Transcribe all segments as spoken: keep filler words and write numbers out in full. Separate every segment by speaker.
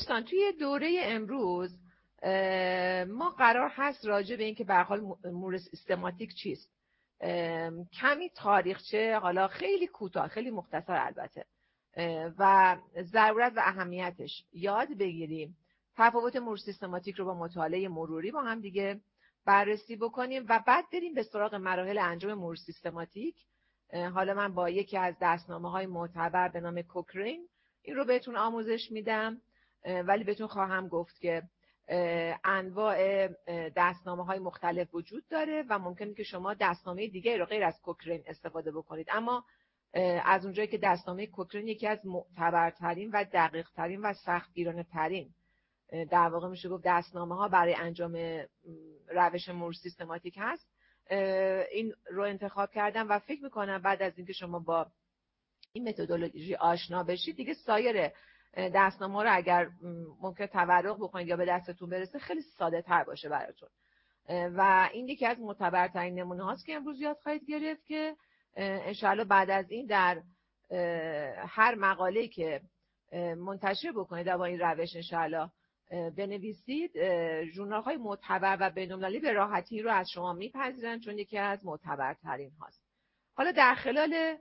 Speaker 1: دوستان توی دوره امروز ما قرار هست راجع به این که به هر حال مور سیستماتیک چیست، کمی تاریخچه، حالا خیلی کوتاه خیلی مختصر البته، و ضرورت و اهمیتش یاد بگیریم. تفاوت مور سیستماتیک رو با مطالعه مروری با هم دیگه بررسی بکنیم و بعد بریم به سراغ مراحل انجام مور سیستماتیک. حالا من با یکی از دستنامه‌های معتبر به نام کوکرین این رو بهتون آموزش میدم، ولی بهتون خواهم گفت که انواع دستنامه‌های مختلف وجود داره و ممکنه که شما دستنامه دیگه رو غیر از کوکرین استفاده بکنید، اما از اونجایی که دستنامه کوکرین یکی از معتبرترین و دقیق‌ترین و سختگیرانه‌ترین در واقع میشه گفت دستنامه‌ها برای انجام روش مور سیستماتیک هست، این رو انتخاب کردم و فکر میکنم بعد از اینکه شما با این متدولوژی آشنا بشید دیگه سایر دستنامه‌ها رو اگر ممکن تورق بکنید یا به دستتون برسه خیلی ساده تر باشه براتون. و این یکی از معتبرترین نمونه هاست که امروز یاد خواهید گرفت که انشاءالله بعد از این در هر مقاله که منتشر بکنید با این روش انشاءالله بنویسید، ژورنال های معتبر و بین‌المللی به راحتی رو از شما میپذیرن چون یکی از معتبرترین هاست. حالا در خلال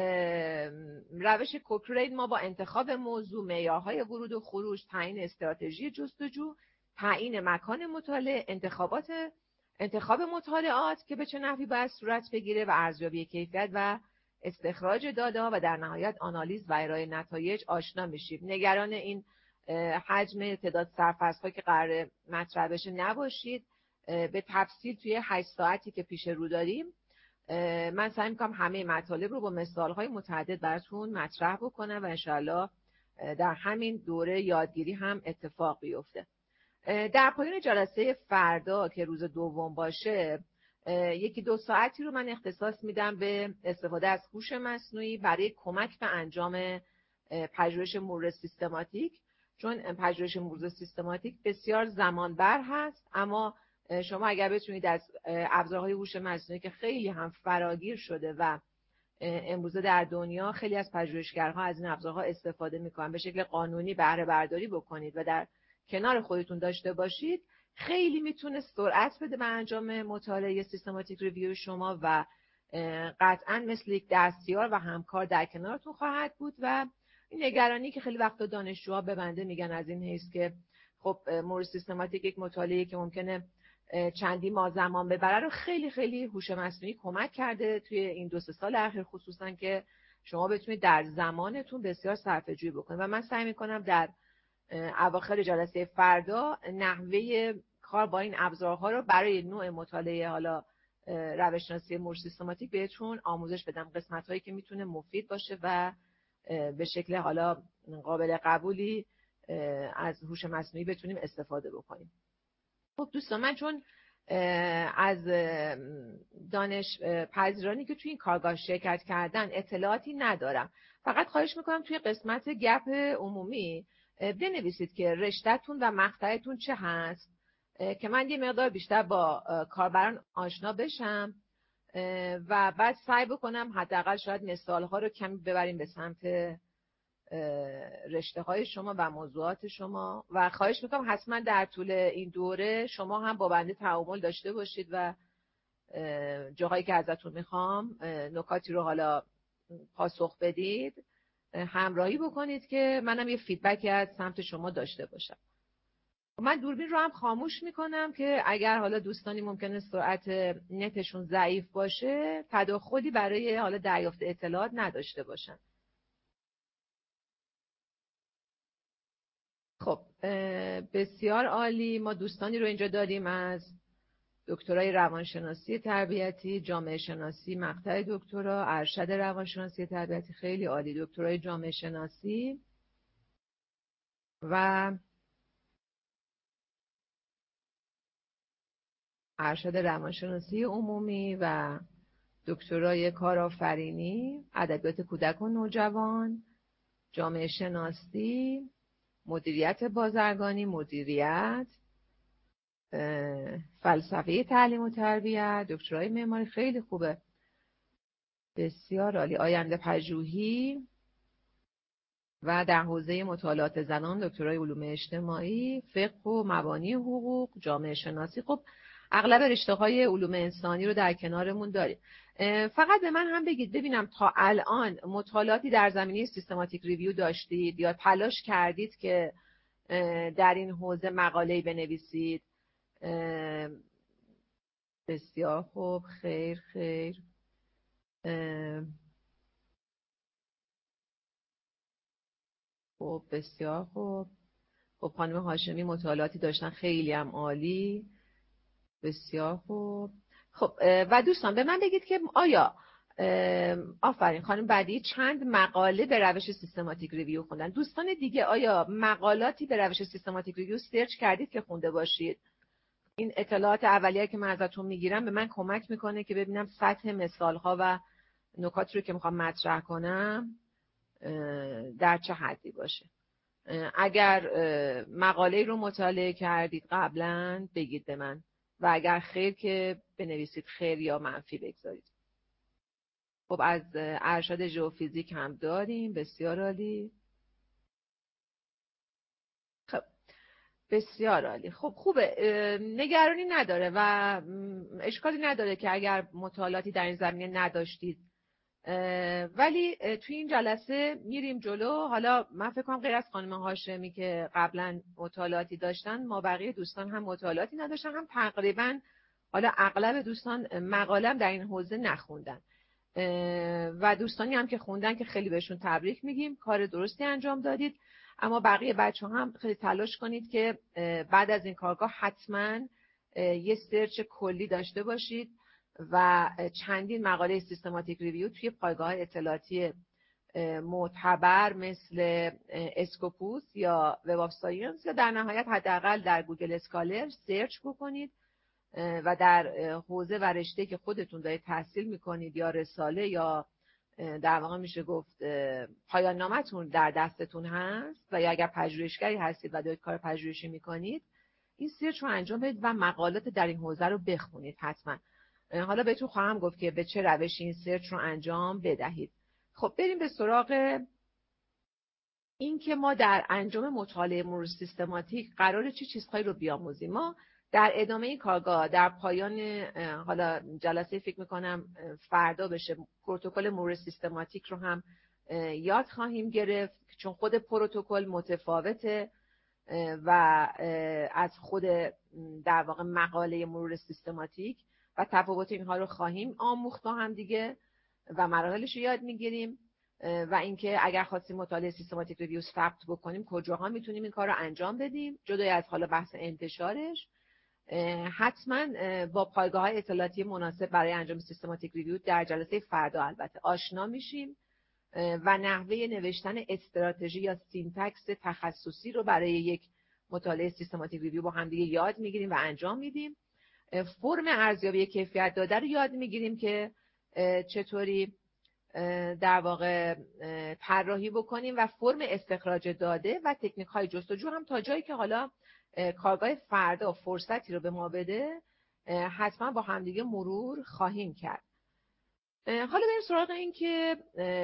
Speaker 1: روش کوکرین ما با انتخاب موضوع، معیارهای ورود و خروج، تعیین استراتژی جستجو، تعیین مکان مطالعه، انتخابات انتخاب مطالعات که به چه نحوی باید صورت بگیره و ارزیابی کیفیت و استخراج داده ها و در نهایت آنالیز و ارائه نتایج آشنا میشیم. نگران این حجم تعداد سرفصل‌ها که قرار مطرح بشه نباشید، به تفصیل توی هشت ساعتی که پیش رو داریم من سعی میکنم همه مطالب رو با مثالهای متعدد براتون مطرح بکنم و انشاءالله در همین دوره یادگیری هم اتفاق بیفته. در پایان جلسه فردا که روز دوم باشه یکی دو ساعتی رو من اختصاص میدم به استفاده از هوش مصنوعی برای کمک به انجام پژوهش مور سیستماتیک، چون پژوهش مور سیستماتیک بسیار زمانبر هست، اما شما اگر بتونید از ابزارهای هوش مصنوعی که خیلی هم فراگیر شده و امروزه در دنیا خیلی از پژوهشگرها از این ابزارها استفاده میکنن، به شکل قانونی بهره برداری بکنید و در کنار خودتون داشته باشید، خیلی میتونه سرعت بده به انجام مطالعه سیستماتیک ریویو شما و قطعا مثل یک دستیار و همکار در کنارتون خواهد بود. و این نگرانی که خیلی وقتا دانشجوها به بنده میگن از این حیث که خب مور سیستماتیک یک مطالعه که ممکنه چندی ماه زمان ببره رو خیلی خیلی هوش مصنوعی کمک کرده توی این دو سه سال اخیر خصوصا که شما بتونید در زمانتون بسیار صرفه جویی بکنید. و من سعی میکنم در اواخر جلسه فردا نحوه کار با این ابزارها رو برای نوع مطالعه حالا روش‌شناسی مور سیستماتیک بهتون آموزش بدم، قسمت هایی که میتونه مفید باشه و به شکل حالا قابل قبولی از هوش مصنوعی بتونیم استفاده بکنیم. خب دوستان، من چون از دانش پذیرانی که توی این کارگاه شرکت کردن اطلاعاتی ندارم، فقط خواهش میکنم توی قسمت گپ عمومی بنویسید که رشته‌تون و مقطعتون چه هست که من یه مقدار بیشتر با کاربران آشنا بشم و بعد سعی بکنم حداقل شاید مثال‌ها رو کمی ببریم به سمت رشته های شما و موضوعات شما. و خواهش میکنم حتما در طول این دوره شما هم با بنده تعامل داشته باشید و جاهایی که ازتون میخوام نکاتی رو حالا پاسخ بدید، همراهی بکنید که منم یه فیدبکی از سمت شما داشته باشم. من دوربین رو هم خاموش میکنم که اگر حالا دوستانی ممکنه سرعت نتشون ضعیف باشه تداخلی برای حالا دریافت اطلاعات نداشته باشن. خب بسیار عالی. ما دوستانی رو اینجا داریم از دکترای روانشناسی تربیتی، جامعه شناسی مقطع دکترا، ارشد روانشناسی تربیتی، خیلی عالی، دکترای جامعه شناسی و ارشد روانشناسی عمومی و دکترای کارآفرینی، ادبیات کودک و نوجوان، جامعه شناسی، مدیریت بازرگانی، مدیریت، فلسفه تعلیم و تربیت، دکترای معماری، خیلی خوبه، بسیار عالی، آینده پژوهی و در حوزه مطالعات زنان دکترای علوم اجتماعی، فقه و مبانی حقوق، جامعه شناسی. خب اغلب رشته‌های علوم انسانی رو در کنارمون داریم. فقط به من هم بگید ببینم تا الان مطالعاتی در زمینه سیستماتیک ریویو داشتید یا تلاش کردید که در این حوزه مقاله‌ای بنویسید؟ بسیار خوب، خیر خیر. خب بسیار خوب. خب خانم هاشمی مطالعاتی داشتن، خیلی هم عالی، بسیار خوب. خب و دوستان به من بگید که آیا آفرین خانم بعدی چند مقاله به روش سیستماتیک ریویو خوندن؟ دوستان دیگه آیا مقالاتی به روش سیستماتیک ریویو سرچ کردید که خونده باشید؟ این اطلاعات اولیه که من ازتون میگیرم به من کمک میکنه که ببینم سطح مثالها و نکاتی رو که میخوام مطرح کنم در چه حدی باشه. اگر مقاله رو مطالعه کردید قبلا بگید به من و اگر خیر که بنویسید خیر یا منفی بگذارید. خب از ارشد ژئوفیزیک هم داریم، بسیار عالی. خب بسیار عالی. خب خوبه، نگرانی نداره و اشکالی نداره که اگر مطالعاتی در این زمینه نداشتید، ولی توی این جلسه میریم جلو. حالا من فکر کنم غیر از خانم هاشمی که قبلا مطالعاتی داشتن، ما بقیه دوستان هم مطالعاتی نداشتن، هم تقریبا حالا اغلب دوستان مقالم در این حوزه نخوندن و دوستانی هم که خوندن که خیلی بهشون تبریک میگیم، کار درستی انجام دادید. اما بقیه بچه هم خیلی تلاش کنید که بعد از این کارگاه حتما یه سرچ کلی داشته باشید و چندین مقاله سیستماتیک ریویو توی پایگاه اطلاعاتی معتبر مثل اسکوپوس یا وب آف ساینس یا در نهایت حداقل در گوگل اسکالر سرچ بکنید و در حوزه و رشته که خودتون دارید تحصیل میکنید یا رساله یا در واقع میشه گفت پایان نامتون در دستتون هست و یا اگر پژوهشگری هستید و دارید کار پژوهشی میکنید، این سرچ رو انجام بدید و مقالات در این حوزه رو بخونید حتما. حالا بهتون خواهم گفت که به چه روشی این سرچ رو انجام بدهید. خب بریم به سراغ این که ما در انجام مطالعه مرور سیستماتیک قراره چه چی چیزهایی رو بیاموزیم. ما در ادامه این کارگاه در پایان حالا جلسه فکر میکنم فردا بشه پروتکل مرور سیستماتیک رو هم یاد خواهیم گرفت، چون خود پروتکل متفاوته و از خود در واقع مقاله مرور سیستماتیک و تفاوت اینها رو خواهیم آموخت با هم دیگه و مراحلش رو یاد میگیریم و اینکه اگر خواستیم مطالعه سیستماتیک ریویو ثبت بکنیم کجاها میتونیم این کار رو انجام بدیم، جدای از حالا بحث انتشارش. حتما با پایگاه‌های اطلاعاتی مناسب برای انجام سیستماتیک ریویو در جلسه فردا البته آشنا میشیم و نحوه نوشتن استراتژی یا سینتکس تخصصی رو برای یک مطالعه سیستماتیک ریویو با هم دیگه یاد میگیریم و انجام میدیم. فرم ارزیابی کیفیت داده رو یاد میگیریم که چطوری در واقع طراحی بکنیم و فرم استخراج داده و تکنیک های جستجو هم تا جایی که حالا کارگاه فردا فرصتی رو به ما بده حتما با همدیگه مرور خواهیم کرد. حالا بریم سراغ این که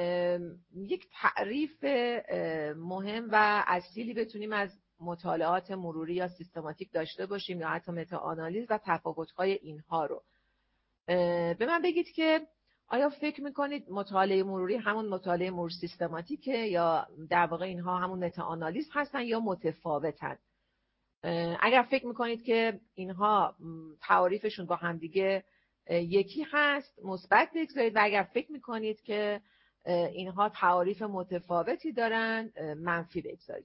Speaker 1: یک تعریف مهم و اصیلی بتونیم از مطالعات مروری یا سیستماتیک داشته باشیم یا حتی متا آنالیز و تفاوت‌های اینها رو. به من بگید که آیا فکر میکنید مطالعه مروری همون مطالعه مرور سیستماتیکه یا در واقع اینها همون متا آنالیز هستن یا متفاوتن؟ اگر فکر میکنید که اینها تعاریفشون با هم دیگه یکی هست مثبت بگذارید و اگر فکر میکنید که اینها تعاریف متفاوتی دارن منفی بگذارید.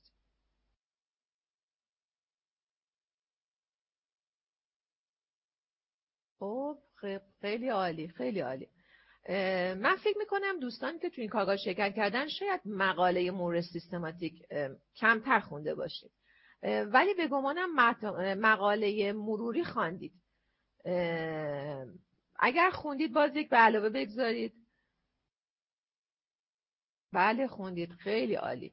Speaker 1: خب خیلی عالی، خیلی عالی. من فکر میکنم دوستانی که تو این کارگاه شرکت کردن شاید مقاله مرور سیستماتیک کمتر خونده باشید، ولی به گمانم مقاله مروری خواندید. اگر خوندید باز یک به علاوه بگذارید. بله خوندید، خیلی عالی.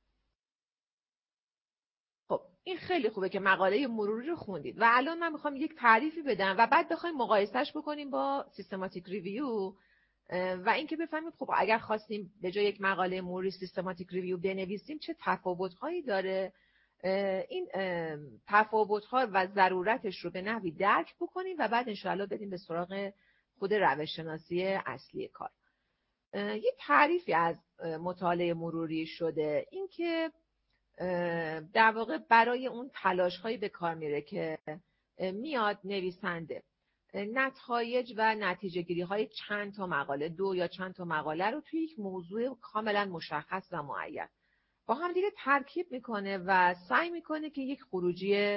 Speaker 1: خب این خیلی خوبه که مقاله مروری رو خوندید و الان من میخوام یک تعریفی بدم و بعد بخوایم مقایسهش بکنیم با سیستماتیک ریویو و اینکه بفهمیم خب اگر خواستیم به جای یک مقاله مروری سیستماتیک ریویو بنویسیم چه تفاوت‌هایی داره، این تفاوت‌ها و ضرورتش رو به نحوی درک بکنیم و بعد انشاءالله بریم به سراغ خود روش‌شناسی اصلی کار. یه تعریفی از مطالعه مروری شده، اینکه در واقع برای اون تلاش‌هایی به کار میره که میاد نویسنده نتایج و نتیجه گیری های چند تا مقاله، دو یا چند تا مقاله رو توی یک موضوع کاملا مشخص و معین با هم دیگه ترکیب میکنه و سعی میکنه که یک خروجی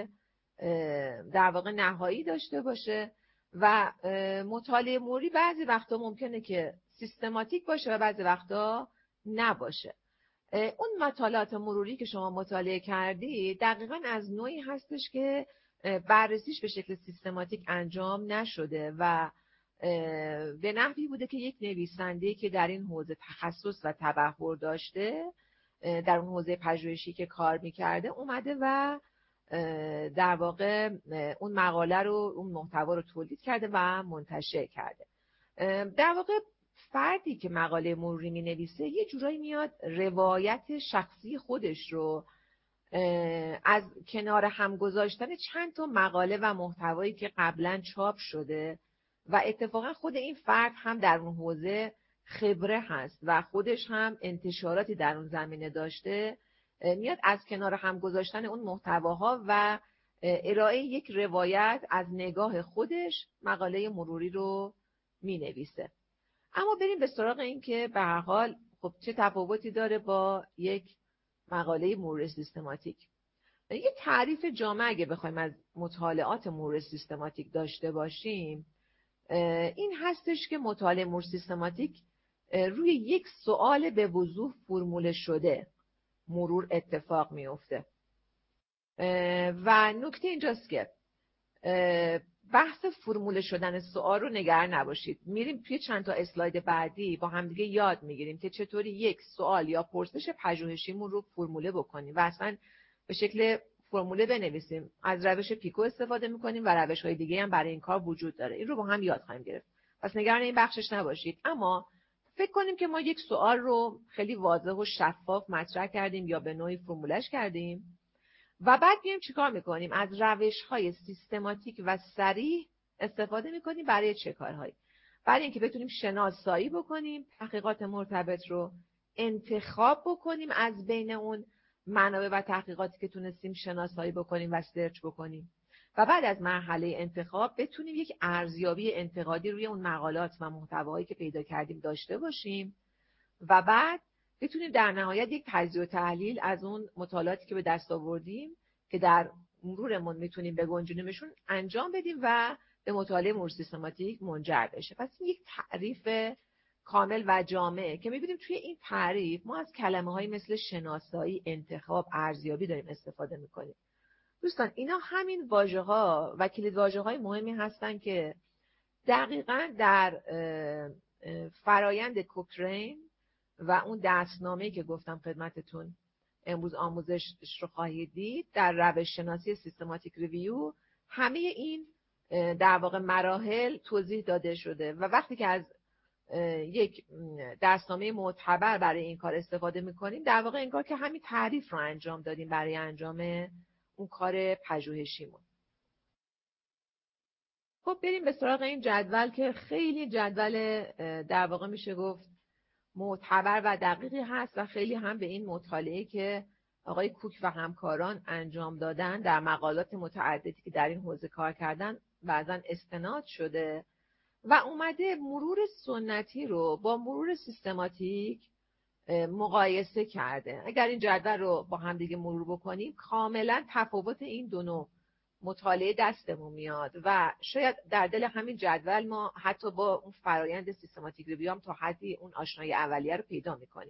Speaker 1: در واقع نهایی داشته باشه. و مطالعه مروری بعضی وقتا ممکنه که سیستماتیک باشه و بعضی وقتا نباشه. اون مطالعات مروری که شما مطالعه کردی دقیقاً از نوعی هستش که بررسیش به شکل سیستماتیک انجام نشده و به نحوی بوده که یک نویسنده که در این حوزه تخصص و تبحر داشته، در اون حوزه پژوهشی که کار میکرده، اومده و در واقع اون مقاله رو، اون محتوا رو تولید کرده و منتشر کرده. در واقع فردی که مقاله مروری می نویسه یه جورایی میاد روایت شخصی خودش رو از کنار هم گذاشتن چند تا مقاله و محتوایی که قبلا چاپ شده و اتفاقا خود این فرد هم در اون حوزه خبره هست و خودش هم انتشاراتی در اون زمینه داشته، میاد از کنار هم گذاشتن اون محتواها و ارائه یک روایت از نگاه خودش مقاله مروری رو می نویسه. اما بریم به سراغ این که به هر حال خب چه تفاوتی داره با یک مقاله مرور سیستماتیک. یه تعریف جامع اگه بخوایم از مطالعات مرور سیستماتیک داشته باشیم این هستش که مطالعه مرور سیستماتیک روی یک سوال به وضوح فرموله شده مرور اتفاق میفته. و نکته اینجاست که بحث فرموله شدن سوال رو نگران نباشید، میریم توی چند تا اسلاید بعدی با همدیگه یاد میگیریم که چطوری یک سوال یا پرسش پژوهشیمون رو فرموله بکنیم و اصلا به شکل فرموله بنویسیم. از روش پیکو استفاده میکنیم و روش های دیگه هم برای این کار وجود داره، این رو با هم یاد خواهیم گرفت، پس نگران این بخشش نباشید. اما فکر کنیم که ما یک سوال رو خیلی واضح و شفاف مطرح کردیم یا به نوعی فرمولش کردیم و بعد بیایم چیکار میکنیم؟ از روش‌های سیستماتیک و صریح استفاده میکنیم. برای چه کارهایی؟ برای اینکه بتونیم شناسایی بکنیم، تحقیقات مرتبط رو انتخاب بکنیم از بین اون منابع و تحقیقاتی که تونستیم شناسایی بکنیم و سرچ بکنیم و بعد از مرحله انتخاب بتونیم یک ارزیابی انتقادی روی اون مقالات و محتوایی که پیدا کردیم داشته باشیم و بعد بتونیم در نهایت یک تجزیه و تحلیل از اون مطالعاتی که به دست آوردیم که در مرورمون میتونیم بگنجونیمشون انجام بدیم و به مطالعه مرور سیستماتیک منجر بشه. پس این یک تعریف کامل و جامع که میبینیم توی این تعریف ما از کلمه‌هایی مثل شناسایی، انتخاب، ارزیابی داریم استفاده میکنیم. دوستان اینا همین واژه‌ها و کلیدواژه‌های مهمی هستن که دقیقاً در فرایند کوکرین و اون دستنامه‌ای که گفتم خدمتتون امروز آموزش رو خواهید دید در روش شناسی سیستماتیک ریویو، همه این در واقع مراحل توضیح داده شده و وقتی که از یک دستنامه معتبر برای این کار استفاده میکنیم در واقع انگار که همین تعریف رو انجام دادیم برای انجام اون کار پژوهشیمون. خب بریم به سراغ این جدول که خیلی جدول در واقع میشه گفت معتبر و دقیقی هست و خیلی هم به این مطالعه که آقای کوک و همکاران انجام دادن در مقالات متعددی که در این حوزه کار کردن بعضا استناد شده و اومده مرور سنتی رو با مرور سیستماتیک مقایسه کرده. اگر این جدول رو با هم دیگه مرور بکنیم کاملا تفاوت این دو نوع مطالعه دستمون میاد و شاید در دل همین جدول ما حتی با اون فرایند سیستماتیک ریویو هم تا حدی اون آشنایی اولیه رو پیدا میکنیم.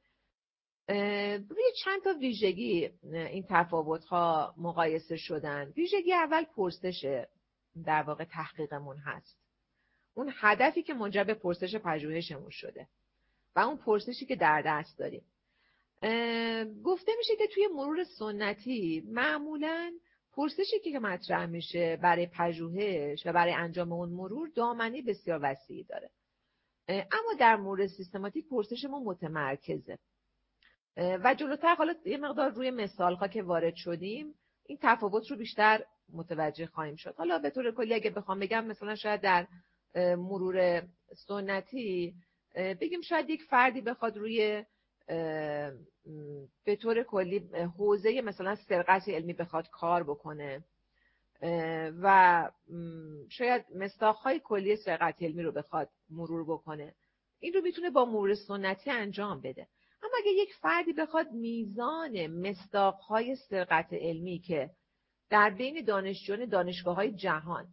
Speaker 1: روی چند تا ویژگی این تفاوت‌ها مقایسه شدن. ویژگی اول پرسش در واقع تحقیقمون هست، اون هدفی که منجر به پرسش پژوهشمون شده و اون پرسشی که در دست داریم. گفته میشه که توی مرور سنتی معمولاً پرسشی که مطرح میشه برای پژوهش و برای انجام اون مرور دامنه بسیار وسیعی داره. اما در مورد سیستماتیک پرسش ما متمرکزه و جلوتر حالا یه مقدار روی مثال‌ها که وارد شدیم این تفاوت رو بیشتر متوجه خواهیم شد. حالا به طور کلی اگه بخوام بگم مثلا شاید در مرور سنتی بگیم شاید یک فردی بخواد روی به طور کلی حوزه مثلا سرقت علمی بخواد کار بکنه و شاید مصداق‌های کلی سرقت علمی رو بخواد مرور بکنه، این رو میتونه با مرور سنتی انجام بده. اما اگه یک فردی بخواد میزان مصداق‌های سرقت علمی که در بین دانشجویان دانشگاه‌های جهان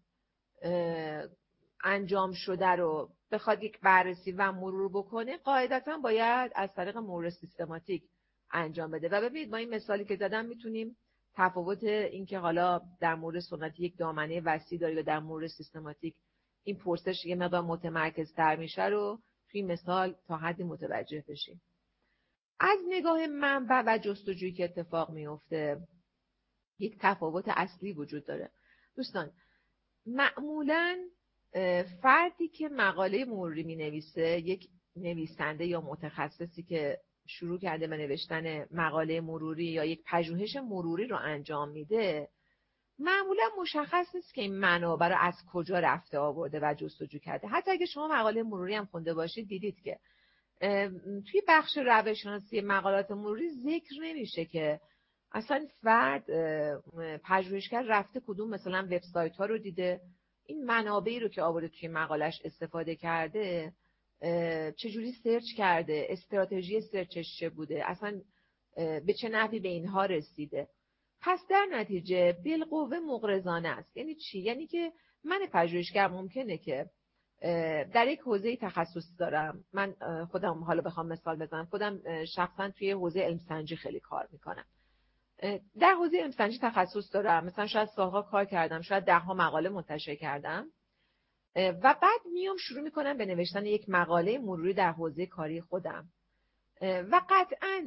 Speaker 1: انجام شده رو بخواد یک بررسی و مرور بکنه، قاعدتاً باید از طریق مرور سیستماتیک انجام بده. و ببینید ما این مثالی که زدم میتونیم تفاوت این که حالا در مورد سنتی یک دامنه وسیع داره یا در مورد سیستماتیک این پرسش یه مقدار متمرکزتر میشه رو توی مثال تا حدی متوجه بشیم. از نگاه منبع و جستجویی که اتفاق میفته یک تفاوت اصلی وجود داره. دوستان معمولاً فردی که مقاله مروری می نویسه، یک نویسنده یا متخصصی که شروع کرده به نوشتن مقاله مروری یا یک پژوهش مروری رو انجام میده، معمولا مشخص نیست که این منابع رو از کجا رفته آورده و جستجو کرده. حتی اگه شما مقاله مروری هم خونده باشید دیدید که توی بخش روش‌شناسی مقالات مروری ذکر نمیشه که اصلا فرد پژوهشگر رفته کدوم مثلا وبسایت ها رو دیده، این منابعی رو که آورده توی مقالش استفاده کرده، چجوری سرچ کرده، استراتژی سرچش چه بوده، اصلا به چه نحوی به اینها رسیده. پس در نتیجه بالقوه مغرضانه است. یعنی چی؟ یعنی که من پژوهشگر ممکنه که در یک حوزه تخصص دارم، من خودم حالا بخوام مثال بزنم، خودم شخصا توی حوزه علم سنجی خیلی کار میکنم، در حوزه علم سنجی تخصص دارم، مثلا شاید سالها کار کردم، شاید ده ها مقاله منتشر کردم و بعد میام شروع میکنم به نوشتن یک مقاله مروری در حوزه کاری خودم و قطعاً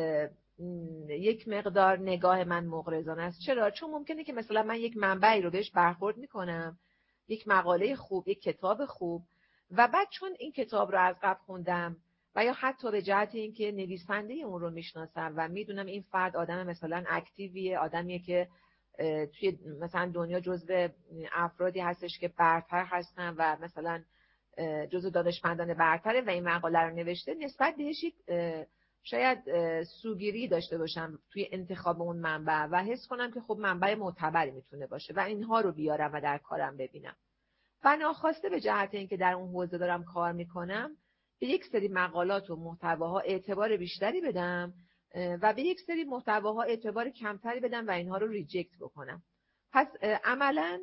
Speaker 1: یک مقدار نگاه من مغرضانه است. چرا؟ چون ممکنه که مثلا من یک منبعی رو بهش برخورد میکنم، یک مقاله خوب، یک کتاب خوب، و بعد چون این کتاب رو از قبل خوندم و یا حتی به جهت اینکه نویسنده اون رو میشناسم و میدونم این فرد آدم مثلا اکتیویه، آدمیه که توی مثلا دنیا جزو افرادی هستش که برتر هستن و مثلا جزو دانشمندان برتره و این مقاله رو نوشته، نسبت بهش شاید سوگیری داشته باشم توی انتخاب اون منبع و حس کنم که خب منبع معتبری میتونه باشه و اینها رو بیارم و در کارم ببینم. و ناخواسته به جهت اینکه در اون حوزه دارم کار میکنم به یک سری مقالات و محتواها اعتبار بیشتری بدم و به یک سری محتواها اعتبار کمتری بدم و اینها رو ریجکت بکنم. پس عملاً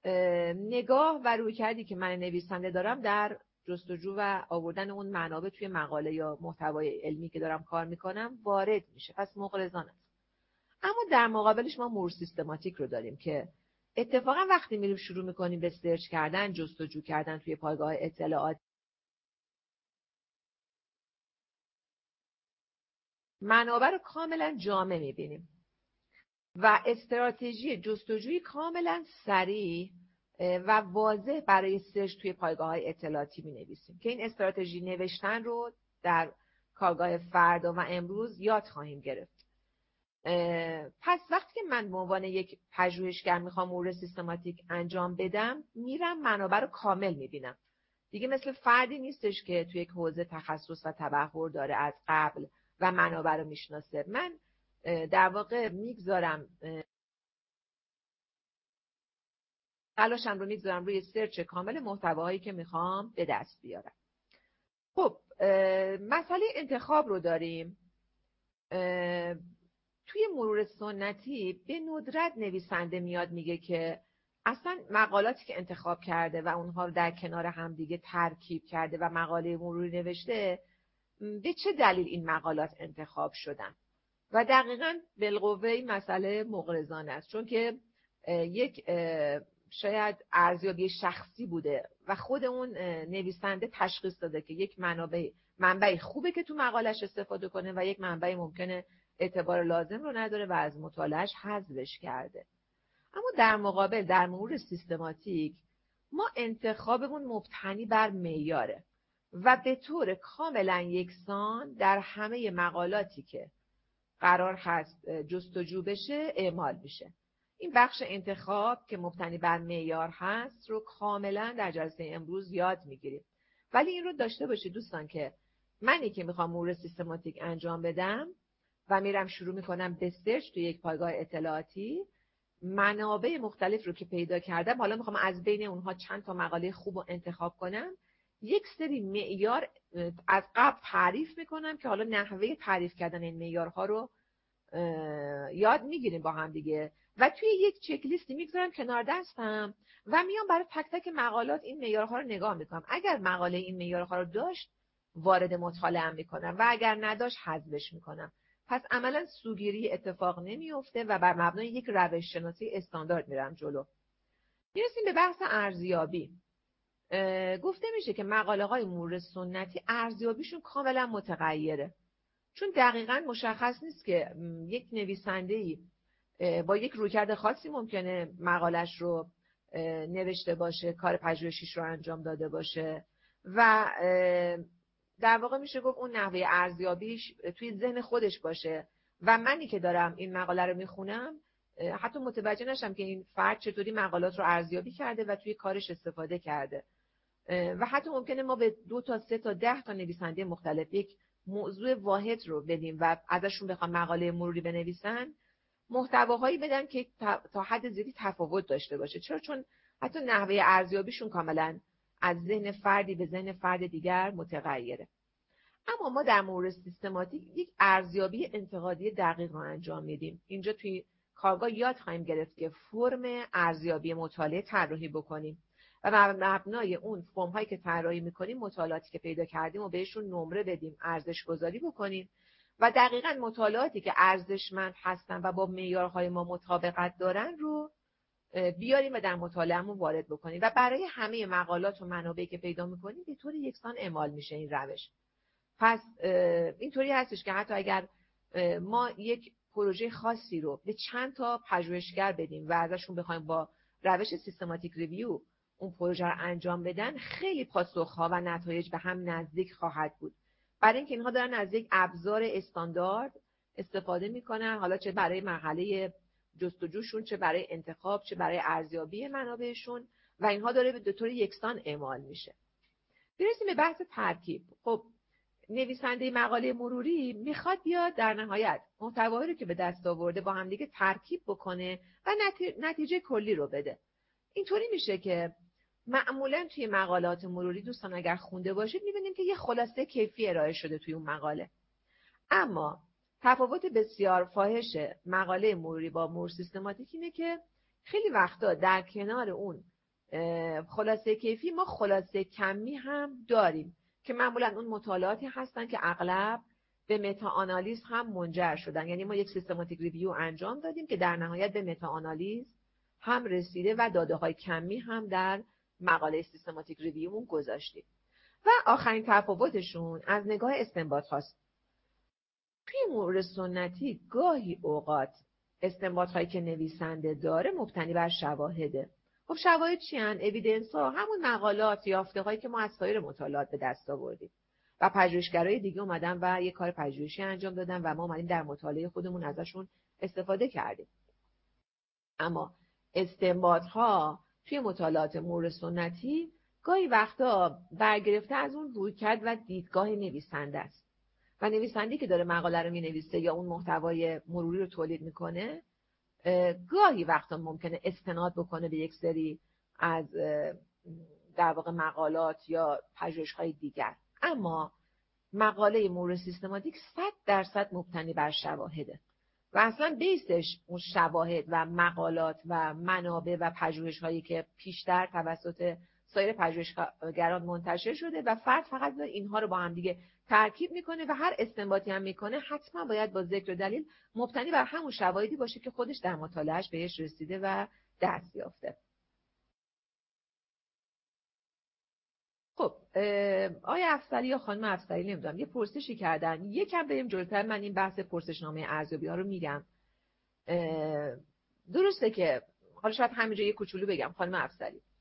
Speaker 1: نگاه و رویکردی که من نویسنده دارم در جستجو و آوردن اون منابع توی مقاله یا محتوای علمی که دارم کار میکنم وارد میشه، پس مغرضانه است. اما در مقابلش ما مرور سیستماتیک رو داریم که اتفاقا وقتی میریم شروع میکنیم به سرچ کردن، جستجو کردن توی پایگاه اطلاعات، منابع رو کاملا جامع میبینیم و استراتژی جستجوی کاملا سریع و واضح برای سرچ توی پایگاه اطلاعاتی مینویسیم که این استراتژی نوشتن رو در کارگاه فردا و امروز یاد خواهیم گرفت. پس وقتی که من به عنوان یک پژوهشگر میخوام مرور سیستماتیک انجام بدم، میرم منابع رو کامل میبینم. دیگه مثل فردی نیستش که توی یک حوزه تخصص و تبحر داره از قبل و منابع رو میشناسه. من در واقع میگذارم تلاشم رو میگذارم روی سرچ کامل محتواهایی که میخوام به دست بیارم. خب مسئله انتخاب رو داریم. توی مرور سنتی به ندرت نویسنده میاد میگه که اصلا مقالاتی که انتخاب کرده و اونها رو در کنار هم دیگه ترکیب کرده و مقاله مروری نوشته، به چه دلیل این مقالات انتخاب شدن. و دقیقاً بالقوه این مسئله مغرضانه است، چون که یک شاید ارزیابی شخصی بوده و خود اون نویسنده تشخیص داده که یک منابع منبعی خوبه که تو مقالش استفاده کنه و یک منبعی ممکنه اعتبار لازم رو نداره و از مطالعهش حذفش کرده. اما در مقابل در مرور سیستماتیک ما انتخابمون مبتنی بر معیاره. و به طور کاملا یکسان در همه مقالاتی که قرار هست جستجو بشه اعمال میشه. این بخش انتخاب که مبتنی بر معیار هست رو کاملا در جلسه امروز یاد میگیریم. ولی این رو داشته باشید دوستان که منی که میخوام مرور سیستماتیک انجام بدم و میرم شروع میکنم به سرچ توی یک پایگاه اطلاعاتی، منابع مختلف رو که پیدا کردم، حالا میخوام از بین اونها چند تا مقاله خوب رو انتخاب کنم، یک سری معیار از قبل تعریف میکنم که حالا نحوه تعریف کردن این معیارها رو یاد میگیریم با هم دیگه و توی یک چک لیستی میگذارم کنار دستم و میام برای تک تک مقالات این معیارها رو نگاه میکنم. اگر مقاله این معیارها رو داشت وارد مطالعه میکنم و اگر نداشت حذفش میکنم. پس عملا سوگیری اتفاق نمیفته و بر مبنای یک روش شناسی استاندارد میرم جلو. میرسیم به بحث ارزیابی. گفته میشه که مقاله های مرور سنتی ارزیابیشون کاملا متغیره، چون دقیقاً مشخص نیست که یک نویسنده‌ای با یک رویکرد خاصی ممکنه مقالش رو نوشته باشه، کار پژوهشیش رو انجام داده باشه و در واقع میشه گفت اون نحوه ارزیابیش توی ذهن خودش باشه و منی که دارم این مقاله رو میخونم حتی متوجه نشم که این فرد چطوری مقالات رو ارزیابی کرده و توی کارش استفاده کرده. و حتی ممکنه ما به دو تا سه تا ده تا نویسنده مختلف یک موضوع واحد رو بدیم و ازشون بخوام مقاله مروری بنویسن، محتواهایی بدن که تا حد زیادی تفاوت داشته باشه. چرا؟ چون حتی نحوه ارزیابیشون کاملا از ذهن فردی به ذهن فرد دیگر متغیره. اما ما در مورد سیستماتیک یک ارزیابی انتقادی دقیق رو انجام میدیم. اینجا توی کارگاه یاد خواهیم گرفت که فرم ارزیابی مطالعه طراحی بکنیم و بر مبنای اون فرم هایی که طراحی میکنیم مطالعاتی که پیدا کردیم و بهشون نمره بدیم، ارزش گذاری بکنیم و دقیقاً مطالعاتی که ارزشمند هستن و با معیارهای ما مطابقت دارن رو بیاریم و در مطالعهمون وارد بکنیم و برای همه مقالات و منابعی که پیدا میکنیم به طور یکسان اعمال میشه این روش. پس اینطوری هستش که حتی اگر ما یک پروژه خاصی رو به چند تا پژوهشگر بدیم و ازشون بخوایم با روش سیستماتیک ریویو اون پروژه رو انجام بدن، خیلی پاسخ‌ها و نتایج به هم نزدیک خواهد بود، برای اینکه اینها دارن از یک ابزار استاندارد استفاده میکنن، حالا چه برای مرحله جستجوشون، چه برای انتخاب، چه برای ارزیابی منابعشون و اینها داره به طور یکسان اعمال میشه. برسیم به بحث ترکیب. خب نویسنده مقاله مروری میخواد بیاد در نهایت محتوایی رو که به دست آورده با هم دیگه ترکیب بکنه و نتیجه کلی رو بده. اینطوری میشه که معمولا توی مقالات مروری دوستان اگر خونده باشید میبینیم که یه خلاصه کیفی ارائه شده توی اون مقاله. اما تفاوت بسیار فاحش مقاله مروری با مرور سیستماتیک اینه که خیلی وقتا در کنار اون خلاصه کیفی ما خلاصه کمی هم داریم که معمولا اون مطالعاتی هستن که اغلب به متا آنالیز هم منجر شدن. یعنی ما یک سیستماتیک ریویو انجام دادیم که در نهایت به متا آنالیز هم رسیده و داده های کمی هم در مقاله سیستماتیک ریویومون گذاشتیم. و آخرین تفاوتشون از نگاه استنباط هاست. توی مرور سنتی گاهی اوقات استنباط هایی که نویسنده داره مبتنی بر شواهده. خب شواهد چی هن؟ اویدنس ها، همون مقالات، یافته هایی که ما از سایر مطالعات به دست آوردیم و پژوهشگرای دیگه اومدن و یک کار پژوهشی انجام دادن و ما اومدیم در مطالعه خودمون ازشون استفاده کردیم. اما استنباط ها توی مطالعات مرور سنتی گاهی وقتا برگرفته از اون رویکرد و دیدگاه نویسنده است و نویسنده‌ای که داره مقاله رو می‌نویسه یا اون محتوای مروری رو تولید میکنه گاهی وقتا ممکنه استناد بکنه به یک سری از در واقع مقالات یا پژوهش‌های دیگر. اما مقاله مرور سیستماتیک صد درصد مبتنی بر شواهده و اصلا بیسش اون شواهد و مقالات و منابع و پژوهش‌هایی که پیشتر توسط سایر پژوهشگران منتشر شده و فرد فقط اینها رو با هم دیگه ترکیب میکنه و هر استنباطی هم میکنه حتما باید با ذکر و دلیل مبتنی بر همون شواهدی باشه که خودش در مطالعهش بهش رسیده و دست یافته. خب آیا افسری یا خانم افسری نمیدونم یه پرسشی کردن، یکم بریم جلوتر من این بحث پرسشنامه ارزیابی ها رو میگم. درسته که حالا شاید همینجا یه کوچولو بگم خانم افسری،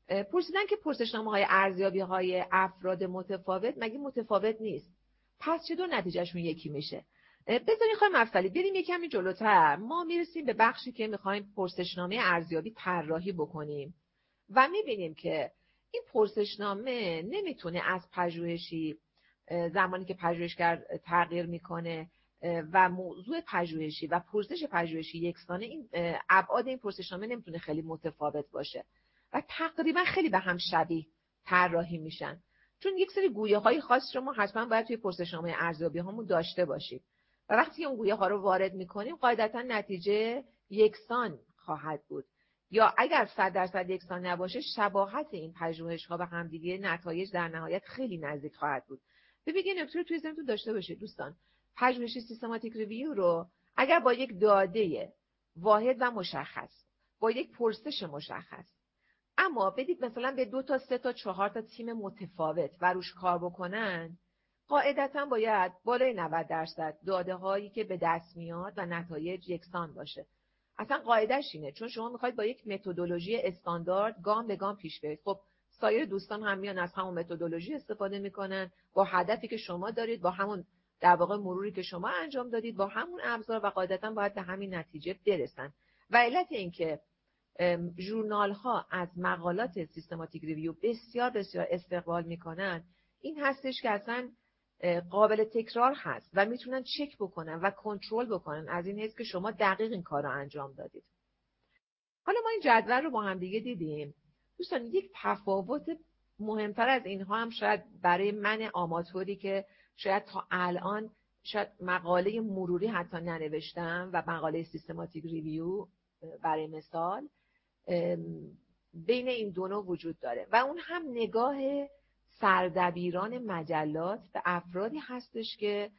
Speaker 1: پرسیدن که پرسشنامه‌های ارزیابی‌های افراد متفاوت مگه متفاوت نیست؟ پس چه دو نتیجهشون یکی میشه؟ بذارین خانم افضلی بریم یک کمی جلوتر. ما میرسیم به بخشی که میخوایم پرسشنامه ارزیابی طراحی بکنیم و میبینیم که این پرسشنامه نمیتونه از پژوهشی زمانی که پژوهشگر تغییر میکنه و موضوع پژوهشی و پرسش پژوهشی یکسانه، این ابعاد این پرسشنامه نمیتونه خیلی متفاوت باشه و تقریبا خیلی به هم شبیه طراحی میشن، چون یک سری گویه های خاص رو ما حتما باید توی پرسشنامه ارزیابی هامون داشته باشیم و وقتی اون گویه ها رو وارد میکنیم قاعدتا نتیجه یکسان خواهد بود، یا اگر صد درصد یکسان نباشه شباهت این پژوهش ها به هم دیگه نتایج در نهایت خیلی نزدیک خواهد بود. ببینید نکته رو توی ذهنتون داشته باشید دوستان، پژوهش سیستماتیک ریویو رو اگر با یک داده واحد و مشخص، با یک پرسش مشخص، اما بدید مثلا به دو تا سه تا چهار تا تیم متفاوت و روش کار بکنن، قاعدتا باید بالای نود درصد داده هایی که به دست میاد و نتایج یکسان باشه. اصلا قاعدش اینه، چون شما میخواید با یک متدولوژی استاندارد گام به گام پیش برید. خب سایر دوستان هم میان از همون متدولوژی استفاده میکنن با هدفی که شما دارید، با همون در واقع مروری که شما انجام دادید، با همون ابزار و قاعدتا باید به همین نتیجه برسن. و علت این که ژورنال ها از مقالات سیستماتیک ریویو بسیار بسیار استقبال میکنن این هستش که اصلا قابل تکرار هست و میتونن چک بکنن و کنترل بکنن، از این حیث که شما دقیق این کار رو انجام دادید. حالا ما این جدول رو با هم دیگه دیدیم دوستان. یک تفاوت مهمتر از اینها هم شاید برای من آماتوری که شاید تا الان شاید مقاله مروری حتی ننوشتم و مقاله سیستماتیک ریویو برای مثال، بین این دو نوع وجود داره و اون هم نگاه سردبیران مجلات به افرادی هستش که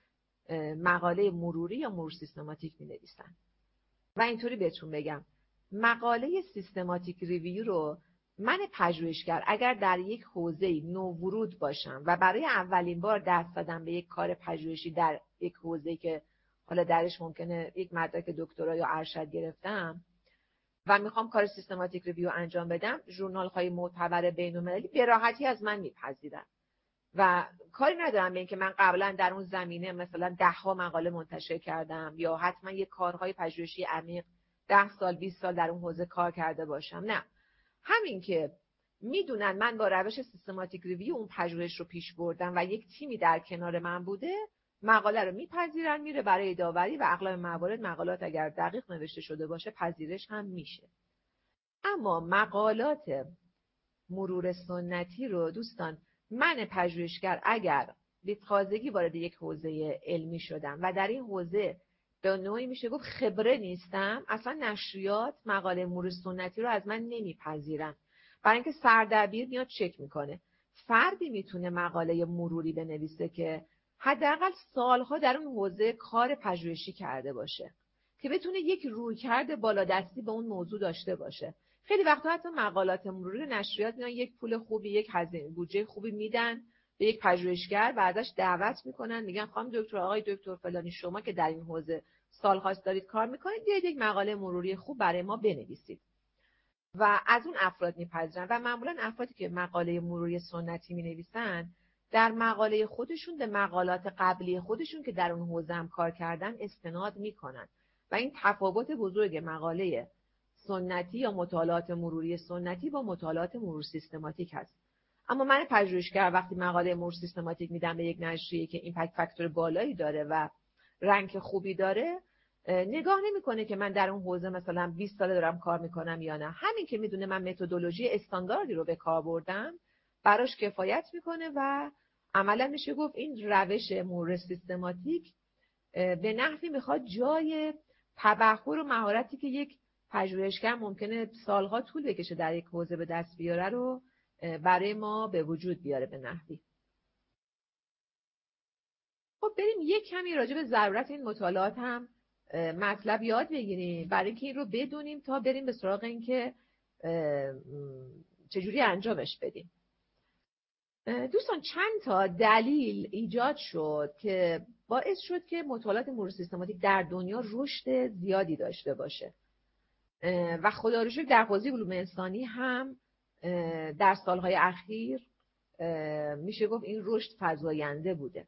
Speaker 1: مقاله مروری یا مرور سیستماتیک می نویسن. و اینطوری بهتون بگم مقاله سیستماتیک ریویو رو من پژوهشگر اگر در یک حوزه نوورود باشم و برای اولین بار دست زدم به یک کار پژوهشی در یک حوزه‌ای که حالا درش ممکنه یک مدرک دکترا یا ارشد گرفتم و میخوام کار سیستماتیک ریویو انجام بدم، ژورنال‌های معتبر بین‌المللی به راحتی از من میپذیرن و کاری ندارم به این که من قبلا در اون زمینه مثلا ده ها مقاله منتشر کردم یا حتما یک کارهای پژوهشی عمیق ده سال بیست سال در اون حوزه کار کرده باشم. نه، همین که میدونن من با روش سیستماتیک ریویو اون پژوهش رو پیش بردم و یک تیمی در کنار من بوده، مقاله رو میپذیرن، میره برای داوری و اغلب موارد مقالات اگر دقیق نوشته شده باشه پذیرش هم میشه. اما مقالات مرور سنتی رو دوستان من پژوهشگر اگر به تازگی وارد یک حوزه علمی شدم و در این حوزه به نوعی میشه گفت خبره نیستم، اصلا نشریات مقاله مرور سنتی رو از من نمیپذیرن، برای اینکه سردبیر میاد چک میکنه. فردی میتونه مقاله مروری بنویسه که حداقل سالها در اون حوزه کار پژوهشی کرده باشه که بتونه یک رویکرد بالادستی به اون موضوع داشته باشه. خیلی وقتا حتی مقالات مروری نشریات میان یک پول خوبی، یک هزینه بودجه خوبی میدن به یک پژوهشگر و ازش دعوت میکنن، میگن خانم دکتر، آقای دکتر فلانی، شما که در این حوزه سالهاست دارید کار میکنید، بیاید یک مقاله مروری خوب برای ما بنویسید و از اون افراد میپذیرن. و معمولا افرادی که مقاله مروری سنتی مینویسن در مقاله خودشون به مقالات قبلی خودشون که در اون حوزه هم کار کردن استناد میکنن و این تفاوت بزرگ مقاله سنتی یا مطالعات مروری سنتی با مطالعات مرور سیستماتیک هست. اما من پژوهشگر وقتی مقاله مرور سیستماتیک میدم به یک نشریه که ایمپکت فاکتور بالایی داره و رنک خوبی داره، نگاه نمیکنه که من در اون حوزه مثلا بیست ساله دارم کار میکنم یا نه. همین که میدونه من متدولوژی استانداردی رو به کار بردم براش کفایت میکنه و عملا میشه گفت این روش مرور سیستماتیک به نحوی میخواد جای تبحر و مهارتی که یک پژوهشگر ممکنه سالها طول بکشه در یک حوزه به دست بیاره رو برای ما به وجود بیاره به نحوی. خب بریم یک کمی راجع به ضرورت این مطالعات هم مطلب یاد بگیریم برای اینکه این رو بدونیم تا بریم به سراغ این که چجوری انجامش بدیم. دوستان چند تا دلیل ایجاد شد که باعث شد که مطالعات مرور سیستماتیک در دنیا رشد زیادی داشته باشه و خدا رو شکر در حوزه علوم انسانی هم در سالهای اخیر میشه گفت این رشد فزاینده بوده.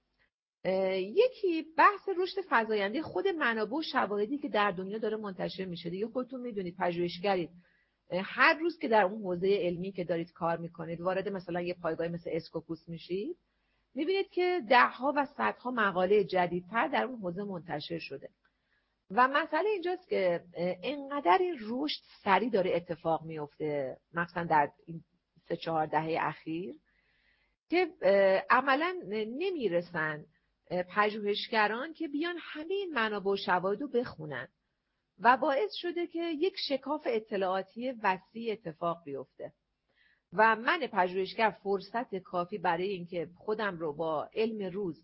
Speaker 1: یکی بحث رشد فزاینده خود منابع و شواهدی که در دنیا داره منتشر میشه. دیگه خودتون میدونید، پژوهشگرید، هر روز که در اون حوزه علمی که دارید کار میکنید وارد مثلا یه پایگاه مثل اسکوپوس میشید، میبینید که دهها و صدها مقاله جدیدتر در اون حوزه منتشر شده. و مسئله اینجاست که انقدر این رشد سریع داره اتفاق میفته، مثلا در این سه چهار دهه اخیر، که عملا نمیرسن پژوهشگران که بیان همه این منابع و شواهد رو بخونن و باعث شده که یک شکاف اطلاعاتی وسیع اتفاق بیفته. و من پژوهشگر فرصت کافی برای اینکه خودم رو با علم روز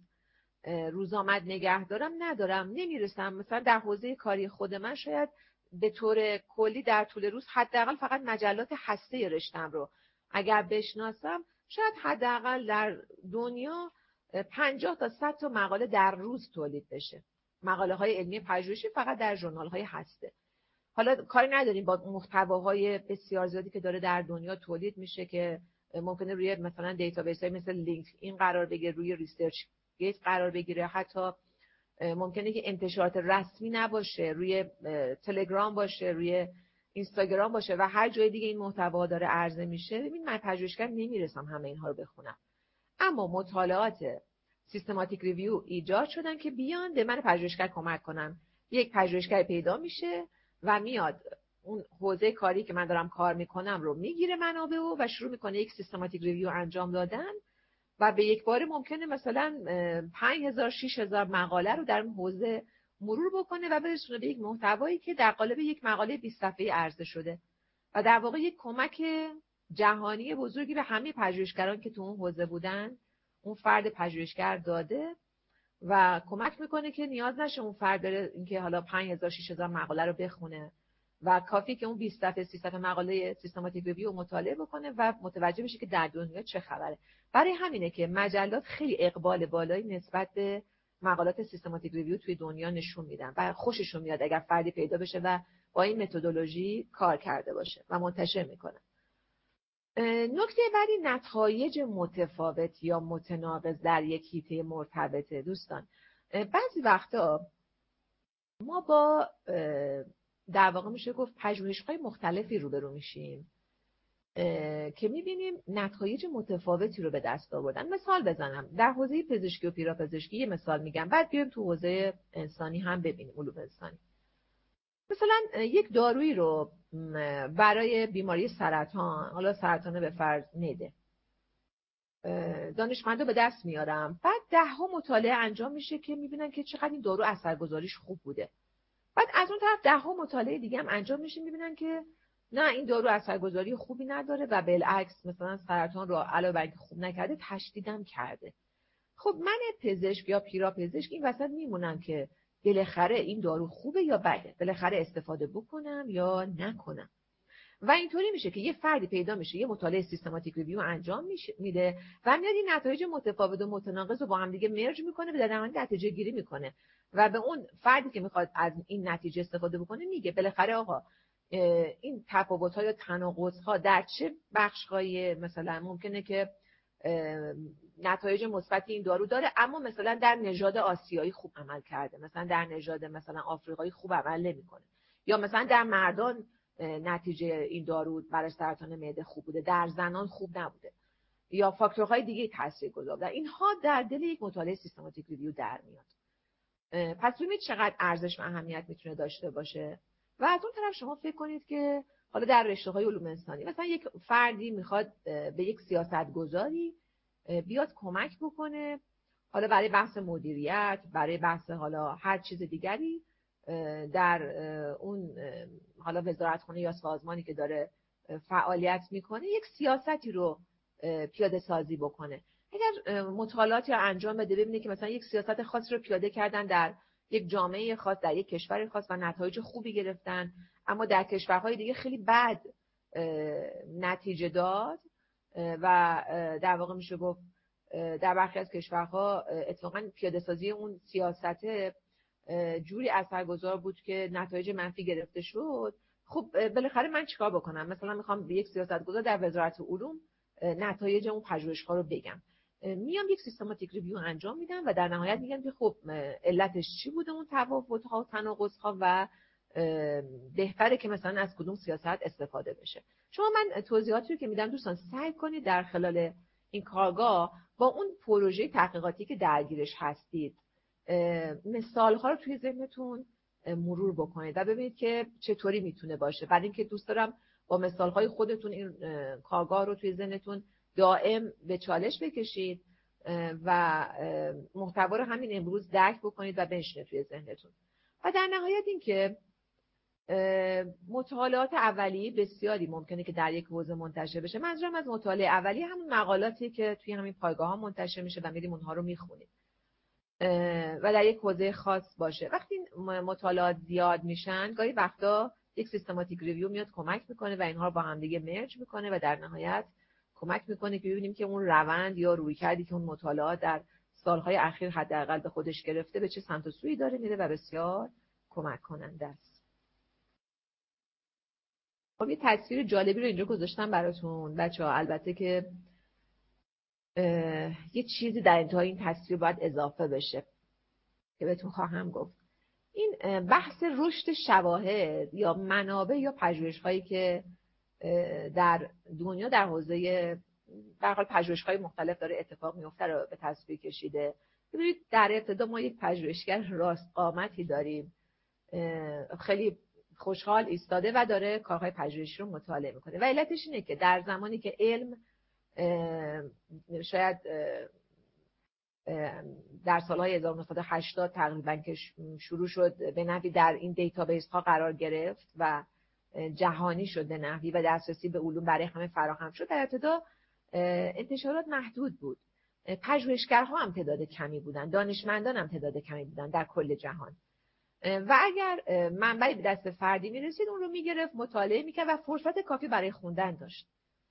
Speaker 1: روزآمد نگه دارم ندارم، نمیرسم. مثلا در حوزه کاری خود من شاید به طور کلی در طول روز حداقل فقط مجلات هسته رشتم رو اگر بشناسم، شاید حداقل در دنیا پنجاه تا صد تا مقاله در روز تولید بشه، مقاله های علمی پژوهشی فقط در ژورنال های هسته. حالا کاری نداریم با محتواهای بسیار زیادی که داره در دنیا تولید میشه که ممکنه روی مثلا دیتابیس های مثل لینک این قرار بگیره، روی ریسرچ گیت قرار بگیره، حتی ممکنه که انتشارات رسمی نباشه، روی تلگرام باشه، روی اینستاگرام باشه و هر جای دیگه این محتوا داره عرضه میشه. ببین من پژوهشگر نمیرسم همه اینها رو بخونم، اما مطالعات سیستماتیک ریویو ایجاد شدن که بیان به من پژوهشگر کمک کنن. یک پژوهشگر پیدا میشه و میاد اون حوزه کاری که من دارم کار میکنم رو میگیره منابع و شروع میکنه یک سیستماتیک ریویو انجام دادن و به یک باره ممکنه مثلا پنج هزار شش هزار مقاله رو در اون حوزه مرور بکنه و برسونه به یک محتوایی که در قالب یک مقاله بیست صفحه‌ای عرضه شده و در واقع یک کمک جهانی بزرگی به همه پژوهشگران که تو اون حوزه بودن اون فرد پژوهشگر داده و کمک میکنه که نیاز نشه اون فرد بره اینکه حالا پنج هزار شش هزار مقاله رو بخونه و کافی که اون بیست صفحه سی صفحه مقاله سیستماتیک ریویو مطالعه بکنه و متوجه بشه که در دنیا چه خبره. برای همینه که مجلات خیلی اقبال بالایی نسبت به مقالات سیستماتیک ریویو توی دنیا نشون میدن و خوششون میاد اگر فردی پیدا بشه و با این متدولوژی کار کرده باشه و منتشر میکنه. نکته بعدی نتایج متفاوت یا متناقض در یک حیطه مرتبطه. دوستان بعضی وقتا ما با در واقع میشه گفت پژوهش‌های مختلفی روبرو میشیم که میبینیم نتایج متفاوتی رو به دست آوردن. مثال بزنم در حوزه پزشکی و پیراپزشکی یه مثال میگم، بعد بیایم تو حوزه انسانی هم ببینیم، علوم انسانی. مثلا یک دارویی رو برای بیماری سرطان، حالا سرطان به فرض معده، دانشمندا به دست میارم، بعد ده ها مطالعه انجام میشه که میبینن که چقدر این دارو اثرگذاریش خوب بوده. بعد از اون طرف ده ها مطالعه دیگه هم انجام میشه، میبینن که نه این دارو اثرگذاری خوبی نداره و بالعکس مثلا سرطان رو علاوه بر اینکه خوب نکرده تشدیدم کرده. خب من پزشک یا پیراپزشک این وسط میمونم که بالاخره این دارو خوبه یا بده، بالاخره استفاده بکنم یا نکنم. و اینطوری میشه که یه فردی پیدا میشه یه مطالعه سیستماتیک ریویو انجام میده و میاد این نتایج متفاوت و متناقض رو با هم دیگه مرج میکنه و در نهایت نتیجه گیری میکنه و به اون فردی که میخواد از این نتیجه استفاده بکنه میگه بالاخره آقا این تفاوت‌ها یا تناقض‌ها در چه بخش‌های مثلا ممکنه که نتایج مثبتی این دارو داره، اما مثلا در نژاد آسیایی خوب عمل کرده، مثلا در نژاد مثلا آفریقایی خوب عمل نمیکنه، یا مثلا در مردان نتیجه این دارو برای سرطان معده خوب بوده، در زنان خوب نبوده، یا فاکتورهای دیگه تاثیرگذار بودن. اینها در دل یک مطالعه سیستماتیک ریویو در میاد. پس ببینید چقدر ارزش و اهمیت میتونه داشته باشه. و از اون طرف شما فکر کنید که حالا در رشته‌های علوم انسانی مثلا یک فردی میخواد به یک سیاستگزاری بیاد کمک بکنه، حالا برای بحث مدیریت، برای بحث حالا هر چیز دیگری در اون حالا وزارتخونه یا سازمانی که داره فعالیت میکنه، یک سیاستی رو پیاده سازی بکنه. اگر مطالعاتی رو انجام بده ببینه که مثلا یک سیاست خاصی رو پیاده کردن در یک جامعه خاص، در یک کشور خاص و نتایج خوبی گرفتن، اما در کشورهای دیگه خیلی بد نتیجه داد و در واقع میشه گفت در برخی از کشورها اتفاقا پیاده سازی اون سیاست جوری اثرگذار بود که نتایج منفی گرفته شد، خب بالاخره من چیکار بکنم؟ مثلا میخوام به یک سیاستگزار در وزارت علوم نتایج اون پژوهش‌ها رو بگم، میام یک سیستماتیک ریویو انجام میدم و در نهایت میگم که خب علتش چی بوده اون تفاوت‌ها و تناقض‌ها و بهتره که مثلا از کدوم سیاست استفاده بشه. شما من توضیحاتی رو که میدم دوستان سعی کنید در خلال این کارگاه با اون پروژه تحقیقاتی که درگیرش هستید مثال‌ها رو توی ذهنتون مرور بکنید و ببینید که چطوری میتونه باشه. برای اینکه دوست دارم با مثال‌های خودتون این کارگاه رو توی ذهنتون دائم به چالش بکشید و محتوا رو همین امروز درک بکنید و بنشینه توی ذهنتون. و در نهایت این که مطالعات اولیه بسیاری ممکنه که در یک حوزه منتشر بشه. منظورم از مطالعه اولیه همون مقالاتی که توی همین پایگاه ها منتشر میشه و میریم اونها رو میخونیم و در یک حوزه خاص باشه. وقتی مطالعات زیاد میشن گاهی وقتا یک سیستماتیک ریویو میاد کمک میکنه و اینها رو با هم دیگه مرج میکنه و در نهایت کمک میکنه که ببینیم که اون روند یا رویکردی که اون مطالعات در سالهای اخیر حداقل به خودش گرفته به چه سمت و سویی داره میره و بسیار کمک کننده است. خب یه تصویر جالبی رو اینجا گذاشتم براتون بچه‌ها. البته که یه چیزی در انتهای این تصویر باید اضافه بشه که بهتون خواهم گفت. این بحث رشد شواهد یا منابع یا پژوهش‌هایی که در دنیا در حوزه به هر حال پژوهش‌های مختلف داره اتفاق میفته رو به تصویر کشیده. ببینید در ابتدا ما یک پژوهشگر راست قامتی داریم، خیلی خوشحال ایستاده و داره کارهای پژوهشی رو مطالعه میکنه و علتش اینه که در زمانی که علم شاید در سالهای هزار و نهصد و هشتاد تقریبا که شروع شد به نحوی در این دیتابیس ها قرار گرفت و جهانی شد به نحوی و دسترسی به علوم برای همه فراهم شد، در ابتدا انتشارات محدود بود. پژوهشگرها هم تعداد کمی بودن، دانشمندان هم تعداد کمی بودن در کل جهان و اگر منبعی به دست فردی میرسید اون رو میگرفت مطالعه میکرد و فرصت کافی برای خوندن داشت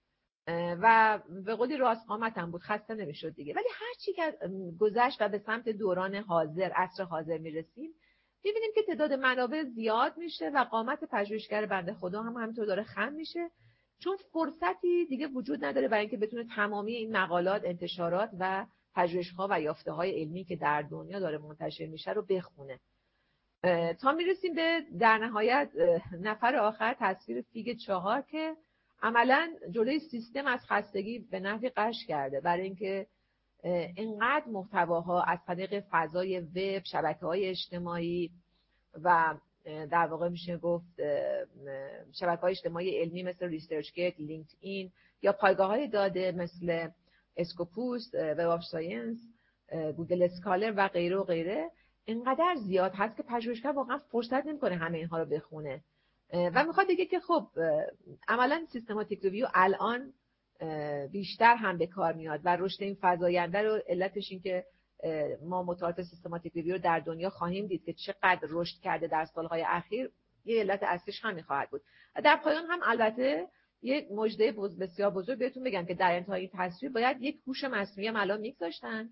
Speaker 1: و به قولی راست قامت هم بود، خسته نمیشد دیگه. ولی هر چی که گذشت و به سمت دوران حاضر، عصر حاضر میرسیم، میبینیم که تعداد منابع زیاد میشه و قامت پژوهشگر بنده خدا هم همینطور داره خم میشه، چون فرصتی دیگه وجود نداره برای اینکه بتونه تمامی این مقالات، انتشارات و پژوهش‌ها و یافته‌های علمی که در دنیا داره منتشر میشه رو بخونه. تا میرسیم به در نهایت نفر آخر، تصویر فیگ چهار که عملا جلوی سیستم از خستگی به نحوی قش کرده، برای اینکه اینقدر محتواها از طریق فضای وب، شبکه‌های اجتماعی و در واقع میشه گفت شبکه‌های اجتماعی علمی مثل ریسرچگیت، لینکدین یا پایگاه‌های داده مثل اسکوپوس، وب آف ساینس، گوگل اسکالر و غیره و غیره اینقدر زیاد هست که پژوهشگر واقعا فرصت نمی‌کنه همه اینها رو بخونه و میخواد بگه که خب عملا سیستماتیک ریویو الان بیشتر هم به کار میاد و رشد این فزاینده رو علتش این که ما مطالعات سیستماتیک ریویو در دنیا خواهیم دید که چقدر رشد کرده در سالهای اخیر، یه علت اصلیش همین خواهد بود. در پایان هم البته یک مژده بسیار بزرگ بهتون بگم که در انتهای این تصویر باید یک هوش مصنوعی هم الان میگذاشتن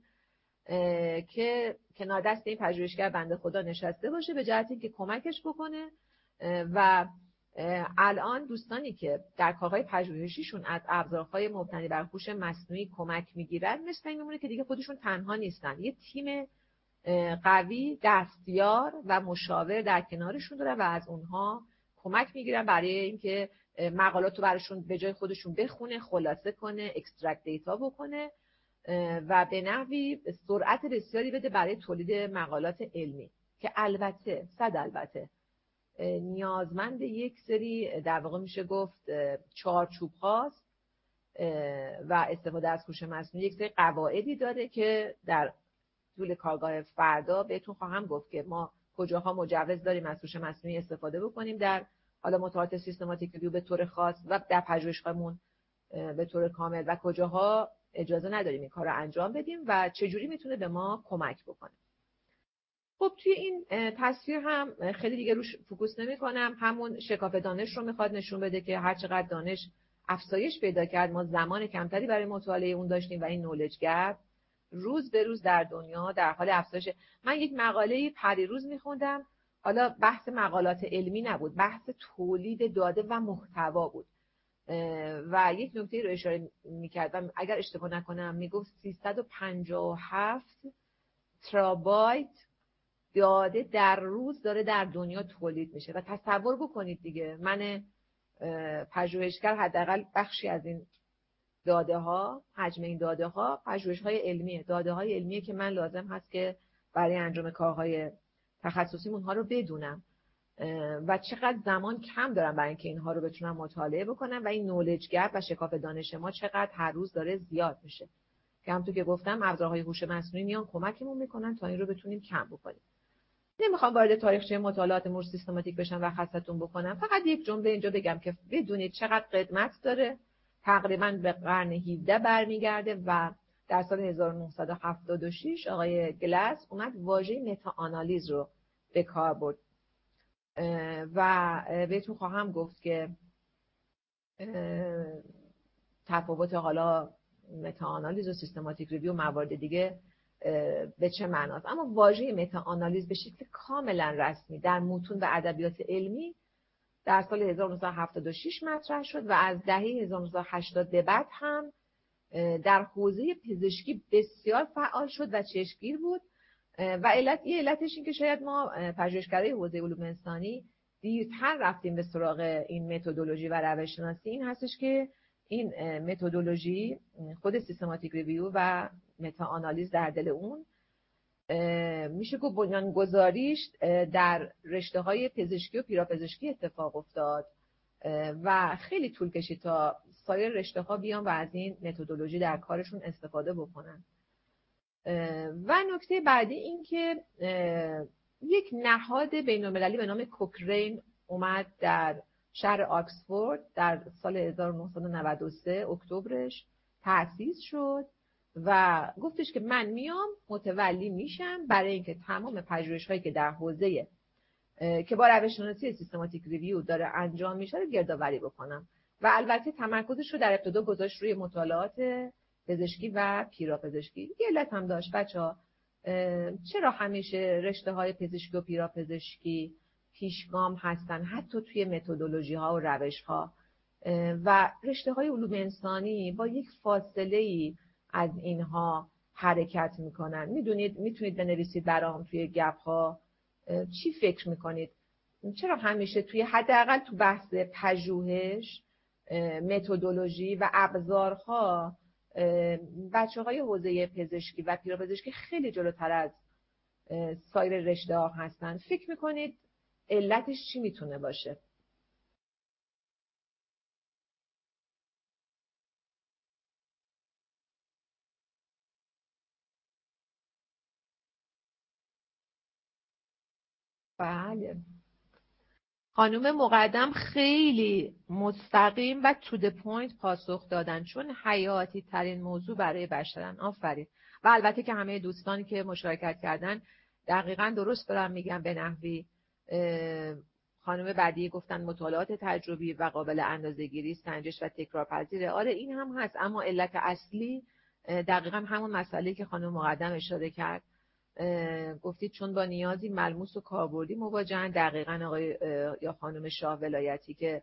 Speaker 1: که کنار دست این پژوهشگر بنده خدا نشسته باشه به جهت اینکه کمکش بکنه و الان دوستانی که در کارهای پژوهشیشون از ابزارهای مبتنی بر هوش مصنوعی کمک میگیرن مثل این میمونه که دیگه خودشون تنها نیستن، یه تیم قوی، دستیار و مشاور در کنارشون دارن و از اونها کمک میگیرن برای اینکه مقالات رو براشون به جای خودشون بخونه، خلاصه کنه، اکسترکت دیتا بکنه و به نحوی سرعت بسیاری بده برای تولید مقالات علمی که البته صد البته نیازمند یک سری در واقع میشه گفت چارچوب هاست و استفاده از هوش مصنوعی یک سری قواعدی داره که در طول کارگاه فردا بهتون خواهم گفت که ما کجاها مجوز داریم از هوش مصنوعی استفاده بکنیم در حالا مطالعات سیستماتیک ریویو به طور خاص و در پژوهش‌هامون به طور کامل و کجاها اجازه نداریم این کار رو انجام بدیم و چجوری میتونه به ما کمک بکنه. خب توی این تصویر هم خیلی دیگه روش فوکوس نمی کنم، همون شکاف دانش رو میخواد نشون بده که هر چقدر دانش افزایش پیدا کرد ما زمان کمتری برای مطالعه اون داشتیم و این نولج گپ روز به روز در دنیا در حال افزایش. من یک مقاله پریروز میخوندم حالا بحث مقالات علمی نبود، بحث تولید داده و محتوا بود و یک نکته رو اشاره می‌کردم اگر اشتباه نکنم میگفت سیصد و پنجاه و هفت ترابایت داده در روز داره در دنیا تولید میشه و تصور بکنید دیگه من پژوهشگر حداقل بخشی از این داده ها، حجم این داده ها پژوهش های علمیه، داده های علمیه که من لازم هست که برای انجام کارهای تخصصی اونها رو بدونم و چقدر زمان کم دارم برای اینکه اینها رو بتونم مطالعه بکنم و این نولج گپ و شکاف دانش ما چقدر هر روز داره زیاد میشه که همونطور که گفتم ابزارهای هوش مصنوعی میان کمکمون میکنن تا این رو بتونیم کم بکنیم. نمیخوام وارد تاریخچه مطالعات مور سیستماتیک بشم و خستتون بکنم، فقط یک جمله اینجا بگم که بدونید چقدر قدمت داره. تقریبا به قرن هفدهم برمیگرده و در سال هزار و نهصد و هفتاد و شش آقای گلس اومد واژه متا آنالیز رو به کار برد و بهتون خواهم گفت که تفاوت حالا متا آنالیز و سیستماتیک ریویو و موارد دیگه به چه معناست. اما واژه متا آنالیز به شکل کاملا رسمی در متون و ادبیات علمی در سال هزار و نهصد و هفتاد و شش مطرح شد و از دهه هزار و نهصد و هشتاد به بعد هم در حوزه پزشکی بسیار فعال شد و چشمگیر بود و علت یه علتش این که شاید ما پژوهشگرای حوزه علوم انسانی دیرتر رفتیم به سراغ این متدولوژی و روش شناسی. این هستش که این متدولوژی خود سیستماتیک ریویو و متا آنالیز در دل اون میشه گفت بنیانگذاریش در رشته های پزشکی و پیراپزشکی اتفاق افتاد و خیلی طول کشید تا سایر رشته ها بیان و از این متدولوژی در کارشون استفاده بکنن. و نکته بعدی این که یک نهاد بین‌المللی به نام کوکرین اومد در شهر آکسفورد در سال هزار و نهصد و نود و سه اکتبرش تأسیس شد و گفتش که من میام متولی میشم برای اینکه تمام پژوهش‌هایی که در حوزه که با روش‌شناسی سیستماتیک ریویو داره انجام میشه رو گردآوری بکنم و البته تمرکزش رو در ابتدا گذاشت روی مطالعات پزشکی و پیراپزشکی. یه علت هم داشت بچه‌ها، چرا همیشه رشته‌های پزشکی و پیراپزشکی پیشگام هستن حتی توی متدولوژی‌ها و روش‌ها و رشته‌های علوم انسانی با یک فاصله‌ای از اینها حرکت میکنن. میدونید میتونید بنویسید برام توی گپ‌ها چی فکر میکنید چرا همیشه توی حداقل تو بحث پژوهش متدولوژی و ابزارها بچه‌های حوزه پزشکی و پیراپزشکی خیلی جلوتر از سایر رشته‌ها هستن؟ فکر میکنید علتش چی میتونه باشه؟ بله، خانم مقدم خیلی مستقیم و تو د پوینت پاسخ دادن چون حیاتی ترین موضوع برای بشرن. آفرین. و البته که همه دوستانی که مشارکت کردن دقیقاً درست دارم میگم به نحوی. خانم بعدی گفتن مطالعات تجربی و قابل اندازه‌گیری، سنجش و تکرارپذیره. آره این هم هست، اما علت اصلی دقیقاً همون مسئله که خانم مقدم اشاره کرد. گفتید چون با نیازی ملموس و کاربردی مواجهن. دقیقاً آقای یا خانم شاه ولایتی که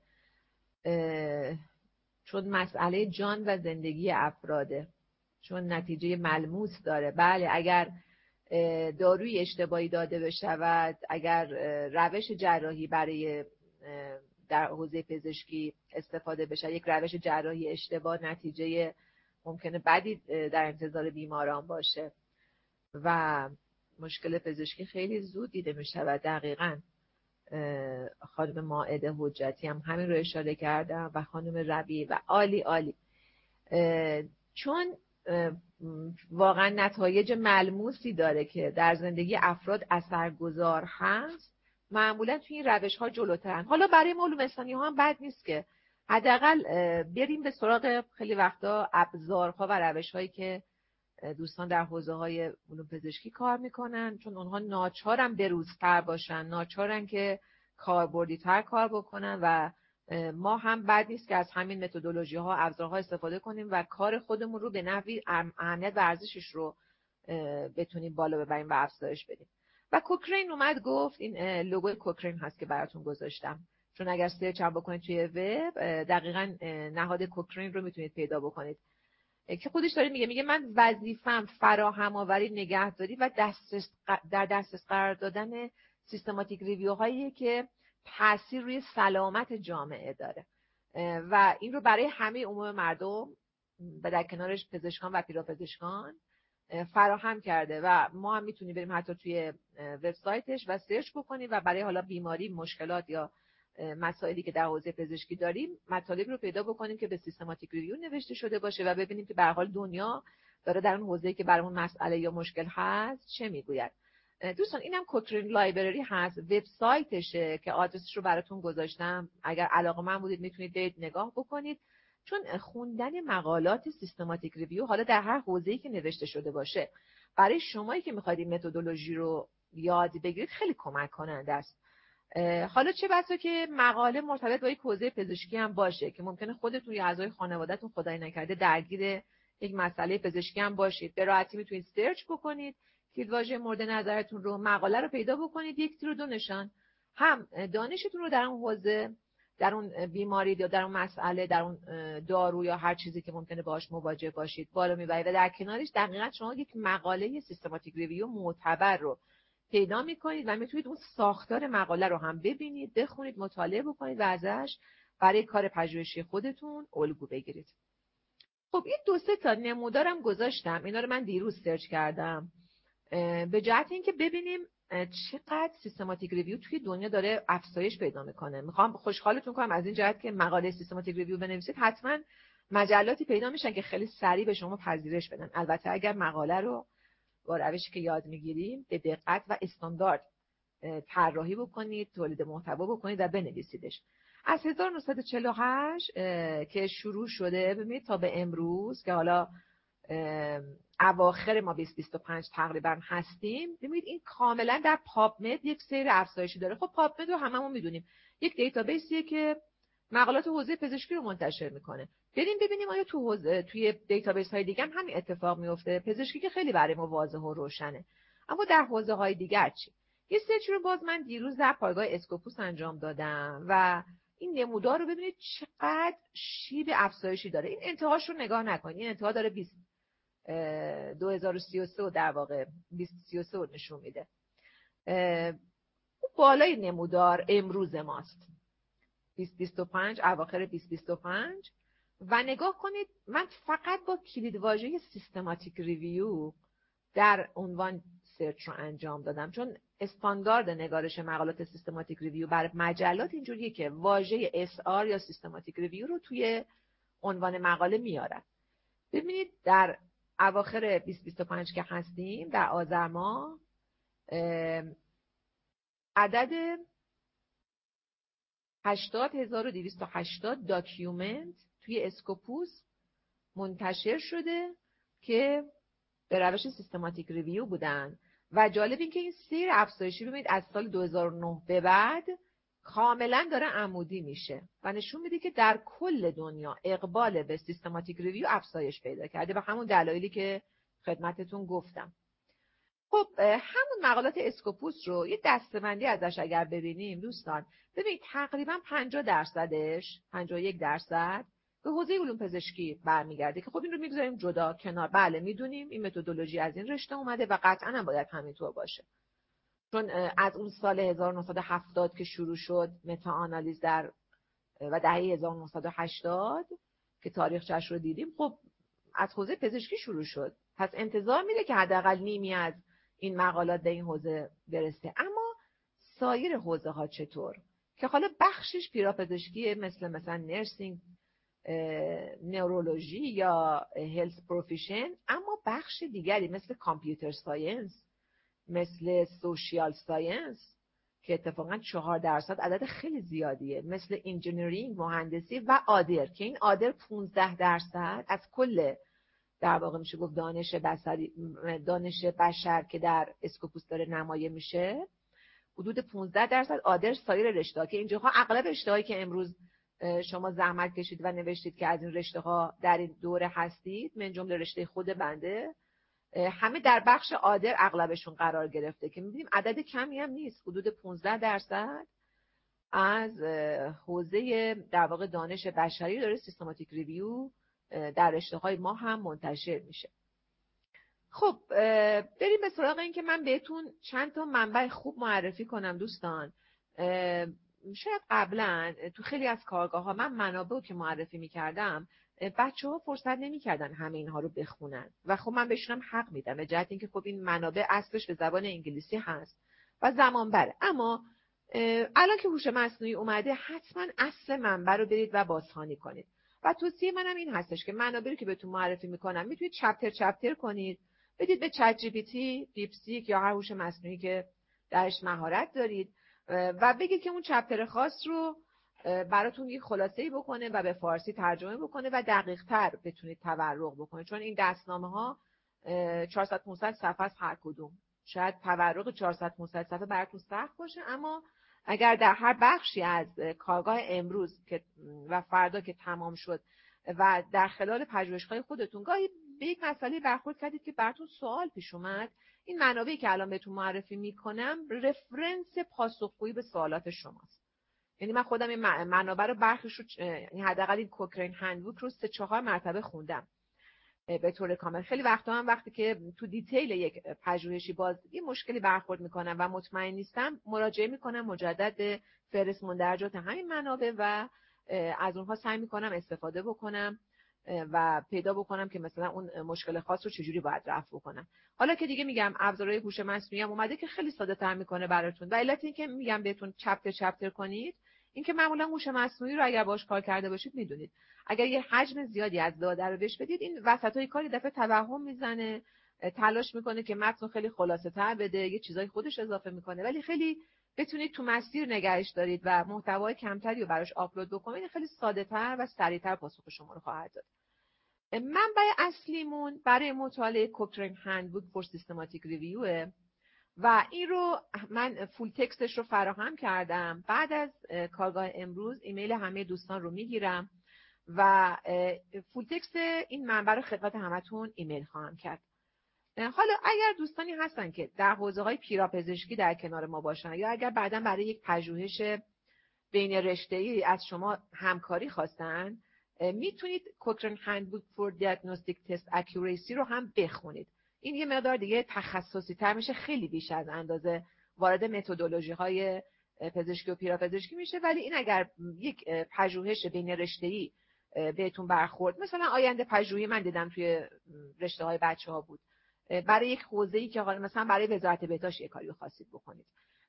Speaker 1: چون مسئله جان و زندگی افراده، چون نتیجه ملموس داره. بله، اگر داروی اشتباهی داده بشود، اگر روش جراحی برای در حوزه پزشکی استفاده بشه، یک روش جراحی اشتباه نتیجه ممکنه بدی در انتظار بیماران باشه و مشکل پزشکی خیلی زود دیده می شود. دقیقاً خانم مائده حجتی هم همین رو اشاره کردم و خانم ربیعی و عالی عالی، چون واقعا نتایج ملموسی داره که در زندگی افراد اثرگذار هست. معمولا توی این روش ها جلوترن. حالا برای علوم انسانی ها هم بد نیست که حداقل بریم به سراغ خیلی وقتا ابزارها و روش هایی که دوستان در حوزه های علوم پزشکی کار میکنن، چون اونها ناچارن بروزتر باشن، ناچارن که کاربردی تر کار بکنن و ما هم بد نیست که از همین متدولوژی ها ابزارها استفاده کنیم و کار خودمون رو به نحوی اهمیت و ارزشش رو بتونیم بالا ببریم و افزایش بدیم. و کوکرین اومد گفت، این لوگوی کوکرین هست که براتون گذاشتم، چون اگر سرچ هم بکنید توی وب دقیقاً نهاد کوکرین رو میتونید پیدا بکنید که خودش داره میگه میگه من وظیفم فراهم آوری، نگهداری و دسترس در دسترس قرار دادن سیستماتیک ریویو هایی که تاثیر روی سلامت جامعه داره و این رو برای همه عموم مردم و در کنارش پزشکان و پیراپزشکان فراهم کرده و ما هم میتونیم بریم حتی توی وبسایتش و سرچ بکنیم و برای حالا بیماری، مشکلات یا مسائلی که در حوزه پزشکی داریم مطالبی رو پیدا بکنیم که به سیستماتیک ریویو نوشته شده باشه و ببینیم که به هر حال دنیا داره در اون حوزه‌ای که برامون مسئله یا مشکل هست چه میگوید. دوستان اینم کوکرین لایبرری هست، وبسایتشه که آدرسش رو براتون گذاشتم، اگر علاقه‌مند بودید میتونید برید نگاه بکنید، چون خوندن مقالات سیستماتیک ریویو حالا در هر حوزه‌ای که نوشته شده باشه برای شمایی که می‌خواید این متدولوژی رو یاد بگیرید خیلی کمک کننده است. حالا چه بسا که مقاله مرتبط با یک حوزه پزشکی هم باشه که ممکنه خودتون یا اعضای خانواده‌تون خدای نکرده درگیر یک مسئله پزشکی هم باشید، به راحتی میتونید سرچ بکنید کلیدواژه مورد نظرتون رو، مقاله رو پیدا بکنید، یک تیر و دو نشان هم دانشتون رو در اون حوزه، در اون بیماری یا در اون مسئله، در اون دارو یا هر چیزی که ممکنه باهاش مواجه باشید بالا میبرید و در کنارش دقیقاً شما یک مقاله سیستماتیک ریویو معتبر رو پیدا میکنید و میتونید اون ساختار مقاله رو هم ببینید، بخونید، مطالعه بکنید و ازش برای کار پژوهشی خودتون الگو بگیرید. خب این دو سه تا نمودارم گذاشتم، اینا رو من دیروز سرچ کردم به جهت اینکه ببینیم چقدر سیستماتیک ریویو توی دنیا داره افزایش پیدا میکنه. میخوام خوشحالتون کنم از این جهت که مقاله سیستماتیک ریویو بنویسید حتما مجلاتی پیدا میشن که خیلی سریع به شما پذیرش بدن، البته اگر مقاله رو با روشی که یاد میگیریم به دقت و استاندارد طراحی بکنید، تولید محتوا بکنید و بنویسیدش. از هزار و نهصد و چهل و هشت که شروع شده ببینید تا به امروز که حالا اواخر ما بیست بیست و پنج تقریبا هستیم، ببینید این کاملا در پابمد یک سیر افزایشی داره. خب پابمد رو هممون میدونیم یک دیتابیسیه که مقالات حوزه پزشکی رو منتشر میکنه. بریم ببینیم آیا تو حوزه توی دیتابیس های دیگه هم همین اتفاق میفته. پزشکی که خیلی برای ما واضحه و روشنه، اما در حوزه های دیگر چی؟ یه سرچ رو باز من دیروز در پایگاه اسکوپوس انجام دادم و این نمودار رو ببینید چقدر شیب افزایشی داره. این انتهاش رو نگاه نکنید، این انتها داره بیست دو هزار و سی و سه و در واقع بیست سی و سه رو نشون میده. بالای نمودار امروز ماست بیست بیست و پنج، اواخر بیست بیست و پنج و نگاه کنید من فقط با کلیدواژه سیستماتیک ریویو در عنوان سرچ رو انجام دادم، چون استاندارد نگارش مقالات سیستماتیک ریویو برای مجلات اینجوریه که واژه اس آر یا سیستماتیک ریویو رو توی عنوان مقاله میارن. ببینید در اواخر بیست بیست و پنج که هستیم در آذر ماه عدد هشتاد هزار و دویست و هشتاد داکیومنت توی اسکوپوس منتشر شده که به روش سیستماتیک ریویو بودن و جالب این که این سیر افزایشی ببینید از سال دو هزار و نه به بعد کاملا داره عمودی میشه و نشون میده که در کل دنیا اقبال به سیستماتیک ریویو افزایش پیدا کرده و همون دلایلی که خدمتتون گفتم. خب همون مقالات اسکوپوس رو یه دسته‌بندی ازش اگر ببینیم دوستان، ببینید تقریبا پنجاه درصدش پنجاه و یک درصد به حوزه علوم پزشکی برمیگرده که خب این رو میگذاریم جدا کنار. بله میدونیم این متدولوژی از این رشته اومده و قطعا هم باید همینطور باشه، چون از اون سال هزار و نهصد و هفتاد که شروع شد متا آنالیز در و دهه هزار و نهصد و هشتاد که تاریخچه‌اش رو دیدیم، خب از حوزه پزشکی شروع شد، پس انتظار میره که حداقل نیمی از این مقالات به این حوزه برسه. اما سایر حوزه ها چطور؟ که حالا بخشش پیراپزشکی مثل مثلا نرسینگ، نورولوژی یا هلت پروفیشن، اما بخش دیگری مثل کامپیوتر ساینس، مثل سوشیال ساینس که اتفاقا چهار درصد عدد خیلی زیادیه، مثل انجینیرینگ، مهندسی و آدر که این آدر پانزده درصد از کل در واقع میشه گفت دانش بشری، دانش بشر که در اسکوپوس داره نمایه میشه، حدود پانزده درصد آدر سایر رشته‌ها که اینجاها اغلب رشته‌هایی که امروز شما زحمت کشید و نوشتید که از این رشته‌ها در این دوره هستید، من جمله رشته خود بنده همه در بخش آدر اغلبشون قرار گرفته که می‌بینیم عدد کمی هم نیست، حدود پانزده درصد از حوزه در واقع دانش بشری داره سیستماتیک ریویو در رشته‌های ما هم منتشر میشه. خب بریم به سراغ این که من بهتون چند تا منبع خوب معرفی کنم دوستان. شاید قبلا تو خیلی از کارگاه‌ها من منابع که معرفی می‌کردم بچه‌ها فرصت نمی‌کردن همه اینها رو بخونن و خب من بهشونم حق میدم به جهت اینکه خب این منابع اصلش به زبان انگلیسی هست و زمان بره. اما الان که هوش مصنوعی اومده حتما اصل منبع رو برید و بازخوانی کنید و توصیه منم این هستش که منابعی که بهتون معرفی می‌کنم میتونید چپتر چپتر کنید، بدید به چت جی پی تی، دیپسیک یا هر هوش مصنوعی که درش مهارت دارید و بگید که اون چپتر خاص رو براتون یک خلاصه‌ای بکنه و به فارسی ترجمه بکنه و دقیق‌تر بتونید تورق بکنید، چون این دستنامه‌ها چهارصد پانصد صفحه است هر کدوم. شاید تورق چهارصد پانصد صفحه براتون سخت باشه، اما اگر در هر بخشی از کارگاه امروز که و فردا که تمام شد و در خلال پژوهش‌های خودتون گاهی به یک مسئله برخورد کردید که براتون سوال پیش اومد، این منابعی که الان بهتون معرفی میکنم رفرنس پاسخگویی به سوالات شماست. یعنی من خودم این منابع رو برخیش رو یعنی حداقل این کوکرین هندبوک رو سه چهار مرتبه خوندم به طور کامل. خیلی وقتا هم وقتی که تو دیتیل یک پژوهشی باز این مشکلی برخورد میکنم و مطمئن نیستم مراجعه میکنم مجدد به فهرست مندرجات همین منابع و از اونها سعی میکنم استفاده بکنم و پیدا بکنم که مثلا اون مشکل خاص رو چجوری باید رفع بکنم. حالا که دیگه میگم ابزارهای هوش مصنوعی هم اومده که خیلی ساده تر میکنه براتون و علت این که میگم بهتون چپتر چپتر کنید این که معمولا هوش مصنوعی رو اگر باش کار کرده باشید میدونید اگر یه حجم زیادی از داده رو بهش بدید این وسطای کاری دفعه توهم میزنه، تلاش میکنه که متن خیلی خلاصه تر بده، یه چیزای خودش اضافه میکنه، ولی خیلی بتونید تو مسیر نگهش دارید و محتوای کمتری رو براش آپلود بکنید خیلی ساده تر و سریعتر پاسخ شما رو خواهد داد. منبع اصلیمون برای مطالعه کوکرین هندبوک فور سیستماتیک ریویو و این رو من فول تکستش رو فراهم کردم. بعد از کارگاه امروز ایمیل همه دوستان رو میگیرم و فول تکست این منبع رو خدمت همتون ایمیل خواهم کرد. حالا اگر دوستانی هستن که در حوزه‌های پیراپزشکی در کنار ما باشن یا اگر بعداً برای یک پژوهش بین رشته‌ای از شما همکاری خواستن میتونید کوکرین هندبوک فور دیاگنوستیک تست اکوریسی رو هم بخونید. این یه مقدار دیگه تخصصی تر میشه، خیلی بیش از اندازه وارد متدولوژی های پزشکی و پیراپزشکی میشه، ولی این اگر یک پژوهش بین رشته‌ای بهتون برخورد، مثلا آینده پژوهی من دیدم توی رشته های بچه ها بود برای یک حوزه‌ای که مثلا برای وزارت بهداشت یک کاری خواستید بکنید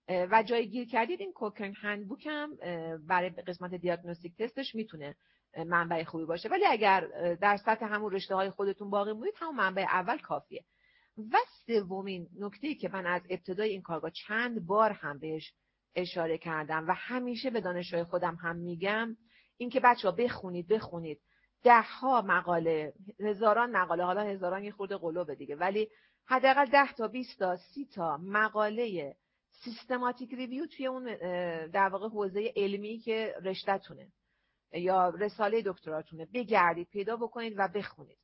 Speaker 1: و جای گیر کردید، این کوکرین هندبوک هم برای قسمت دیاگنوستیک تستش میتونه منبع خوبی باشه. ولی اگر در سطح همون رشته های خودتون باقی موندید همون منبع اول کافیه. و سومین نکته‌ای که من از ابتدای این کارگاه چند بار هم بهش اشاره کردم و همیشه به دانشجوی خودم هم میگم این که بچه‌ها بخونید بخونید ده ها مقاله، هزاران مقاله، حالا هزاران یه خورده قلوبه دیگه، ولی حداقل ده تا بیست تا سی تا مقاله سیستماتیک ریویو توی اون در واقع حوزه علمی که رشته‌تونه یا رساله دکتراتونه بگردید پیدا بکنید و بخونید.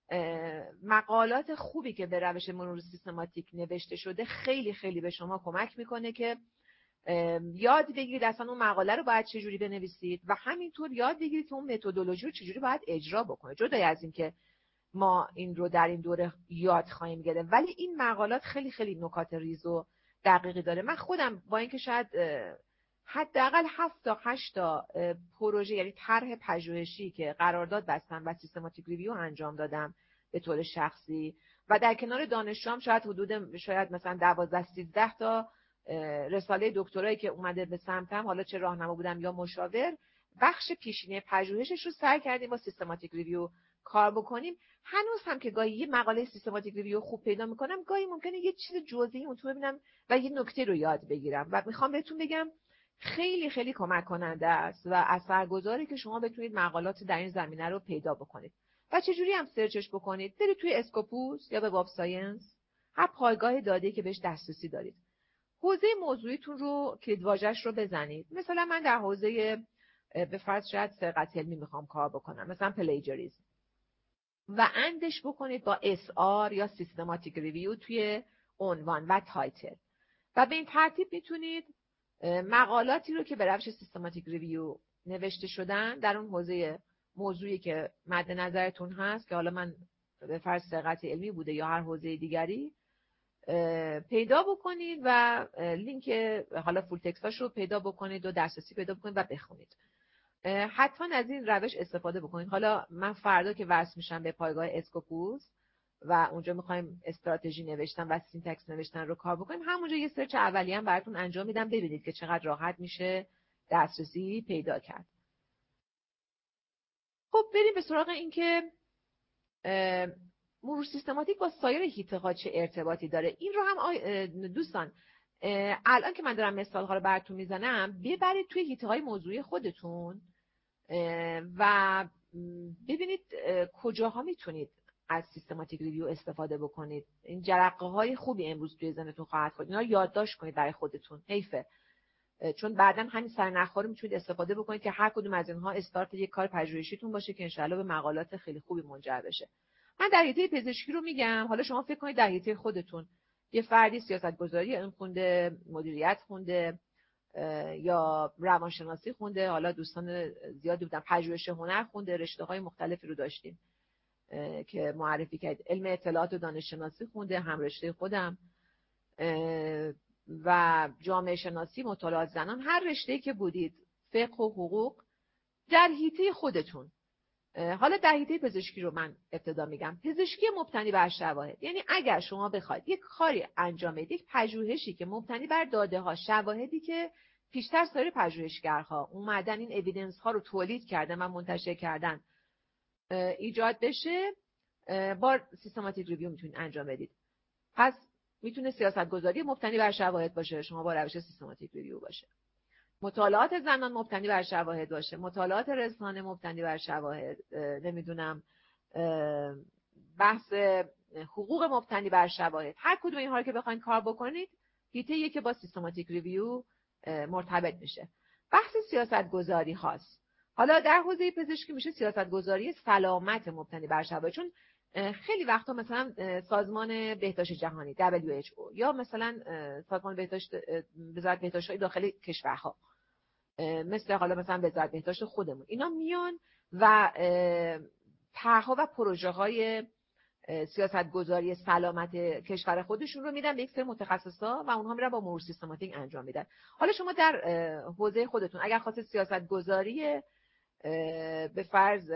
Speaker 1: مقالات خوبی که به روش مرور سیستماتیک نوشته شده خیلی خیلی به شما کمک میکنه که یاد بگیرید اصلا اون مقاله رو باید چجوری بنویسید و همینطور یاد بگیرید که اون متدولوژی رو چجوری باید اجرا بکنید. جدای از این که ما این رو در این دوره یاد خواهیم گرفت، ولی این مقالات خیلی خیلی نکات ریز و دقیقی داره. من خودم با اینکه شاید حداقل هفت تا هشت تا پروژه یعنی طرح پژوهشی که قرارداد بستم و سیستماتیک ریویو انجام دادم به طور شخصی و در کنار دانشجوام شاید حدود شاید مثلا دوازده سیزده تا رساله دکترایی که اومده به سمتم، حالا چه راهنما بودم یا مشاور، بخش پیشینه پژوهشش رو سعی کردیم با سیستماتیک ریویو کار بکنیم. هنوز هم که گاهی یه مقاله سیستماتیک ریویو خوب پیدا میکنم، گاهی ممکنه یه چیز جزئی اون تو ببینم و یه نکته رو یاد بگیرم و میخوام بهتون بگم خیلی خیلی کمک کننده است و اثرگذاره که شما بتونید مقالات در این زمینه رو پیدا بکنید. و چجوری هم سرچش بکنید؟ برید توی اسکوپوس یا به واب ساینس، هر پایگاه داده‌ای که بهش دسترسی دارید، حوزه موضوعیتون رو کلیدواژه‌اش رو بزنید. مثلا من در حوزه به فرض شاید سرقت علمی میخوام کار بکنم، مثلا پلیجریسم، و اندش بکنید با اس آر یا سیستماتیک ریویو توی عنوان و تایتل و به این ترتیب میتونید مقالاتی رو که به روش سیستماتیک ریویو نوشته شدن در اون حوزه موضوعی که مد نظرتون هست که حالا من به فرض سرقت علمی بوده یا هر حوزه دیگری پیدا بکنید و لینک حالا فول تکستاش رو پیدا بکنید و دسترسی پیدا بکنید و بخونید. حتما از این روش استفاده بکنید. حالا من فردا که وصل میشم به پایگاه اسکوپوس و اونجا میخوایم استراتژی نوشتن و سینتکس نوشتن رو کار بکنیم، همونجا یه سرچ اولیه هم براتون انجام میدم ببینید که چقدر راحت میشه دسترسی پیدا کرد. خب بریم به سراغ این که مرور سیستماتیک با سایر هیته ها چه ارتباطی داره. این رو هم دوستان الان که من دارم مثال ها رو براتون میزنم ببرید توی هیته های موضوعی خودتون و ببینید کجاها میتونید از سیستماتیک ریویو استفاده بکنید. این جرقه های خوبی امروز توی ذهنتون خواهد بود. اینا رو یادداشت کنید برای خودتون. حیفه، چون بعداً همین سرنخ‌ها رو میتونید استفاده بکنید که هر کدوم از اینها استارت یک کار پژوهشیتون باشه که انشالله به مقالات خیلی خوبی منجر بشه. من در حیطه پزشکی رو میگم، حالا شما فکر کنید در حیطه خودتون یه فردی سیاستگذاری علم خونده، مدیریت خونده یا روانشناسی خونده، حالا دوستان زیادی بودن پژوهش هنر خونده، رشته‌های مختلفی رو داشتیم که معرفی کرد. علم اطلاعات و دانش شناسی خونده، هم رشته خودم، و جامعه شناسی، مطالعات زنان، هر رشته‌ای که بودید، فقه و حقوق در حیطه خودتون. حالا در حیطه پزشکی رو من ابتدا میگم. پزشکی مبتنی بر شواهد، یعنی اگر شما بخواید یک کاری انجام بدید، یک پژوهشی که مبتنی بر داده ها، شواهدی که پیشتر سایر پژوهشگرها اومدن این اوییدنس ها رو تولید کردن و منتشر کردن ایجاد بشه، با سیستماتیک ریویو میتونید انجام بدید. پس میتونه سیاستگذاری مبتنی بر شواهد باشه، شما با روش سیستماتیک ریویو باشه. مطالعات زنان مبتنی بر شواهد باشه، مطالعات رسانه مبتنی بر شواهد، نمیدونم بحث حقوق مبتنی بر شواهد، هر کدوم اینها رو که بخواید کار بکنید حیطه‌ای که با سیستماتیک ریویو مرتبط میشه. بحث سیاستگذاری هاست. حالا در حوزه پزشکی میشه سیاستگذاری سلامت مبتنی بر شواهد، چون خیلی وقتا مثلا سازمان بهداشت جهانی دبلیو اچ او یا مثلا سازمان بهداشت وزارت بهداشت داخل کشورها، مثل حالا مثلا وزارت بهداشت خودمون، اینا میان و طرح‌ها و پروژه‌های سیاستگذاری سلامت کشور خودشون رو میدن به یک سری متخصصا و اونها میرن با مرور سیستماتیک انجام میدن. حالا شما در حوزه خودتون اگر خواستید سیاستگذاری به فرض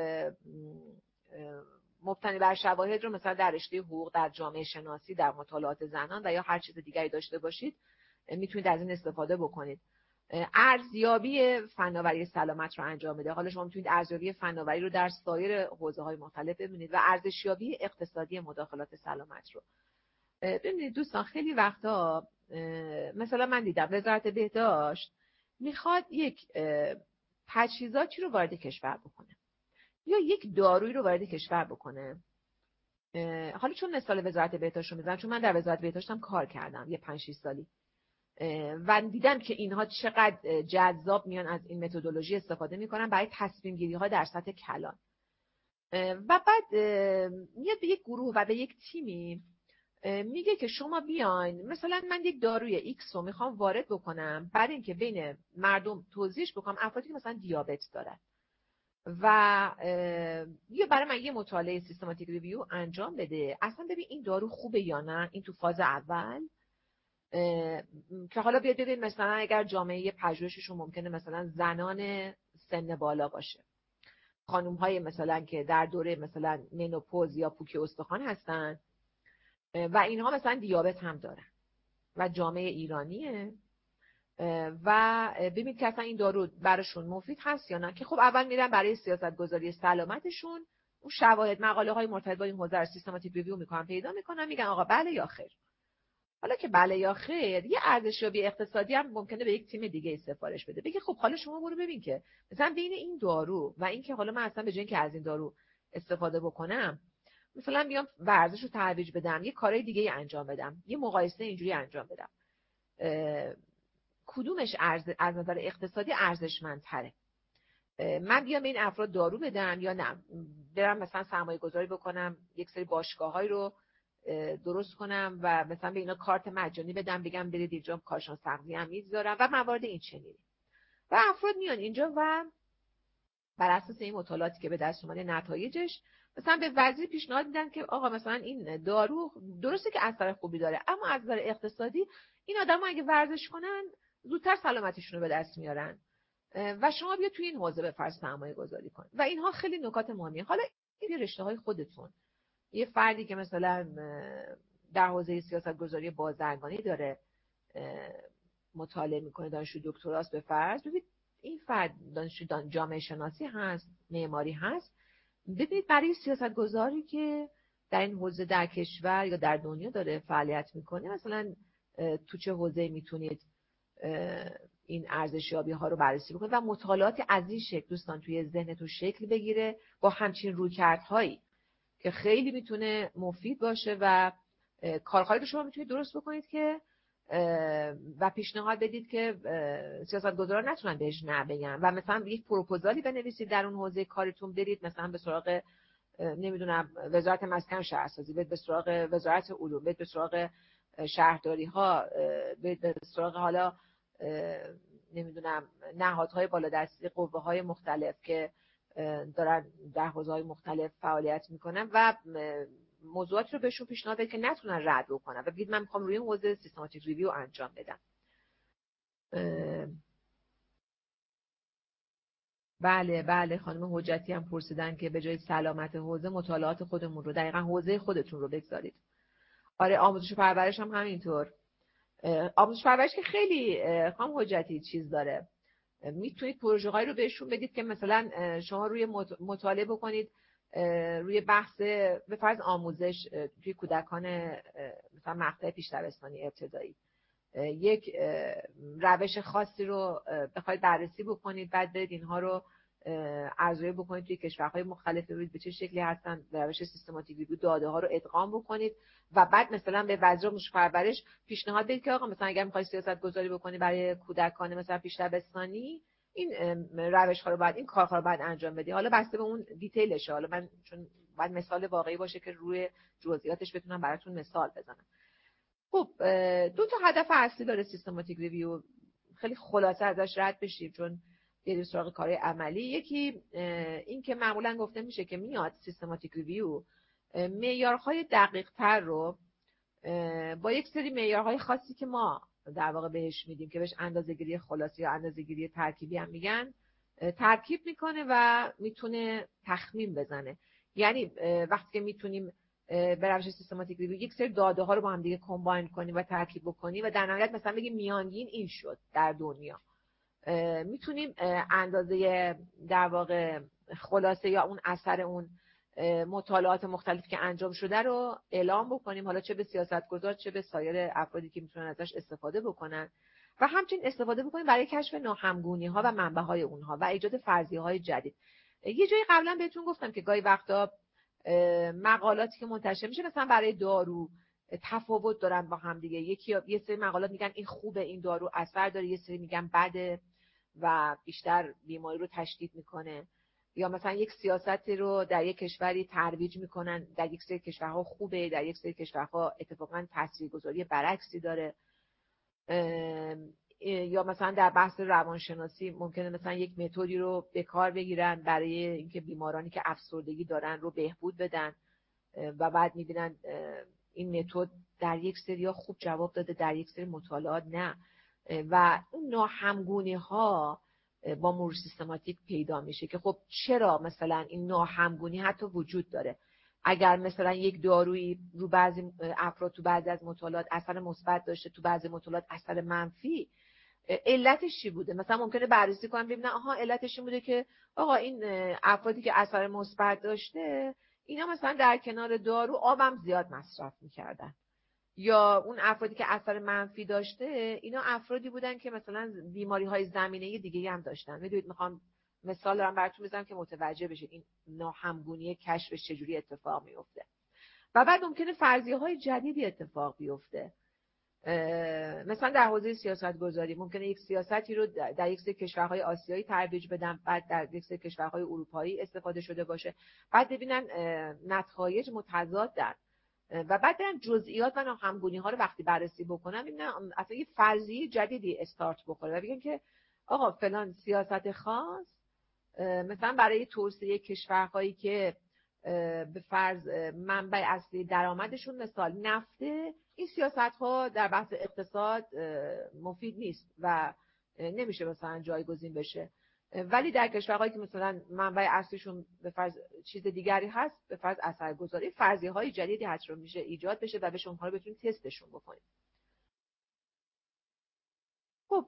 Speaker 1: مبتنی بر شواهد رو مثلا در رشته حقوق، در جامعه شناسی، در مطالعات زنان و یا هر چیز دیگری داشته باشید، میتونید از این استفاده بکنید. ارزیابی فناوری سلامت رو انجام بده. حالا شما میتونید ارزیابی فناوری رو در سایر حوزه‌های مختلف ببینید و ارزشیابی اقتصادی مداخلات سلامت رو ببینید. دوستان خیلی وقتا مثلا من دیدم وزارت بهداشت میخواد یک تجهیزاتی رو وارد کشور بکنه یا یک دارویی رو وارد کشور بکنه. حالا چون مثال وزارت بهداشت رو میزنم، چون من در وزارت بهداشتم کار کردم یه پنج شش سالی و دیدم که اینها چقدر جذاب میان از این متدولوژی استفاده میکنن برای تصمیم گیری ها در سطح کلان. و بعد میاد به یک گروه و به یک تیمی میگه که شما بیاین، مثلا من یک داروی ایکس رو میخوام وارد بکنم برای اینکه بین مردم توضیحش بکنم، افرادی که مثلا دیابت دارن، و یا برای من یه مطالعه سیستماتیک ریویو انجام بده، اصلا ببین این دارو خوبه یا نه، این تو فاز اول که حالا بیاد ببین مثلا اگر جامعه پژوهششون ممکنه مثلا زنان سن بالا باشه، خانم های مثلا که در دوره مثلا منوپوز یا پوکی استخوان هستن و اینها مثلا دیابت هم دارن و جامعه ایرانیه و ببینید که اصلا این دارو براشون مفید هست یا نه، که خب اول میرن برای سیاستگذاری سلامتشون اون شواهد مقاله های مرتبط با این حوزه رو سیستماتیک ریویو میکنن، پیدا میکنن، میگن آقا بله یا خیر. حالا که بله یا خیر، یه ارزشیابی اقتصادی هم ممکنه به یک تیم دیگه سفارش بده، بگه خب حالا شما برو ببین که مثلا بین این دارو و این که حالا من اصلا به جای اینکه از این دارو استفاده بکنم مثلا بیام ورزش رو ترویج بدم، یه کارهای دیگه انجام بدم، یه مقایسه اینجوری انجام بدم، کدومش ارز از نظر اقتصادی ارزشمندتره، من بیام این افراد دارو بدم یا نه، برم مثلا سرمایه گذاری بکنم، یک سری باشگاه‌هایی رو درست کنم و مثلا به اینا کارت مجانی بدم، بگم برید اینجا کارشناس تغذیه هم میذارم و موارد این چنینی. و افراد میان اینجا و بر اساس این مطالعاتی که به دست اومده نتایجش مثلا به وزیر پیشنهاد میدن که آقا مثلا این دارو درسته که اثر خوبی داره، اما از نظر اقتصادی این آدما اگه ورزش کنن زودتر سلامتیشون رو به دست میارن و شما بیا توی این حوزه به فرض سرمایه گذاری کن. و اینها خیلی نکات مهمیه. حالا این رشته های خودتون، یه فردی که مثلا در حوزه سیاست گذاری بازرگانی داره مطالعه میکنه، دانشجو دکتراست به فرض، ببینید این فرد دانشجو جامعه شناسی هست، معماری هست، ببینید برای سیاست گذاری که در این حوزه در کشور یا در دنیا داره فعالیت میکنه، مثلا تو چه حوزه میتونید این ارزشیابی ها رو بررسی بکنید و مطالعات از این شکل دوستان توی ذهنتون شکل بگیره با همچین رویکردهایی که خیلی میتونه مفید باشه و کارهایی رو شما میتونید درست بکنید که و پیشنهاد بدید که سیاستگزارا نتونن بهش نه بگن و مثلا یک پروپوزالی بنویسید در اون حوزه کارتون، برید مثلا به سراغ نمیدونم وزارت مسکن شهرسازی، برید به سراغ وزارت علوم، برید به سراغ شهرداری ها، برید به سراغ حالا نمیدونم نهادهای بالادستی، قوه های مختلف که دارن در حوزه‌های مختلف فعالیت میکنن و موضوعات رو بهشون پیشنهاد بدید که نتونن رد بکنن و بگید من میخوام روی این حوزه سیستماتیک ریویو انجام بدم. بله بله خانم حجتی هم پرسیدن که به جای سلامت حوزه مطالعات خودمون رو، دقیقاً حوزه خودتون رو بگذارید. آره آموزش و پرورش هم همینطور. آموزش و پرورش که خیلی خانم حجتی چیز داره، میتونید پروژه هایی رو بهشون بدید که مثلا شما روی مطالعه بکنید روی بحث به فرض آموزش توی کودکان مثلا مقطع پیش دبستانی ابتدایی، یک روش خاصی رو بخواید بررسی بکنید، بعد برید اینها رو ارزیابی بکنید توی کشورهای مختلف، ببینید به چه شکلی هستن، روش سیستماتیک ریویو داده ها رو ادغام بکنید و بعد مثلا به وزیر آموزش و پرورش پیشنهاد بدید که آقا مثلا اگر می‌خواید سیاست گذاری بکنید برای کودکان مثلا پیش دبستانی، این روش ها رو بعد این کارها رو بعد انجام بدید. حالا بسته به اون دیتیلشه، حالا من چون باید مثال واقعی باشه که روی جزئیاتش بتونم براتون مثال بزنم. خب دو تا هدف اصلی داره سیستماتیک ریویو، خیلی خلاصه ازش رد بشیم چون بریم سراغ کارهای عملی. یکی این که معمولا گفته میشه که میاد سیستماتیک ریویو معیارهای دقیق تر رو با یک سری معیارهای خاصی که ما در واقع بهش میدیم که بهش اندازه‌گیری خلاصی یا اندازه‌گیری ترکیبی هم میگن، ترکیب میکنه و میتونه تخمین بزنه. یعنی وقتی که میتونیم به روش سیستماتیک ریویو یک سری داده ها رو با هم دیگه کامباین کنیم و ترکیب بکنیم و در نهایت مثلا بگیم میانگین این شد در دنیا، میتونیم اندازه در واقع خلاصه یا اون اثر اون مطالعات مختلفی که انجام شده رو اعلام بکنیم، حالا چه به سیاستگزار چه به سایر افرادی که میتونن ازش استفاده بکنن و همچنین استفاده بکنیم برای کشف ناهمگونی ها و منبع های اونها و ایجاد فرضیه های جدید. یه جایی قبلا بهتون گفتم که گاهی وقتا مقالاتی که منتشر میشه مثلا برای دارو تفاوت دارن با هم دیگه، یکی یه سری مقالات میگن این خوبه این دارو اثر داره، یه سری میگن بده و بیشتر بیماری رو تشدید میکنه، یا مثلا یک سیاستی رو در یک کشوری ترویج میکنن، در یک سری کشورها خوبه، در یک سری کشورها اتفاقا تاثیرگذاری برعکسی داره، یا مثلا در بحث روانشناسی ممکنه مثلا یک متدی رو به کار بگیرن برای اینکه بیمارانی که افسردگی دارن رو بهبود بدن و بعد میبینن این متد در یک سری ها خوب جواب داده، در یک سری مطالعات نه و اون ناهمگونی ها با مرور سیستماتیک پیدا میشه که خب چرا مثلا این ناهمگونی حتی وجود داره. اگر مثلا یک دارویی رو بعضی افراد تو بعضی از مطالعات اثر مثبت داشته، تو بعضی مطالعات اثر منفی، علتش چی بوده؟ مثلا ممکنه بررسی کنم ببینن آها علتش این بوده که آقا این افرادی که اثر مثبت داشته اینا مثلا در کنار دارو آبم زیاد مصرف میکردن، یا اون افرادی که اثر منفی داشته اینا افرادی بودن که مثلا بیماری های زمینه دیگه هم داشتن. میدونید میخوام مثال دارم براتون بزنم که متوجه بشید این ناهمگونی کشفش چجوری اتفاق میفته. و بعد ممکنه فرضیه های جدیدی اتفاق بیفته. مثلا در حوزه سیاست گذاری ممکنه یک سیاستی رو در یک سری کشورهای آسیایی ترویج بدن، بعد در یک سری کشورهای اروپایی استفاده شده باشه، بعد ببینن نتایج متضادن و بعد برن جزئیات و همگونی ها رو وقتی بررسی بکنن ببینن اصلا یه فرضیه جدیدی استارت بخوره و بگن که آقا فلان سیاست خاص مثلا برای توسعه کشورهایی که به فرض منبع اصلی درآمدشون مثال نفته، این سیاست ها در بحث اقتصاد مفید نیست و نمیشه مثلا جایگزین بشه، ولی در کشورهایی که مثلا منبع اصلیشون به فرض چیز دیگری هست به فرض اثرگذاری، فرضیه های جدیدی هست رو میشه ایجاد بشه و بهش اونها رو بتونید تستشون بکنید. خب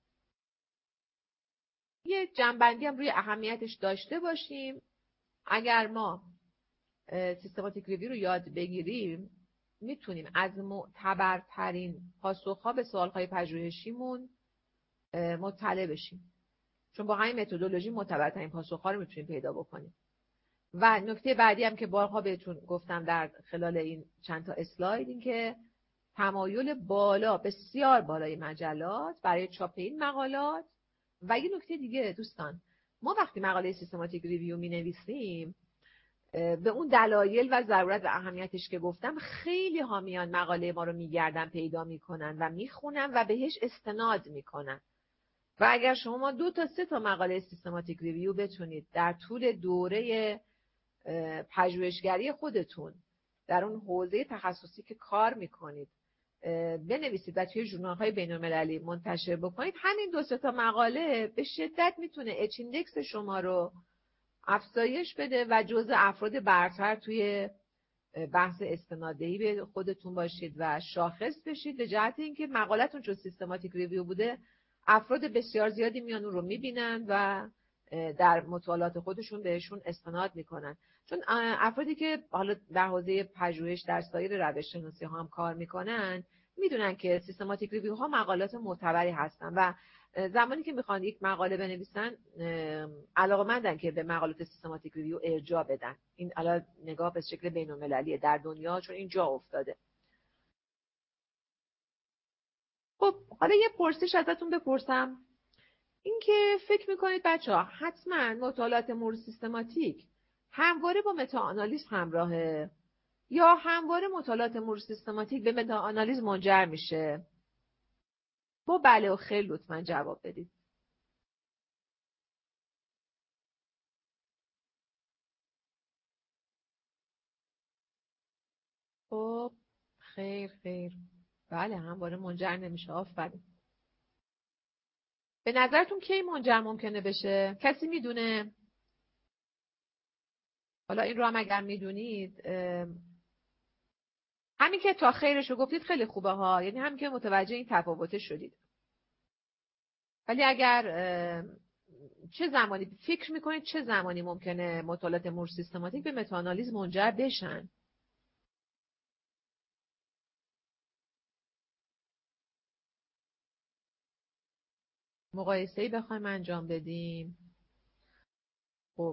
Speaker 1: یه جنبندی هم روی اهمیتش داشته باشیم. اگر ما سیستماتیک ریویو رو یاد بگیریم میتونیم از معتبرترین پاسخ‌ها به سوال‌های پژوهشیمون مطلع بشیم، چون با همین متدولوژی معتبرترین پاسخ‌ها رو میتونیم پیدا بکنیم. و نکته بعدی هم که بارها بهتون گفتم در خلال این چند تا اسلاید، این که تمایل بالا، بسیار بالای مجلات برای چاپ این مقالات. و یه نکته دیگه دوستان، ما وقتی مقاله سیستماتیک ریویو می‌نویسیم به اون دلایل و ضرورت و اهمیتش که گفتم خیلی ها میان مقاله ما رو میگردن پیدا میکنن و میخونن و بهش استناد میکنن. و اگر شما دو تا سه تا مقاله سیستماتیک ریویو بتونید در طول دوره پژوهشگری خودتون در اون حوزه تخصصی که کار میکنید بنویسید و توی ژورنال‌های بین‌المللی منتشر بکنید، همین دو سه تا مقاله به شدت میتونه اچ ایندکس شما رو افزایش بده و جزء افراد برتر توی بحث استناده‌ای به خودتون باشید و شاخص بشید، به جهت اینکه مقالتون چون سیستماتیک ریویو بوده افراد بسیار زیادی میان اون رو میبینن و در مطالعات خودشون بهشون استناد میکنن. چون افرادی که حالا در حوزه پژوهش در سایر روش شناسی ها هم کار میکنن میدونن که سیستماتیک ریویو ها مقالات معتبری هستن و زمانی که میخوان یک مقاله بنویسن علاقه‌مندن که به مقالات سیستماتیک ریویو ارجاع بدن. این الان نگاه به شکل بین‌المللیه در دنیا، چون این جا افتاده. خب حالا یه پرسش ازتون بپرسم، اینکه فکر میکنید بچه‌ها حتما مطالعات مورد سیستماتیک همواره با متاآنالیز همراهه یا همواره مطالعات مورد سیستماتیک به متاآنالیز منجر میشه؟ با بله و خیر لطفاً جواب بدید. خب خیر خیر بله همواره منجر نمیشه. آفرین. به نظرتون کی منجر ممکنه بشه؟ کسی میدونه؟ حالا این رو هم اگر میدونید همین که تا خیرشو گفتید خیلی خوبه ها، یعنی همین که متوجه این تفاوت شدید. ولی اگر چه زمانی فکر میکنید چه زمانی ممکنه مطالعات مورد سیستماتیک به متاآنالیز منجر بشن؟ مقایسه‌ای بخوایم انجام بدیم. خب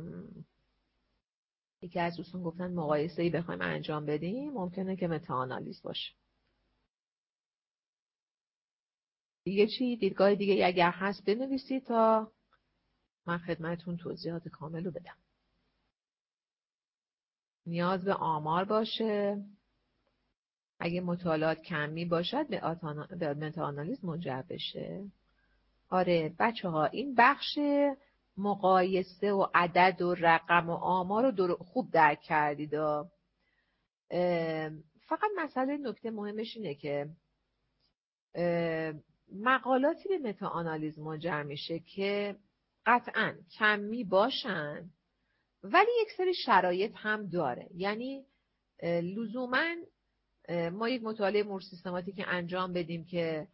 Speaker 1: یکی از دوستان گفتن مقایسه‌ای بخوایم انجام بدیم ممکنه که متاآنالیز باشه. دیگه چی؟ دیدگاه دیگه اگر هست بنویسید تا من خدمتتون توضیحات کامل رو بدم. نیاز به آمار باشه. اگه مطالعات کمی باشد به متاآنالیز منجر بشه. آره بچه ها این بخش مقایسه و عدد و رقم و آمار رو خوب درک کردید. فقط مسئله نکته مهمش اینه که مقالاتی به متاآنالیز منجر میشه که قطعاً کمی باشن ولی یک سری شرایط هم داره. یعنی لزوماً ما یک مطالعه مورد سیستماتیک انجام بدیم که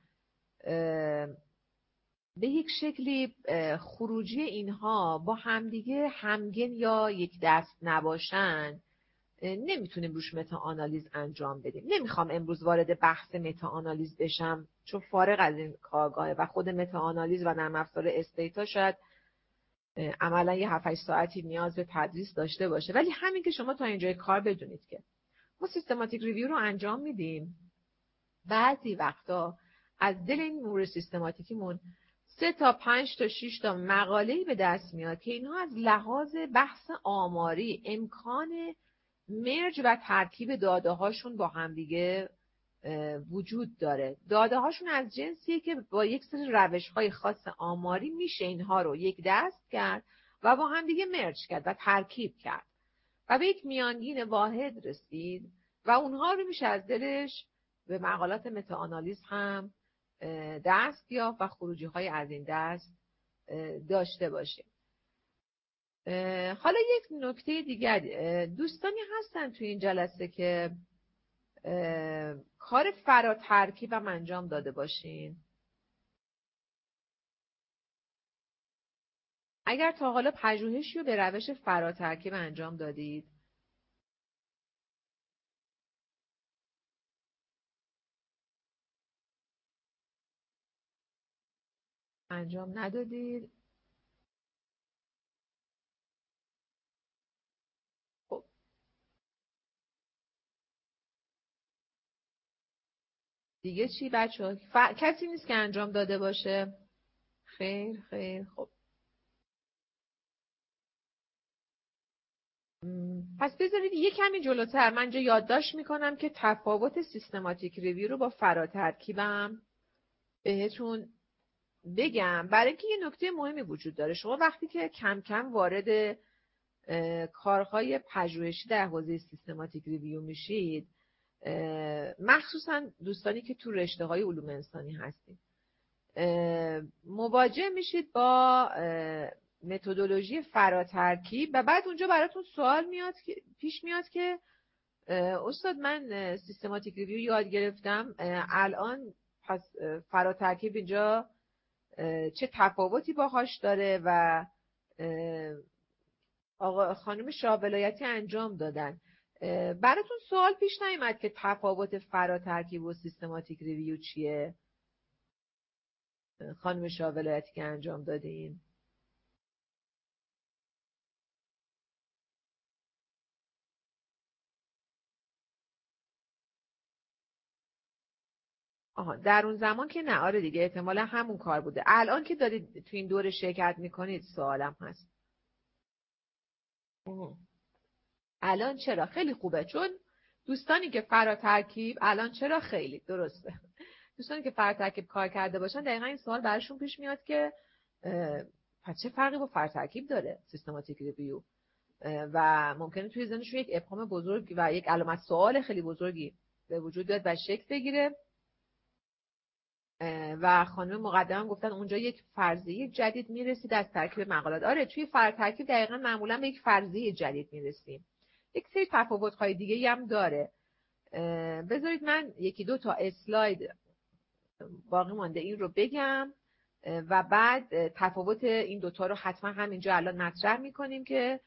Speaker 1: به یک شکلی خروجی اینها با همدیگه همگن یا یک دست نباشن، نمیتونیم روش متاآنالیز انجام بدیم. نمیخوام امروز وارد بحث متاآنالیز بشم چون فارغ از این کارگاهه و خود متاآنالیز و نرم افزار استیتا شاید عملا یه هفت هشت ساعتی نیاز به تدریس داشته باشه. ولی همین که شما تا اینجای کار بدونید که ما سیستماتیک ریویو رو انجام میدیم بعضی وقتا از دل این امور سیستماتیکیمون سه تا پنج تا شش تا مقاله‌ای به دست میاد که اینها از لحاظ بحث آماری امکان مرج و ترکیب داده هاشون با همدیگه وجود داره. داده هاشون از جنسیه که با یک سری روش های خاص آماری میشه اینها رو یک دست کرد و با همدیگه مرج کرد و ترکیب کرد و به یک میانگین واحد رسید و اونها رو میشه از دلش به مقالات متاآنالیز هم دست یافت و خروجی های از این دست داشته باشیم. حالا یک نکته دیگر، دوستانی هستن توی این جلسه که کار فراترکیب هم انجام داده باشین؟ اگر تا حالا پژوهشی رو به روش فراترکیب انجام دادید، انجام ندادید، خب دیگه چی بچه‌ها؟ ف... کسی نیست که انجام داده باشه؟ خیر خیر. خب پس بذارید یه کمی جلوتر من اینجا یادداشت میکنم که تفاوت سیستماتیک ریویو رو با فراترکیبم بهتون بگم، برای اینکه یه نکته مهمی وجود داره. شما وقتی که کم کم وارد کارهای پژوهشی در حوزه سیستماتیک ریویو میشید، مخصوصا دوستانی که تو رشته های علوم انسانی هستید، مواجه میشید با متدولوژی فراترکیب و بعد اونجا براتون سوال میاد که پیش میاد که استاد من سیستماتیک ریویو یاد گرفتم، الان پس فراترکیب اینجا چه تفاوتی باهاش داره؟ و آقا خانم شاه ولایتی انجام دادن، براتون سوال پیش نیامد که تفاوت فراترکیب و سیستماتیک ریویو چیه؟ خانم شاه ولایتی که انجام دادین. آها در اون زمان که نه، آره دیگه احتمالا همون کار بوده. الان که دارید تو این دوره شرکت میکنید سوالم هست اه. الان چرا؟ خیلی خوبه، چون دوستانی که فراترکیب الان چرا خیلی درسته دوستانی که فراترکیب کار کرده باشن دقیقا این سوال براشون پیش میاد که پس چه فرقی با فراترکیب داره سیستماتیک ریویو؟ و ممکنه توی ذهنشون یک ابهام بزرگ و یک علامت سوال خیلی بزرگی به وجود بیاد و شکل بگیره. و خانم مقدم گفتن اونجا یک فرضیه جدید میرسید از ترکیب مقالات. آره توی فراترکیب دقیقا معمولا به یک فرضیه جدید میرسیم. یک سری تفاوت‌های دیگه هم داره. بذارید من یکی دو تا اسلاید باقی مانده این رو بگم و بعد تفاوت این دوتا رو حتما همینجا الان مطرح میکنیم که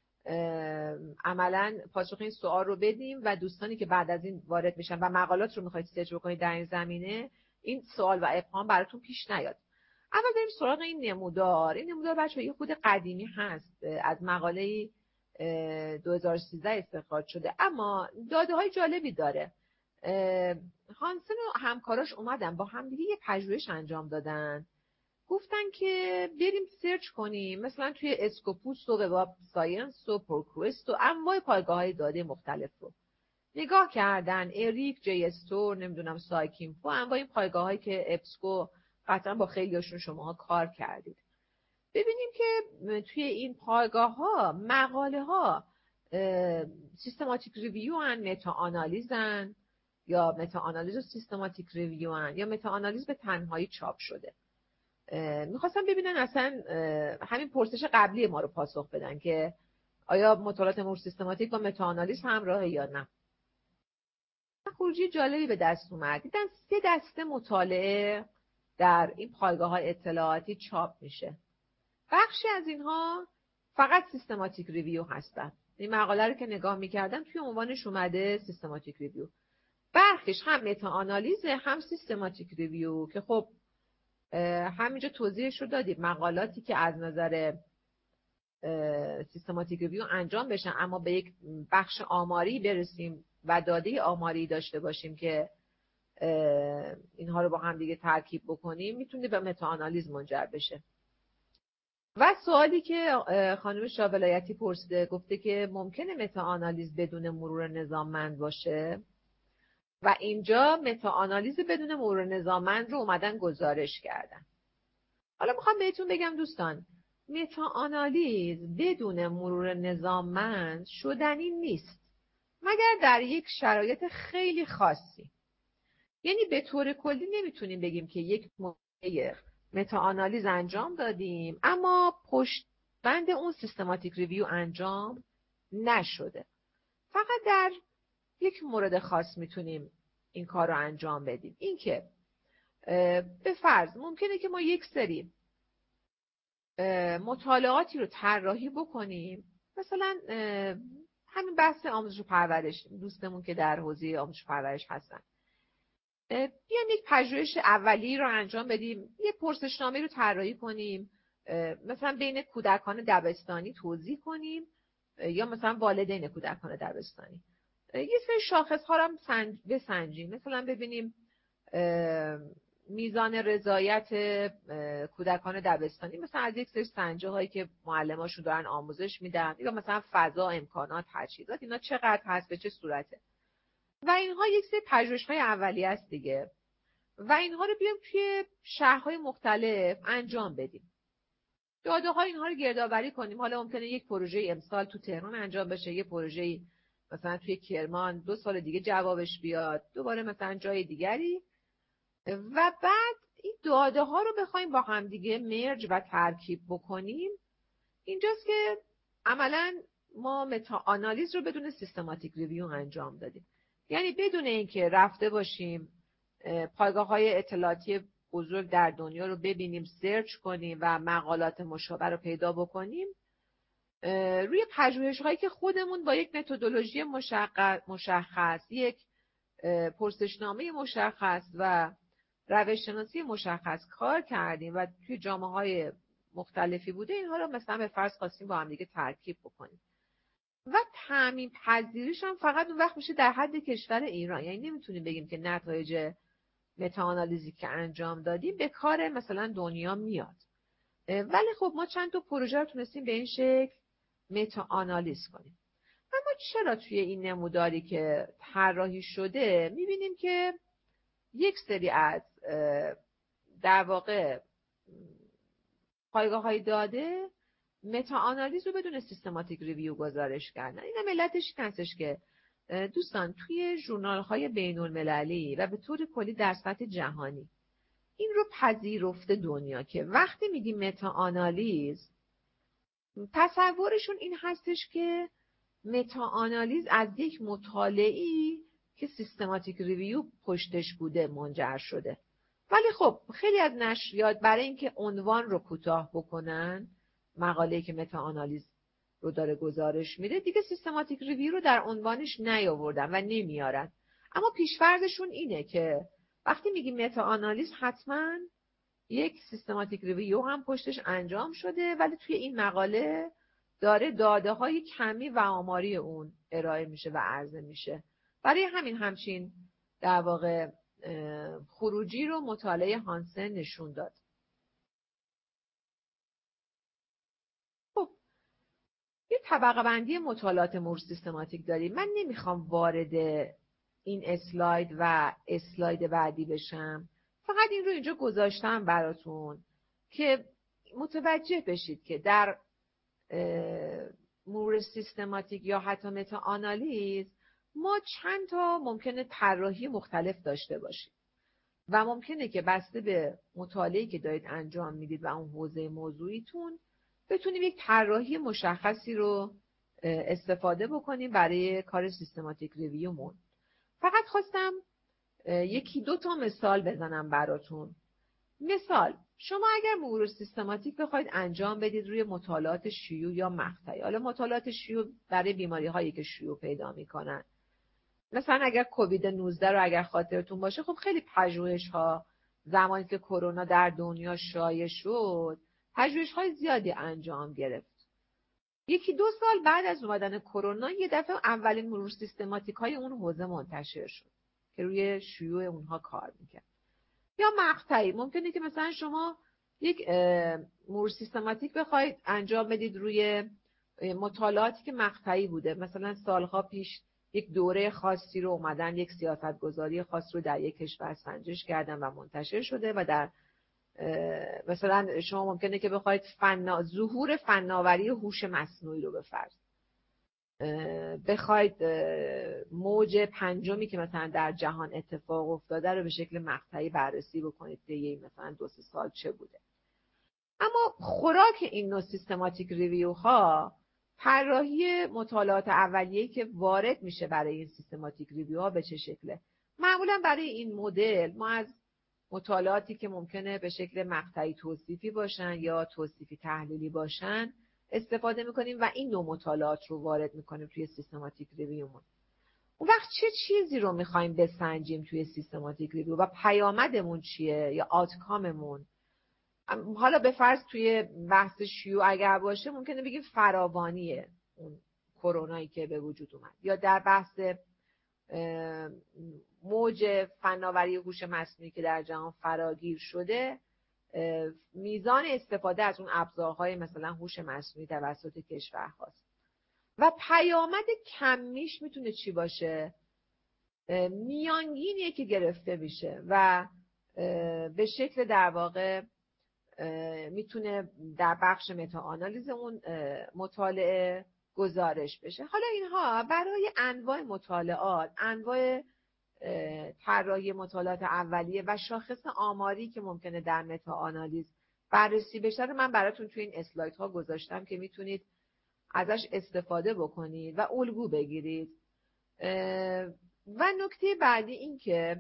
Speaker 1: عملا پاسخ این سوال رو بدیم و دوستانی که بعد از این وارد میشن و مقالات رو میخواید سرچ بکنید در این زمینه این سوال و ابهام براتون پیش نیاد. اول بریم سراغ این نمودار. این نمودار بچه‌ها یه خود قدیمی هست، از مقاله دو هزار و سیزده استخراج شده، اما داده های جالبی داره. هانسن و همکاراش اومدن با همدیگه یه پژوهش انجام دادن، گفتن که بریم سرچ کنیم مثلا توی اسکوپوس و وب ساینس و پروکوست و انواع پایگاه های داده مختلف رو نگاه کردن، اریک، جی استور، نمیدونم سایکینفو، انواع این پایگاه هایی که ابسکو قطعا با خیلی هاشون شماها کار کردید. ببینیم که توی این پایگاه ها مقاله ها سیستماتیک ریویو هن، متا آنالیزن، یا متا آنالیز و سیستماتیک ریویو هن، یا متا آنالیز به تنهایی چاپ شده. میخواستم ببینن اصلا همین پرسش قبلی ما رو پاسخ بدن که آیا مطالعات امور سیستماتیک با متا آنالیز همراهه یا نه. خروجی جالبی به دست اومد. دیدن سه دسته مطالعه در این پایگاه های اطلاعاتی چاپ میشه. بخشی از اینها فقط سیستماتیک ریویو هستن. این مقاله رو که نگاه میکردم توی عنوانش اومده سیستماتیک ریویو. برخیش هم متا آنالیز هم سیستماتیک ریویو که خب همینجا توضیحش رو دادیم. مقالاتی که از نظر سیستماتیک ریویو انجام بشن اما به یک بخش آماری برسیم و داده آماری داشته باشیم که اینها رو با هم دیگه ترکیب بکنیم میتونه به متاآنالیز منجر بشه. و سوالی که خانم شاولایتی پرسیده، گفته که ممکنه متاآنالیز بدون مرور نظاممند باشه و اینجا متاآنالیز بدون مرور نظاممند رو اومدن گزارش کردن. حالا میخوام بهتون بگم دوستان، متاآنالیز بدون مرور نظاممند شدنی نیست مگر در یک شرایط خیلی خاصی. یعنی به طور کلی نمیتونیم بگیم که یک موقع متاآنالیز انجام دادیم اما پشت بند اون سیستماتیک ریویو انجام نشده. فقط در یک مورد خاص میتونیم این کار رو انجام بدیم. این که به فرض ممکنه که ما یک سری مطالعاتی رو طراحی بکنیم، مثلا همین بحث آموزش و پرورش، دوستمون که در حوزه آموزش و پرورش هستن، بیایم یک پژوهش اولیه رو انجام بدیم، یه پرسشنامه رو طراحی کنیم، مثلا بین کودکان دبستانی توزیع کنیم یا مثلا والدین کودکان دبستانی، یه سری شاخص ها رو هم سنج... بسنجیم، مثلا ببینیم میزان رضایت کودکان دبستانی مثلا از یک سری سنجه هایی که معلماشون دارن آموزش میدن، یا مثلا فضا، امکانات، تجهیزات، اینا چقدر هست، به چه صورته، و اینها یک سری پژوهش‌های اولیه است دیگه، و اینها رو بیام توی شهرهای مختلف انجام بدیم. داده های اینها رو گردآوری کنیم. حالا ممکنه یک پروژه امسال تو تهران انجام بشه، یه پروژه مثلا توی کرمان دو سال دیگه جوابش بیاد، دوباره مثلا جای دیگری، و بعد این داده ها رو بخوایم با هم دیگه مرج و ترکیب بکنیم. اینجاست که عملاً ما متاآنالیز رو بدون سیستماتیک ریویو انجام دادیم. یعنی بدون اینکه رفته باشیم پایگاه‌های اطلاعاتی بزرگ در دنیا رو ببینیم، سرچ کنیم و مقالات مشابه رو پیدا بکنیم، روی پژوهش‌هایی که خودمون با یک متدولوژی مشخص، یک پرسشنامه مشخص و روش‌شناسی مشخص کار کردیم و توی جامعه‌های مختلفی بوده، اینها رو مثلا به فرض خواستیم با هم دیگه ترکیب بکنیم. و تعمیم پذیریش هم فقط اون وقت میشه در حد کشور ایران. یعنی نمیتونیم بگیم که نتایج متاآنالیزی که انجام دادیم به کار مثلا دنیا میاد. ولی خب ما چند تا پروژه رو تونستیم به این شکل متاآنالیز کنیم. اما چرا توی این نموداری که طراحی شده میبینیم که یک سری از در واقع پایگاه‌های داده متاآنالیز رو بدون سیستماتیک ریویو گزارش کردن؟ این هم علتش این هستش که دوستان توی ژورنال‌های بین‌المللی و به طور کلی در سطح جهانی این رو پذیرفته دنیا که وقتی میگیم متاآنالیز، تصورشون این هستش که متاآنالیز از یک مطالعه‌ای که سیستماتیک ریویو پشتش بوده منجر شده. ولی خب خیلی از نشریات برای اینکه عنوان رو کوتاه بکنن، مقاله‌ای که متاآنالیز رو داره گزارش میده، دیگه سیستماتیک ریویو رو در عنوانش نیاوردن و نمیارن. اما پیش‌فرضشون اینه که وقتی میگیم متاآنالیز حتما یک سیستماتیک ریویو هم پشتش انجام شده، ولی توی این مقاله داره داده های کمی و آماری اون ارائه میشه و عرضه میشه. برای همین همچین در واقع خروجی رو مطالعه هانسن نشون داد. خب یه طبقه بندی مطالعات مرور سیستماتیک داریم. من نمیخوام وارد این اسلاید و اسلاید بعدی بشم، فقط این رو اینجا گذاشتم براتون که متوجه بشید که در مرور سیستماتیک یا حتی متاآنالیز ما چند تا ممکنه طراحی مختلف داشته باشیم و ممکنه که بسته به مطالعه‌ای که دارید انجام میدید و اون حوزه موضوعیتون بتونیم یک طراحی مشخصی رو استفاده بکنیم برای کار سیستماتیک ریویومون. فقط خواستم یکی دو تا مثال بزنم براتون. مثال، شما اگر مرور سیستماتیک بخواید انجام بدید روی مطالعات شیوع یا مقطعی، حالا مطالعات شیوع برای بیماری هایی که شیوع پیدا میکنن، مثلا اگر کووید نوزده رو اگر خاطرتون باشه، خب خیلی پژوهش ها زمانی که کرونا در دنیا شایع شد پژوهش های زیادی انجام گرفت. یکی دو سال بعد از اومدن کرونا یه دفعه اولین مرور سیستماتیک های اون حوزه منتشر شد. که روی شیوع اونها کار میکرد. یا مقطعی، ممکنه که مثلا شما یک مرور سیستماتیک بخواید انجام بدید روی مطالعاتی که مقطعی بوده. مثلا سالها پیش یک دوره خاصی رو اومدن، یک سیاستگذاری خاص رو در یک کشور سنجش کردن و منتشر شده و در مثلا شما ممکنه که بخواید فنا... ظهور فناوری هوش مصنوعی رو بفرض بخواید موج پنجمی که مثلا در جهان اتفاق افتاده رو به شکل مقطعی بررسی بکنید طی مثلا دو سه سال چه بوده. اما خوراک این نوع سیستماتیک ریویو ها طراحی مطالعات اولیه‌ای که وارد میشه برای این سیستماتیک ریویو ها به چه شکله. معمولا برای این مدل ما از مطالعاتی که ممکنه به شکل مقطعی توصیفی باشن یا توصیفی تحلیلی باشن استفاده میکنیم و این نوع مطالعات رو وارد میکنیم توی سیستماتیک ریویومون. اون وقت چه چیزی رو میخوایم بسنجیم توی سیستماتیک ریویو و پیامدمون چیه یا آوتکاممون؟ حالا به فرض توی بحث شیوع اگر باشه ممکنه بگیم فراوانیه اون کرونایی که به وجود اومد، یا در بحث موج فناوری هوش مصنوعی که در جهان فراگیر شده میزان استفاده از اون ابزارهای مثلا هوش مصنوعی توسط کشورهاست. و پیامد کمیش میتونه چی باشه؟ میانگینیه که گرفته میشه و به شکل در واقع میتونه در بخش متا آنالیز اون مطالعه گزارش بشه. حالا اینها برای انواع مطالعات، انواع طراحی مطالعات اولیه و شاخص آماری که ممکنه در متا آنالیز بررسی بشه رو من براتون توی این اسلایدها گذاشتم که میتونید ازش استفاده بکنید و الگو بگیرید. و نکته بعدی این که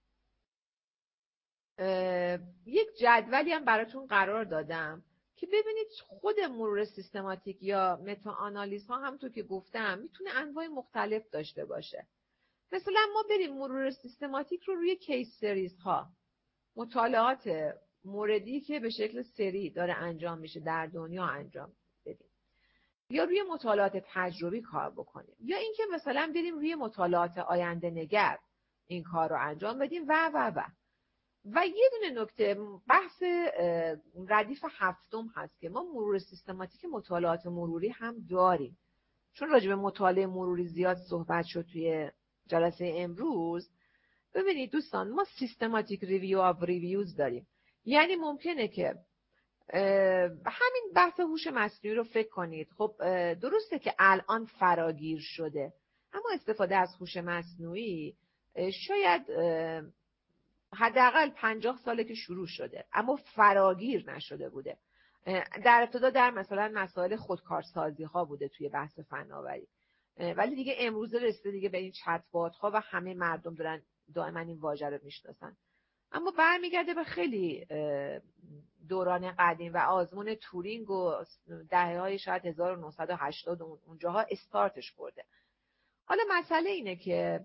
Speaker 1: یک جدولی هم براتون قرار دادم که ببینید خود مرور سیستماتیک یا متا آنالیز ها هم تو که گفتم میتونه انواع مختلف داشته باشه. مثلا ما بریم مرور سیستماتیک رو روی کیس سریز ها، مطالعات موردی که به شکل سری داره انجام میشه در دنیا انجام بدیم، یا روی مطالعات تجربی کار بکنیم، یا اینکه مثلا بریم روی مطالعات آینده نگر این کار رو انجام بدیم و و و و یه دونه نکته بحث ردیف هفتم هست که ما مرور سیستماتیک مطالعات مروری هم داریم. چون راجع به مطالعه مروری زیاد صحبت شد توی جلسه امروز، ببینید دوستان ما سیستماتیک ریویو آف ریویوز داریم. یعنی ممکنه که همین بحث هوش مصنوعی رو فکر کنید. خب درسته که الان فراگیر شده، اما استفاده از هوش مصنوعی شاید حداقل پنجاه ساله که شروع شده اما فراگیر نشده بوده. در ابتدا در مثلا مسائل خودکارسازی ها بوده توی بحث فناوری، ولی دیگه امروز رسیده دیگه به این چت بات ها و همه مردم دارن دائما این واژه رو میشناسن. اما برمیگرده به خیلی دوران قدیم و آزمون تورینگ و دهه های شاید هزار و نهصد و هشتاد اونجاها استارتش برده. حالا مسئله اینه که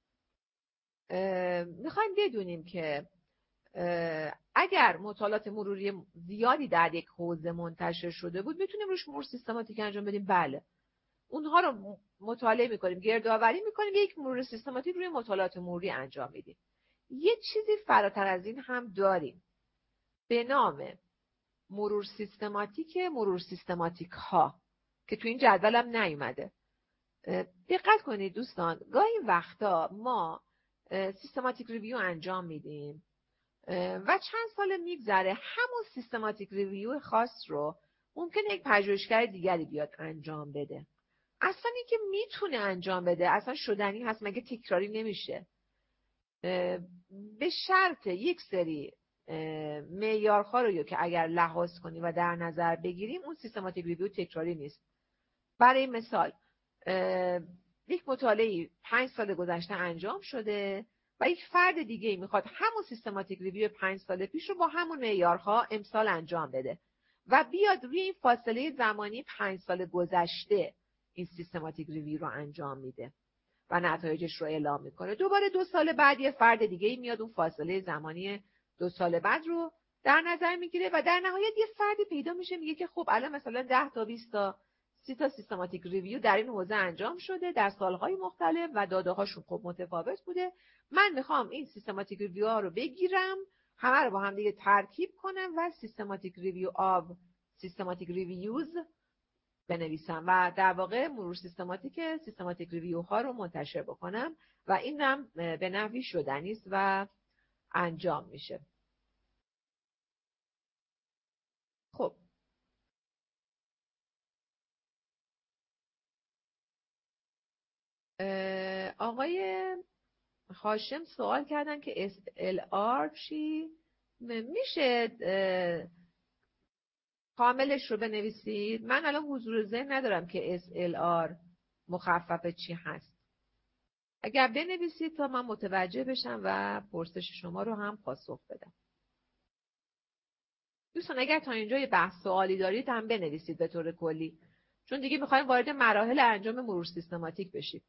Speaker 1: میخوایم بدونیم که اگر مطالعات مروری زیادی در یک حوزه منتشر شده بود میتونیم روش مرور سیستماتیک انجام بدیم. بله، اونها رو مطالعه میکنیم، گردآوری میکنیم، یک مرور سیستماتیک روی مطالعات مروری انجام میدیم. یه چیزی فراتر از این هم داریم به نام مرور سیستماتیک مرور سیستماتیک ها که تو این جدول هم نیومده. دقت کنید دوستان، گاهی وقتا ما سیستماتیک ریویو انجام میدیم و چند سال میگذره همون سیستماتیک ریویو خاص رو ممکنه یک پژوهشگر دیگری بیاد انجام بده. اصلا این که میتونه انجام بده اصلا شدنی هست، مگه تکراری نمیشه؟ به شرط یک سری معیارها رو که اگر لحاظ کنیم و در نظر بگیریم اون سیستماتیک ریویو تکراری نیست. برای مثال یک مطالعه پنج سال گذشته انجام شده و یک فرد دیگه میخواد همون سیستماتیک ریویو پنج سال پیش رو با همون معیارها امسال انجام بده و بیاد روی این فاصله زمانی پنج سال گذشته این سیستماتیک ریویو رو انجام میده و نتایجش رو اعلام میکنه. دوباره دو سال بعد یه فرد دیگه میاد اون فاصله زمانی دو سال بعد رو در نظر میگیره و در نهایت یه فردی پیدا میشه میگه که خب الان مثلا ده تا بیست تا سی تا سیستماتیک ریویو در این حوزه انجام شده در سالهای مختلف و داده هاشون خب متفاوت بوده. من میخوام این سیستماتیک ریویو ها رو بگیرم، همه رو با هم دیگه ترکیب کنم و سیستماتیک ریویو آب سیستماتیک ریویوز بنویسم و در واقع مرور سیستماتیک سیستماتیک ریویو ها رو منتشر بکنم و این هم به نحوی شدنی است و انجام میشه. خب آقای هاشم سوال کردن که اس ال آر چی؟ میشه کاملش رو بنویسید؟ من الان حضور ذهن ندارم که اس ال آر مخفف چی هست. اگر بنویسید تا من متوجه بشم و پرسش شما رو هم پاسخ بدم. دوستان اگر تا اینجا یه بحث سوالی دارید هم بنویسید به طور کلی، چون دیگه میخوایم وارد مراحل انجام مرور سیستماتیک بشید.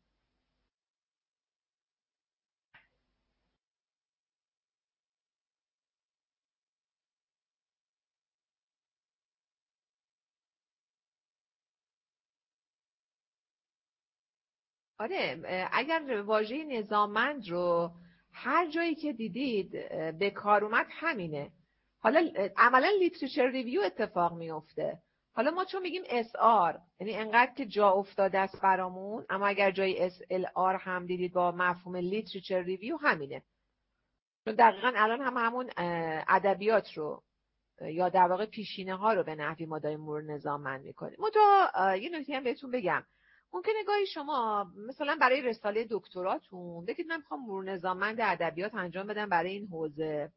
Speaker 1: آره، اگر واژه نظاممند رو هر جایی که دیدید به کار اومد همینه. حالا عملا لیتریچر ریویو اتفاق میفته. حالا ما چون میگیم اس آر یعنی انقدر که جا افتاده است برامون، اما اگر جای اس ال آر هم دیدید با مفهوم لیتریچر ریویو همینه. چون دقیقا الان هم همون ادبیات رو یا در واقع پیشینه ها رو به نحوی ما داریم مرور نظاممند میکنیم. منتها یه نکته هم بهتون بگم، ممکنه گاهی شما مثلا برای رساله دکتراتون بگید من میخوام مرور نظاممند ادبیات انجام بدم برای این حوزه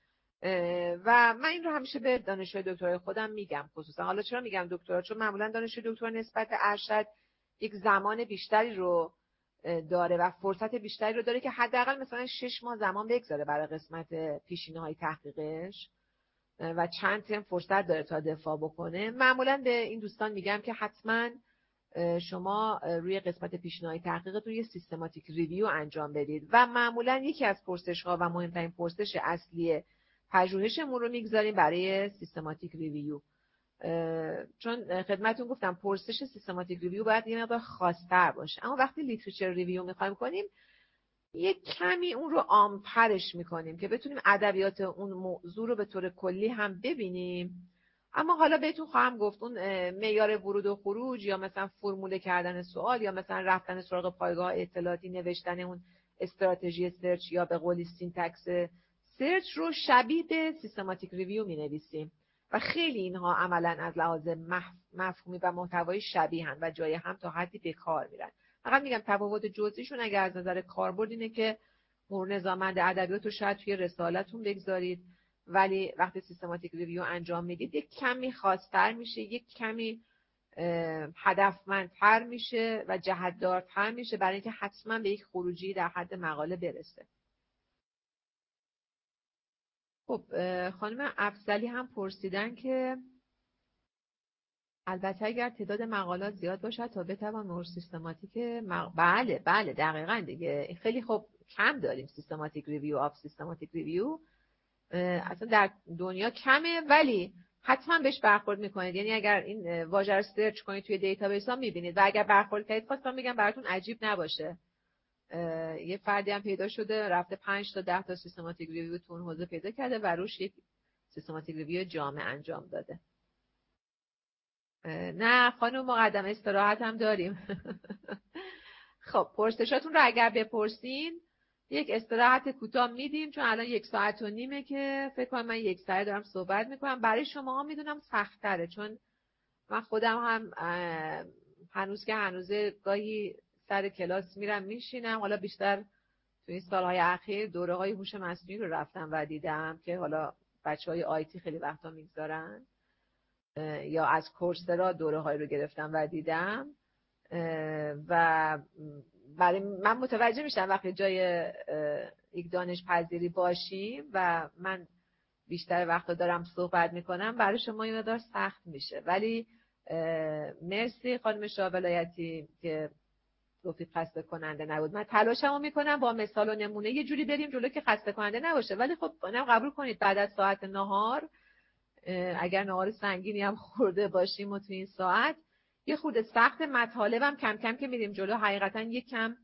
Speaker 1: و من این رو همیشه به دانشجوی دکترای خودم میگم. خصوصا حالا چرا میگم دکترا؟ چون معمولا دانشجوی دکترا نسبت به ارشد یک زمان بیشتری رو داره و فرصت بیشتری رو داره که حداقل مثلا شش ماه زمان بگذاره برای قسمت پیشینه‌های تحقیقش و چند ترم فرصت داره تا دفاع بکنه. معمولا به این دوستان میگم که حتما شما روی قسمت پیشنهادی تحقیقتون یه سیستماتیک ریویو انجام بدید و معمولا یکی از پرسش ها و مهمترین پرسش اصلی پژوهشمون رو میگذاریم برای سیستماتیک ریویو، چون خدمتتون گفتم پرسش سیستماتیک ریویو باید یه مقدار خاص‌تر باشه. اما وقتی لیتریچر ریویو میخوایم کنیم یک کمی اون رو عام‌ترش میکنیم که بتونیم ادبیات اون موضوع رو به طور کلی هم ببینیم. اما حالا بهتون خواهم گفت اون معیار ورود و خروج یا مثلا فرموله کردن سوال یا مثلا رفتن سراغ پایگاه اطلاعاتی، نوشتن اون استراتژی سرچ یا به قولی سینتکس سرچ رو شبیه به سیستماتیک ریویو می‌نویسیم و خیلی اینها عملاً از لحاظ مفهومی و محتوایی شبیه‌اند و جای هم تا حدی به کار میرن. فقط میگم تفاوت جزئیشون اگر از نظر کاربرد اینه که مرور نظاممند ادبیات رو شاید توی رسالتون بگذارید، ولی وقتی سیستماتیک ریویو انجام میدید یک کمی خاص‌تر میشه، یک کمی هدفمندتر میشه و جهت‌دارتر میشه برای اینکه حتما به یک خروجی در حد مقاله برسه. خب خانم افضلی هم پرسیدن که البته اگر تعداد مقالات زیاد باشد تا بتوان مرور سیستماتیک مق... بله بله دقیقاً دیگه خیلی خب کم داریم سیستماتیک ریویو آف سیستماتیک ریویو، اصلا در دنیا کمه ولی حتما بهش برخورد میکنید. یعنی اگر این واژه رو سرچ کنید توی دیتابیس ها میبینید و اگر برخورد کردید خواستم میگم براتون عجیب نباشه یه فردی هم پیدا شده رفته پنج تا ده تا سیستماتیک ریویو تو اون حوزه پیدا کرده و روش یک سیستماتیک ریویو جامع انجام داده. نه خانم مقدم استراحت هم داریم. خب پرسشاتون رو اگر بپرسین یک استراحت کوتاه میدیم، چون الان یک ساعت و نیمه که فکر کنم من یک ساعت دارم صحبت میکنم. برای شما ها میدونم سخت تره چون من خودم هم هنوز که هنوزه گاهی سر کلاس میرم میشینم. حالا بیشتر تو این سالهای اخیر دوره های هوش مصنوعی رو رفتم و دیدم که حالا بچه های آیتی خیلی وقتا میگذارن یا از کورسرا دوره های رو گرفتم و دیدم و برای من متوجه میشم وقتی جای یک دانش پذیری باشیم و من بیشتر وقتا دارم صحبت میکنم برای شما این مقدار سخت میشه. ولی مرسی خانم شاه ولایتی که گفتید خسته کننده نبود. من تلاشمو میکنم با مثال و نمونه یه جوری بریم جلو که خسته کننده نباشه، ولی خب منم قبول کنید بعد از ساعت نهار اگر نهار سنگینی هم خورده باشیم و تو این ساعت یه خورده سخت، مطالبم کم کم که میریم جلو حقیقتا یک کم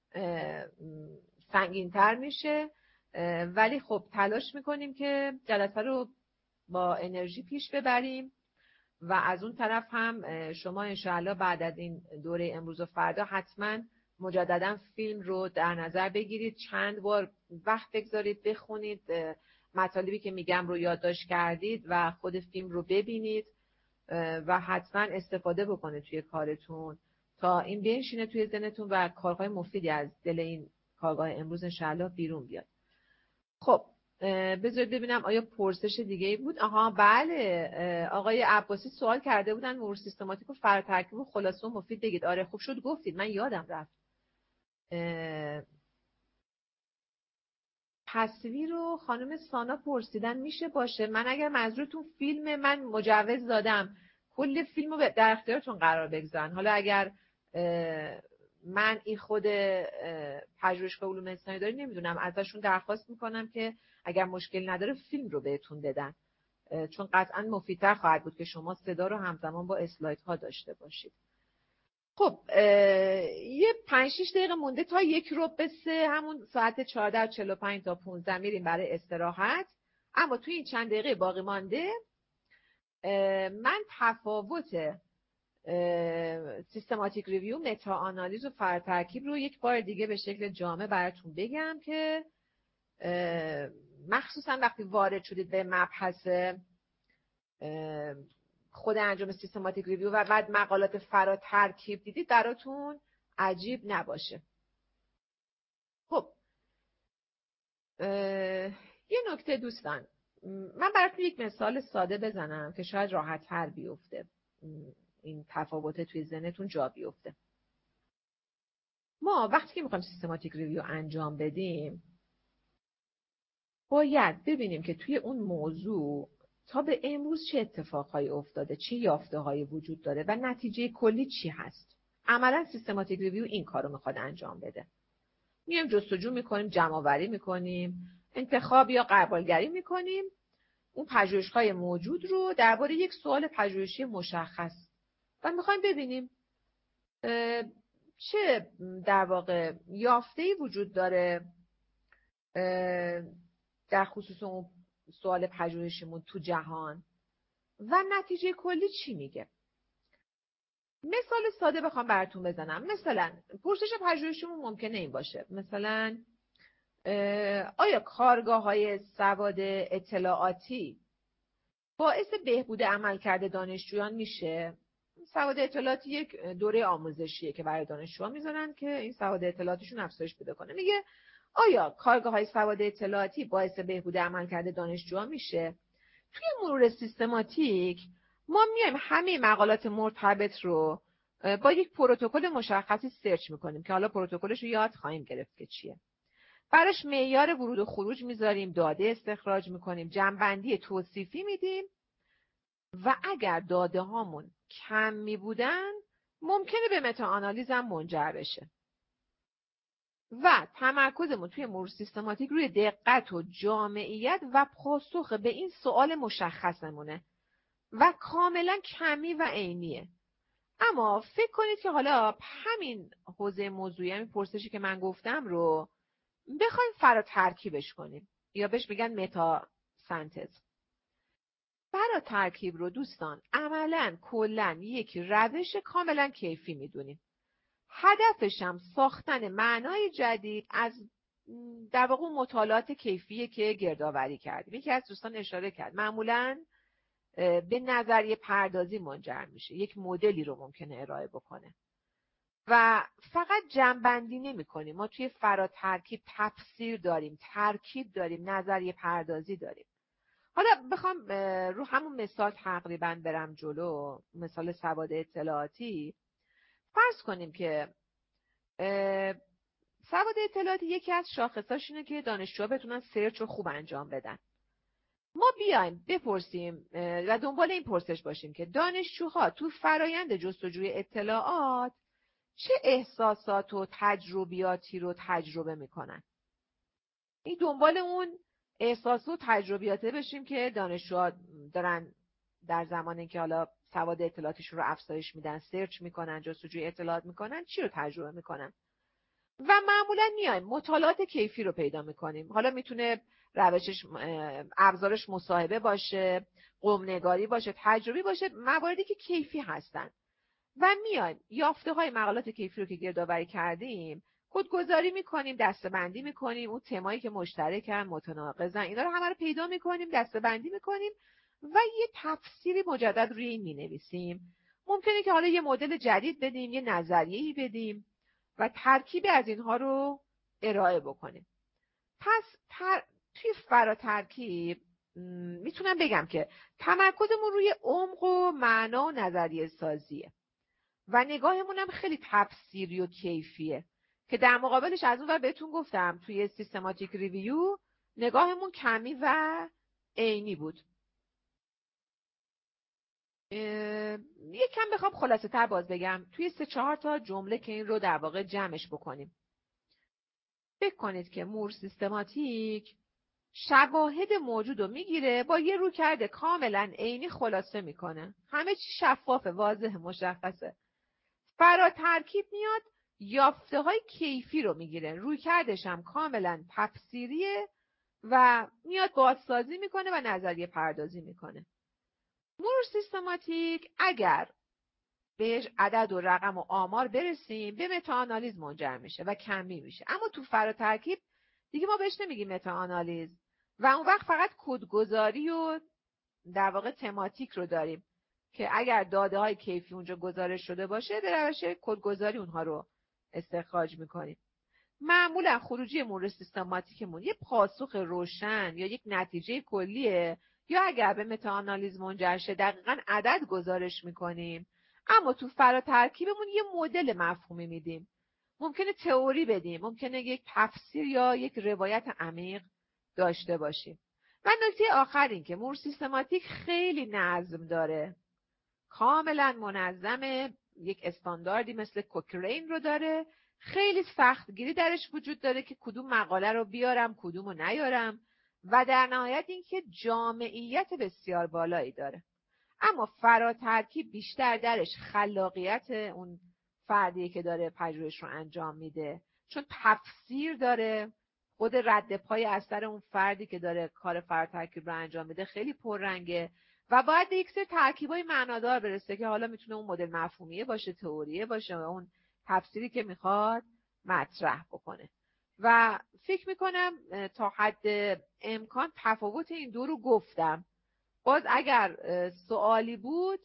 Speaker 1: سنگین‌تر میشه، ولی خب تلاش میکنیم که جلسه رو با انرژی پیش ببریم و از اون طرف هم شما انشاءالله بعد از این دوره امروز و فردا حتما مجددا فیلم رو در نظر بگیرید، چند بار وقت بگذارید بخونید، مطالبی که میگم رو یادداشت کردید و خود فیلم رو ببینید و حتما استفاده بکنید توی کارتون تا این بنشینه توی ذهنتون و کارهای مفیدی از دل این کارگاه امروز انشاءالله بیرون بیاد. خب بذارید ببینم آیا پرسش دیگه ای بود؟ آها بله، آقای عباسی سوال کرده بودن مرور سیستماتیک و فراترکیب و خلاصه و مفید بگید. آره خوب شد گفتید، من یادم رفت. تصویر رو خانم سانا پرسیدن میشه باشه. من اگر منظورتون فیلم، من مجوز دادم کل فیلم رو در اختیارتون قرار بگذارن. حالا اگر من این خود پژوهشگاه علوم انسانی داری نمیدونم، ازشون درخواست میکنم که اگر مشکل نداره فیلم رو بهتون بدن، چون قطعا مفیدتر خواهد بود که شما صدا رو همزمان با اسلایدها داشته باشید. خب یه پنج شش دقیقه مونده تا یک ربع به سه، همون ساعت چهارده و چهل و پنج تا پانزده میریم برای استراحت. اما توی این چند دقیقه باقی مانده من تفاوت سیستماتیک ریویو، متا آنالیز و فراترکیب رو یک بار دیگه به شکل جامع براتون بگم که مخصوصا وقتی وارد شدید به مبحث خود انجام سیستماتیک ریویو و بعد مقالات فراترکیب دیدید براتون عجیب نباشه. خب یه نکته دوستان، من براتون یک مثال ساده بزنم که شاید راحت تر بیفته، این تفاوت توی ذهنتون جا بیفته. ما وقتی که میخوایم سیستماتیک ریویو انجام بدیم باید ببینیم که توی اون موضوع تا به امروز چه اتفاقهایی افتاده، چه یافته‌هایی وجود داره و نتیجه کلی چی هست. عملا سیستماتیک ریویو این کارو میخواد انجام بده. میایم جستجو میکنیم، جمع‌آوری میکنیم، انتخاب یا قربالگری میکنیم اون پژوهش‌های موجود رو درباره یک سوال پژوهشی مشخص و میخوایم ببینیم چه در واقع یافته‌ای وجود داره در خصوص اون سوال پژوهشیمون تو جهان و نتیجه کلی چی میگه. مثال ساده بخوام براتون بزنم، مثلا پرسش پژوهشیمون ممکنه این باشه، مثلا آیا کارگاه‌های سواد اطلاعاتی باعث بهبود عملکرد دانشجویان میشه؟ سواد اطلاعاتی یک دوره آموزشیه که برای دانشجوها میذارن که این سواد اطلاعاتیشون افزایش پیدا کنه. میگه آیا کارگاه‌های سواد اطلاعاتی باعث بهبود عملکرد دانشجوها میشه؟ توی مرور سیستماتیک ما میایم همه مقالات مرتبط رو با یک پروتکل مشخصی سرچ میکنیم که حالا پروتکلش رو یاد خواهیم گرفت که چیه. براش معیار ورود و خروج میذاریم، داده استخراج میکنیم، جمع‌بندی توصیفی میدیم و اگر داده هامون کم می بودن ممکنه به متا آنالیز هم منجر بشه و تمرکزمون توی مرور سیستماتیک روی دقت و جامعیت و پاسخ به این سوال مشخصمونه و کاملا کمی و عینیه. اما فکر کنید که حالا همین حوزه موضوعی، همین پرسشی که من گفتم رو بخوایم فراترکیبش کنیم یا بهش میگن متا سنتز. فراترکیب رو دوستان عملاً کلاً یک روش کاملاً کیفی میدونیم. هدفش هم ساختن معنای جدید از در واقع مطالعات کیفیه که گردآوری کردیم. یکی از دوستان اشاره کرد معمولاً به نظریه پردازی منجر میشه، یک مدلی رو ممکنه ارائه بکنه و فقط جمع‌بندی نمی‌کنیم. ما توی فراترکیب تفسیر داریم، ترکیب داریم، نظریه پردازی داریم. حالا بخوام رو همون مثال تقریبا برم جلو، مثال سواد اطلاعاتی، فرض کنیم که سواد اطلاعاتی یکی از شاخصاش اینه که دانشجوها بتونن سرچ رو خوب انجام بدن. ما بیایم بپرسیم و دنبال این پرسش باشیم که دانشجوها تو فرایند جستجوی اطلاعات چه احساسات و تجربیاتی رو تجربه میکنن. این دنبال اون احساس و تجربیاته بشیم که دانشجوها دارن در زمانی که حالا سواد اطلاعاتشون رو افزایش میدن، سرچ میکنن، جستجوی اطلاعات میکنن، چی رو تجربه میکنن. و معمولا میایم مطالعات کیفی رو پیدا میکنیم. حالا میتونه روشش ابزارش مصاحبه باشه، قوم‌نگاری باشه، تجربی باشه، مواردی که کیفی هستن. و میایم یافته های مقالات کیفی رو که گردآوری کردیم کدگذاری میکنیم، دسته‌بندی میکنیم، اون تمایی که مشترکن، متناقضن، اینا رو همه رو پیدا میکنیم، دسته‌بندی میکنیم و یه تفسیری مجدد روی این مینویسیم. ممکنه که حالا یه مدل جدید بدیم، یه نظریه‌ای بدیم و ترکیبی از اینها رو ارائه بکنیم. پس تر... توی فراترکیب میتونم بگم که تمرکزمون روی عمق و معنا و نظریه سازیه و نگاهمون هم خیلی تفسیری و کیفیه که در مقابلش از اون ور بهتون گفتم توی سیستماتیک ریویو نگاهمون کمی و عینی بود. یک کم بخوام خلاصه تر باز بگم توی سه چهار تا جمله که این رو در واقع جمعش بکنیم. فکر کنید که مور سیستماتیک شواهد موجود رو میگیره با یه رویکرد کاملا عینی خلاصه میکنه. همه چی شفاف، واضح، مشخصه. فراترکیب میاد یافته های کیفی رو میگیره، رویکردش هم کاملا تفسیریه و میاد بازسازی میکنه و نظریه پردازی میکنه. مور سیستماتیک اگر بهش عدد و رقم و آمار برسیم به متاآنالیز منجر میشه و کمی میشه. اما تو فراترکیب دیگه ما بهش نمیگیم متاآنالیز و اون وقت فقط کدگذاری و در واقع تماتیک رو داریم که اگر داده های کیفی اونجا گزارش شده باشه به روش کدگذاری اونها رو استخراج میکنیم. معمولا خروجی مورد سیستماتیکمون یه پاسخ روشن یا یک نتیجه کلیه یا اگر به متاآنالیز منجر شه دقیقاً عدد گزارش میکنیم. اما تو فراترکیبمون یه مدل مفهومی میدیم. ممکنه تئوری بدیم، ممکنه یک تفسیر یا یک روایت عمیق داشته باشیم. و نکته آخر این که مور سیستماتیک خیلی نظم داره. کاملا منظمه، یک استانداردی مثل کوکرین رو داره. خیلی سختگیری درش وجود داره که کدوم مقاله رو بیارم، کدوم رو نیارم و در نهایت اینکه جامعیت بسیار بالایی داره. اما فراترکیب بیشتر درش خلاقیت اون فردیه که داره پژوهش رو انجام میده، چون تفسیر داره. خود رد پای اثر اون فردی که داره کار فراترکیب رو انجام میده خیلی پررنگه و باید به یک سری ترکیبای معنادار برسه که حالا میتونه اون مدل مفهومیه باشه، تئوریه باشه و اون تفسیری که میخواد مطرح بکنه. و فکر میکنم تا حد امکان تفاوت این دو رو گفتم. باز اگر سوالی بود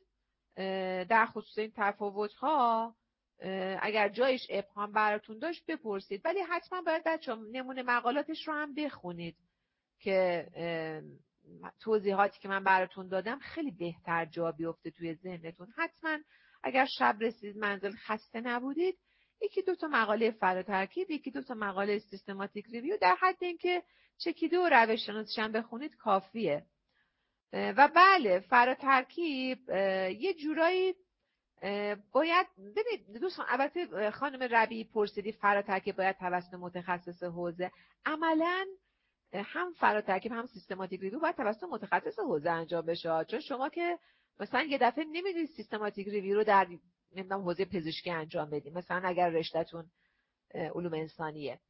Speaker 1: در خصوص این تفاوت‌ها، اگر جایش ابهام براتون داشت بپرسید، ولی حتما باید بچه‌ها نمونه مقالاتش رو هم بخونید که توضیحاتی که من براتون دادم خیلی بهتر جا بیفته توی ذهنتون. حتما اگر شب رسید منزل خسته نبودید یکی دو تا مقاله فراترکیب، یکی دو تا مقاله سیستماتیک ریویو در حد اینکه چکیده و روش شناسیش هم بخونید کافیه. و بله فراترکیب یه جورایی باید ببینید دوستان، البته خانم ربیعی پرسیدی فراترکیب باید توسط متخصص حوزه. عملاً هم فراترکیب هم سیستماتیک ریویو باید توسط متخصص حوزه انجام بشه، چون شما که مثلا یه دفعه نمیدونید سیستماتیک ریویو رو در نمیدونم حوزه پزشکی انجام بدید، مثلا اگر رشته‌تون علوم انسانیه.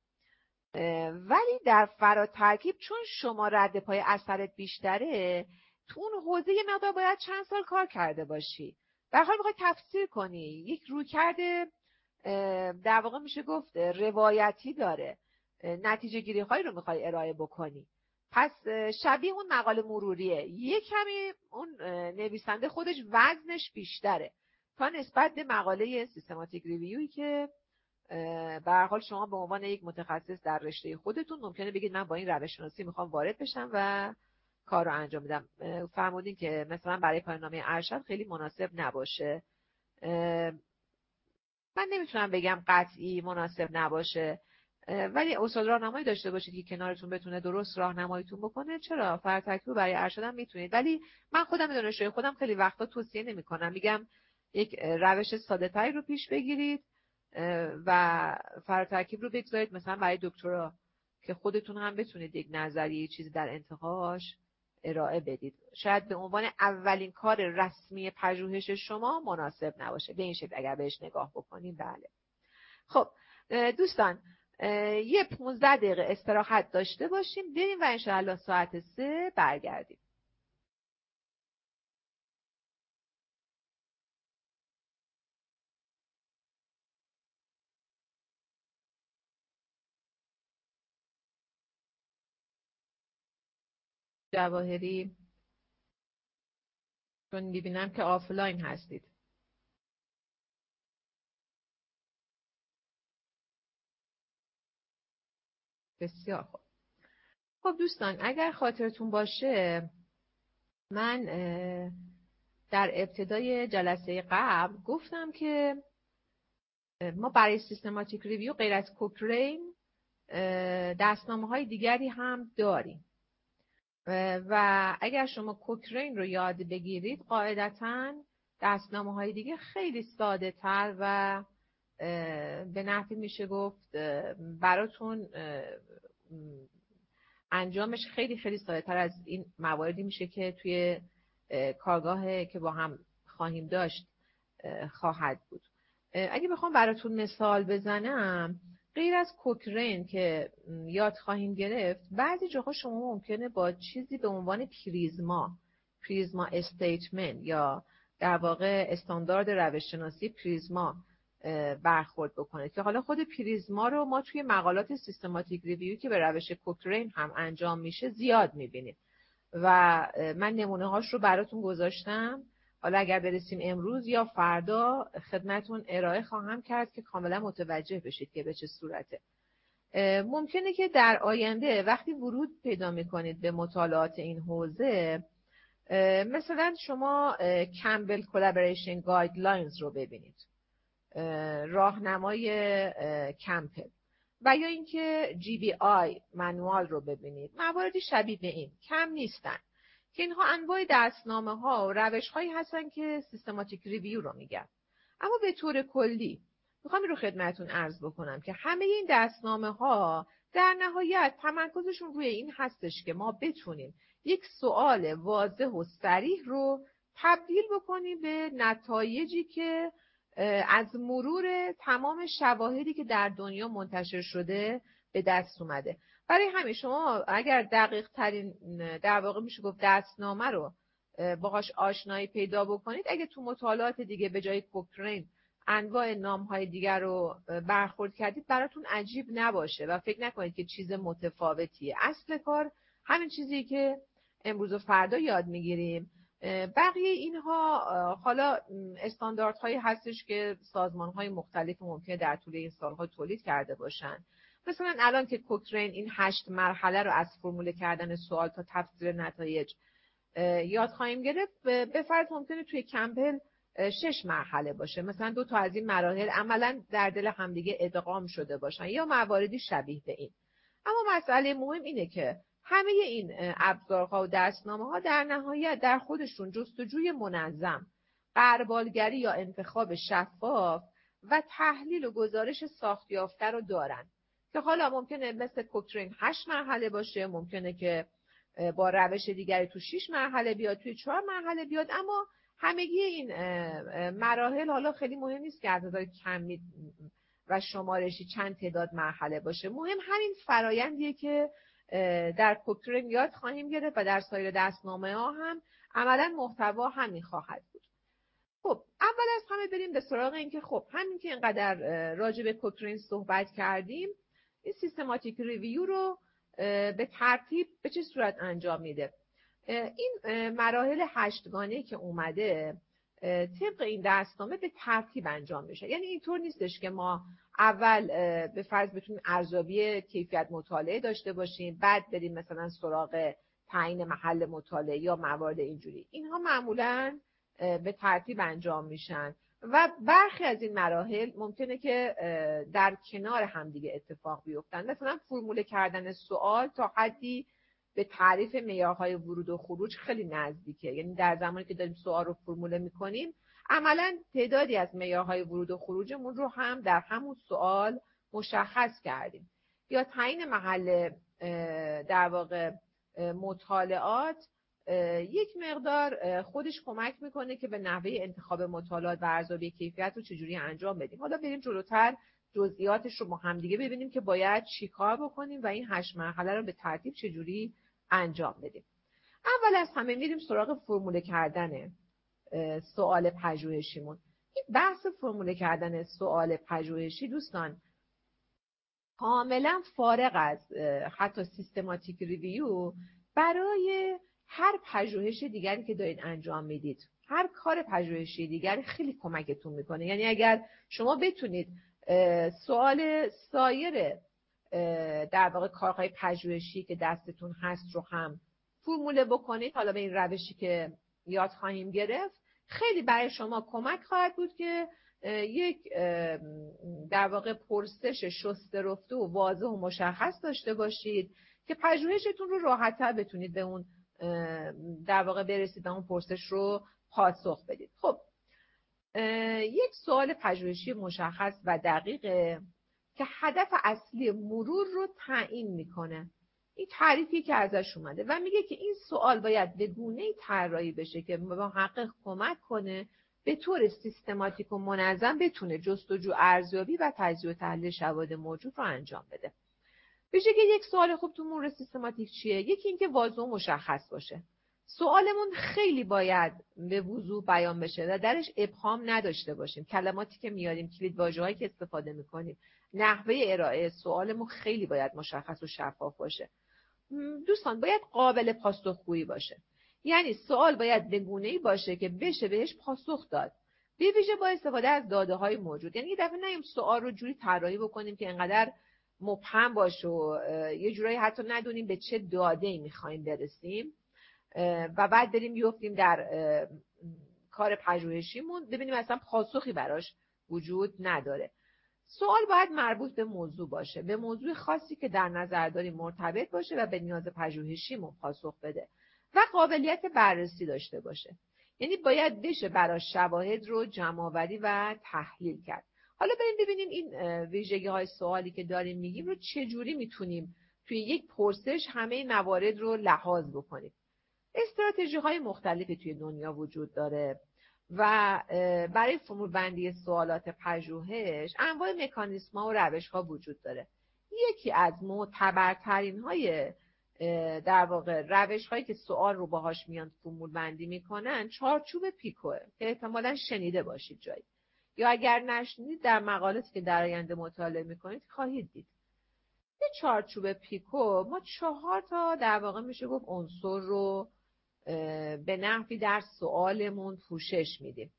Speaker 1: ولی در فراترکیب چون شما رد پای اثرت بیشتره، تو اون حوزه یه مقدار باید چند سال کار کرده باشی. در حال میخوای تفسیر کنی، یک رویکرد در واقع میشه گفت روایتی داره، نتیجه گیری هایی رو میخوای ارائه بکنی. پس شبیه اون مقاله مروریه، یک کمی اون نویسنده خودش وزنش بیشتره تا نسبت به مقاله سیستماتیک ریویویی که به هر حال شما به عنوان یک متخصص در رشته خودتون ممکنه بگید من با این روش شناسی میخوام وارد بشم و کار رو انجام بدم. فرمودین که مثلا برای پایان‌نامه ارشد خیلی مناسب نباشه. من نمیتونم بگم قطعی مناسب نباشه، ولی استاد راهنمایی داشته باشید که کنارتون بتونه درست راهنماییتون بکنه. چرا فراترکیب برای ارشدم میتونید، ولی من خودم دانشجوی خودم خیلی وقتا توصیه نمیکنم. میگم یک روش ساده‌تری رو پیش بگیرید و فراترکیب رو بگذارید مثلا برای دکترا که خودتون هم بتونید یک نظریه چیزی در انتهاش ارائه بدید. شاید به عنوان اولین کار رسمی پژوهش شما مناسب نباشه. به این شکل اگر بهش نگاه بکنیم. بله. خب دوستان یه پانزده دقیقه استراحت داشته باشیم، بریم و انشاءالله ساعت سه برگردیم. جواهری، چون میبینم که آفلاین هستید. بسیار خوب. خب دوستان اگر خاطرتون باشه من در ابتدای جلسه قبل گفتم که ما برای سیستماتیک ریویو غیر از کوکرین دستنامه های دیگری هم داریم و اگر شما کوکرین رو یاد بگیرید قاعدتاً دستنامه های دیگه خیلی ساده تر و به نحوی میشه گفت براتون انجامش خیلی خیلی ساده تر از این مواردی میشه که توی کارگاه که با هم خواهیم داشت خواهد بود. اگه بخوام براتون مثال بزنم، غیر از کوکرین که یاد خواهیم گرفت، بعضی جاها شما ممکنه با چیزی به عنوان پریزما پریزما استیتمنت یا در واقع استاندارد روش‌شناسی پریزما برخورد بکنه که حالا خود پریزما رو ما توی مقالات سیستماتیک ریویو که به روش کوکرین هم انجام میشه زیاد میبینیم و من نمونه هاش رو براتون گذاشتم. حالا اگر برسیم امروز یا فردا خدمتون ارائه خواهم کرد که کاملا متوجه بشید که به چه صورته. ممکنه که در آینده وقتی ورود پیدا میکنید به مطالعات این حوزه، مثلا شما کمبل کلابریشن گایدلاینز رو ببینید، راهنمای کمپل، و یا اینکه جی بی آی منوال رو ببینید. مواردی شبیه به این کم نیستن که اینها انواع دستنامه ها و روش هایی هستن که سیستماتیک ریویو رو میگن. اما به طور کلی میخوام این رو خدمتون عرض بکنم که همه این دستنامه ها در نهایت تمرکزشون روی این هستش که ما بتونیم یک سوال واضح و صریح رو تبدیل بکنیم به نتایجی که از مرور تمام شواهدی که در دنیا منتشر شده به دست اومده. برای همین شما اگر دقیق ترین در واقع میشه گفت دستنامه رو باهاش آشنایی پیدا بکنید، اگه تو مطالعات دیگه به جای کوکرین انواع نام‌های دیگر رو برخورد کردید براتون عجیب نباشه و فکر نکنید که چیز متفاوتیه. اصل کار همین چیزی که امروز و فردا یاد میگیریم. بقیه اینها حالا استانداردهایی هستش که سازمان‌های مختلف ممکنه در طول این سال‌ها تولید کرده باشن. مثلا الان که کوکرین این هشت مرحله رو از فرموله کردن سوال تا تفسیر نتایج یاد خواهیم گرفت، به فرض ممکنه توی کمپل شش مرحله باشه، مثلا دو تا از این مراحل عملاً در دل همدیگه ادغام شده باشن یا مواردی شبیه به این. اما مسئله مهم اینه که همه این ابزارها و دستنامه‌ها در نهایت در خودشون جستجوی منظم، غربالگری یا انتخاب شفاف و تحلیل و گزارش ساخت‌یافته رو دارن که حالا ممکنه مثل کوکرین هشت مرحله باشه، ممکنه که با روش دیگری تو شش مرحله بیاد، توی چهار مرحله بیاد، اما همگی این مراحل حالا خیلی مهم نیست که از نظر کمی و شمارشی چند تعداد مرحله باشه. مهم همین فرایندیه که در کوکرین یاد خواهیم گرفت و در سایر دستنامه ها هم عملا محتوا همین خواهد بود. خب اول از همه بریم به سراغ این که خب همین که اینقدر راجع به کوکرین صحبت کردیم، این سیستماتیک ریویو رو به ترتیب به چه صورت انجام میده. این مراحل هشتگانه که اومده طبق این دستنامه به ترتیب انجام میشه. یعنی اینطور نیستش که ما اول به فرض بتونیم ارزیابی کیفیت مطالعه داشته باشیم بعد بریم مثلا سراغ تعیین محل مطالعه یا موارد اینجوری. اینها معمولاً به ترتیب انجام میشن و برخی از این مراحل ممکنه که در کنار همدیگه اتفاق بیفتن. مثلا فرموله کردن سوال تا حدی به تعریف معیارهای ورود و خروج خیلی نزدیکه. یعنی در زمانی که داریم سوال رو فرموله میکنیم عملاً تعدادی از معیارهای ورود و خروجمون رو هم در همون سوال مشخص کردیم. یا تعیین محل در واقع مطالعات یک مقدار خودش کمک میکنه که به نحوه انتخاب مطالعات و ارزیابی کیفیت رو چجوری انجام بدیم. حالا بریم جلوتر جزئیاتش رو با هم دیگه ببینیم که باید چیکار بکنیم و این هشت مرحله رو به ترتیب چجوری انجام بدیم. اول از همه میریم سراغ فرموله کردن سوال پژوهشیمون. این بحث فرموله کردن سوال پژوهشی دوستان کاملا فارغ از حتی سیستماتیک ریویو برای هر پژوهش دیگری که دارید انجام میدید، هر کار پژوهشی دیگری خیلی کمکتون میکنه. یعنی اگر شما بتونید سوال سایر در واقع کارهای پژوهشی که دستتون هست رو هم فرموله بکنید، حالا به این روشی که یاد خواهیم گرفت، خیلی برای شما کمک خواهد بود که یک در واقع پرسش شسته رفته و واضح و مشخص داشته باشید که پژوهشتون رو راحت‌تر بتونید به اون در واقع برسید به اون پرسش رو پاسخ بدید. خب یک سوال پژوهشی مشخص و دقیقه که هدف اصلی مرور رو تعیین میکنه. این تعریفی که ازش اومده و میگه که این سوال باید به گونه‌ای طراحی بشه که محقق کمک کنه به طور سیستماتیک و منظم بتونه جستجو، ارزیابی و تجزیه و تحلیل شواهد موجود رو انجام بده. بشه که یک سوال خوب تو مرور سیستماتیک چیه؟ یکی اینکه واضح و مشخص باشه. سوالمون خیلی باید به وضوح بیان بشه و درش ابهام نداشته باشیم. کلماتی که میاریم، کلید واژه‌هایی که استفاده میکنیم، نحوه ارائه سوالمون خیلی باید مشخص و شفاف باشه. دوستان باید قابل پاسخگویی باشه. یعنی سوال باید به گونه‌ای باشه که بشه بهش پاسخ داد. به ویژه با استفاده از داده‌های موجود. یعنی یه دفعه نیم سوال رو جوری طراحی بکنیم که انقدر مبهم باشه و یه جورایی حتی ندونیم به چه داده‌ای می‌خوایم برسیم و بعد بریم بیفتیم در کار پژوهشیمون ببینیم اصلا پاسخی براش وجود نداره. سوال باید مربوط به موضوع باشه، به موضوع خاصی که در نظر داریم مرتبط باشه و به نیاز پژوهشیمون پاسخ بده و قابلیت بررسی داشته باشه. یعنی باید بشه برای شواهد رو جمع‌آوری و تحلیل کرد. حالا بریم ببینیم این ویژگی‌های سوالی که داریم میگیم رو چجوری میتونیم توی یک پرسش همه این موارد رو لحاظ بکنیم. استراتژی‌های مختلفی توی دنیا وجود داره و برای فرمول بندی سوالات پژوهش انواع مکانیزم‌ها و روش‌ها وجود داره. یکی از معتبرترین‌های در واقع روش‌هایی که سوال رو باهاش میان فرمول بندی میکنن چارچوب پیکوه که احتمالاً شنیده باشید جایی، یا اگر نشنید در مقالاتی که در آینده مطالعه میکنید خواهید دید. به چارچوب پیکو ما چهار تا در واقع میشه گفت عنصر رو به نحوی در سوالمون پوشش میدیم.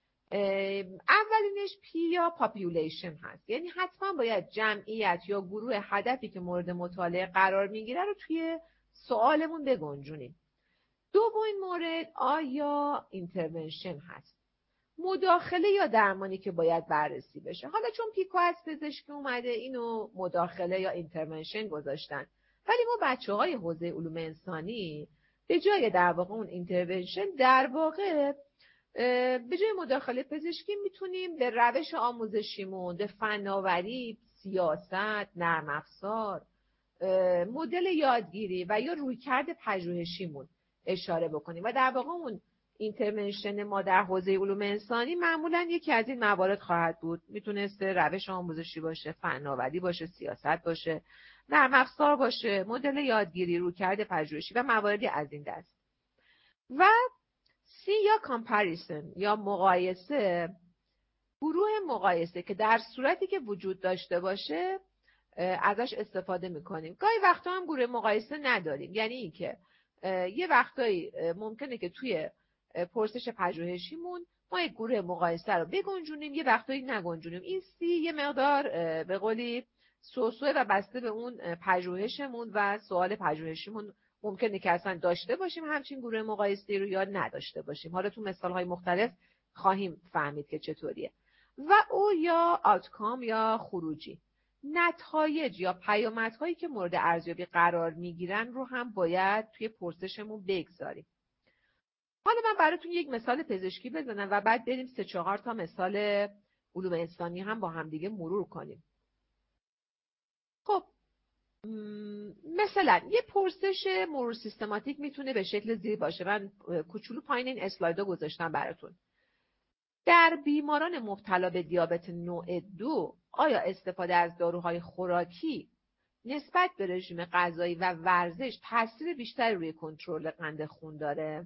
Speaker 1: اولینش پی یا پاپیولیشن هست، یعنی حتما باید جمعیت یا گروه هدفی که مورد مطالعه قرار میگیره رو توی سوالمون بگنجونیم. دومین مورد آ یا اینترونشن هست، مداخله یا درمانی که باید بررسی بشه. حالا چون پیکو از پزشکی اومده اینو مداخله یا اینترونشن گذاشتن، ولی ما بچه های حوزه علوم انسانی به جای در واقع اون اینترونشن در واقع به جای مداخله پزشکی میتونیم به روش آموزشیمون، به فناوری، سیاست، نرم افزار، مدل یادگیری و یا رویکرد پژوهشیمون اشاره بکنیم و در واقع اون اینترونشن ما در حوزه علوم انسانی معمولا یکی از این موارد خواهد بود. میتونسته روش آموزشی باشه، فناوری باشه، سیاست باشه، نرم افزار باشه، مدل یادگیری، رویکرد پژوهشی و مواردی از این دست. و سی یا کامپریسن یا مقایسه، گروه مقایسه که در صورتی که وجود داشته باشه ازش استفاده میکنیم. گاهی وقتا هم گروه مقایسه نداریم، یعنی این که یه وقتایی ممکنه که توی پرسش پژوهشیمون ما یک گروه مقایسه رو بگنجونیم، یه وقتایی نگنجونیم. این سی یه مقدار به قولی سوسوه و بسته به اون پژوهشمون و سوال پژوهشیمون ممکنه که اصلا داشته باشیم همچین گروه مقایسه‌ای رو یا نداشته باشیم. حالا تو مثال‌های مختلف خواهیم فهمید که چطوریه. و او یا آوتکام یا خروجی، نتایج یا پیامدهایی که مورد ارزیابی قرار میگیرن رو هم باید توی پرسشمون بگذاریم. حالا من براتون یک مثال پزشکی بزنم و بعد بریم سه چهار تا مثال علوم انسانی هم با هم دیگه مرور کنیم. خب مثلا یه پرسش مرور سیستماتیک میتونه به شکل زیر باشه. من کوچولو پایین این اسلایدو گذاشتم براتون. در بیماران مبتلا به دیابت نوع دو آیا استفاده از داروهای خوراکی نسبت به رژیم غذایی و ورزش تاثیر بیشتری روی کنترل قند خون داره؟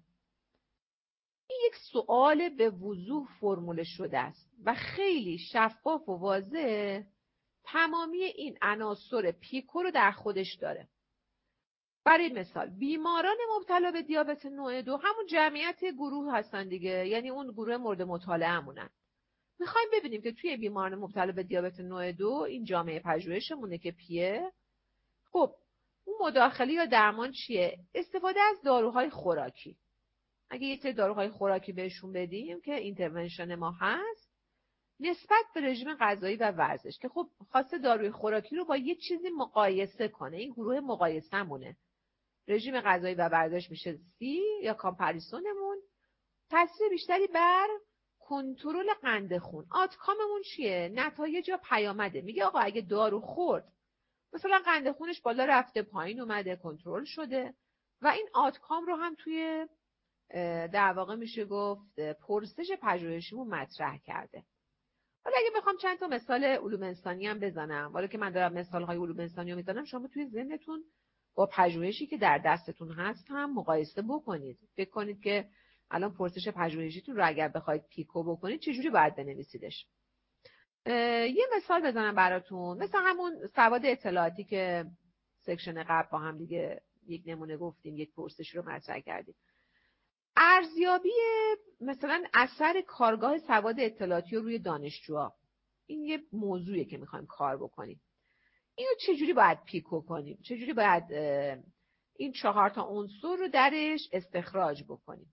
Speaker 1: این یک سوال به وضوح فرموله شده است و خیلی شفاف و واضح تمامی این عناصر پیکو رو در خودش داره. برای مثال بیماران مبتلا به دیابت نوع دو همون جمعیت گروه هستن دیگه، یعنی اون گروه مورد مطالعه‌مونن. میخوایم ببینیم که توی بیماران مبتلا به دیابت نوع دو این جامعه پژوهشمونه که پیه. خب اون مداخله یا درمان چیه؟ استفاده از داروهای خوراکی. اگه یه سری داروهای خوراکی بهشون بدیم که اینترونشن ما هست نسبت به رژیم غذایی و ورزش، که خب خواسته داروی خوراکی رو با یه چیزی مقایسه کنه. این گروه مقایسه مونه. رژیم غذایی و ورزش میشه سی یا کامپریسونمون. تاثیر بیشتری بر کنترل قند خون. آتکاممون چیه؟ نتایج یا پیامده. میگه آقا اگه دارو خورد مثلا قند خونش بالا رفته پایین اومده کنترل شده و این آتکام رو هم توی در واقع میشه گفت پرسش پژوهشیمون مطرح کرده. حالا اگه بخوام چند تا مثال علوم انسانی هم بزنم، حالا که من دارم مثال‌های علوم انسانی رو میزنم، شما توی ذهنتون با پژوهشی که در دستتون هست هم مقایسه بکنید. فکر کنید که الان پرسش پژوهشیتون رو اگر بخواید پیکو بکنید چجوری باید بنویسیدش. یه مثال بزنم براتون، مثل همون سواد اطلاعاتی که سکشن قبل با هم دیگه یک نمونه گفتیم، یک پرسش رو مطرح کردیم. ارزیابی مثلا اثر کارگاه سواد اطلاعاتی رو روی دانشجوها، این یه موضوعیه که میخوایم کار بکنیم. اینو چجوری باید پیکو کنیم؟ چجوری باید این چهار تا عنصر رو درش استخراج بکنیم؟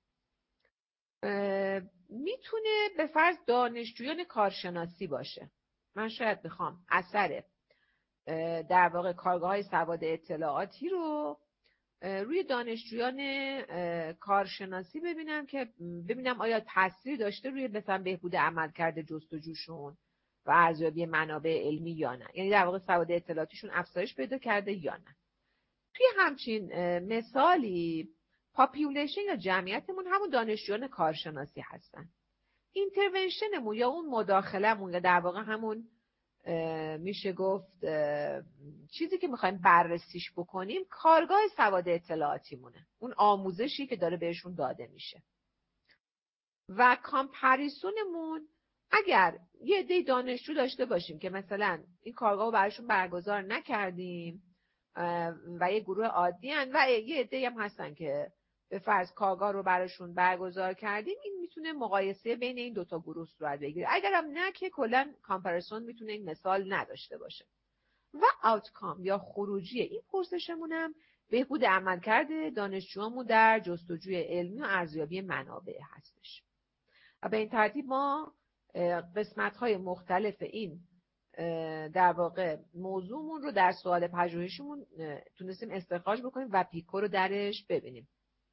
Speaker 1: میتونه به فرض دانشجویان کارشناسی باشه. من شاید بخوام اثر در واقع کارگاه‌های سواد اطلاعاتی رو روی دانشجویان کارشناسی ببینم که ببینم آیا تأثیر داشته روی مثلا بهبود عملکرد جستجوشون و ارزیابی منابع علمی یا نه. یعنی در واقع سواد اطلاعاتیشون افزایش پیدا کرده یا نه. توی همچین مثالی پاپیولیشن یا جمعیتمون همون دانشجویان کارشناسی هستن. اینترونشنمون یا اون مداخله‌مون یا در واقع همون میشه گفت چیزی که میخوایم بررسیش بکنیم کارگاه سواد اطلاعاتی مونه، اون آموزشی که داره بهشون داده میشه. و کامپریسونمون اگر یه عده دانشجو داشته باشیم که مثلا این کارگاه رو براشون برگزار نکردیم و یه گروه عادی هن و یه عده هم هستن که به فرض کارگاه رو براشون برگزار کردیم، این میتونه مقایسه بین این دوتا گروه صورت بگیره. اگر هم نه که کلا کامپریسون میتونه این مثال نداشته باشه. و آوتکام یا خروجی این پرسشمون هم بهبود عملکرد دانشجوامون در جستجوی علمی و ارزیابی منابع هستش. و به این ترتیب ما قسمت‌های مختلف این در واقع موضوعمون رو در سوال پژوهشیمون تونستیم استخراج بکنیم و پیکو رو درش ببینیم.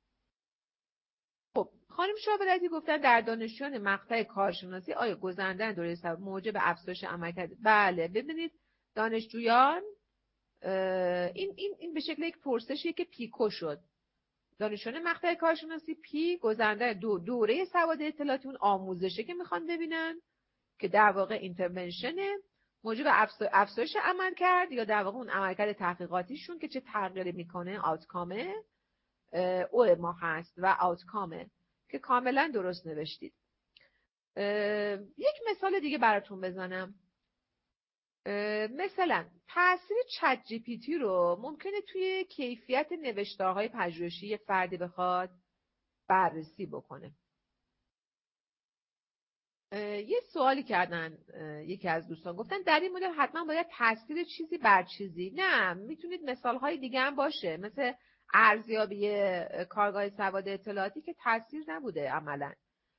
Speaker 1: خب خانم شاورزی گفتن در دانشجویان مقطع کارشناسی آیا گذراندن دوره سواد موجب افزایش عملکرد؟ بله، ببینید دانشجویان این این این به شکل یک پرسشیه که پیکو شد. دانشجویان مقطع کارشناسی پی گذراندن دو دوره سواد اطلاعاتی، اون آموزشه که میخوان ببینن که در واقع اینترونشن موجب افزایش عملکرد یا در واقع اون عملکرد تحقیقاتیشون که چه تغییری میکنه آوتکامه او ما هست و آوتکامه که کاملا درست نوشتید. یک مثال دیگه براتون بزنم. مثلا تاثیر چت جی پی تی رو ممکنه توی کیفیت نوشتارهای پژوهشی یه فردی بخواد بررسی بکنه. یه سوالی کردن یکی از دوستان، گفتن در این مدل حتما باید تاثیر چیزی بر چیزی. نه، میتونید مثالهای دیگه هم باشه، مثل ارزیابی کارگاه سواد اطلاعاتی که تاثیر نبوده عملا.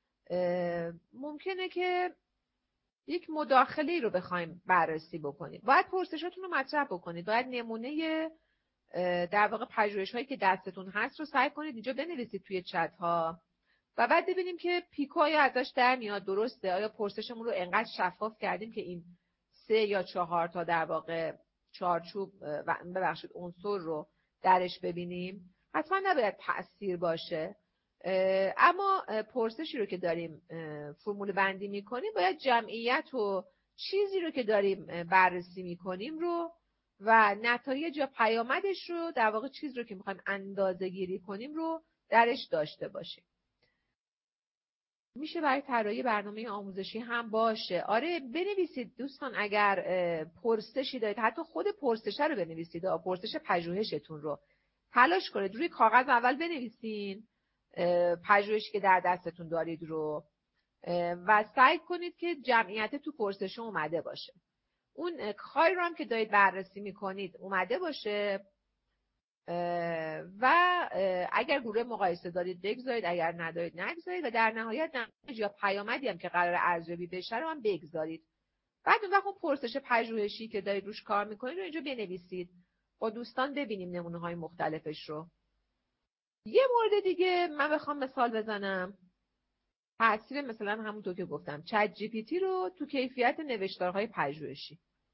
Speaker 1: ممکنه که یک مداخله رو بخوایم بررسی بکنید. باید پرسشاتون رو مطرح بکنید. باید نمونه در واقع پژوهش‌هایی که دستتون هست رو سعی کنید اینجا بنویسید توی چت ها و بعد ببینیم که پیکو آیا ازش در میاد درسته، آیا پرسشمون رو انقدر شفاف کردیم که این سه یا چهار تا در واقع چارچوب و ببخشید عنصر رو درش ببینیم، حتما نباید تأثیر باشه. اما پرسشی رو که داریم فرمول بندی میکنیم باید جمعیت و چیزی رو که داریم بررسی میکنیم رو و نتایج یا پیامدش رو، در واقع چیز رو که میخوایم اندازه گیری کنیم رو درش داشته باشیم. میشه برای طراحی برنامه آموزشی هم باشه. آره بنویسید دوستان، اگر پرسشی دارید حتی خود پرسشه رو بنویسید، پرسش پژوهشتون رو تلاش کنید روی کاغذ اول بنویسین پژوهشی که در دستتون دارید رو و سعی کنید که جمعیت تو پرسش اومده باشه، اون کاری رو هم که دارید بررسی میکنید اومده باشه و اگر گروه مقایسه دارید بگذارید، اگر ندارید نگذارید و در نهایت نتایج یا پیامدی هم که قرار ارزیابی بشه رو هم بگذارید. بعد اون وقت اون پرسش پژوهشی که دارید روش کار میکنید رو اینجا بنویسید، با دوستان ببینیم نمونه های مختلفش رو. یه مورد دیگه من بخوام مثال بزنم، تاثیر مثلا همونطور که گفتم چت جی پی تی رو تو کیفیت نوشتارهای پژوهشی.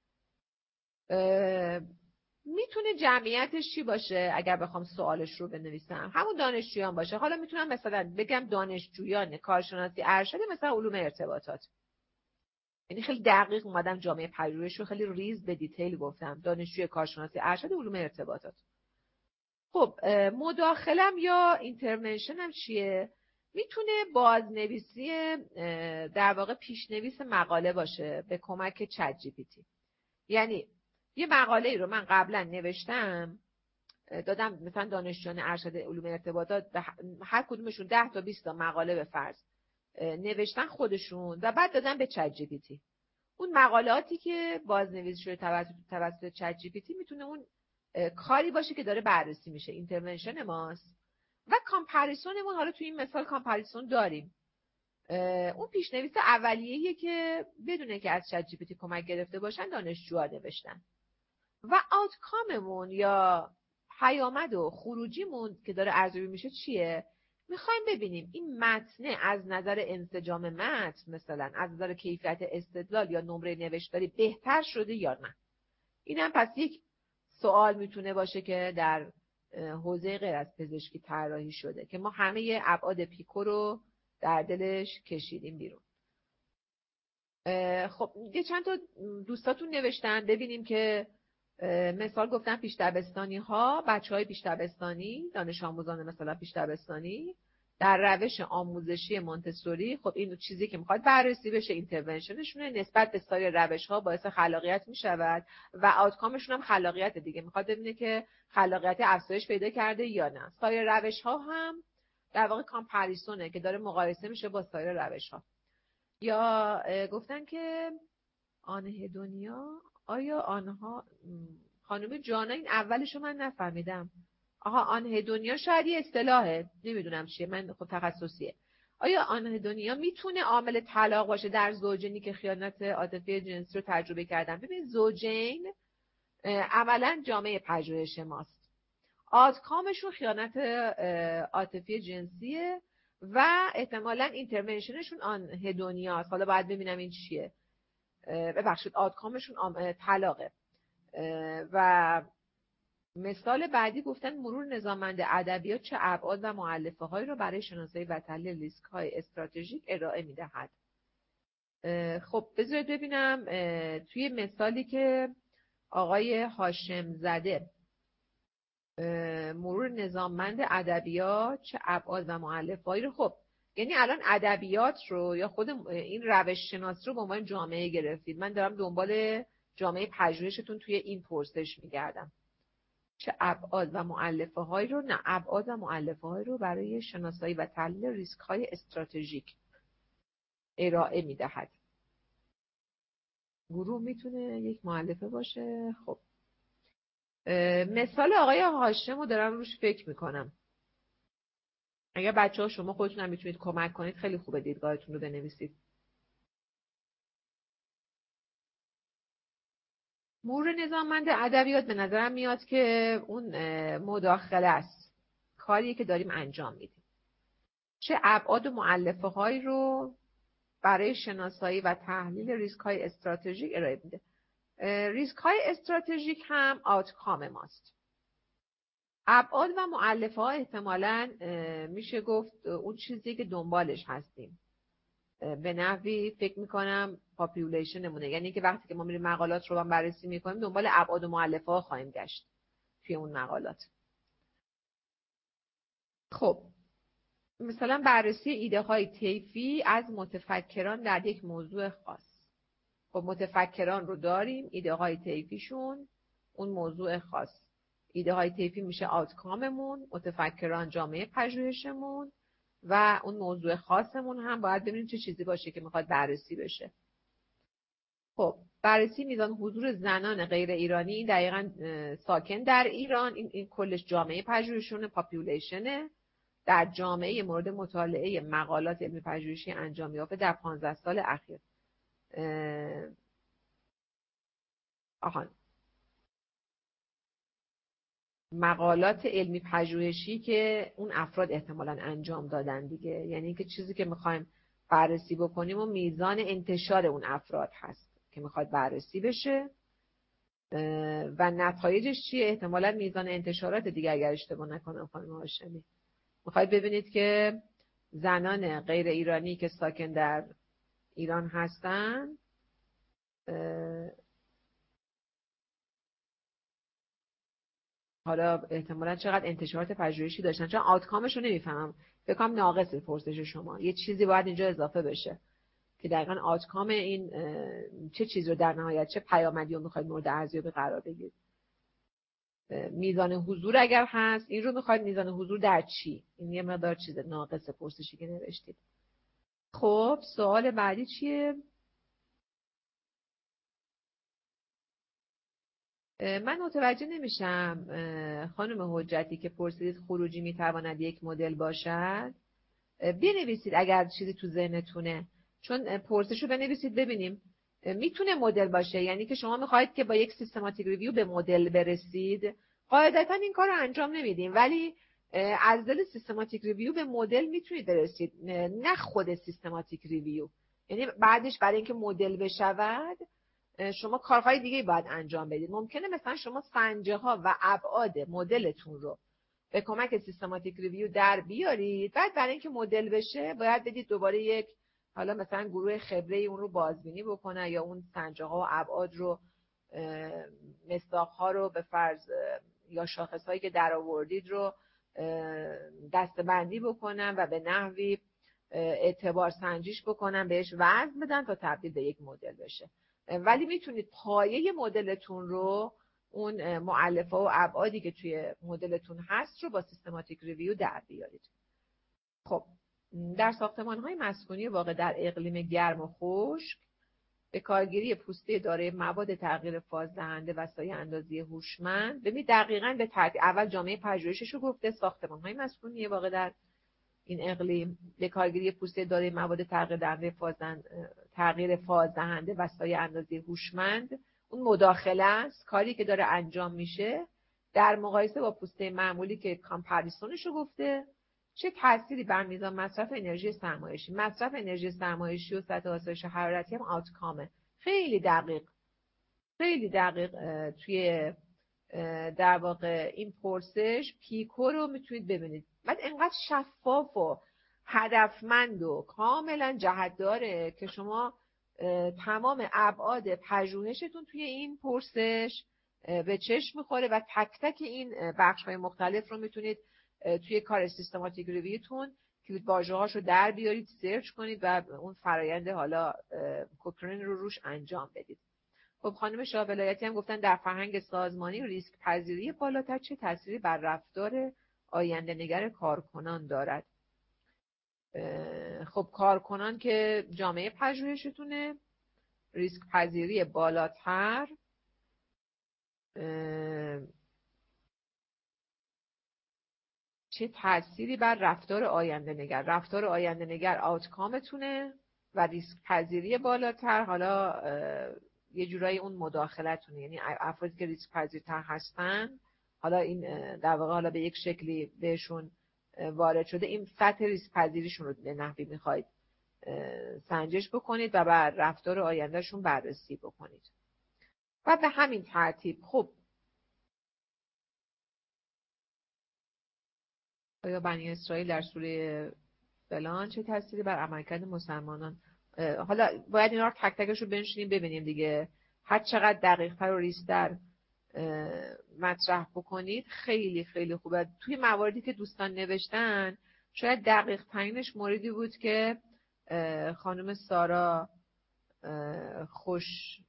Speaker 1: میتونه جمعیتش چی باشه؟ اگر بخوام سوالش رو بنویسم همون دانشجویان باشه. حالا میتونم مثلا بگم دانشجویان کارشناسی ارشد مثلا علوم ارتباطات، یعنی خیلی دقیق اومدم جامعه پژوهش رو خیلی ریز به دیتیل گفتم، دانشجوی کارشناسی ارشد علوم ارتباطات. خب مداخلم یا اینترونشنم چیه؟ میتونه بازنویسی در واقع پیشنویس مقاله باشه به کمک چت جی پی تی. یعنی یه مقاله ای رو من قبلا نوشتم دادم مثلا دانشجویان ارشد علوم ارتباطات، هر کدومشون ده تا بیست تا مقاله به فرض نوشتن خودشون و بعد دادم به چت جی پی تی. اون مقالاتی که بازنویسی شده توسط توسط چت جی پی تی میتونه اون کاری باشه که داره بررسی میشه، اینترونشن ماست. و کامپریسونمون، حالا تو این مثال کامپریسون داریم، اون پیشنویس اولیه‌ایه که بدون که از چت جی پی تی کمک گرفته باشن دانشجوها نوشتن. و آوتکاممون یا پیامد و خروجیمون که داره ارزیابی میشه چیه؟ میخوایم ببینیم این متن از نظر انسجام متن، مثلا از نظر کیفیت استدلال یا نمره نوشتاری بهتر شده یا نه. اینم پس یک سوال میتونه باشه که در حوزه غیر از پزشکی طراحی شده که ما همه ابعاد پیکو رو در دلش کشیدیم بیرون. خب یه چند تا دوستاتون نوشتن، ببینیم که مثال گفتن پیش دبستانی ها، بچه های پیش دبستانی، دانش آموزان مثلا پیش دبستانی در روش آموزشی مونتسوری. خب این چیزی که میخواد بررسی بشه اینترونشنشونه نسبت به سایر روش ها باعث خلاقیت میشود و آوتکامشون هم خلاقیت دیگه، میخواد ببینه که خلاقیت افزایش پیدا کرده یا نه. سایر روش ها هم در واقع کامپریسونه که داره مقایسه میشه با سایر روش ها. یا گفتن که آنهدونیا، آیا آنها، خانم جانا این اولشو من نفهمیدم. آها آنهدونیا شاید یه اصطلاحه، نمیدونم چیه، من خود تخصصیه. آیا آنهدونیا میتونه عامل طلاق باشه در زوجینی که خیانت عاطفی جنسی رو تجربه کردن؟ ببین زوجین عملا جامعه پژوهش ماست، آوتکامشون خیانت عاطفی جنسیه و احتمالاً اینترونشنشون آنهدونیاست. حالا باید ببینم این چیه. ببخشید آوتکامشون طلاقه. و مثال بعدی گفتن مرور نظاممند ادبیات چه ابعاد و مؤلفه هایی رو برای شناسایی و تحلیل ریسک های استراتژیک ارائه میدهد. خب بذارید ببینم توی مثالی که آقای هاشم زده، مرور نظاممند ادبیات چه ابعاد و مؤلفه هایی رو، خب یعنی الان ادبیات رو یا خود این روش شناسی رو به عنوان جامعه گرفتید. من دارم دنبال جامعه پژوهشتون توی این پرسش میگردم. چه ابعاد و مؤلفه هایی رو، نه ابعاد و مؤلفه هایی رو برای شناسایی و تحلیل ریسک های استراتژیک ارائه میدهد. گروه میتونه یک مؤلفه باشه. خب مثال آقای هاشم رو دارم روش فکر میکنم. اگر بچه ها شما خودتون هم میتونید کمک کنید خیلی خوبه دیدگاهتون رو بنویسید. مرور نظاممند ادبیات به نظرم میاد که اون مداخله است، کاریه که داریم انجام میدیم. چه ابعاد و مؤلفه هایی رو برای شناسایی و تحلیل ریسک های استراتژیک ارائه میده. ریسک های استراتژیک هم آوتکام ماست. ابعاد و مؤلفه ها احتمالاً میشه گفت اون چیزی که دنبالش هستیم. به نحوی فکر میکنم پاپولیشنمونه، یعنی که وقتی که ما میریم مقالات رو بررسی میکنیم دنبال ابعاد و مؤلفه ها خواهیم گشت توی اون مقالات. خب مثلا بررسی ایده های طیفی از متفکران در یک موضوع خاص. خب متفکران رو داریم، ایده های طیفیشون اون موضوع خاص. ایده های طیفی میشه آوتکاممون، متفکران جامعه پژوهشمون و اون موضوع خاصمون هم باید ببینیم چه چیزی باشه که میخواد بررسی بشه. خب بررسی میزان حضور زنان غیر ایرانی، این دقیقاً ساکن در ایران، این, این کلش جامعه پژوهشون پاپولیشنه در جامعه مورد مطالعه مقالات علمی پژوهشی انجام یافته در پانزده سال اخیر. آهان مقالات علمی پژوهشی که اون افراد احتمالاً انجام دادن دیگه، یعنی که چیزی که میخوایم بررسی بکنیم و میزان انتشار اون افراد هست که میخواد بررسی بشه و نتایجش چیه؟ احتمالاً میزان انتشارات دیگه، اگر اشتباه نکنم خانم هاشمی. میخواید ببینید که زنان غیر ایرانی که ساکن در ایران هستن حالا احتمالاً چقدر انتشارات پژوهشی داشتن، چون آوتکامش رو نمیفهمم، فکر کنم ناقصه پرسش شما، یه چیزی باید اینجا اضافه بشه که دقیقاً آوتکام این چه چیزی رو در نهایت چه پیامدی رو میخواید مورد ارزیابی قرار بگیرید. میزان حضور اگر هست این رو میخواید میزان حضور در چی؟ این یه مقدار چیز ناقصه پرسشی که نوشتید. خب سوال بعدی چیه؟ من متوجه نمیشم خانم حجتی که پرسیدید خروجی میتواند یک مدل باشد. بنویسید اگر چیزی تو ذهنتونه، چون پرسشو بنویسید ببینیم میتونه مدل باشه، یعنی که شما میخواید که با یک سیستماتیک ریویو به مدل برسید. قاعدتا این کار رو انجام نمیدیم، ولی از دل سیستماتیک ریویو به مدل میتونید برسید، نه خود سیستماتیک ریویو. یعنی بعدش برای اینکه مدل بشود شما کارهای دیگه باید انجام بدید. ممکنه مثلا شما سنجه ها و ابعاد مدلتون رو به کمک سیستماتیک ریویو در بیارید، بعد برای اینکه مدل بشه باید بدید دوباره یک حالا مثلا گروه خبره اون رو بازبینی بکنه یا اون سنجه ها و ابعاد رو مصداق ها رو به فرض یا شاخص هایی که در آوردید رو دسته‌بندی بکنن و به نحوی اعتبار سنجیش بکنن، بهش وزن بدن تا تبدیل به یک مدل بشه. ولی میتونید پایه مدلتون رو، اون مؤلفه و ابعادی که توی مدلتون هست رو با سیستماتیک ریویو در بیارید. خب در ساختمان‌های مسکونی واقع در اقلیم گرم و خشک به کارگیری پوسته دارای مواد تغییر فازدهنده و سایه اندازی هوشمند. ببینید دقیقاً به ترتیب اول جامعه پژوهشش رو گفته، ساختمان‌های مسکونی واقع در این اقلیم به کارگیری پوسته دارای مواد تغییر دهنده فازدهنده تغییر فازدهنده و سایه اندازی هوشمند. اون مداخله است، کاری که داره انجام میشه در مقایسه با پوسته معمولی که کامپریسونش رو گفته. چه تأثیری بر میزان مصرف انرژی سرمایشی، مصرف انرژی سرمایشی و سطح آسایش حرارتی هم آوتکامه. خیلی دقیق خیلی دقیق توی در واقع این پرسش پیکو رو میتونید ببینید. بعد انقدر شفاف و هدفمند و کاملا جهت داره که شما تمام ابعاد پژوهشتون توی این پرسش به چشم میخوره و تک تک این بخش‌های مختلف رو میتونید توی کار سیستماتیک ریویوتون کلید واژه‌هاش رو در بیارید، سرچ کنید و اون فرآیند حالا کوکرین رو روش انجام بدید. خب خانم شاه ولایتی هم گفتن در فرهنگ سازمانی ریسک پذیری بالاتر چه تأثیری بر رفتار آینده نگر کارکنان دارد. خب کارکنان که جامعه پژوهشتونه، ریسک پذیری بالاتر چه تأثیری بر رفتار آینده نگر، رفتار آینده نگر آوتکامتونه و ریسک پذیری بالاتر حالا یه جورایی اون مداخلتونه، یعنی افرادی که ریسک پذیرتر هستن حالا این در واقع حالا به یک شکلی بهشون وارد شده، این سطح ریسک پذیریشون رو به نحوی میخواید سنجش بکنید و بر رفتار آیندهشون بررسی بکنید. و به همین ترتیب. خب آیا بنی اسرائیل در سوره فلان چه تأثیری بر عملکرد مسلمانان؟ حالا باید اینا رو تک تکش رو بنشینیم ببینیم دیگه. هر چقدر دقیق‌تر و ریزتر مطرح بکنید خیلی خیلی خوبه. توی مواردی که دوستان نوشتن شاید دقیق ترینش موردی بود که خانم سارا خوش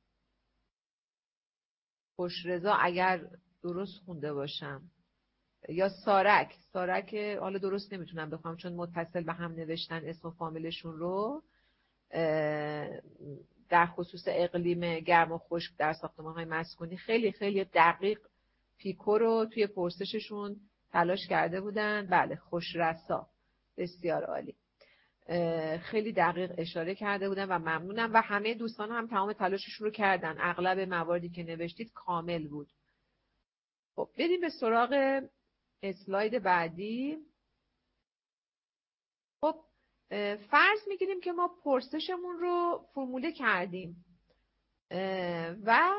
Speaker 1: خوشرضا اگر درست خونده باشم یا سارک سارک حالا درست نمیتونم بخونم چون متصل به هم نوشتن اسم و فامیلشون رو، در خصوص اقلیم گرم و خشک در ساختمان‌های مسکونی خیلی خیلی دقیق پیکو رو توی پرسششون تلاش کرده بودن. بله خوشرسا، بسیار عالی، خیلی دقیق اشاره کرده بودن و ممنونم و همه دوستان هم تمام تلاششون رو کردن. اغلب مواردی که نوشتید کامل بود. خب بریم به سراغ اسلاید بعدی. خب فرض میگیریم که ما پرسشمون رو فرموله کردیم و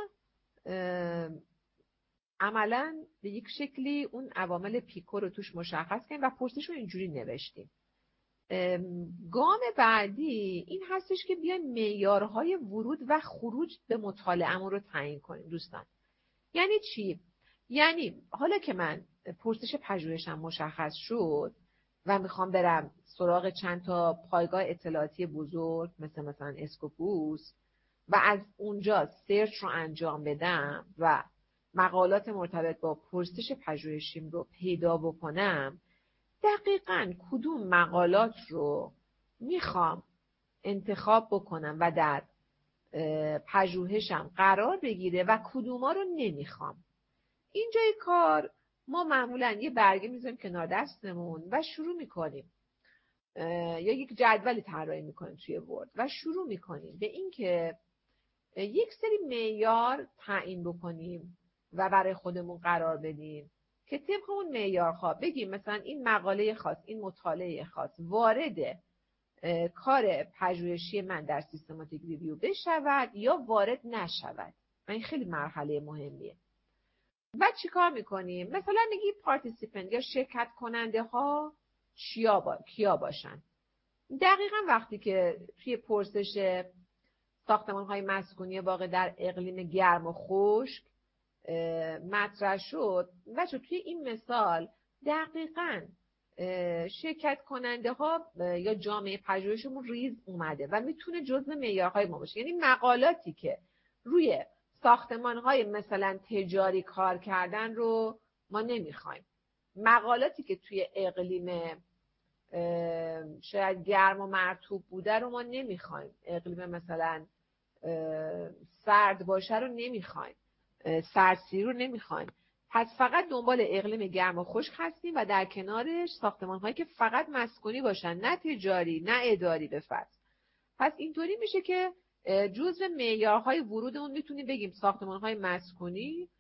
Speaker 1: عملاً به یک شکلی اون عوامل پیکو رو توش مشخص کردیم و پرسش رو اینجوری نوشتیم. گام بعدی این هستش که بیایم معیارهای ورود و خروج به مطالعه‌مون رو تعیین کنیم دوستان. یعنی چی؟ یعنی حالا که من پرسش پژوهشم مشخص شد و میخوام برم سراغ چند تا پایگاه اطلاعاتی بزرگ مثل مثلا اسکوپوس و از اونجا سرچ رو انجام بدم و مقالات مرتبط با پرسش پژوهشیم رو پیدا بکنم، دقیقاً کدوم مقالات رو میخوام انتخاب بکنم و در پژوهشم قرار بگیره و کدوما رو نمیخوام. اینجای کار ما معمولاً یه برگه میذاریم کنار دستمون و شروع میکنیم یا یک جدولی طراحی میکنیم توی ورد و شروع میکنیم به این که یک سری معیار تعیین بکنیم و برای خودمون قرار بدیم که طبق اون معیارها بگیم مثلا این مقاله خاص، این مطالعه خاص وارد کار پژوهشی من در سیستماتیک ریویو بشود یا وارد نشود. این خیلی مرحله مهمیه. بعد چی کار میکنیم؟ مثلا میگی پارتیسیپنت یا شرکت کننده ها چیا با... کیا باشن. دقیقا وقتی که توی پرسش ساختمان های مسکونی واقع در اقلیم گرم و خشک مطرح شد، بچه توی این مثال دقیقاً شرکت کننده ها یا جامعه پژوهشمون ریز اومده و میتونه جزء معیارهای ما باشه. یعنی مقالاتی که روی ساختمان های مثلا تجاری کار کردن رو ما نمیخوایم. مقالاتی که توی اقلیم شاید گرم و مرطوب بوده رو ما نمیخوایم. اقلیم مثلا سرد باشه رو نمیخوایم. سردسیری رو نمیخوایم. پس فقط دنبال اقلیم گرم و خشک هستیم و در کنارش ساختمان هایی که فقط مسکونی باشن، نه تجاری نه اداری به فرض. پس اینطوری میشه که جزء معیارهای ورودمون میتونیم بگیم ساختمان های مسکونی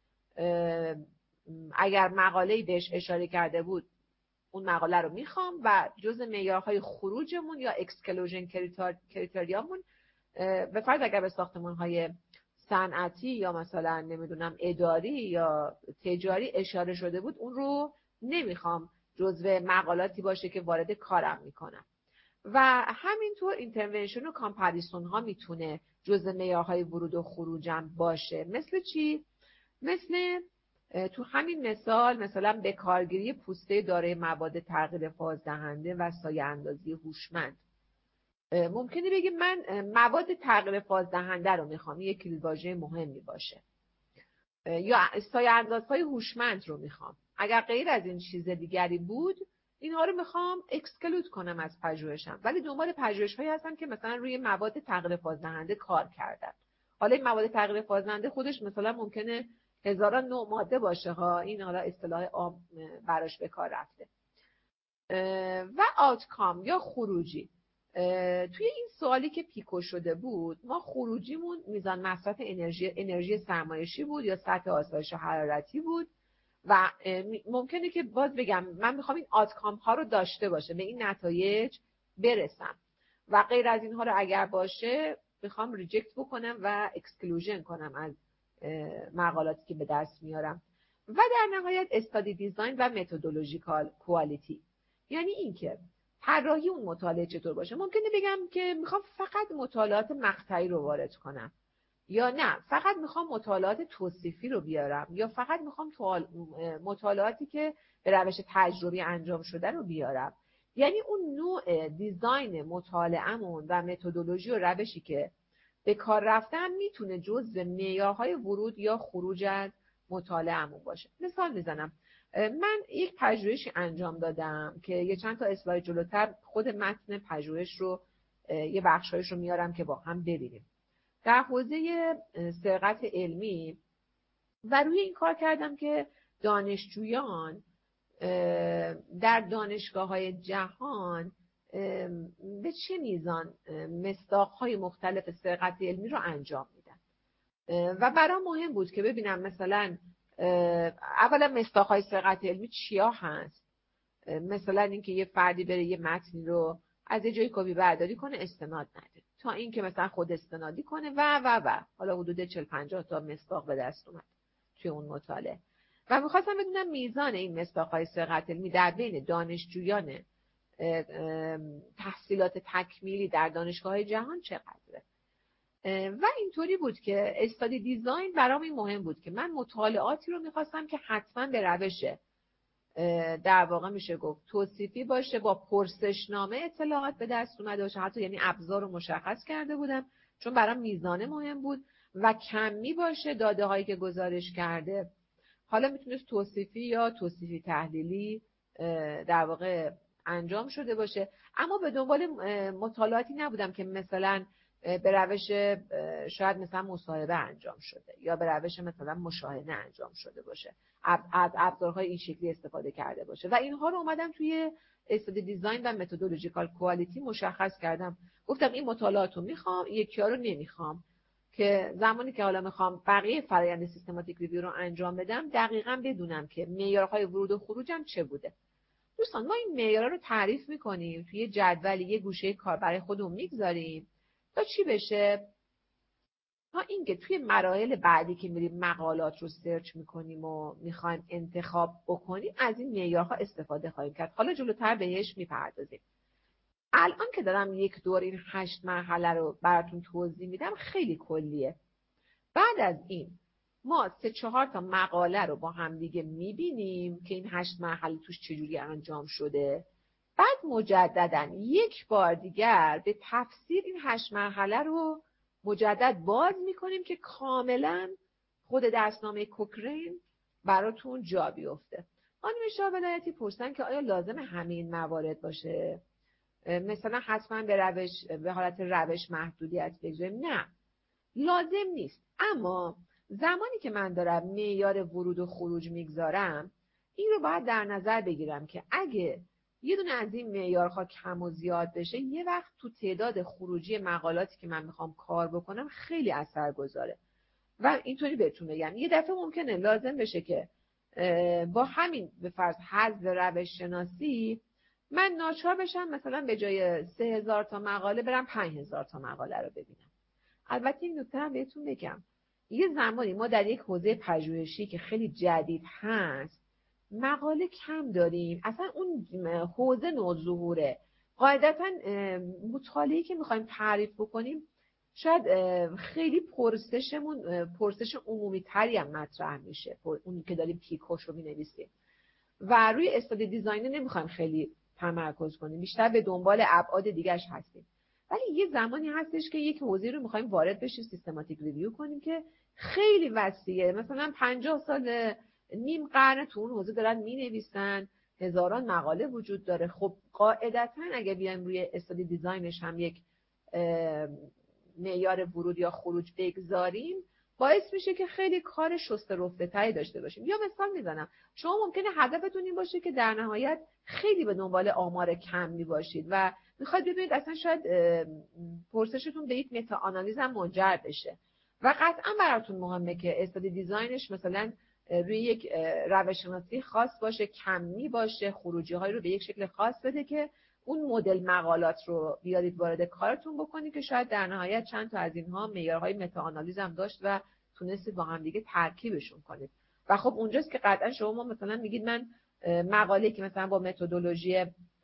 Speaker 1: اگر مقاله‌ای بهش اشاره کرده بود اون مقاله رو میخوام و جزء معیارهای خروجمون یا اکسکلوژن کریتریامون به فرض اگر به ساختمان های صنعتی یا مثلا نمیدونم اداری یا تجاری اشاره شده بود اون رو نمیخوام جزو مقالاتی باشه که وارد کارم میکنم. و همینطور اینترونشن و کامپاریسون ها میتونه جزو معیارهای ورود و خروجم باشه. مثل چی؟ مثل تو همین مثال مثلا به کارگیری پوسته دارای مواد تغییر فازدهنده و سایه اندازی هوشمند. ممکنه بگیم من مواد تغییر فازدهنده رو میخوام، یک کلیدواژه مهمی باشه، یا سایه اندازهای هوشمند رو میخوام. اگر غیر از این چیز دیگری بود اینها رو میخوام اکسکلود کنم از پژوهشم، ولی دنبال پژوهش‌هایی هستم که مثلا روی مواد تغییر فازدهنده کار کردن. حالا این مواد تغییر فازدهنده خودش مثلا ممکنه هزاران نوع ماده باشه ها، این حالا اصطلاح عام براش به کار رفته. و آوتکام یا خروجی. توی این سوالی که پیکو شده بود ما خروجیمون میزان مصرف انرژی انرژی سرمایشی بود یا سطح آسایش حرارتی بود و ممکنه که باز بگم من میخوام این آوتکام ها رو داشته باشه، به این نتایج برسم و غیر از اینها رو اگر باشه میخوام ریجکت بکنم و اکسکلوژن کنم از مقالاتی که به دست میارم. و در نهایت استادی دیزاین و متدولوژیکال کوالیتی، یعنی اینکه طراحی اون مطالعه چطور باشه. ممکنه بگم که میخوام فقط مطالعات مقطعی رو وارد کنم، یا نه فقط میخوام مطالعات توصیفی رو بیارم، یا فقط میخوام مطالعاتی که به روش تجربی انجام شده رو بیارم. یعنی اون نوع دیزاین مطالعه‌مون و متدولوژی و روشی که به کار رفتن میتونه جزء معیارهای ورود یا خروج از مطالعه‌مون باشه. مثال میزنم، من یک پژوهشی انجام دادم که یه چند تا اسلاید جلوتر خود متن پژوهش رو یه بخشایش رو میارم که با هم ببینیم. در حوزه سرقت علمی و روی این کار کردم که دانشجویان در دانشگاه‌های جهان به چه میزان مصداق‌های مختلف سرقت علمی رو انجام میدن. و برام مهم بود که ببینم مثلا اولا مصداق‌های سرقت علمی چیا هست. مثلا اینکه یه فردی بره یه متنی رو از یه جایی کپی برداری کنه استناد نده، تا اینکه مثلا خود استنادی کنه و و و حالا حدود چهل پنجاه تا مصداق به دست اومد توی اون مطالعه. و می‌خواستم بدونم میزان این مصداق‌های سرقت علمی در بین دانشجویان تحصیلات تکمیلی در دانشگاه‌های جهان چقدره. و اینطوری بود که استادی دیزاین برام این مهم بود که من مطالعاتی رو می‌خواستم که حتما به روش در واقع میشه گفت توصیفی باشه، با پرسشنامه اطلاعات به دست اومده باشه، حتی یعنی ابزار رو مشخص کرده بودم چون برام میزانه مهم بود، و کمی باشه داده هایی که گزارش کرده. حالا میتونست توصیفی یا توصیفی تحلیلی در واقع انجام شده باشه، اما به دنبال مطالعاتی نبودم که مثلا به روش شاید مثلا مصاحبه انجام شده یا به روش مثلا مشاهده انجام شده باشه، از ابزارهای این شکلی استفاده کرده باشه. و اینها رو اومدم توی استادی دیزاین و متدولوژیکال کوالیتی مشخص کردم. گفتم این مطالعات رو میخوام، یکی ها رو نمیخوام، که زمانی که حالا میخوام بقیه فرآیند سیستماتیک ریویو رو انجام بدم دقیقاً بدونم که معیارهای ورود و خروجم چه بوده. دوستان ما این معیارها رو تعریف میکنیم توی جدولی، یه گوشه کار برای خودمون میگذاریم تا چی بشه؟ تا اینکه توی مراحل بعدی که میریم مقالات رو سرچ میکنیم و میخوایم انتخاب بکنیم از این معیارها استفاده خواهیم کرد. حالا جلوتر بهش میپردازیم. الان که دارم یک دور این هشت مرحله رو براتون توضیح میدم خیلی کلیه. بعد از این ما سه چهار تا مقاله رو با هم دیگه میبینیم که این هشت مرحله توش چجوری انجام شده. بعد مجددا یک بار دیگر به تفسیر این هشت مرحله رو مجدد باز میکنیم که کاملا خود دستنامه کوکرین براتون جا بیفته. خانم شاه ولایتی پرسن که آیا لازم همه این موارد باشه؟ مثلا حتما به روش به حالت روش محدودیت بگذاریم؟ نه، لازم نیست. اما زمانی که من دارم معیار ورود و خروج میگذارم این رو باید در نظر بگیرم که اگه یه دونه از این معیارها کم و زیاد بشه یه وقت تو تعداد خروجی مقالاتی که من میخوام کار بکنم خیلی اثر گذاره. و اینطوری بهتون بگم یه دفعه ممکنه لازم بشه که با همین به فرض حذف روش شناسی من ناچار بشم مثلا به جای سه هزار تا مقاله برم پنج هزار تا مقاله رو ببینم. البته این نکته هم بهتون بگم یه زمانی ما در یک حوزه پژوهشی که خیلی جدید هست مقاله کم داریم، اصلا اون حوزه نوظهوره، قاعدتا مطالعه‌ای که میخوایم تعریف بکنیم شاید خیلی پرسشمون پرسش عمومی تری هم مطرح میشه، اونی که داریم پیکوش رو مینویسیم و روی استادی دیزاین نمیخوایم خیلی تمرکز کنیم، بیشتر به دنبال ابعاد دیگه‌اش هستیم. ولی یه زمانی هستش که یک حوزه رو میخوایم وارد بشیم سیستماتیک ریویو کنیم که خیلی وسیعه، مثلا پنجاه سال نیم قرن تو اون حوزه دارن مینویسن، هزاران مقاله وجود داره. خب قاعدتا اگه بیایم روی استادی دیزاینش هم یک معیار ورود یا خروج بگذاریم باعث میشه که خیلی کار شسته رفته تری داشته باشیم. یا مثال میزنم شما ممکنه هدفتون این باشه که در نهایت خیلی به دنبال آمار کمی باشید و میخواید ببینید اصلا شاید پرسشتون به یک متا آنالیز هم منجر بشه و قطعا براتون مهمه که استادی دیزاینش مثلا روی یک روش شناسی خاص باشه، کمی باشه، خروجی های رو به یک شکل خاص بده که اون مدل مقالات رو بیارید وارد کارتون بکنید که شاید در نهایت چند تا از اینها معیارهای متا آنالیز هم داشت و تونستید با هم دیگه ترکیبشون کنید. و خب اونجاست که قطعا شما مثلا میگید من مقاله که مثلا با متدولوژی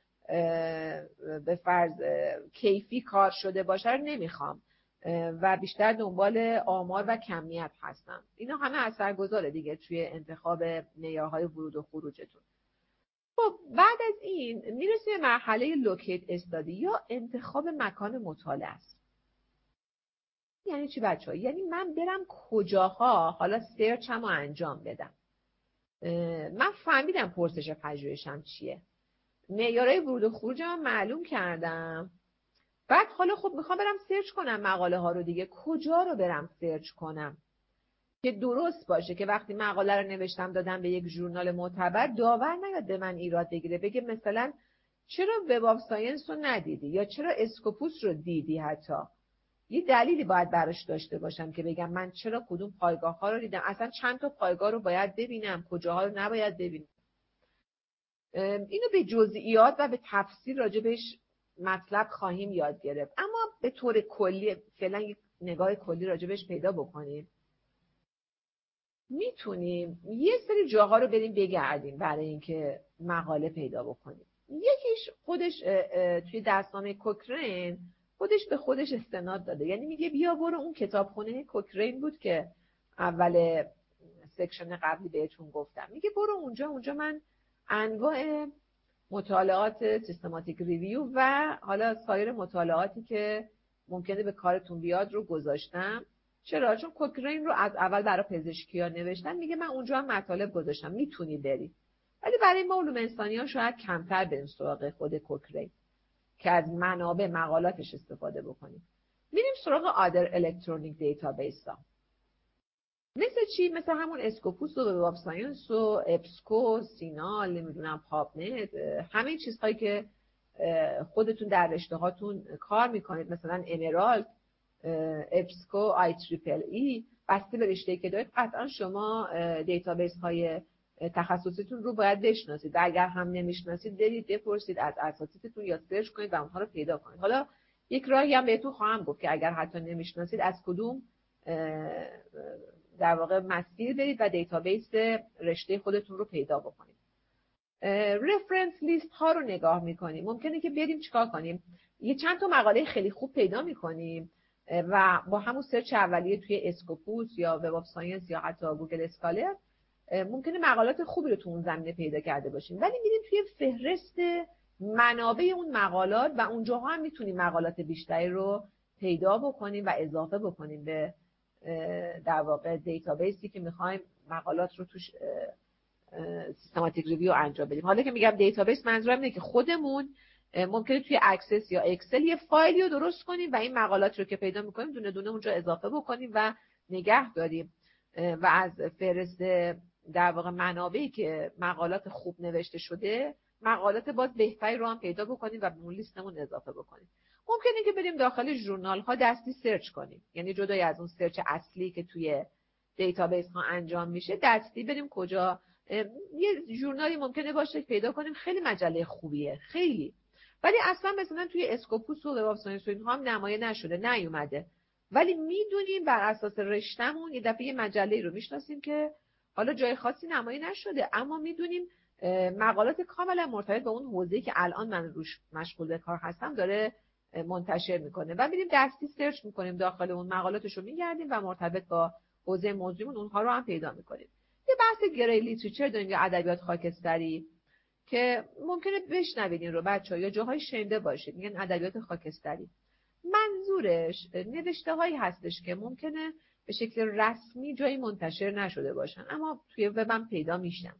Speaker 1: به فرض کیفی کار شده باشه رو نمیخوام و بیشتر دنبال آمار و کمیت هستم. اینا همه اثرگذاره دیگه توی انتخاب معیارهای ورود و خروجتون. خب بعد از این میرسیم به مرحله لوکیت استادی یا انتخاب مکان مطالعه است. یعنی چی بچه‌ها؟ یعنی من برم کجاها حالا سرچم رو انجام بدم. من فهمیدم پرسش پژوهشم چیه، معیارهای ورود و خروجم من معلوم کردم، بعد حالا خب میخوام برم سرچ کنم مقاله ها رو دیگه. کجا رو برم سرچ کنم که درست باشه که وقتی مقاله رو نوشتم دادم به یک ژورنال معتبر داور نیاد به من ایراد بگیره، بگه مثلا چرا وب آف ساینس رو ندیدی یا چرا اسکوپوس رو دیدی. حتی یه دلیلی باید براش داشته باشم که بگم من چرا کدوم پایگاه ها رو دیدم، اصلا چند تا پایگاه رو باید ببینم، کجاها رو نباید ببینم. اینو به جزئیات و به تفصیل راجبش مطلب خواهیم یاد گرفت، اما به طور کلی فعلا یک نگاه کلی راجبش پیدا بکنیم. میتونیم یه سری جاها رو بریم بگردیم برای اینکه مقاله پیدا بکنیم. یکیش خودش توی دستنامه کوکرین خودش به خودش استناد داده، یعنی میگه بیا برو اون کتابخونه کوکرین بود که اول سکشن قبلی بهتون گفتم، میگه برو اونجا اونجا من انواع مطالعات سیستماتیک ریویو و حالا سایر مطالعاتی که ممکنه به کارتون بیاد رو گذاشتم. چرا؟ چون کوکرین رو از اول برای پزشکی‌ها نوشتن، میگه من اونجا هم مطالب گذاشتم، میتونی بری. ولی برای ما علوم انسانی‌ها شاید کمتر بریم سراغ خود کوکرین که از منابع مقالاتش استفاده بکنیم. میریم سراغ آدر الکترونیک دیتابیس ها. مثل چی؟ مثل همون اسکوپوس و وب آف ساینس و ابسکو، سینال، نمیدونم پابمد، همه چیزهایی که خودتون در رشته هاتون کار میکنید، مثلا امرالد، ابسکو، آی تریپل ای، بسته به رشته‌ای که دارید قطعا شما دیتابیس های تخصصیتون رو باید بشناسید و اگر هم نمیشناسید برید بپرسید از اساتیدتون یا سرچ کنید و اونها رو پیدا کنید. حالا یک راهی هم بهتون خواهم گفت که اگر حتی نمیشناسید از کدوم در واقع مسیر برید و دیتابیس رشته خودتون رو پیدا بکنید. رفرنس لیست ها رو نگاه میکنیم. ممکنه که بریم چیکار کنیم، یه چند تا مقاله خیلی خوب پیدا میکنیم و با همون سرچ اولیه توی اسکوپوس یا وب آف ساینس یا حتی گوگل اسکالر ممکنه مقالات خوبی رو تو اون زمینه پیدا کرده باشیم، ولی میریم توی فهرست منابع اون مقالات و اونجاها هم میتونیم مقالات بیشتری رو پیدا بکنیم و اضافه بکنیم به در واقع دیتابیسی که میخوایم مقالات رو توش سیستماتیک ریویو انجام بدیم. حالا که میگم دیتابیس منظورم اینه که خودمون ممکنه توی اکسس یا اکسل یه فایلی رو درست کنیم و این مقالات رو که پیدا میکنیم دونه دونه اونجا اضافه بکنیم و نگه داریم و از فهرست در واقع منابعی که مقالات خوب نوشته شده مقالات باز بهتری رو هم پیدا بکنیم و به اون لیستمون اضافه بکنیم. ممکنه که بریم داخل ژورنال ها دستی سرچ کنیم، یعنی جدای از اون سرچ اصلی که توی دیتابیس ها انجام میشه دستی بریم کجا. یه ژورنالی ممکنه باشه پیدا کنیم خیلی مجله خوبیه خیلی، ولی اصلا مثلا توی اسکوپوس و وب آف ساینس اینها هم نمایه نشده نیومده، ولی میدونیم بر اساس رشتهمون یه دفعه یه مجله رو میشناسیم که حالا جای خاصی نمایه نشده اما میدونیم مقالات کاملا مرتبط با اون حوزه‌ای که الان من روش مشغول به کار هستم داره منتشر میکنه و میریم دستی سرچ میکنیم داخل اون مقالاتش رو میگردیم و مرتبط با حوزه موضوعمون اونها رو هم پیدا میکنیم. یه بحث گری لیتریچر داریم یا ادبیات خاکستری که ممکنه بشنوید این رو بچه‌ها یا جاهای شنیده باشید، میگن ادبیات خاکستری. منظورش نوشته هایی هستش که ممکنه به شکل رسمی جایی منتشر نشده باشن اما توی وبم پیدا میشن،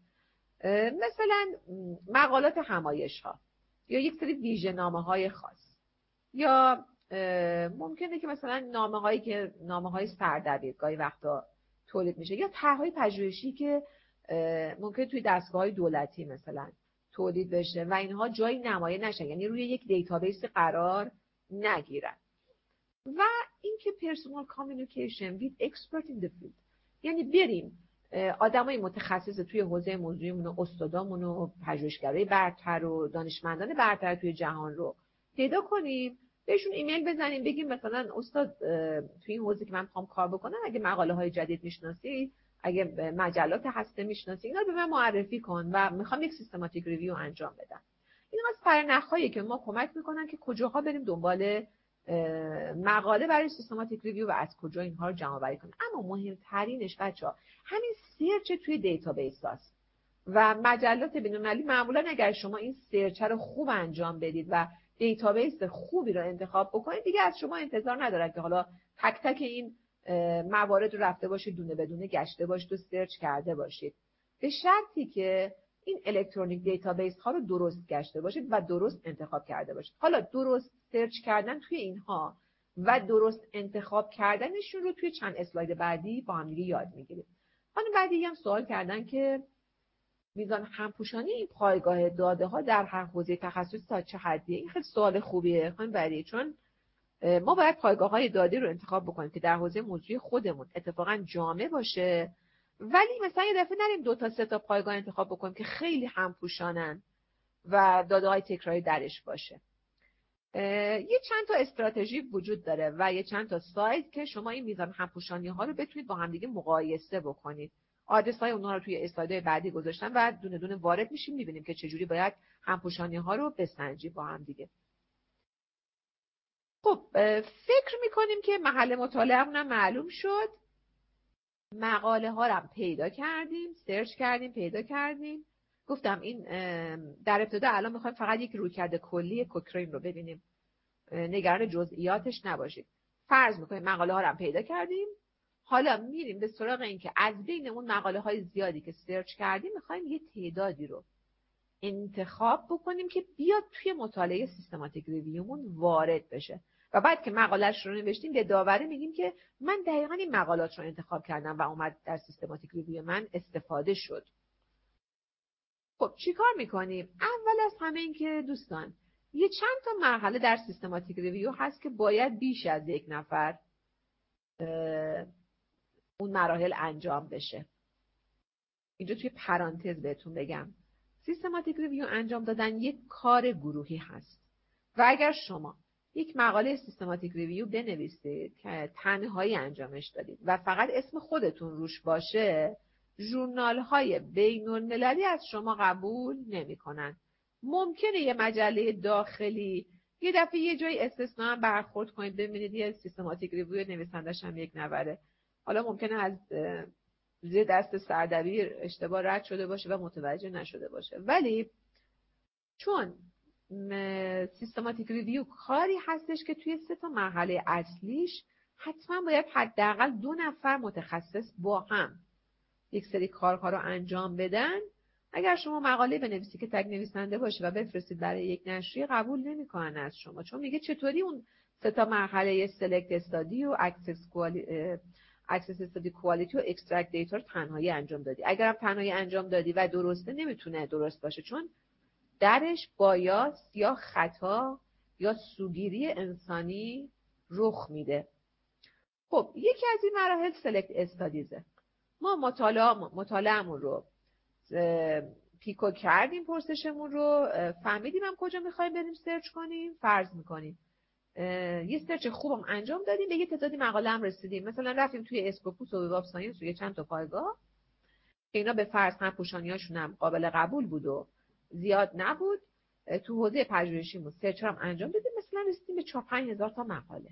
Speaker 1: مثلا مقالات همایش ها یا یک سری ویژه‌نامه های خاص یا ممکنه که مثلا نامه هایی که نامه های سردبیر گاهی وقتا تولید میشه یا طرح‌های پژوهشی که ممکنه توی دستگاه‌های دولتی مثلا تولید بشه و اینها جایی نمایه نشن، یعنی روی یک دیتابیس قرار نگیرن. و اینکه پرسونال کامیونیکیشن with expert in the field، یعنی بریم آدمای متخصص توی حوزه موضوعیمون و استادامون و پژوهشگرای برتر و دانشمندان برتر توی جهان رو پیدا کنیم بهشون ایمیل بزنیم بگیم مثلا استاد توی این حوزه که من میخوام کار بکنم، اگه مقاله های جدید میشناسی، اگه مجلات هسته میشناسی، اینا رو به من معرفی کن و میخوام یک سیستماتیک ریویو انجام بدم. این از فرنخ‌هایی که ما کمک میکنن که کجاها بریم دنبال مقاله برای سیستماتیک ریویو و از کجا اینها رو جمع آوری کنیم. اما مهمترینش بچه‌ها همین سرچ توی دیتابیس هاست و مجلات بین‌المللی. معمولا اگر شما این سرچ رو خوب انجام بدید و دیتابیس خوبی رو انتخاب بکنید، دیگه از شما انتظار ندارن که حالا تک تک این موارد رو رفته باشید دونه بدونه گشته باشید و سرچ کرده باشید، به شرطی که این الکترونیک دیتابیس ها رو درست گشته باشید و درست انتخاب کرده باشید. حالا درست سرچ کردن توی اینها و درست انتخاب کردنشون رو توی چند اسلاید بعدی با هم دیگه یاد میگیرید. خانم بعدی هم سوال کردن که میزان همپوشانی این پایگاه داده ها در هر حوزه تخصصی تا چه حدیه؟ این خیلی سوال خوبیه خانم بعدی، چون ما باید پایگاه های داده رو انتخاب بکنیم که در حوزه موضوعی خودمون اتفاقا جامع باشه، ولی مثلا یه دفعه نریم دو تا سه تا پایگاه انتخاب بکنیم که خیلی همپوشانن و داده های تکراری درش باشه. یه چند تا استراتژی وجود داره و یه چند تا سایت که شما این میزان همپوشانی ها رو بتونید با هم دیگه مقایسه بکنید. آدرس های اونها رو توی اسلایدهای بعدی گذاشتم و دونه دونه وارد میشیم میبینیم که چجوری باید همپوشانی ها رو بسنجیم با هم دیگه. خب فکر میکنیم که محل مطالعه‌مون هم معلوم شد. مقاله ها رو هم پیدا کردیم، سرچ کردیم، پیدا کردیم. گفتم این در ابتدا الان میخوایم فقط یک رویکرد کلی کوکرین رو ببینیم، نگران جزئیاتش نباشید. فرض میکنیم مقاله ها رو هم پیدا کردیم، حالا میریم به سراغ این که از بین اون مقاله های زیادی که سرچ کردیم میخوایم یه تعدادی رو انتخاب بکنیم که بیاد توی مطالعه سیستماتیک ریویومون وارد بشه و بعد که مقالهش رو نوشتیم به داوره میگیم که من دقیقاً این مقالات رو انتخاب کردم و اومد در سیستماتیک ریویو من استفاده شد. خب چیکار میکنیم؟ اول از همه این که دوستان یه چند تا مرحله در سیستماتیک ریویو هست که باید بیش از یک نفر اون مراحل انجام بشه. اینجا توی پرانتز بهتون بگم سیستماتیک ریویو انجام دادن یک کار گروهی هست و اگر شما یک مقاله سیستماتیک ریویو بنویسید که تنهایی انجامش دادید و فقط اسم خودتون روش باشه، ژورنال های بین المللی از شما قبول نمی کنن. ممکنه یه مجله داخلی یه دفعه یه جای استثنا هم برخورد کنید ببینید یه سیستماتیک ریویو نویسندش هم یک نفره، حالا ممکنه از زیر دست سردبیر اشتباه رد شده باشه و متوجه نشده باشه، ولی چون سیستماتیک ریویو کاری هستش که توی سه تا مرحله اصلیش حتما باید حداقل دو نفر متخصص با هم یک سری کارها رو انجام بدن. اگر شما مقاله بنویسید که تگ نویسنده باشه و بفرستید برای یک نشریه قبول نمی‌کنن از شما، چون میگه چطوری اون سه تا مرحله سلکت استادی و اکسس کوالیتی اکسس استادی کوالیتی و اکسترکت دیتا رو تنهایی انجام دادی. اگر هم تنهایی انجام دادی و درسته نمیتونه درست باشه، چون درش بایاس یا خطا یا سوگیری انسانی رخ میده. خب یکی از این مراحل سلکت استادیزه. ما مطالعه مطالعه‌مون رو پیکو کردیم، پرسشمون رو فهمیدیم هم کجا میخوایم بریم سرچ کنیم، فرض میکنیم یه سرچ خوبم انجام دادیم، به یه تعدادی مقاله هم رسیدیم، مثلا رفتیم توی اسکوپوس و وب ساینس و یه چند تا پایگاه که اینا به فرض هم پوشانیاشون هم قابل قبول بود و زیاد نبود، تو حوزه پژوهشیمون سرچ هم انجام دادیم، مثلا رسیدیم به چهار پنج هزار تا مقاله.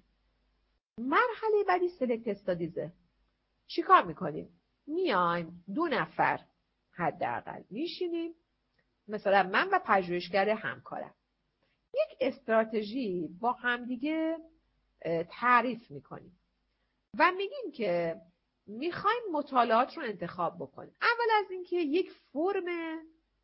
Speaker 1: مرحله بعدی سلکت استادیزه. چیکار میکنیم؟ میایم دو نفر حداقل میشینیم، مثلا من و پژوهشگر همکارم، یک استراتژی با همدیگه تعریف میکنیم و میگیم که میخوایم مطالعات رو انتخاب بکنیم. اول از اینکه یک فرم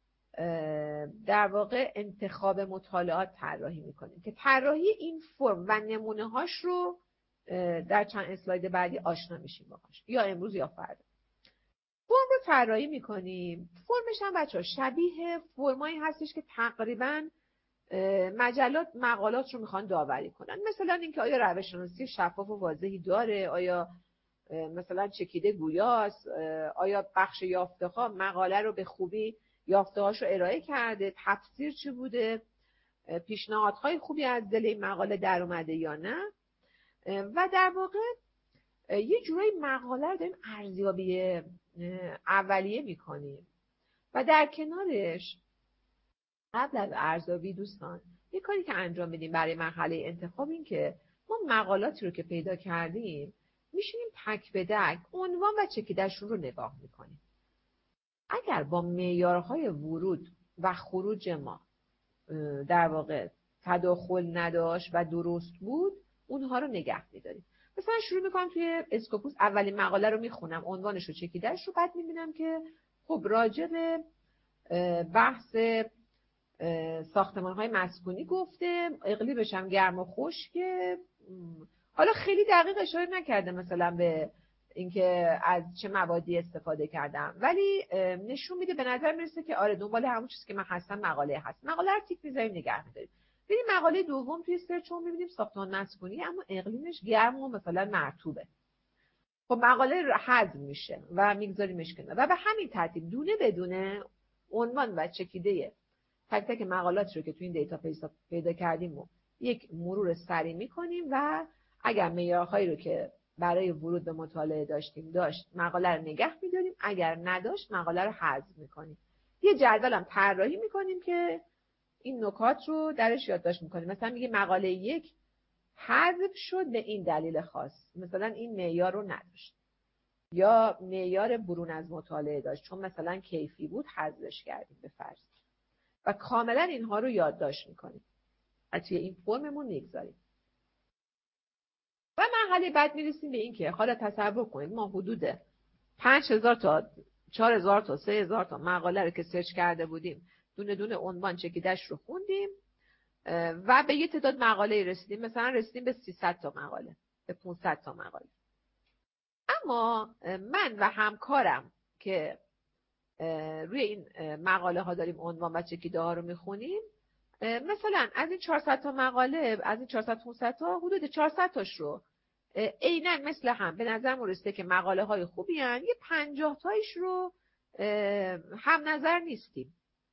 Speaker 1: در واقع انتخاب مطالعات طراحی میکنیم که طراحی این فرم و نمونه هاش رو در چند اسلاید بعدی آشنا میشیم باهاش، یا امروز یا فردا. فرم رو طراحی میکنیم. فرمش هم بچه‌ها شبیه فرمایی هستش که تقریباً مجلات مقالات رو میخوان داوری کنن، مثلا اینکه آیا روش شناسی شفاف و واضحی داره، آیا مثلا چکیده گویاست، آیا بخش یافته ها مقاله رو به خوبی یافته هاش رو ارائه کرده، تفسیر چی بوده، پیشنهادهای خوبی از دل این مقاله در اومده یا نه. و در واقع یه جورایی مقاله رو داریم ارزیابی اولیه میکنیم و در کنارش قبل از ارزیابی دوستان یه کاری که انجام بدیم برای مرحله انتخاب این که ما مقالاتی رو که پیدا کردیم میشینیم تک به تک عنوان و چکیده‌شون رو نگاه میکنیم. اگر با معیارهای ورود و خروج ما در واقع تداخل نداشت و درست بود اونها رو نگه میداریم. مثلا شروع میکنم توی اسکوپوس اولین مقاله رو میخونم، عنوانش رو چکیده‌اش رو، بعد میبینم که خب راجع به بحث ساختمان‌های مسکونی گفته، اقلیمش هم گرم و خشکه. حالا خیلی دقیق اشاره نکرده مثلا به اینکه از چه موادی استفاده کردم، ولی نشون میده، به نظر میرسه که آره دنبال همون چیزی که من هستم مقاله هست. مقاله رو تیک میذاریم نگه می‌داریم. ببین مقاله دوم توی سرچ هم می‌بینیم ساختمان مسکونی اما اقلیمش گرم و مثلا مرطوبه. خب مقاله حذف میشه و میگذاریمش کنار و به همین ترتیب دونه بدونه عنوان و چکیده تک تک مقالات رو که تو این دیتابیس پیدا کردیم و یک مرور سریع می‌کنیم و اگر معیارهایی رو که برای ورود به مطالعه داشتیم داشت مقاله رو نگه می‌داریم، اگر نداشت مقاله رو حذف می‌کنیم. یه جدول هم طراحی می‌کنیم که این نکات رو درش یادداشت می‌کنیم. مثلا میگه مقاله یک حذف شد به این دلیل خاص، مثلا این معیار رو نداشت یا معیار برون از مطالعه داشت چون مثلا کیفی بود حذفش کردیم به فرض، و کاملا اینها رو یادداشت می‌کنیم و توی این فرممون می‌گذاریم. و مرحله بعد میرسیم به این که حالا تصور کنید ما حدود پنج هزار تا چهار هزار تا سه هزار تا مقاله رو که سرچ کرده بودیم دونه دونه عنوان چکیده‌اش رو خوندیم و به یه تعداد مقاله رسیدیم، مثلا رسیدیم به سیصد تا مقاله، به پانصد تا مقاله. اما من و همکارم که روی این مقاله ها داریم عنوان و چکیده ها رو میخونیم، مثلا از این چهارصد تا مقاله، از این چهارصد پانصد تا حدود چهارصد تاش رو عیناً مثل هم به نظر رسیده که مقاله های خوبی هن. یه پنجاه تایش رو هم نظر نیستیم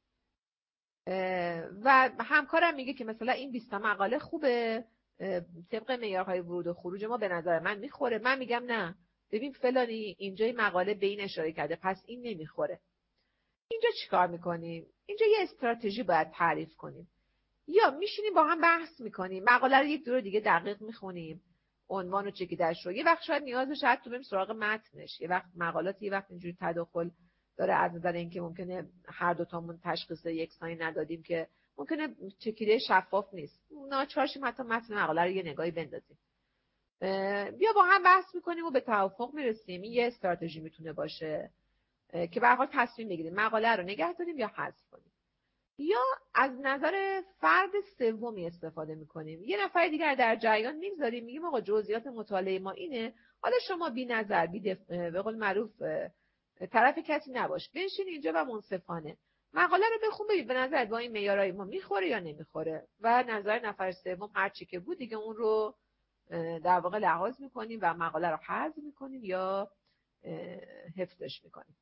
Speaker 1: و همکارم میگه که مثلا این بیست تا مقاله خوبه، طبق معیارهای ورود و خروج ما به نظر من میخوره. من میگم نه ببین فلانی اینجای مقاله به این اشاره کرده پس این نمیخوره. اینجا چیکار میکنیم؟ اینجا یه استراتژی باید تعریف کنیم. یا میشینیم با هم بحث میکنیم، مقاله رو یک دور دیگه دقیق میخونیم، عنوان و چکیده‌اش رو. یه وقت شاید نیازش شاید تو بریم سراغ متنش، یه وقت مقالات یه وقت اینجوری تداخل داره از نظر اینکه ممکنه هر دو تامون تشخیص یکسانی ندادیم که ممکنه چکیده شفاف نیست، ناچارشیم حتی متن مقاله رو یه نگاهی بندازیم. بیا با هم بحث میکنیم و به توافق میرسیم. این یه استراتژی میتونه باشه که به هر حال تصمیم بگیریم مقاله رو نگه داریم یا حذف کنیم. یا از نظر فرد سومی استفاده میکنیم، یه نفر دیگر در جریان میگذاریم، میگیم آقا جزئیات مطالعه ما اینه، حالا شما بی نظر بی دف... به قول معروف طرف کسی نباش، بنشین اینجا و منصفانه مقاله رو بخون ببین به نظر با این معیارای ما میخوره یا نمیخوره، و نظر نفر سوم هر چی که بود دیگه اون رو در واقع لحاظ میکنیم و مقاله رو حذف میکنیم یا حفظش میکنیم.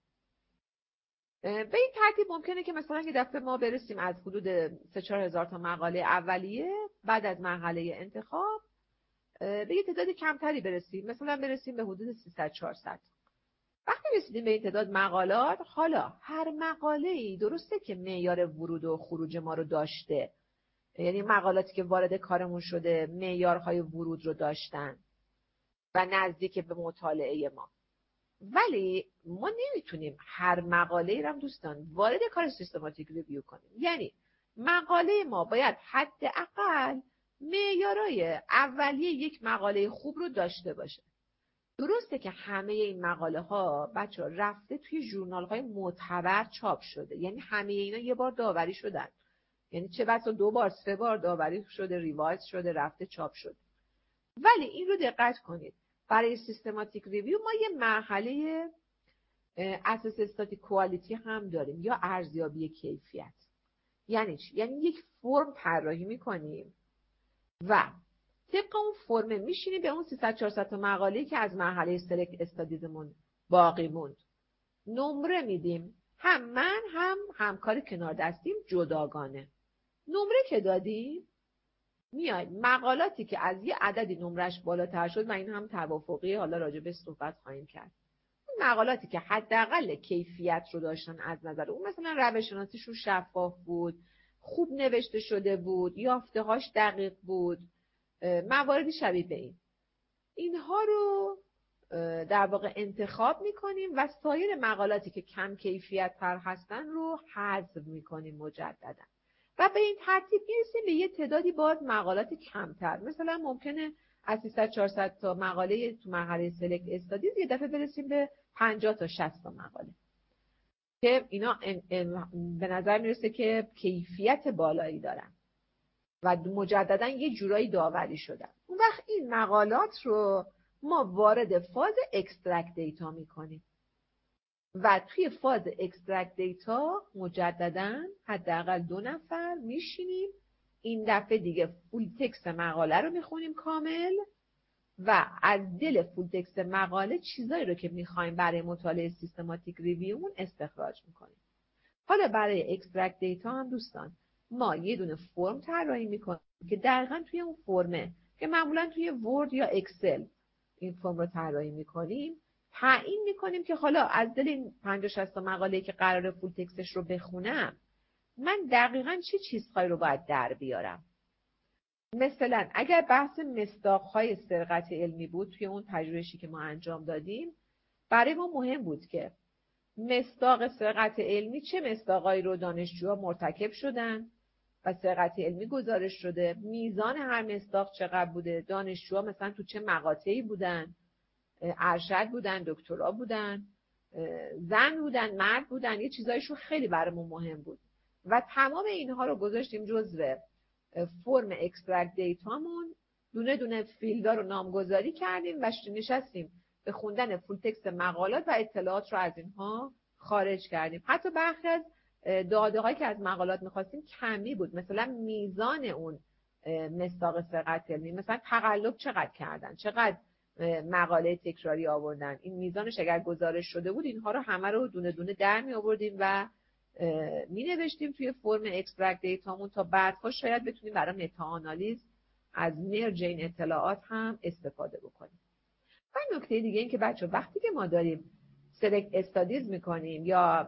Speaker 1: به این ترتیب ممکنه که مثلا یه دفعه ما برسیم از حدود سه چهار هزار تا مقاله اولیه بعد از مرحله انتخاب به یه تعداد کمتری برسیم، مثلا برسیم به حدود سیصد چهارصد. وقتی رسیدیم به این تعداد مقالات، حالا هر مقاله‌ای درسته که معیار ورود و خروج ما رو داشته، یعنی مقالاتی که وارد کارمون شده معیارهای ورود رو داشتن و نزدیک به مطالعه ما، ولی ما نمیتونیم هر مقاله ای رو هم دوستان وارد کار سیستماتیک ریویو کنیم. یعنی مقاله ما باید حداقل معیارهای اولیه یک مقاله خوب رو داشته باشه. درسته که همه این مقاله ها بچه‌ها رفته توی ژورنال های معتبر چاپ شده، یعنی همه اینا یه بار داوری شدن، یعنی چه بسا دو بار سه بار داوری شده، ریوایز شده، رفته چاپ شده. ولی این رو دقت کنید، برای سیستماتیک ریویو ما یه مرحله اساس استاتیک کوالیتی هم داریم یا ارزیابی کیفیت. یعنی چی؟ یعنی یک فرم طراحی می‌کنیم و طبق اون فرم میشینیم به اون سیصد چهارصد تا مقاله‌ای که از مرحله سلکت استادیزمون باقی موند نمره میدیم، هم من هم همکار کنار دستیم جداگانه. نمره که دادیم میایم مقالاتی که از یه عددی نمرش بالاتر شد و این هم توافقی، حالا راجع به صحبت خواهیم کرد، مقالاتی که حداقل کیفیت رو داشتن از نظر اون، مثلا روش شناسیشون شفاف بود، خوب نوشته شده بود، یافته‌هاش دقیق بود، مواردی شبیه به این، اینها رو در واقع انتخاب میکنیم و سایر مقالاتی که کم کیفیت تر هستن رو حذف میکنیم مجددا و به این ترتیب میرسیم به یه تعدادی باز مقالات کمتر. مثلا ممکنه از سیصد چهارصد تا مقاله تو مرحله سلکت استادیز یه دفعه برسیم به پنجاه تا شصت تا مقاله که اینا به نظر میرسه که کیفیت بالایی دارن و مجددا یه جورایی داوری شدن. اون وقت این مقالات رو ما وارد فاز اکسترکت دیتا میکنیم و توی فاز اکسترکت دیتا مجددا حداقل دو نفر میشینیم، این دفعه دیگه فول تکست مقاله رو میخونیم کامل و از دل فول تکست مقاله چیزایی رو که میخوایم برای مطالعه سیستماتیک ریویومون استخراج میکنیم. حالا برای اکسترکت دیتا هم دوستان ما یه دونه فرم طراحی میکنیم که دقیقاً توی اون فرمه که معمولاً توی ورد یا اکسل این فرم رو طراحی میکنیم، تعیین میکنیم که حالا از دل این پنجاه شصت مقاله که قراره فول تکستش رو بخونم من دقیقاً چه چیزهایی رو باید در بیارم. مثلا اگر بحث مصداق‌های سرقت علمی بود توی اون پژوهشی که ما انجام دادیم، برای ما مهم بود که مصداق سرقت علمی چه مصداقایی رو دانشجوها مرتکب شدن و سرقت علمی گزارش شده، میزان هر مصداق چقدر بوده، دانشجوها مثلا تو چه مقاطعی بودن، ارشد بودن، دکترا بودن، زن بودن، مرد بودن، یه چیزایشون خیلی برامون مهم بود و تمام اینها رو گذاشتیم جزو فرم اکسترکت دیتامون، دونه دونه فیلدا رو نامگذاری کردیم و نشستیم به خوندن فول تکست مقالات و اطلاعات رو از اینها خارج کردیم. حتی برخی از داده هایی که از مقالات میخواستیم کمی بود، مثلا میزان اون مصداق سرقت علمی، مثلا تقلب چقدر کردن، چقدر مقاله تکراری آوردن، این میزانش اگر گزارش شده بود اینها رو همه رو دونه دونه در می آوردیم و می نوشتیم توی فرم اکسترکت دیتامون تا بعدها شاید بتونیم برای متا آنالیز از مرج این اطلاعات هم استفاده بکنیم. و نکته دیگه این که بچه وقتی که ما داریم سلکت استادیز میکنیم یا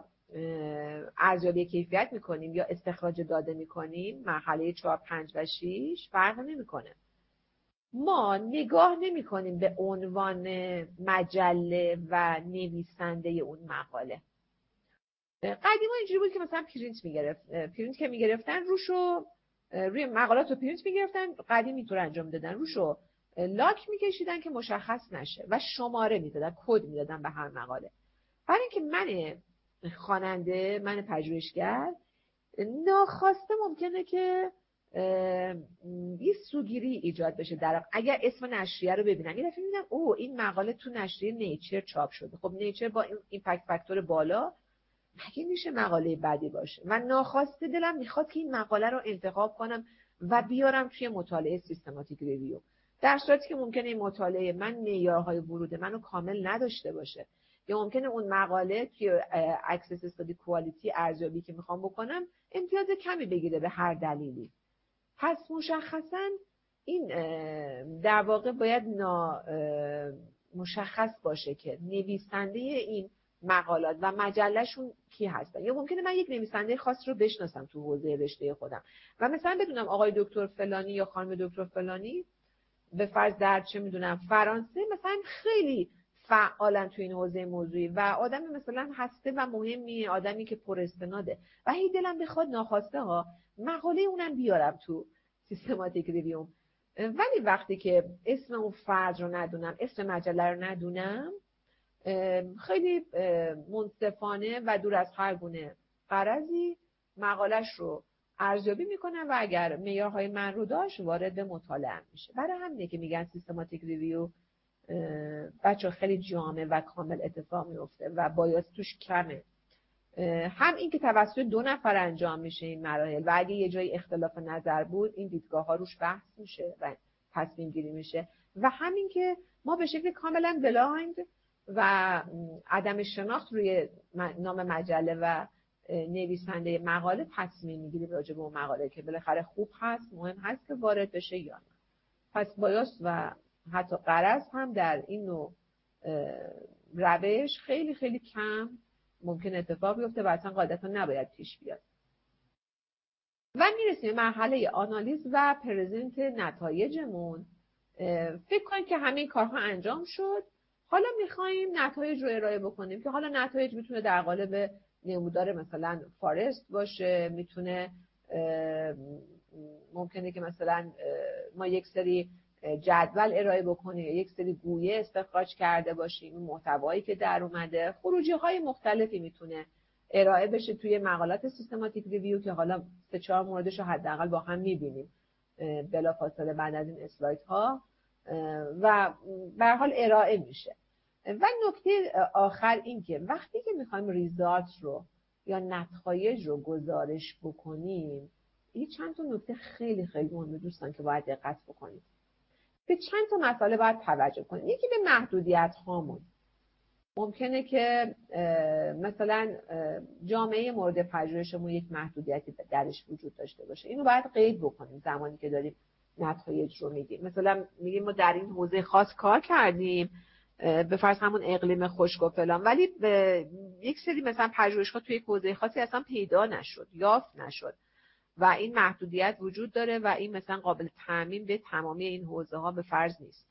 Speaker 1: ارزیابی کیفیت میکنیم یا استخراج داده میکنیم، مرحله چهار، پنج و شش فرق نمیکنه. ما نگاه نمی کنیم به عنوان مجله و نویسنده اون مقاله. قدیما اینجوری بود که مثلا پرینت میگرفت، پرینت که میگرفتن روشو روی مقالات رو پرینت میگرفتن، قدیم اینطور انجام دادن، روشو لاک میکشیدن که مشخص نشه و شماره میدادن، کد میدادن به هر مقاله. برای اینکه من خواننده، من پژوهشگر ناخواسته ممکنه که یه سوگیری ایجاد بشه در اگر اسم نشریه رو ببینم، یه دفعه میبینم اوه این مقاله تو نشریه نیچر چاپ شده، خب نیچر با این ایمپکت فاکتور بالا مگه میشه مقاله بدی باشه؟ و ناخواسته دلم میخواد که این مقاله رو انتخاب کنم و بیارم توی مطالعه سیستماتیک ریویو، در صورتی که ممکنه این مطالعه من معیارهای ورود منو کامل نداشته باشه، یا ممکنه اون مقاله توی اکسس استادی کوالیتی ارزیابی که میخوام بکنم امتیاز کمی بگیره به هر دلیلی. پس مشخصا این در واقع باید نا مشخص باشه که نویسنده این مقالات و مجلهشون کی هستن. یا ممکنه من یک نویسنده خاص رو بشناسم تو حوزه رشته خودم و مثلا بدونم آقای دکتر فلانی یا خانم دکتر فلانی به فرض در چه میدونم فرانسه مثلا خیلی فعالن تو این حوزه موضوعی و آدم مثلا هسته و مهمی، آدمی که پر استناده و هی دلم بخواد ناخواسته ها مقاله اونم بیارم تو سیستماتیک ریویوم. ولی وقتی که اسم اون فرد رو ندونم، اسم مجله رو ندونم، خیلی منصفانه و دور از هر گونه غرضی مقالش رو ارزیابی میکنم و اگر معیارهای من رو داشت وارد به مطالعه میشه. برای همینه که میگن سیستماتیک ریویو بچه خیلی جامع و کامل اتفاق میفته و بایاس توش کمه. هم این که توسط دو نفر انجام میشه این مراحل و اگه یه جای اختلاف نظر بود این دیدگاه ها روش بحث میشه و تصمیم گیری میشه، و همین که ما به شکل کاملا بلایند و عدم شناخت روی نام مجله و نویسنده مقاله تصمیم میگیریم راجع به اون مقاله که بالاخره خوب هست، مهم هست که وارد بشه یا نه. پس بایاس و حتی غرض هم در این نوع روش خیلی خیلی کم ممکن اتفاق بیفته و اصلا قاعدتا نباید پیش بیاد. و میرسیم به مرحله آنالیز و پرزنت نتایجمون. فکر کنید که همین کارها انجام شد، حالا میخوایم نتایج رو ارائه بکنیم که حالا نتایج میتونه در قالب نمودار مثلا فارست باشه، میتونه ممکنه که مثلا ما یک سری جدول ارائه بکنیم، یک سری گویه استخراج کرده باشیم، محتوایی که در اومده، خروجی های مختلفی میتونه ارائه بشه توی مقالات سیستماتیک ریویو که حالا سه چهار موردش رو حداقل با هم میبینیم بلافاصله بعد از این اسلاید ها و به هر حال ارائه میشه. و نکته آخر این که وقتی که میخوایم ریزالت رو یا نتایج رو گزارش بکنیم، این چند تا نکته خیلی خیلی مهمه دوستان که باید دقت بکنید. به چند تا مسئله باید توجه کنید. یکی به محدودیت هامون. ممکنه که مثلا جامعه مورد پژوهشمون یک محدودیتی درش وجود داشته باشه. اینو باید قید بکنیم زمانی که داریم نتایج رو میگیم. مثلا میگیم ما در این حوزه خاص کار کردیم، به فرض همون اقلیم خشک و فلان، ولی یک سری مثلا پژوهش‌ها توی یک حوزه خاصی اصلا پیدا نشد، یافت نشد و این محدودیت وجود داره و این مثلا قابل تعمیم به تمامی این حوزه ها به فرض نیست.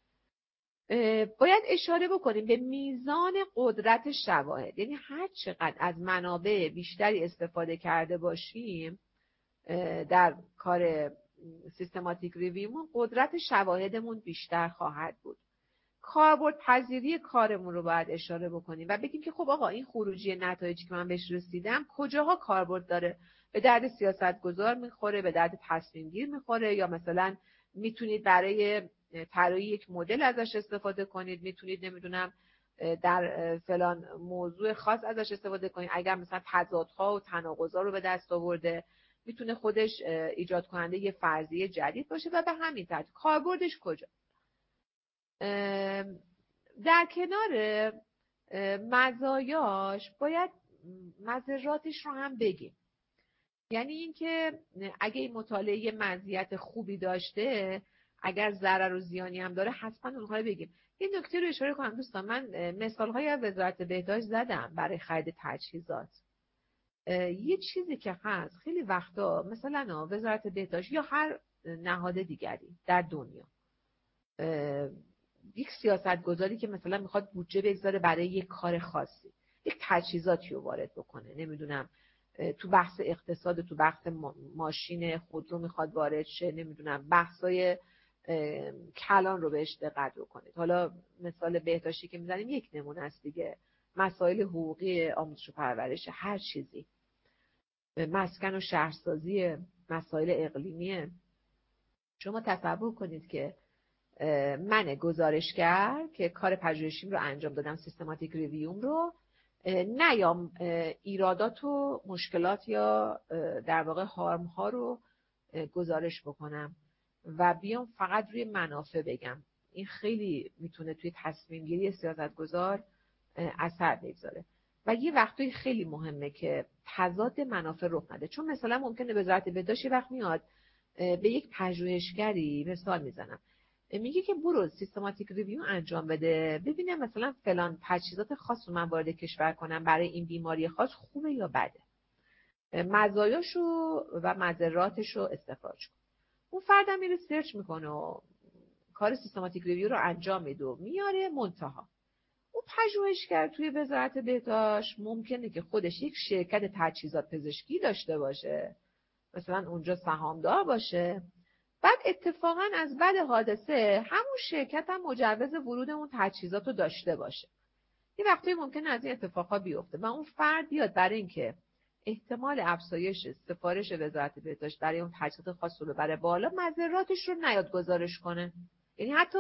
Speaker 1: باید اشاره بکنیم به میزان قدرت شواهد، یعنی هر چقدر از منابع بیشتری استفاده کرده باشیم در کار سیستماتیک ریویومون، قدرت شواهدمون بیشتر خواهد بود. کاربرد پذیری کارمون رو باید اشاره بکنیم و بگیم که خب آقا این خروجی نتایجی که من بهش رسیدم کجاها کاربرد داره، به درد سیاستگزار میخوره، به درد تصمیم گیر میخوره، یا مثلا میتونید برای طراحی یک مدل ازش استفاده کنید، میتونید نمیدونم در فلان موضوع خاص ازش استفاده کنید. اگر مثلا تضادها و تناقضا رو به دست آورده، میتونه خودش ایجاد کننده یه فرضیه جدید باشه و به همین ترتیب کاربردش کجا. در کنار مزایاش باید مضراتش رو هم بگیم. یعنی اینکه اگه این مطالعه مزیت خوبی داشته، اگر ضرر و زیانی هم داره، حتما اونها رو بگیم. این نکته رو اشاره کنم دوستان، من مثال‌های از وزارت بهداشت زدم برای خرید تجهیزات. یه چیزی که هست خیلی وقتا مثلا وزارت بهداشت یا هر نهاد دیگری در دنیا یک سیاستگزاری که مثلا میخواد بودجه بگذاره برای یک کار خاصی، یک تجهیزاتی رو وارد بکنه، نمیدونم تو بحث اقتصاد، تو بحث ماشین خودرو میخواد وارد شه، نمیدونم بحثای کلان رو بهش دقت بکنید. حالا مثال بهداشتی که میزنیم یک نمونه است دیگه، مسائل حقوقی، آموزش و پرورش، هر چیزی، مسکن و شهرسازی، مسائل اقلیمی. شما تصور کنید که من گزارشگر که کار پژوهشیم رو انجام دادم، سیستماتیک ریویوم رو، نیام ایرادات و مشکلات یا در واقع هارم ها رو گزارش بکنم و بیام فقط روی منافع بگم. این خیلی میتونه توی تصمیم گیری سیاستگزار اثر بگذاره و یه وقتی خیلی مهمه که تضاد منافع رخ نده. چون مثلا ممکنه وزارت بهداشت وقت میاد به یک پژوهشگری، مثال میزنم، میگه که برو سیستماتیک ریویو انجام بده ببینم مثلا فلان تجهیزات خاص رو من وارد کشور کنم برای این بیماری خاص خوبه یا بده، مزایاشو و مضراتش رو استخراج کن. اون فردم میره سرچ میکنه و کار سیستماتیک ریویو رو انجام میده و میاره منتها. اون پژوهشگر توی وزارت بهداشت ممکنه که خودش یک شرکت تجهیزات پزشکی داشته باشه، مثلا اونجا سهامدار باشه، بعد اتفاقا از بعد حادثه همون شرکت هم مجوز ورود اون تجهیزات رو داشته باشه. یه وقتی ممکنه از این اتفاقا بیفته و اون فرد بیاد برای اینکه احتمال افزایش سفارش وزارت بهداشت برای اون تجهیزات خاص رو بره بالا، مضراتش رو نیاد گزارش کنه. یعنی حتی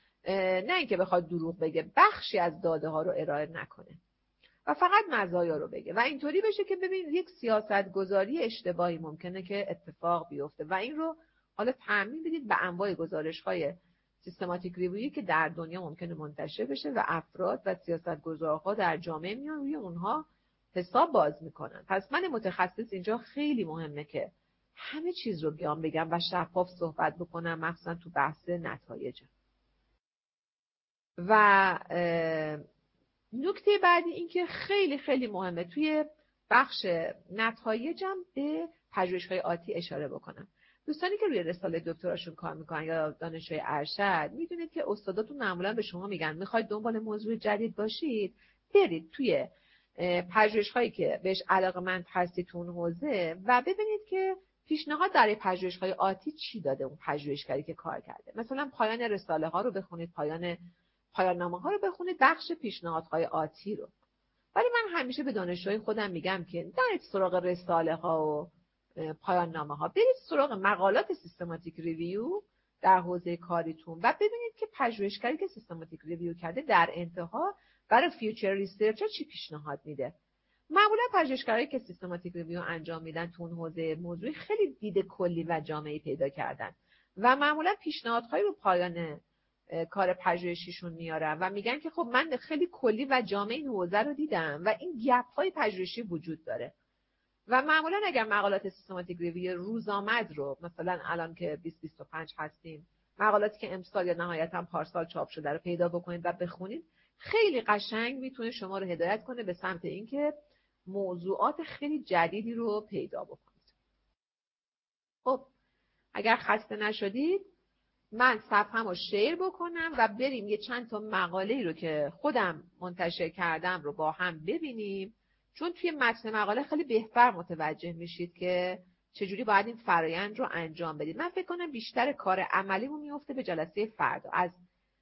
Speaker 1: نه اینکه بخواد دروغ بگه، بخشی از داده ها رو ارائه نکنه و فقط مزایا رو بگه و اینطوری بشه که ببین یک سیاست گذاری اشتباهی ممکنه که اتفاق بیفته و این رو حالا تعمیم بدید به انواع گزارش‌های سیستماتیک ریویویی که در دنیا ممکنه منتشر بشه و افراد و سیاستگزارها در جامعه میان روی اونها حساب باز میکنن. پس من متخصص اینجا خیلی مهمه که همه چیز رو بیام بگم و شفاف صحبت بکنم، مخصوصا تو بحث نتایجم. و نکته بعدی این که خیلی خیلی مهمه توی بخش نتایجم به پژوهش‌های آتی اشاره بکنم. دوستانی که روی رساله دکتراشون کار میکنن یا دانشجوی ارشد، میدونید که استاداتون معمولا به شما میگن میخواید دنبال موضوع جدید باشید، برید توی پژوهش‌هایی که بهش علاقه‌مند هستید تو اون حوزه و ببینید که پیشنهاد در پژوهش‌های آتی چی داده اون پژوهشگری که کار کرده. مثلا پایان رساله ها رو بخونید، پایان پایان نامه ها رو بخونید، بخش پیشنهادهای آتی رو. ولی من همیشه به دانشجوی خودم میگم که نرید سراغ رساله ها و پایان نامه ها، برید سراغ مقالات سیستماتیک ریویو در حوزه کاریتون و ببینید که پژوهشگری که سیستماتیک ریویو کرده در انتها برای فیوچر ریسرچر چی پیشنهاد میده. معمولا پژوهشگرایی که سیستماتیک ریویو انجام میدن تو اون حوزه موضوعی خیلی دید کلی و جامعی پیدا کردن و معمولا پیشنهادهایی رو پایان کار پژوهشیشون میارن و میگن که خب من خیلی کلی و جامع این حوزه رو دیدم و این گپ های پژوهشی وجود داره. و معمولا اگر مقالات سیستماتیک ریویو روزآمد رو مثلا الان که بیست بیست و پنج هستیم، مقالاتی که امسال یا نهایتا پارسال چاپ شده رو پیدا بکنید و بخونید، خیلی قشنگ میتونه شما رو هدایت کنه به سمت اینکه موضوعات خیلی جدیدی رو پیدا بکنید. خب اگر خسته نشدید من صفحه‌مو رو شیر بکنم و بریم یه چند تا مقاله‌ای رو که خودم منتشر کردم رو با هم ببینیم، چون توی متن مقاله خیلی بهتر متوجه میشید که چجوری باید این فرایند رو انجام بدید. من فکر کنم بیشتر کار عملیمون میفته به جلسه فردا، از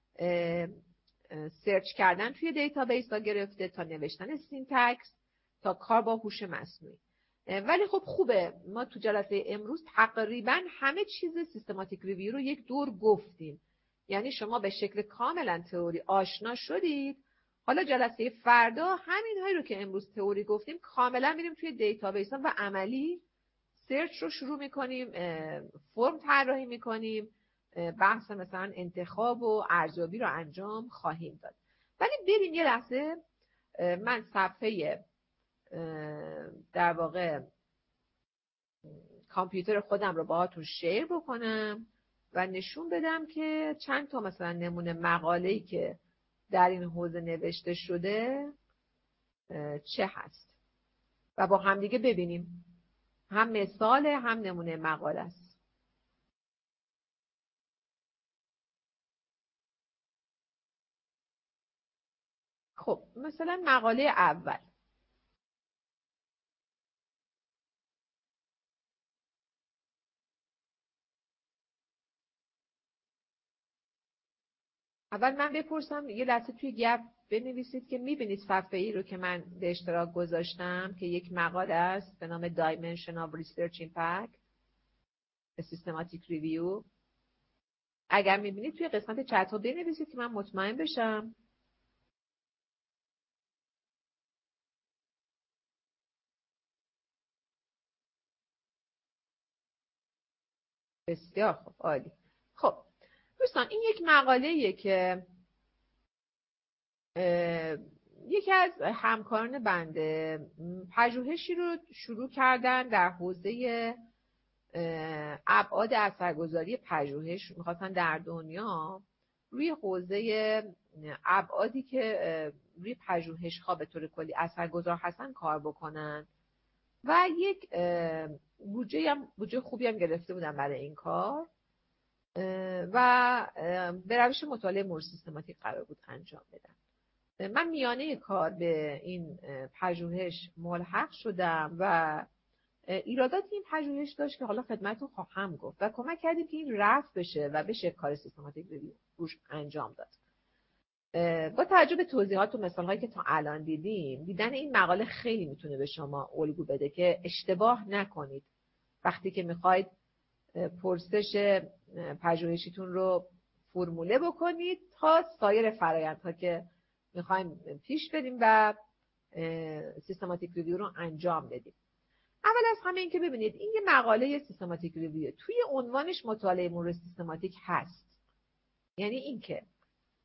Speaker 1: سرچ کردن توی دیتابیس ها گرفته تا نوشتن سینتکس تا کار با هوش مصنوعی. ولی خب خوبه ما تو جلسه امروز تقریبا همه چیز سیستماتیک ریویو رو یک دور گفتیم، یعنی شما به شکل کاملا تئوری آشنا شدید. حالا جلسه فردا همین هایی رو که امروز تئوری گفتیم کاملا میریم توی دیتابیس ها و عملی سرچ رو شروع میکنیم، فرم طراحی میکنیم، بحث مثلا انتخاب و ارزیابی رو انجام خواهیم داد. ولی بریم یه لحظه من صفحه در واقع کامپیوتر خودم رو باهاتون شیر بکنم و نشون بدم که چند تا مثلا نمونه مقاله‌ای که در این حوزه نوشته شده چه هست و با همدیگه ببینیم، هم مثال هم نمونه مقاله است. خب مثلا مقاله اول، اول من بپرسم یه لحظه توی گپ بنویسید که میبینید صفحه ای رو که من به اشتراک گذاشتم که یک مقاله است به نام Dimension of Research Impact a Systematic Review. اگر میبینید توی قسمت چت ها بنویسید که من مطمئن بشم. بسیار خوب، عالی. خب دوستان این یک مقاله‌ایه که یکی از همکاران بنده پژوهشی رو شروع کردن در حوزه ابعاد اثرگذاری پژوهش، می‌خواستن در دنیا روی حوزه ابعادی که روی پژوهش‌ها به طور کلی اثرگذار هستن کار بکنن و یک بودجه هم بودجه خوبی هم گرفته بودن برای این کار و به روش مطالعه مورد سیستماتیک قرار بود انجام بدن. من میانه کار به این پژوهش ملحق شدم و ایرادات این پژوهش داشت که حالا خدمتتون خواهم گفت و کمک کردیم که این رفع بشه و بشه کار سیستماتیک ریویو روش انجام داد. با توجه به توضیحات و مثالهایی که تا الان دیدیم، دیدن این مقاله خیلی میتونه به شما الگو بده که اشتباه نکنید وقتی که میخواید پرسش پژوهشیتون رو فرموله بکنید تا سایر فرآیندها که میخوایم پیش بریم و سیستماتیک ریویو رو انجام بدیم. اول از همه این که ببینید این یه مقاله سیستماتیک ریویو، توی عنوانش مطالعه مورد سیستماتیک هست، یعنی این که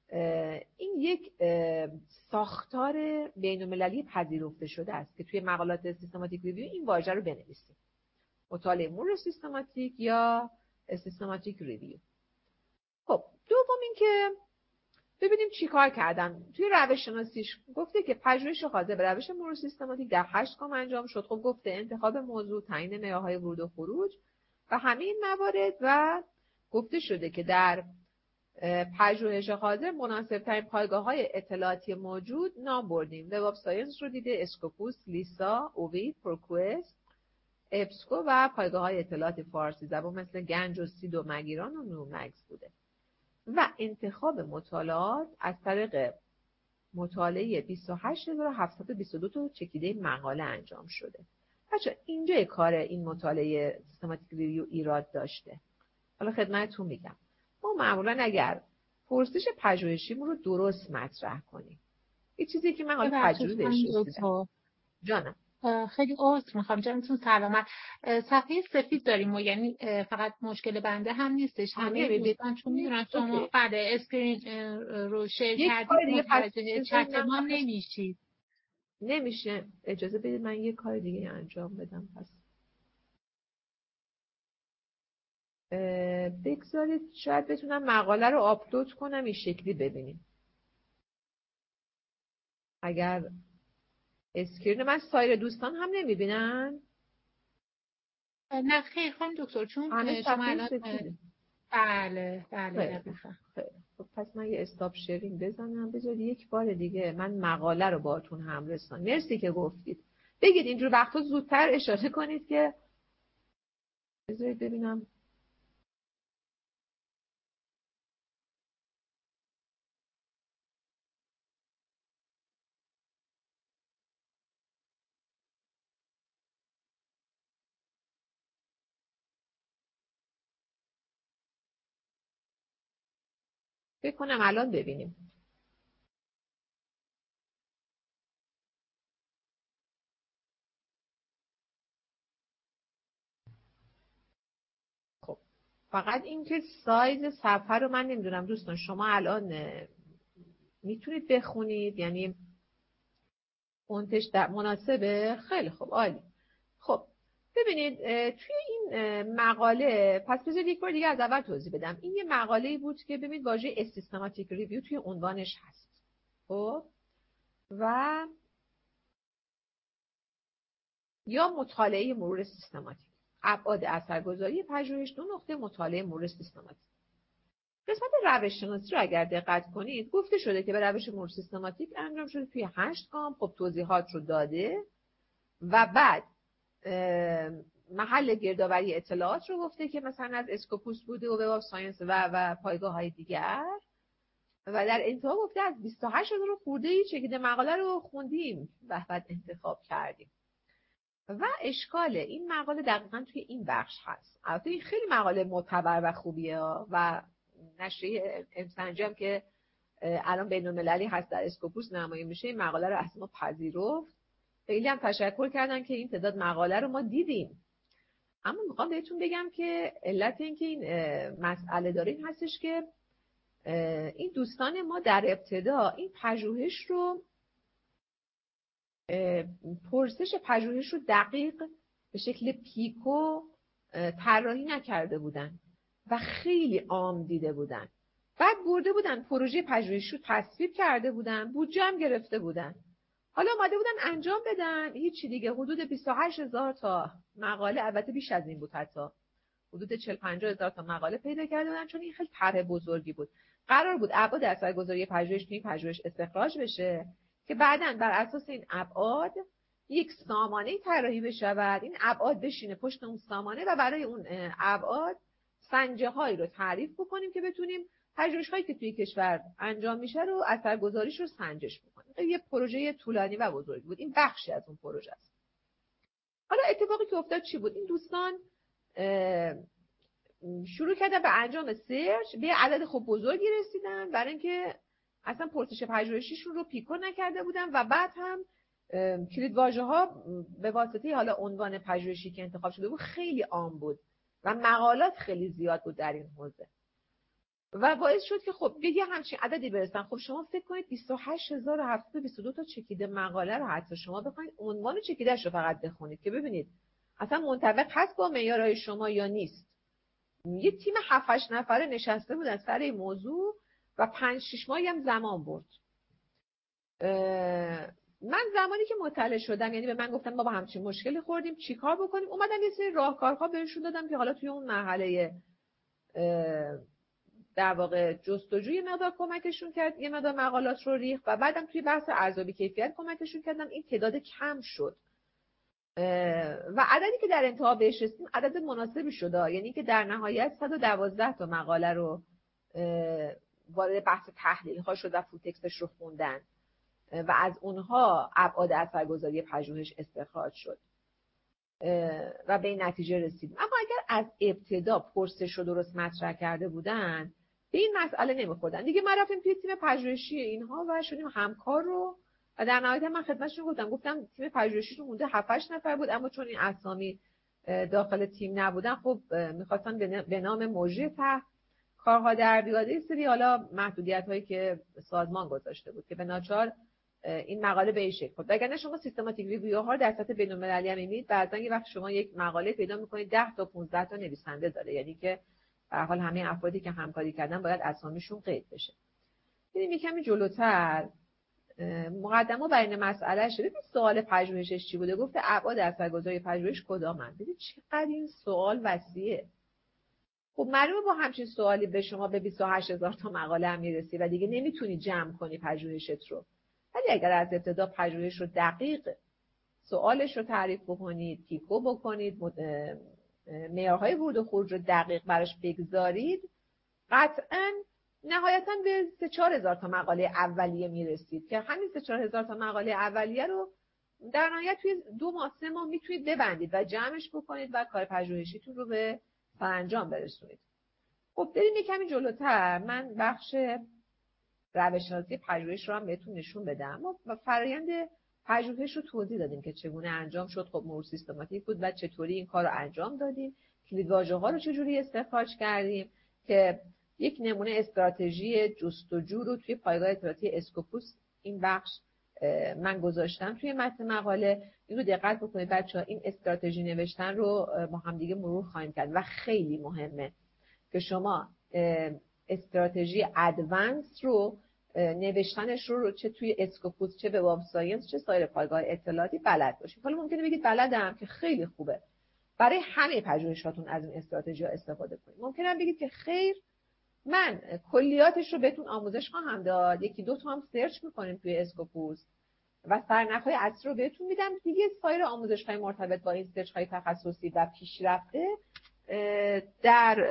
Speaker 1: این یک ساختار بین‌المللی پذیرفته شده است که توی مقالات سیستماتیک ریویو این واژه رو بنویسیم. مطالعه مرور سیستماتیک یا سیستماتیک ریویو. خب دوم این که ببینیم چی کار کردن. توی روش شناسیش گفته که پژوهش حاضر به روش مرور سیستماتیک در هشت گام انجام شد. خب گفته انتخاب موضوع، تعیین معیارهای ورود و خروج و همه این موارد، و گفته شده که در پژوهش حاضر مناسب‌ترین پایگاه‌های اطلاعاتی موجود نام بردیم. وب آف ساینس رو دیده، اسکوپوس، لیسا، اووید، پروکوئست، ابسکو و پایگاه‌های اطلاعات فارسی زبان مثل گنج و سید و مگیران و نومگز بوده. و انتخاب مطالعات از طریق مطالعه بیست و هشت هزار و هفتصد و بیست و دو تا چکیده مقاله انجام شده. بچه اینجا کار این مطالعه سیستماتیک ریویو ایراد داشته. حالا خدمتتون میگم ما معمولا اگر پرسش پژوهشیمون رو درست مطرح کنیم، یه چیزی که من حالا تجربه بهش رسیدم. جانم
Speaker 2: خیلی عذر میخوام جانتون سلامت. صفحه سفید داریم و یعنی فقط مشکل بنده هم نیستش، همه دوستان چون میدونن شما بعد اسکرین رو شیر کردید متوجه چت ما نمیشید.
Speaker 1: نمیشه. اجازه بدید من یه کار دیگه انجام بدم. پس بگذارید شاید بتونم مقاله رو آپلود کنم این شکلی ببینیم. اگر اسکرین من سایر دوستان هم نمیبینن؟
Speaker 2: نه خیلی خانم دکتر چون شما الان بله بله
Speaker 1: خب پس من یه استاپ شیرینگ بزنم. بذارید یک بار دیگه من مقاله رو باهاتون هم رسانم. مرسی که گفتید. بگید اینجور وقتا زودتر اشاره کنید که بذارید ببینم. فکر کنم الان ببینیم. خب فقط اینکه سایز صفحه رو من نمیدونم دوستان شما الان میتونید بخونید، یعنی فونتش در مناسبه؟ خیلی خوب عالی. خب ببینید توی این مقاله، پس بذارید یک بار دیگه از اول توضیح بدم. این یه مقاله‌ای بود که ببینید واژه سیستماتیک ریویو توی عنوانش هست. خب و یا مطالعه مرور سیستماتیک، ابعاد اثرگذاری پژوهش، دو نقطه مطالعه مرور سیستماتیک. قسمت روش شناسی رو اگر دقت کنید گفته شده که به روش مرور سیستماتیک انجام شده توی هشت گام. خب توضیحات رو داده و بعد محل گردآوری اطلاعات رو گفته که مثلا از اسکوپوس بوده و وب آف ساینس و و پایگاه های دیگر، و در انتها گفته از بیست و هشت هزار خورده ای چکیده مقاله رو خوندیم و بعد انتخاب کردیم. و اشکال این مقاله دقیقا توی این بخش هست. البته این خیلی مقاله معتبر و خوبیه و نشریه امسنجم که الان بین‌المللی هست در اسکوپوس نمایی میشه این مقاله رو از ما پذیرفت. خیلی هم تشکر کردن که این تعداد مقاله رو ما دیدیم. اما میخوام بهتون بگم که علت این که این مسئله داره این هستش که این دوستان ما در ابتدا این پژوهش رو پرسش پژوهش رو دقیق به شکل پیکو طراحی نکرده بودن و خیلی عام دیده بودن. بعد برده بودن پروژه پژوهشی رو تصویب کرده بودن، بودجه هم گرفته بودن. حالا اومده بودن انجام بدن، هیچی دیگه حدود بیست و هشت هزار تا مقاله، البته بیش از این بود، حتی حدود چهل پنجاه هزار تا مقاله پیدا کرده بودن، چون این خیلی طرح بزرگی بود. قرار بود ابعاد اثرگذاری پژوهش توی پژوهش استخراج بشه که بعداً بر اساس این ابعاد یک سامانه طراحی بشود، این ابعاد بشینه پشت اون سامانه و برای اون ابعاد سنجه هایی رو تعریف بکنیم که بتونیم پژوهش هایی که توی کشور انجام میشه رو اثرگذاریش رو سنجش بکنیم. یه پروژه طولانی و بزرگی بود. این بخشی از اون پروژه است. حالا اتفاقی که افتاد چی بود؟ این دوستان شروع کردن به انجام سرچ، به عدد خب بزرگی رسیدن برای اینکه اصلا پرسش پژوهشیشون رو پیکو نکرده بودن و بعد هم کلید واژه ها به واسطه حالا عنوان پژوهشی که انتخاب شده بود خیلی عام بود و مقالات خیلی زیاد بود در این حوزه. و باعث شد که خب به یه همچین عددی برسن. خب شما فکر کنید بیست و هشت هزار و هفتصد و بیست و دو تا چکیده مقاله رو حتی شما بخواید عنوان چکیده‌اش رو فقط بخونید که ببینید اصلا منطبق هست با معیارهای شما یا نیست. یه تیم هفت هشت نفره نشسته بودن سر این موضوع و پنج شش ماهی هم زمان برد. من زمانی که مطلع شدم، یعنی به من گفتن ما با همچین مشکلی خوردیم چیکار بکنیم، اومدم یه سری راهکارها بهشون دادم که حالا توی اون مرحله در واقع جستجوی مقدار کمکشون کرد، یه مقدار مقالات رو ریخت و بعدم توی بحث ارزیابی کیفیت کمکشون کردم. این تعداد کم شد و عددی که در انتها بهش رسیدیم عدد مناسبی شد، یعنی که در نهایت صد و دوازده تا مقاله رو وارد بحث تحلیل ها شد و فوتکسش رو خوندن و از اونها ابعاد اثرگذاری پژوهش استخراج شد و به این نتیجه رسیدیم. اما اگر از ابتدا پرسش رو درست مطرح کرده بودن به این مسئله نمیخوردن دیگه. ما رفتیم توی تیم پژوهشی اینها و شدیم همکار رو و در نهایت من خدمتشون گفتم گفتم تیم پژوهشی تو مونده هفت هشت نفر بود، اما چون این اسامی داخل تیم نبودن خب میخواستن به نام مجری ته کارها در بیاد این سری حالا محدودیت هایی که سازمان گذاشته بود که به ناچار این مقاله به این شکل بود. وگرنه شما سیستماتیک ریویو ها در سطح بین‌المللی هم می‌بینید بعضی یه وقت شما یک مقاله پیدا می‌کنید ده تا پانزده تا نویسنده داره، یعنی که به هر حال همه افرادی که همکاری کردن باید اسامیشون قید بشه. ببینیم یه کمی جلوتر مقدمه بر این مسئله شده. ببین سوال پژوهشش چی بوده؟ گفته ابعاد اثرگذاری پژوهش کدامند. ببین چقدر این سوال وسیعه. خب معلومه با همچین سوالی به شما به بیست و هشت هزار تا مقاله هم میرسی و دیگه نمیتونی جمع کنی پژوهشت رو. ولی اگر از ابتدا پژوهش رو دقیق سوالش رو تعریف بکنید، پیکو بکنید، معیارهای ورود و خروج رو دقیق براش بگذارید، قطعاً نهایتاً به سه چهار هزار تا مقاله اولیه میرسید که همین سه چهار هزار تا مقاله اولیه رو در نهایت توی دو ماه سه ماه میتونید ببندید و جمعش بکنید و کار پژوهشیتون رو به سرانجام برسونید. خب بریم یه کمی جلوتر. من بخش روش‌شناسی پژوهش رو هم بهتون نشون بدم. ما فرآیند پژوهش رو توضیح دادیم که چگونه انجام شد. خب مرور سیستماتیک بود و چطوری این کار رو انجام دادیم، کلیدواژه ها رو چجوری استخراج کردیم که یک نمونه استراتژی جستجو رو توی پایگاه اطلاعاتی اسکوپوس این بخش من گذاشتم توی متن مقاله. این رو دقت بکنید بچه‌ها، این استراتژی نوشتن رو با هم دیگه مرور خواهیم کرد و خیلی مهمه که شما استراتژی ادوانس رو نوشتنش رو چه توی اسکوپوس چه به واب ساینس چه سایر پایگاه اطلاعاتی بلد باشید. حالا ممکنه بگید بلدم که خیلی خوبه، برای همه پژوهشاتون از این استراتژی ها استفاده کنید. ممکنه بگید که خیر من کلیاتش رو بهتون آموزش خواهم داد، یکی دو تا هم سرچ میکنیم توی اسکوپوس و سرنخ‌های اصلی رو بهتون میدم، دیگه سایر آموزش‌های مرتبط با این سرچ‌های تخصصی و پیشرفته در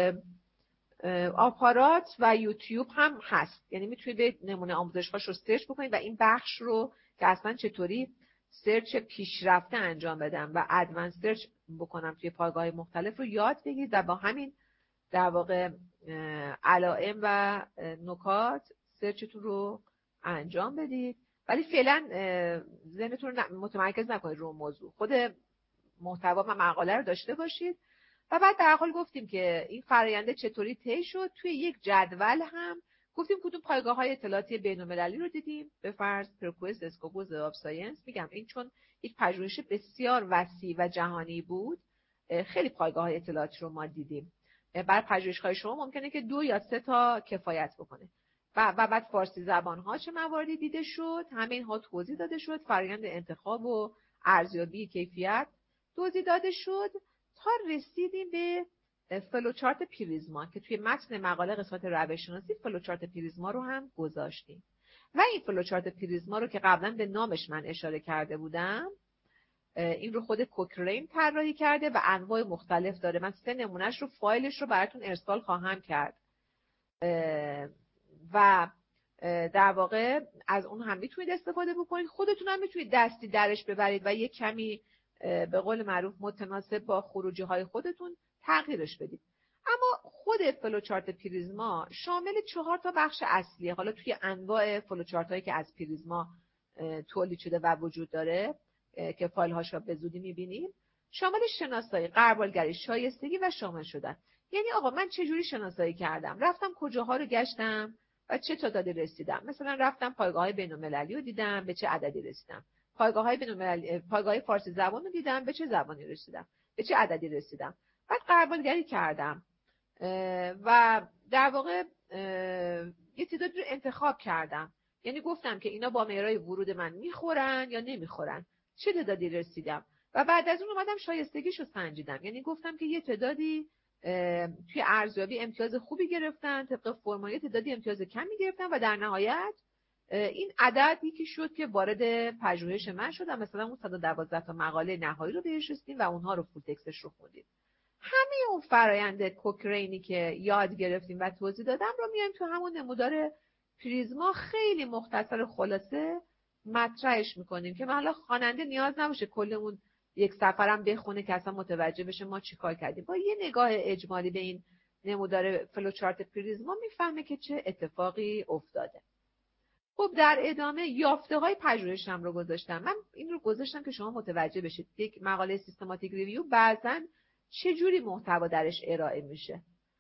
Speaker 1: آپارات و یوتیوب هم هست. یعنی میتونید به نمونه آموزش‌هاش رو سرچ بکنید و این بخش رو که اصلا چطوری سرچ پیشرفته انجام بدم و ادوانس سرچ بکنم توی پایگاه مختلف رو یاد بگیرید و با همین در واقع علائم و نکات سرچتون رو انجام بدید. ولی فعلا ذهنتون رو متمرکز نکنید رو موضوع، خود محتوا و مقاله رو داشته باشید. و بعد در حال گفتیم که این فراینده چطوری طی شد. توی یک جدول هم گفتیم کدوم پایگاه‌های اطلاعاتی بین‌المللی رو دیدیم، به فرض پرکوست، اسکوپوس، واب ساینس. میگم این چون یک پژوهش بسیار وسیع و جهانی بود خیلی پایگاه‌های اطلاعاتی رو ما دیدیم. برای پژوهش‌های شما ممکنه که دو یا سه تا کفایت بکنه. و و بعد فارسی زبان‌ها چه مواردی دیده شد، همه اینها توضیح داده شد. فرآیند انتخاب و ارزیابی کیفیت توضیح داده شد تا رسیدیم به فلوچارت پریزما که توی متن مقاله قسمت روش‌شناسی فلوچارت پریزما رو هم گذاشتیم. و این فلوچارت پریزما رو که قبلا به نامش من اشاره کرده بودم، این رو خود کوکرین طراحی کرده و انواع مختلف داره. من سه نمونهش رو فایلش رو براتون ارسال خواهم کرد و در واقع از اون هم میتونید استفاده بکنید. خودتون هم میتونید دستی درش ببرید و یک کمی به قول معروف متناسب با خروجی های خودتون تغییرش بدید. اما خود فلوچارت پریزما شامل چهار تا بخش اصلیه. حالا توی انواع فلوچارت هایی که از پریزما تولید شده و وجود داره که فایل هاش رو به زودی میبینیم، شامل شناسایی، غربالگری، شایستگی و شامل شدن. یعنی آقا من چه جوری شناسایی کردم، رفتم کجاها رو گشتم و چه تعدادی رسیدم. مثلا رفتم پایگاه‌های بین‌المللی رو دیدم، به چه عددی رسیدم. پایگاه‌های بین‌المللی، پایگاه فارسی زبان رو دیدم، به چه زبانی رسیدم، به چه عددی رسیدم. بعد غربالگری کردم و در واقع یه تعدادی رو انتخاب کردم. یعنی گفتم که اینا با معیارهای ورود من میخورن یا نمیخورن، چه تعدادی رسیدم. و بعد از اون اومدم شایستگیشو سنجیدم. یعنی گفتم که یه تعدادی توی ارزیابی امتیاز خوبی گرفتن، طبق فرمای تعدادی امتیاز کمی گرفتن و در نهایت این عدد یکی شد که وارد پژوهش من شد. مثلا اون صد و دوازده تا مقاله نهایی رو بهش رسیدیم و اونها رو فول تکستش رو خوندیم. همه اون فرآیند کوکرینی که یاد گرفتیم و توضیح دادم رو میایم تو همون نمودار پریزما خیلی مختصر خلاصه مطرحش میکنیم که حالا خواننده نیاز نباشه کل اون یک سفرم بخونه که اصلا متوجه بشه ما چیکار کردیم. با یه نگاه اجمالی به این نمودار فلوچارت پریزما میفهمه که چه اتفاقی افتاده. خب در ادامه یافته های پژوهشم رو گذاشتم. من این رو گذاشتم که شما متوجه بشید یک مقاله سیستماتیک ریویو بعضاً چه جوری محتوا درش ارائه میشه.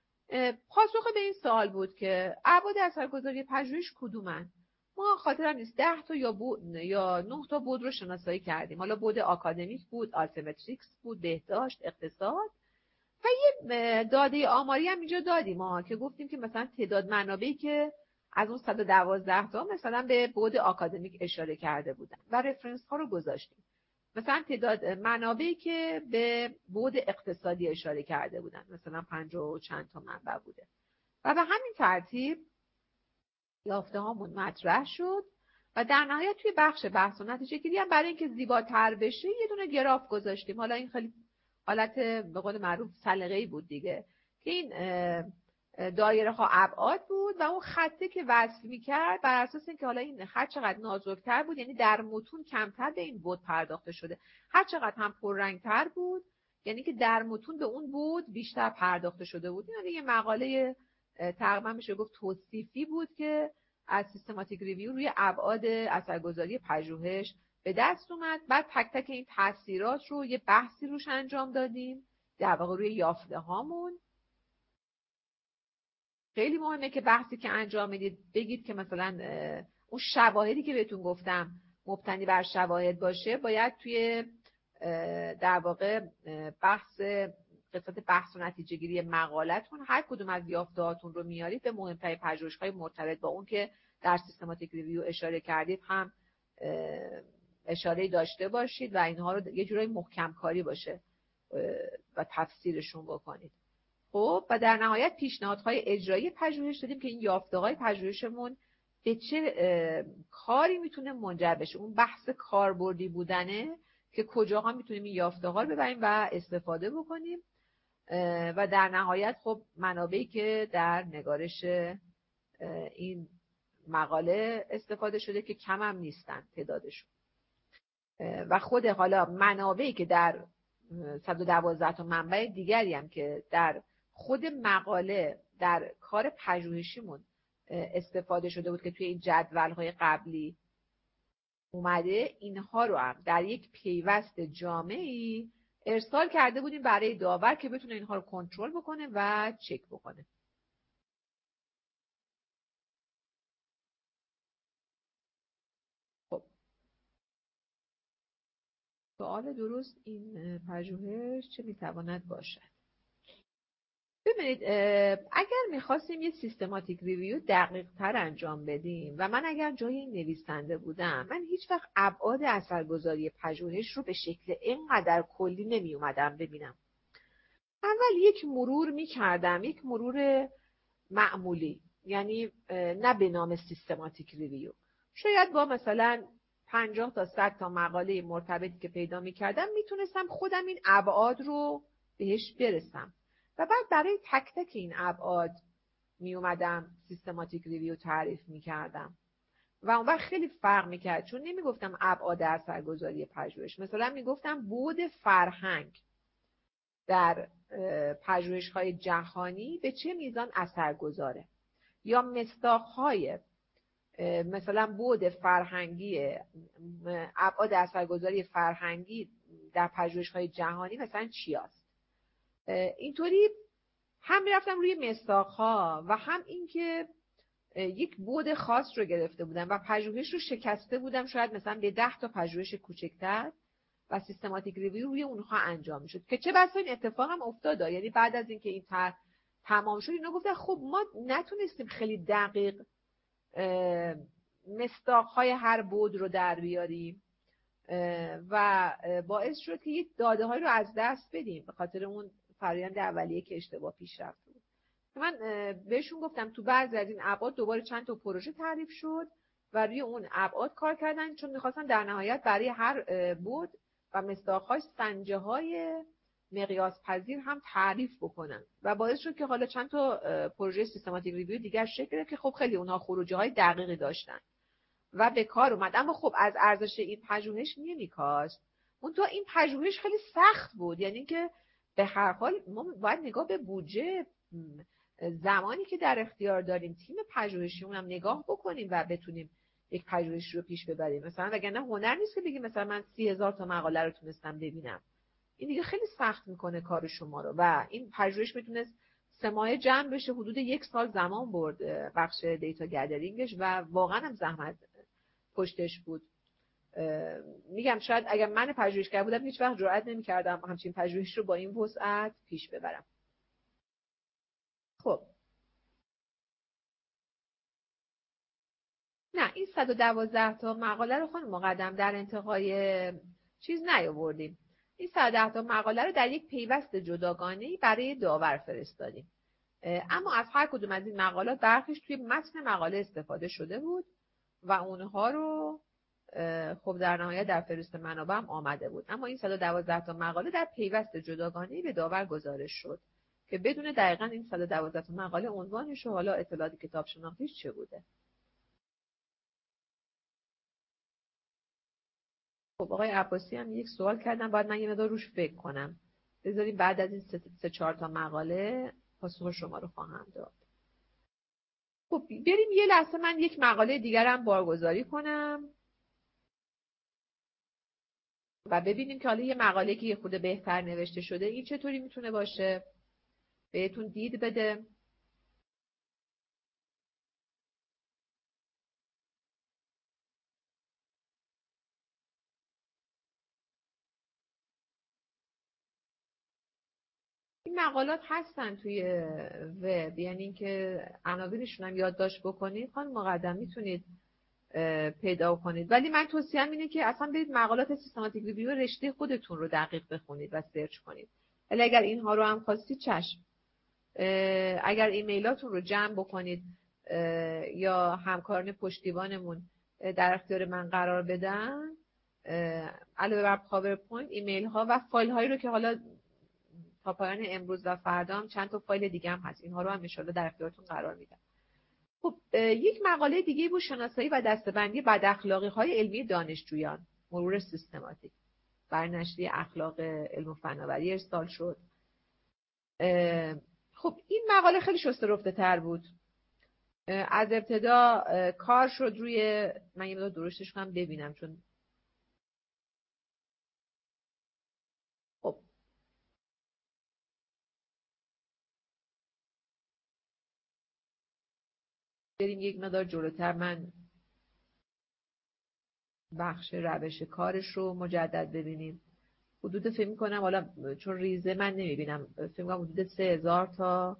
Speaker 1: پاسخ به این سوال بود که ابعاد اثرگذاری پژوهش کدومن؟ ما خاطرم نیست ده تا یا بود یا نه تا بود رو شناسایی کردیم. حالا بود آکادمیک بود، آلتیمتریکس بود، بهداشت، اقتصاد و یه داده آماری هم اینجا دادیم ما که گفتیم که مثلا تعداد منابعی که از اون صد و دوازده تا مثلا به بود آکادمیک اشاره کرده بودن و رفرنس ها رو گذاشتیم. مثلا تعداد منابعی که به بود اقتصادی اشاره کرده بودن مثلا پنجاه و چند تا منبع بوده و به همین ترتیب یافته هامون مطرح شد و در نهایت توی بخش بحث و نتیجه گیری هم برای اینکه زیباتر بشه یه دونه گراف گذاشتیم. حالا این خیلی حالت به قول معروف سلیقه‌ای بود دیگه که این دایره ها ابعاد بود و اون خطه که وصل می‌کرد بر اساس اینکه حالا این خط چقدر نازک‌تر بود، یعنی در متون کمتر به این بود پرداخته شده، هر چقدر هم پررنگ‌تر بود یعنی که در متون به اون بود بیشتر پرداخته شده بود. یعنی یه مقاله تقریبا میشه گفت توصیفی بود که از سیستماتیک ریویو روی ابعاد اثرگذاری پژوهش به دست اومد. بعد تک تک این تاثیرات رو یه بحثی روش انجام دادیم در واقع روی یافته هامون. خیلی مهمه که بحثی که انجام میدید بگید که مثلا اون شواهدی که بهتون گفتم مبتنی بر شواهد باشه، باید توی در واقع بحث قسمت بحث و نتیجه گیری مقالتون هر کدوم از یافته‌هاتون رو میارید به مهمترین پژوهش‌های مرتبط با اون که در سیستماتیک ریویو اشاره کردید هم اشاره داشته باشید و اینها رو یه جورایی محکم کاری باشه و تفسیرشون بکنید. خب و در نهایت پیشنهادهای اجرایی پژوهش دادیم که این یافته‌های پژوهشمون به چه کاری میتونه منجر بشه. اون بحث کاربردی بودنه که کجاها میتونیم این یافته‌ها رو ببریم و استفاده بکنیم و در نهایت خب منابعی که در نگارش این مقاله استفاده شده که کم هم نیستن تعدادشون و خود حالا منابعی که در صد و دوازده تا منبع دیگری هم که در خود مقاله در کار پژوهشیمون استفاده شده بود که توی این جدول‌های قبلی اومده، اینها رو هم در یک پیوست جامعی ارسال کرده بودیم برای داور که بتونه اینها رو کنترل بکنه و چک بکنه. خب سوال درست این پژوهش چه میتواند باشد؟ ببینید اگر میخواستیم یه سیستماتیک ریویو دقیق تر انجام بدیم و من اگر جای این نویسنده بودم من هیچ وقت ابعاد اثرگذاری پژوهش رو به شکل اینقدر کلی نمی اومدم ببینم. اول یک مرور میکردم، یک مرور معمولی، یعنی نه به نام سیستماتیک ریویو، شاید با مثلا پنجاه تا صد تا مقاله مرتبطی که پیدا میکردم میتونستم خودم این ابعاد رو بهش برسم و بعد برای تک تک این ابعاد می اومدم سیستماتیک ریویو تعریف می کردم و اون وقت خیلی فرق می کرد، چون نمی گفتم ابعاد اثرگذاری پژوهش، مثلا می گفتم بعد فرهنگ در پژوهش های جهانی به چه میزان اثرگذاره، یا مصداق‌های مثلا بعد فرهنگی، ابعاد اثرگذاری فرهنگی در پژوهش‌های جهانی مثلا چیاست. اینطوری هم میرفتم روی مصداق‌ها و هم اینکه یک بعد خاص رو گرفته بودم و پژوهش رو شکسته بودم شاید مثلا به ده تا پژوهش کوچکتر و سیستماتیک ریویو روی اونها انجام میشد که چه بسا این اتفاق هم افتاد. یعنی بعد از اینکه این طرح تمام شد اینا گفتن خب ما نتونستیم خیلی دقیق مصداق‌های هر بعد رو در بیاریم و باعث شد که یک داده‌هایی رو از دست بدیم به خاطر اون فرآیند اولیه که اشتباه پیش رفته بود. من بهشون گفتم تو بعضی از این ابعاد دوباره چند تا پروژه تعریف شد و روی اون ابعاد کار کردن چون می‌خواستن در نهایت برای هر بعد و مصداق‌های سنجه‌های مقیاس پذیر هم تعریف بکنن و باعث شد که حالا چند تا پروژه سیستماتیک ریویو دیگر شکل گرفت که خب خیلی اونها خروجی‌های دقیقی داشتن و به کار اومد. اما خب از ارزش این پژوهش نمی‌کاست. اون تو این پژوهش خیلی سخت بود، یعنی که به هر حال ما باید نگاه به بودجه زمانی که در اختیار داریم تیم پژوهشیمون هم نگاه بکنیم و بتونیم یک پژوهش رو پیش ببریم. مثلا وگرنه هنر نیست که بگیم مثلا من سی هزار تا مقاله رو تونستم ببینم. این دیگه خیلی سخت میکنه کار شما رو و این پژوهش میتونست سه ماه جمع بشه، حدود یک سال زمان برد بخش دیتا گدرینگش و واقعا هم زحمت پشتش بود. میگم شاید اگر من پژوهشگر بودم هیچ وقت جرئت نمی‌کردم همچین پژوهش رو با این وسعت پیش ببرم. خب نه این صد و دوازده تا مقاله رو خانم مقدم در انتهای چیز نیاوردیم. این صد و ده تا مقاله رو در یک پیوست جداگانه‌ای برای داور فرستادیم. اما از هر کدوم از این مقالات برخیش توی متن مقاله استفاده شده بود و اونها رو خب در نهایت در فهرست منابع هم آمده بود. اما این صد و دوازده تا مقاله در پیوست جداگانه‌ای به داور گزارش شد که بدون دقیقاً این صد و دوازده تا مقاله عنوانش و حالا اطلاعات کتاب شناختیش چه بوده. خب آقای عباسی هم یک سوال کردن، باید من یه مقدار روش فکر کنم. بذاریم بعد از این سه, سه چهار تا مقاله پاسخ شما رو خواهم داد. خب بریم یه لحظه من یک مقاله دیگرم بارگذاری کنم و ببینیم که حالا یه مقاله که یه خورده بهتر نوشته شده این چطوری میتونه باشه، بهتون دید بده. این مقالات هستن توی وب، یعنی اینکه عناوینشون هم یادداشت بکنید خانم مقدم میتونید پیدا کنید، ولی من توصیه‌ام اینه که اصلا برید مقالات سیستماتیک ریویو رشته خودتون رو دقیق بخونید و سرچ کنید. ولی اگر اینها رو هم خواستید چشم، اگر ایمیلاتون رو جمع بکنید یا همکاران پشتیبانمون در اختیار من قرار بدن علاوه بر پاورپوینت ایمیل ها و فایل هایی رو که حالا تا پایان امروز و فردا هم چند تا فایل دیگه هم هست، اینها رو هم ان شاءالله در اختیارتون قرار میدم. خب یک مقاله دیگه بود شناسایی و دسته‌بندی بد اخلاقی های علمی دانشجویان، مرور سیستماتیک، بر نشریه اخلاق علم و فناوری ارسال شد. خب این مقاله خیلی شسته رفته تر بود. از ابتدا کار شد روی، من یه مقدار درستش کنم ببینم چون خب بریم یک مقدار جلوتر، من بخش روش کارش رو مجدد ببینیم. حدود فکر می‌کنم حالا چون ریزه من نمی‌بینم، فکر می‌کنم حدود سه هزار تا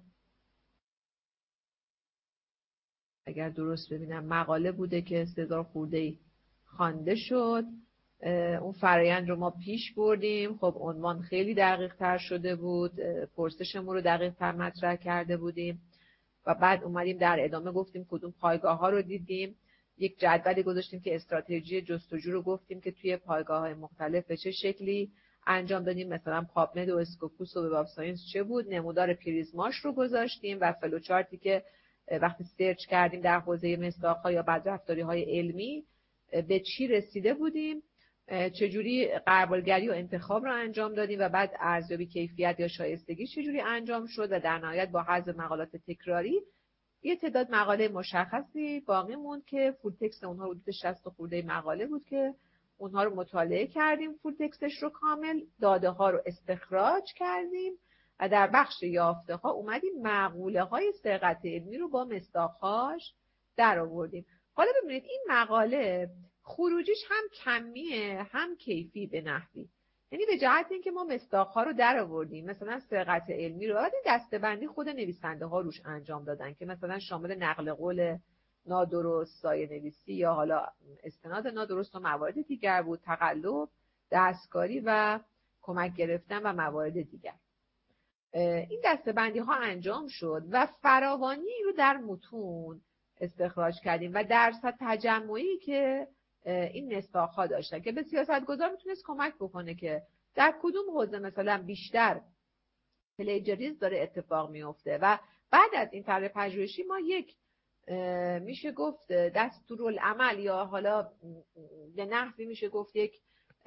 Speaker 1: اگر درست ببینم مقاله بوده که سه هزار خورده‌ای خوانده شد. اون فرآیند رو ما پیش بردیم. خب عنوان خیلی دقیق تر شده بود، پرسشمون رو دقیق تر مطرح کرده بودیم و بعد اومدیم در ادامه گفتیم کدوم پایگاه ها رو دیدیم. یک جدولی گذاشتیم که استراتژی جستجو رو گفتیم که توی پایگاه های مختلف به چه شکلی انجام دادیم، مثلا پابمد و اسکوپوس و وب ساینس چه بود. نمودار پریزماش رو گذاشتیم و فلوچارتی که وقتی سرچ کردیم در حوزه مصداق‌ها یا بدرفتاری‌های علمی به چی رسیده بودیم، چجوری قربالگری و انتخاب رو انجام دادیم و بعد ارزیابی کیفیت یا شایستگی چجوری انجام شد و در نهایت با حذف مقالات تکراری یه تعداد مقاله مشخصی باقی موند که فول تکست اونها حدود شصت خورده مقاله بود که اونها رو مطالعه کردیم، فول تکستش رو کامل، داده ها رو استخراج کردیم و در بخش یافته ها اومدیم مقوله های سرقت علمی رو با مصداقهاش در آوردیم. حالا ببینید این مقاله خروجیش هم کمیه هم کیفی به نحوی، یعنی به جهت اینکه ما مصداقها رو در آوردیم، مثلا سرقت علمی رو، بعد این دسته‌بندی خود نویسنده ها روش انجام دادن که مثلا شامل نقل قول نادرست، سایه نویسی یا حالا استناد نادرست و موارد دیگر بود، تقلب، دستکاری و کمک گرفتن و موارد دیگر. این دسته‌بندی ها انجام شد و فراوانی رو در متون استخراج کردیم و درصد تجمعی که این مصداق‌ها داشتن که به سیاستگزار میتونست کمک بکنه که در کدوم حوزه مثلا بیشتر پلیجریسم داره اتفاق میفته. و بعد از این طرح پژوهشی ما یک میشه گفت دستورالعمل یا حالا به نحوی میشه گفت یک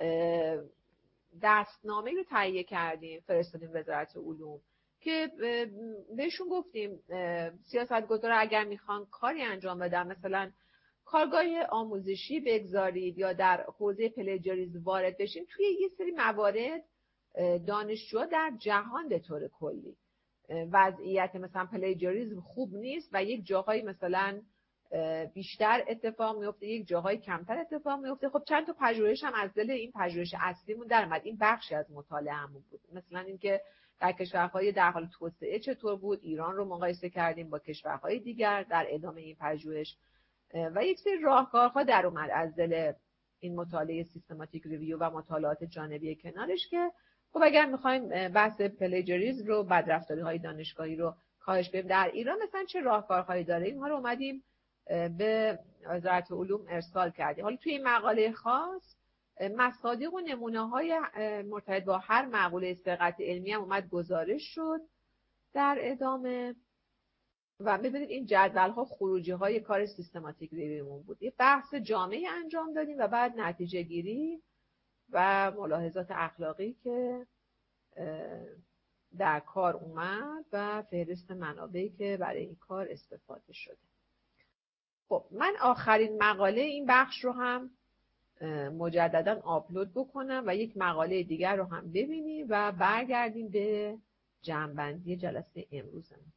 Speaker 1: دستنامه رو تهیه کردیم، فرستادیم وزارت علوم که بهشون گفتیم سیاستگزار اگر میخوان کاری انجام بدن، مثلا کارگاه آموزشی بگذارید یا در حوزه پلیجریسم وارد بشین، توی یه سری موارد دانشجوها در جهان به طور کلی وضعیت مثلا پلیجریسم خوب نیست و یک جاهایی مثلا بیشتر اتفاق میفته، یک جاهایی کمتر اتفاق میفته. خب چند تا پژوهش هم از دل این پژوهش اصلیمون در اومد، این بخشی از مطالعه‌مون بود. مثلا اینکه در کشورهای در حال توسعه چطور بود، ایران رو مقایسه کردیم با کشورهای دیگر در ادامه این پژوهش و یک سری راهکارها در اومد از دل این مطالعه سیستماتیک ریویو و مطالعات جانبی کنارش که خب اگر می‌خوایم بحث پلیجریسم رو، بدرفتاری‌های دانشگاهی رو کاهش بدیم در ایران مثلا چه راهکارهایی داره، اینها رو اومدیم به وزارت علوم ارسال کردیم. حالا توی این مقاله خاص مصادیق و نمونه‌های مرتبط با هر مقوله سرقت علمی هم اومد گزارش شد در ادامه و ببینید این جدول‌ها خروجی‌های کار سیستماتیک ریویومون بود. یه بحث جامعی انجام دادیم و بعد نتیجه گیری و ملاحظات اخلاقی که در کار اومد و فهرست منابعی که برای این کار استفاده شده. خب من آخرین مقاله این بخش رو هم مجددا آپلود بکنم و یک مقاله دیگر رو هم ببینیم و برگردیم به جمع‌بندی جلسه امروزمون.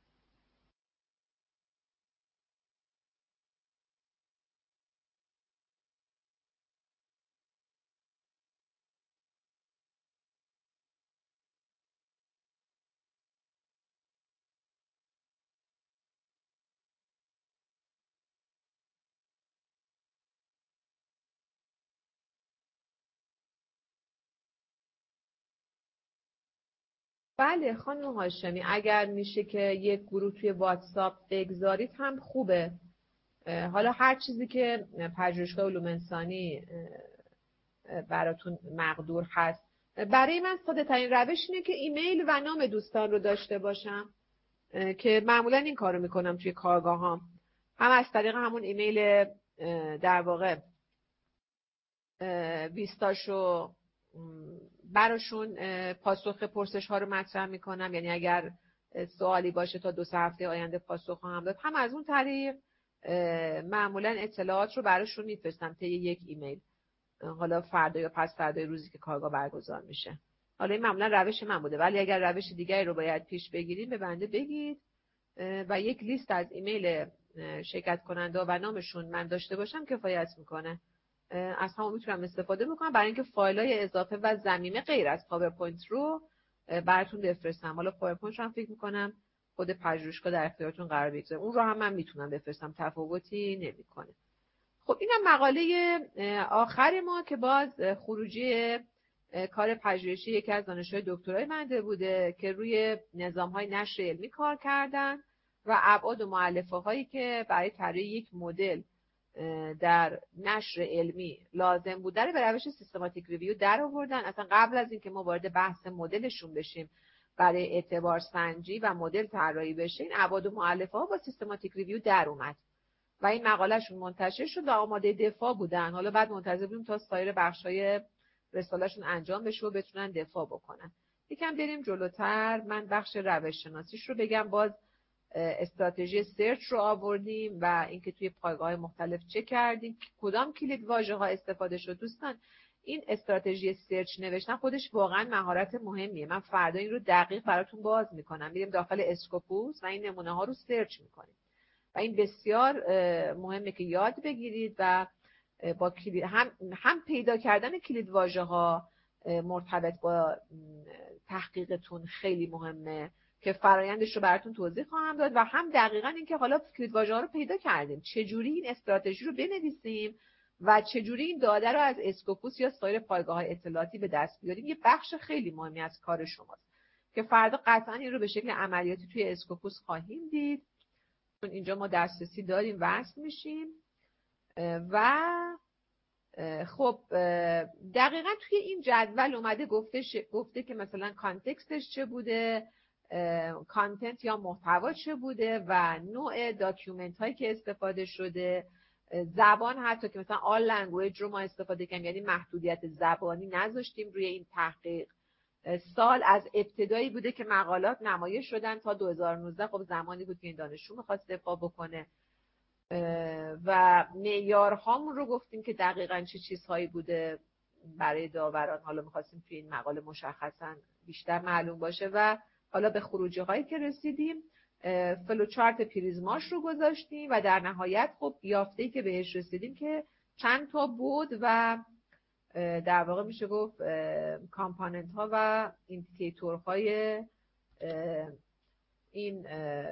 Speaker 1: بله خانم هاشمی، اگر میشه که یک گروه توی واتساپ بگذارید هم خوبه. حالا هر چیزی که پژوهشگاه علوم انسانی براتون مقدور هست. برای من ساده ترین روش اینه که ایمیل و نام دوستان رو داشته باشم که معمولا این کارو میکنم توی کارگاهام، هم از طریق همون ایمیل در واقع ویستاشو براشون پاسخ پرسش ها رو مطرح میکنم، یعنی اگر سوالی باشه تا دو سه هفته آینده پاسخ خواهم داد، هم از اون طریق معمولا اطلاعات رو براشون میفرستم طی یک ایمیل، حالا فردا یا پس فردای روزی که کارگاه برگزار میشه. حالا این معمولا روش من بوده، ولی اگر روش دیگری رو باید پیش بگیریم به بنده بگید و یک لیست از ایمیل شرکت کننده و نامشون من داشته باشم کفایت میکنه. از همون میتونم استفاده بکنم برای اینکه فایل‌های اضافه و ضمیمه غیر از پاورپوینت رو براتون بفرستم. حالا پاورپوینت رو هم فکر میکنم خود پژوهشگاه در اختیارتون قرار بگذاره، اون رو هم من میتونم بفرستم، تفاوتی نمیکنه. خب اینم مقاله آخر ما که باز خروجی کار پژوهشی یکی از دانشجوی دکترای بنده بوده که روی نظام‌های نشر علمی کار کردن و ابعاد و مؤلفه‌هایی که برای طراحی یک مدل در نشر علمی لازم بوده رو به روش سیستماتیک ریویو در آوردن. اصلا قبل از اینکه ما وارد بحث مدلشون بشیم برای اعتبار سنجی و مدل طراحی بشه، این ابعاد و مؤلفه‌ها با سیستماتیک ریویو در اومد و این مقالهشون منتشر شد و آماده دفاع بودن. حالا بعد منتظر بودیم تا سایر بخشای رسالهشون انجام بشه و بتونن دفاع بکنن. یکم بریم جلوتر، من بخش روش شناسیش رو بگم. باز استراتژی سرچ رو آوردیم و اینکه توی پایگاه مختلف چه کردیم، کدام کلید واژه ها استفاده شد. دوستان این استراتژی سرچ نوشتن خودش واقعا مهارت مهمیه. من فردا این رو دقیق براتون باز میکنم. میریم داخل اسکوپوس و این نمونه ها رو سرچ میکنیم و این بسیار مهمه که یاد بگیرید و با کلید هم هم پیدا کردن کلید واژه ها مرتبط با تحقیقتون خیلی مهمه که فرایندش رو براتون توضیح خواهم داد و هم دقیقاً اینکه حالا کلید واژه ها رو پیدا کردیم چجوری این استراتژی رو بنویسیم و چجوری این داده رو از اسکوپوس یا سایر پایگاه‌های اطلاعاتی به دست بیاریم. یه بخش خیلی مهمی از کار شماست که فردا قطعاً این رو به شکل عملیاتی توی اسکوپوس خواهیم دید. چون اینجا ما دسترسی داریم وصل میشیم و خب دقیقاً توی این جدول اومده گفته ش... گفته که مثلا کانتکستش چه بوده، کانتنت یا محتوا چه بوده و نوع داکیومنت هایی که استفاده شده، زبان حتی که مثلا all language رو ما استفاده کردیم، یعنی محدودیت زبانی نذاشتیم روی این تحقیق. سال از ابتدایی بوده که مقالات نمایش شدن تا دو هزار و نوزده، خب زمانی بود که این دانشجو می‌خواست دفاع بکنه و معیارهامون رو گفتیم که دقیقاً چه چیزهایی بوده برای داوران. حالا می‌خواستیم توی این مقاله مشخصاً بیشتر معلوم باشه و حالا به خروجی هایی که رسیدیم فلوچارت پریزماش رو گذاشتیم و در نهایت خب یافته‌ای که بهش رسیدیم که چند تا بود و در واقع میشه گفت کامپوننت ها و ایندیکیتور های این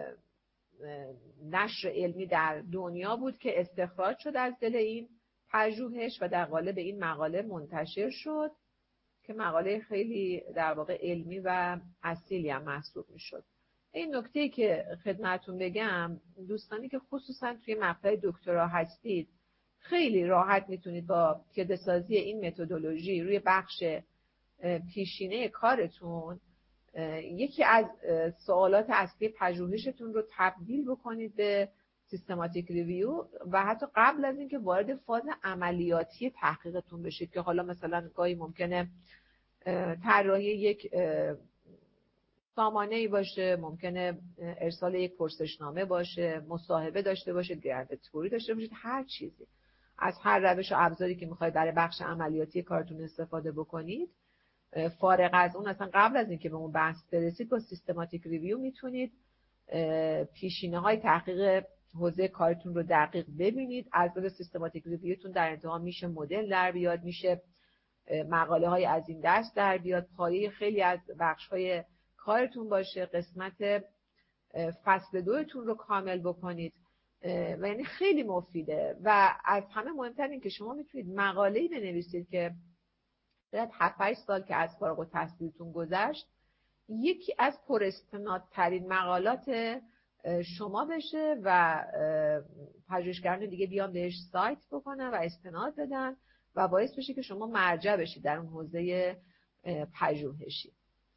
Speaker 1: نشر علمی در دنیا بود که استخراج شد از دل این پژوهش و در قالب این مقاله منتشر شد که مقاله خیلی در واقع علمی و اصیلی هم محسوب میشد. این نکته‌ای که خدمتتون بگم، دوستانی که خصوصا توی مقطع دکترا هستید خیلی راحت میتونید با پیاده‌سازی این متدولوژی روی بخش پیشینه کارتون یکی از سوالات اصلی پژوهشتون رو تبدیل بکنید به سیستماتیک ریویو و حتی قبل از اینکه وارد فاز عملیاتی تحقیقتون بشید که حالا مثلا گاهی ممکنه طراحی یک سامانه‌ای باشه، ممکنه ارسال یک پرسشنامه باشه، مصاحبه داشته باشید، گردشگری داشته باشید، هر چیزی از هر روش و ابزاری که میخواید برای بخش عملیاتی کارتون استفاده بکنید، فارغ از اون اصلا قبل از اینکه به اون بحث برسید با سیستماتیک ریویو میتونید پیشینه‌های تحقیق حوزه کارتون رو دقیق ببینید. از دل سیستماتیک ریویوتون در انتها میشه مدل در بیاد، میشه مقاله های از این دست در بیاد، پایه خیلی از بخش های کارتون باشه، قسمت فصل دوتون رو کامل بکنید و یعنی خیلی مفیده. و از همه مهمتر این که شما میتونید مقاله‌ای بنویسید که شاید هفت هشت سال که از فارغ التحصیلتون گذشت یکی از پراستنادترین مقالات شما بشه و پژوهشگران دیگه بیان بهش سایت بکنن و استناد بدن و باعث بشه که شما مرجع بشید در اون حوزه پژوهشی.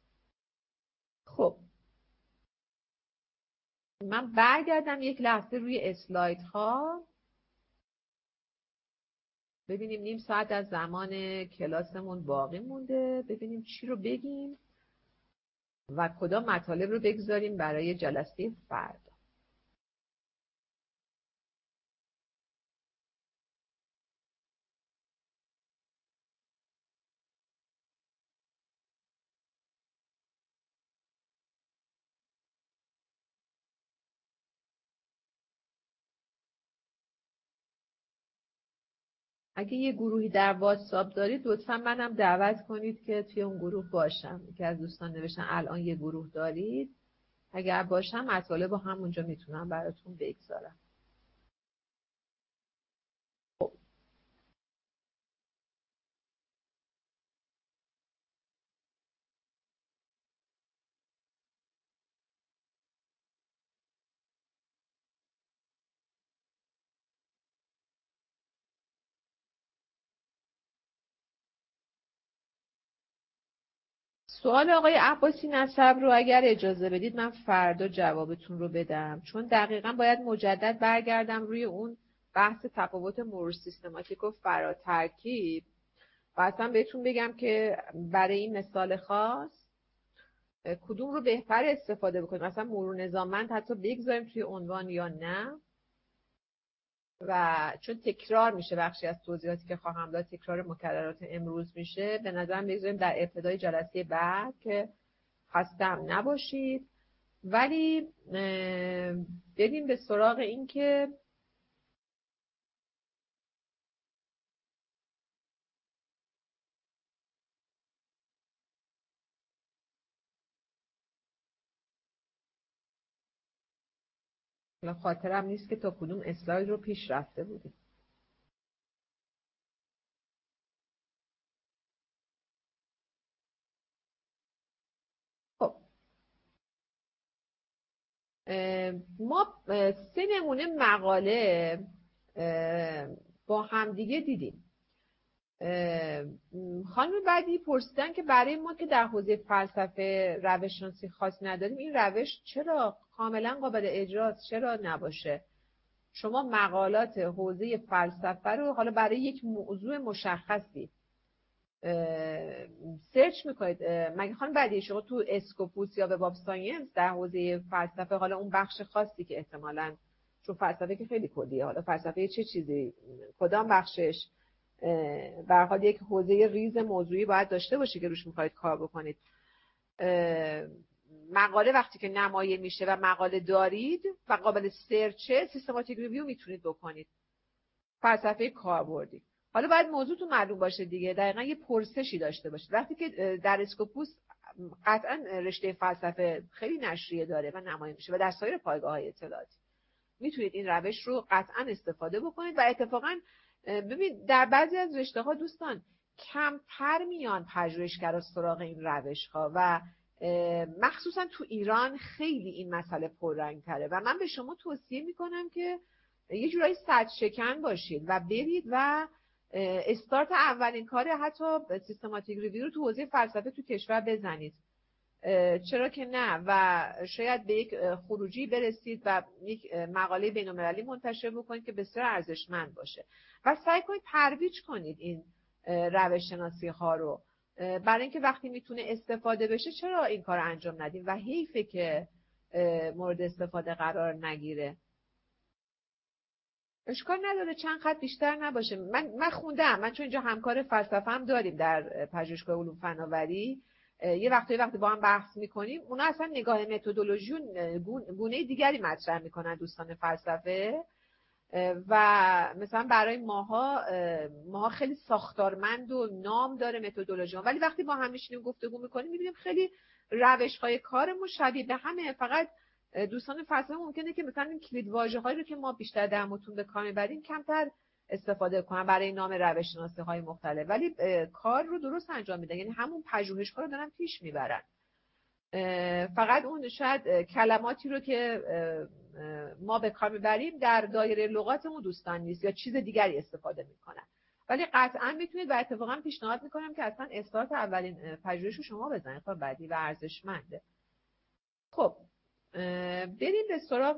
Speaker 1: خب من برگردم یک لحظه روی اسلاید ها، ببینیم نیم ساعت از زمان کلاسمون باقی مونده، ببینیم چی رو بگیم و کدام مطالب رو بگذاریم برای جلسه فردا. اگه یه گروهی در واتساپ دارید لطفا منم دعوت کنید که توی اون گروه باشم. یکی از دوستان نوشتن الان یه گروه دارید، اگر باشم مطالب رو همونجا میتونم براتون بگذارم. سوال آقای عباسی نصب رو اگر اجازه بدید من فردا جوابتون رو بدم، چون دقیقاً باید مجدد برگردم روی اون بحث تفاوت مرور سیستماتیک و فراترکیب و اصلا بهتون بگم که برای این مثال خاص کدوم رو بهتر استفاده بکنیم، مثلا مرور نظاممند حتی بگذاریم توی عنوان یا نه. و چون تکرار میشه بخشی از توضیحاتی که خواهم داد، تکرار مکررات امروز میشه، به نظرم بگذاریم در ابتدای جلسه بعد که خسته هم نباشید. ولی بریم به سراغ این که خاطرم نیست که تا کدوم اسلاید رو پیش رفته بودیم. خب ما سه نمونه مقاله با همدیگه دیدیم. خانم بعدی پرسیدن که برای ما که در حوزه فلسفه روش شناسی خاص نداریم، این روش چرا کاملا قابل اجراست، چرا نباشه؟ شما مقالات حوزه فلسفه رو حالا برای یک موضوع مشخصی سرچ میکنید. مگه خانم بعدی شما تو اسکوپوس یا وب آف ساینس در حوزه فلسفه، حالا اون بخش خاصی که احتمالاً چون فلسفه که خیلی کدیه، حالا فلسفه چه چیزی، کدام بخشش، به هر حال یک حوزه ریز موضوعی باید داشته باشه که روش میخواید کار بکنید. مقاله وقتی که نمایه میشه و مقاله دارید و قابل سرچه، سیستماتیک ریویو میتونید بکنید. فلسفه کاربردی. حالا باید موضوعتون معلوم باشه دیگه، دقیقاً یه پرسشی داشته باشید. وقتی که در اسکوپوس قطعاً رشته فلسفه خیلی نشریه داره و نمایه میشه و در سایر پایگاه‌های اطلاعاتی میتونید این روش رو قطعاً استفاده بکنید. و اتفاقاً ببین در بعضی از رشته‌ها دوستان کمتر میان پژوهشگرا سراغ این روش‌ها و مخصوصاً تو ایران خیلی این مسئله پررنگ‌تره و من به شما توصیه میکنم که یه جورایی صد شکن باشید و برید و استارت اولین کار حتی سیستماتیک ریویو رو تو حوزه فلسفه تو کشور بزنید. چرا که نه؟ و شاید به یک خروجی برسید و یک مقاله بین‌المللی منتشر بکنید که بسیار ارزشمند باشه و سعی کنید ترویج کنید این روش شناسی ها رو، برای اینکه وقتی میتونه استفاده بشه چرا این کار انجام ندیم و حیفه که مورد استفاده قرار نگیره. اشکال نداره چند خط بیشتر نباشه. من من خوندم، من چون اینجا همکار فلسفه هم داریم در پژوهشگاه علوم فناوری، یه وقتی وقتی با هم بحث میکنیم اونا اصلا نگاه متدولوژی و گونه دیگری مطرح میکنن دوستان فلسفه و مثلا برای ماها ماها خیلی ساختارمند و نام داره متدولوژی، ولی وقتی با هم میشینیم گفتگو میکنیم میبینیم خیلی روش‌های کارمون شبیه به همه. فقط دوستان فلسفه ممکنه که مثلا این کلید واژه‌هایی رو که ما بیشتر در متون به کار میبریم کمتر استفاده کنن برای نام روش شناسی‌های مختلف، ولی کار رو درست انجام میدن، یعنی همون پژوهش‌ها رو دارن پیش میبرن. فقط اون شاید کلماتی رو که ما به کار میبریم در دایره لغاتمون دوستان نیست یا چیز دیگری استفاده میکنن، ولی قطعا میتونید و اتفاقا پیشنهاد میکنم که اصلا استارت اولین پژوهش رو شما بزنید تا بعدی و ارزشمنده. خب بریم به سراغ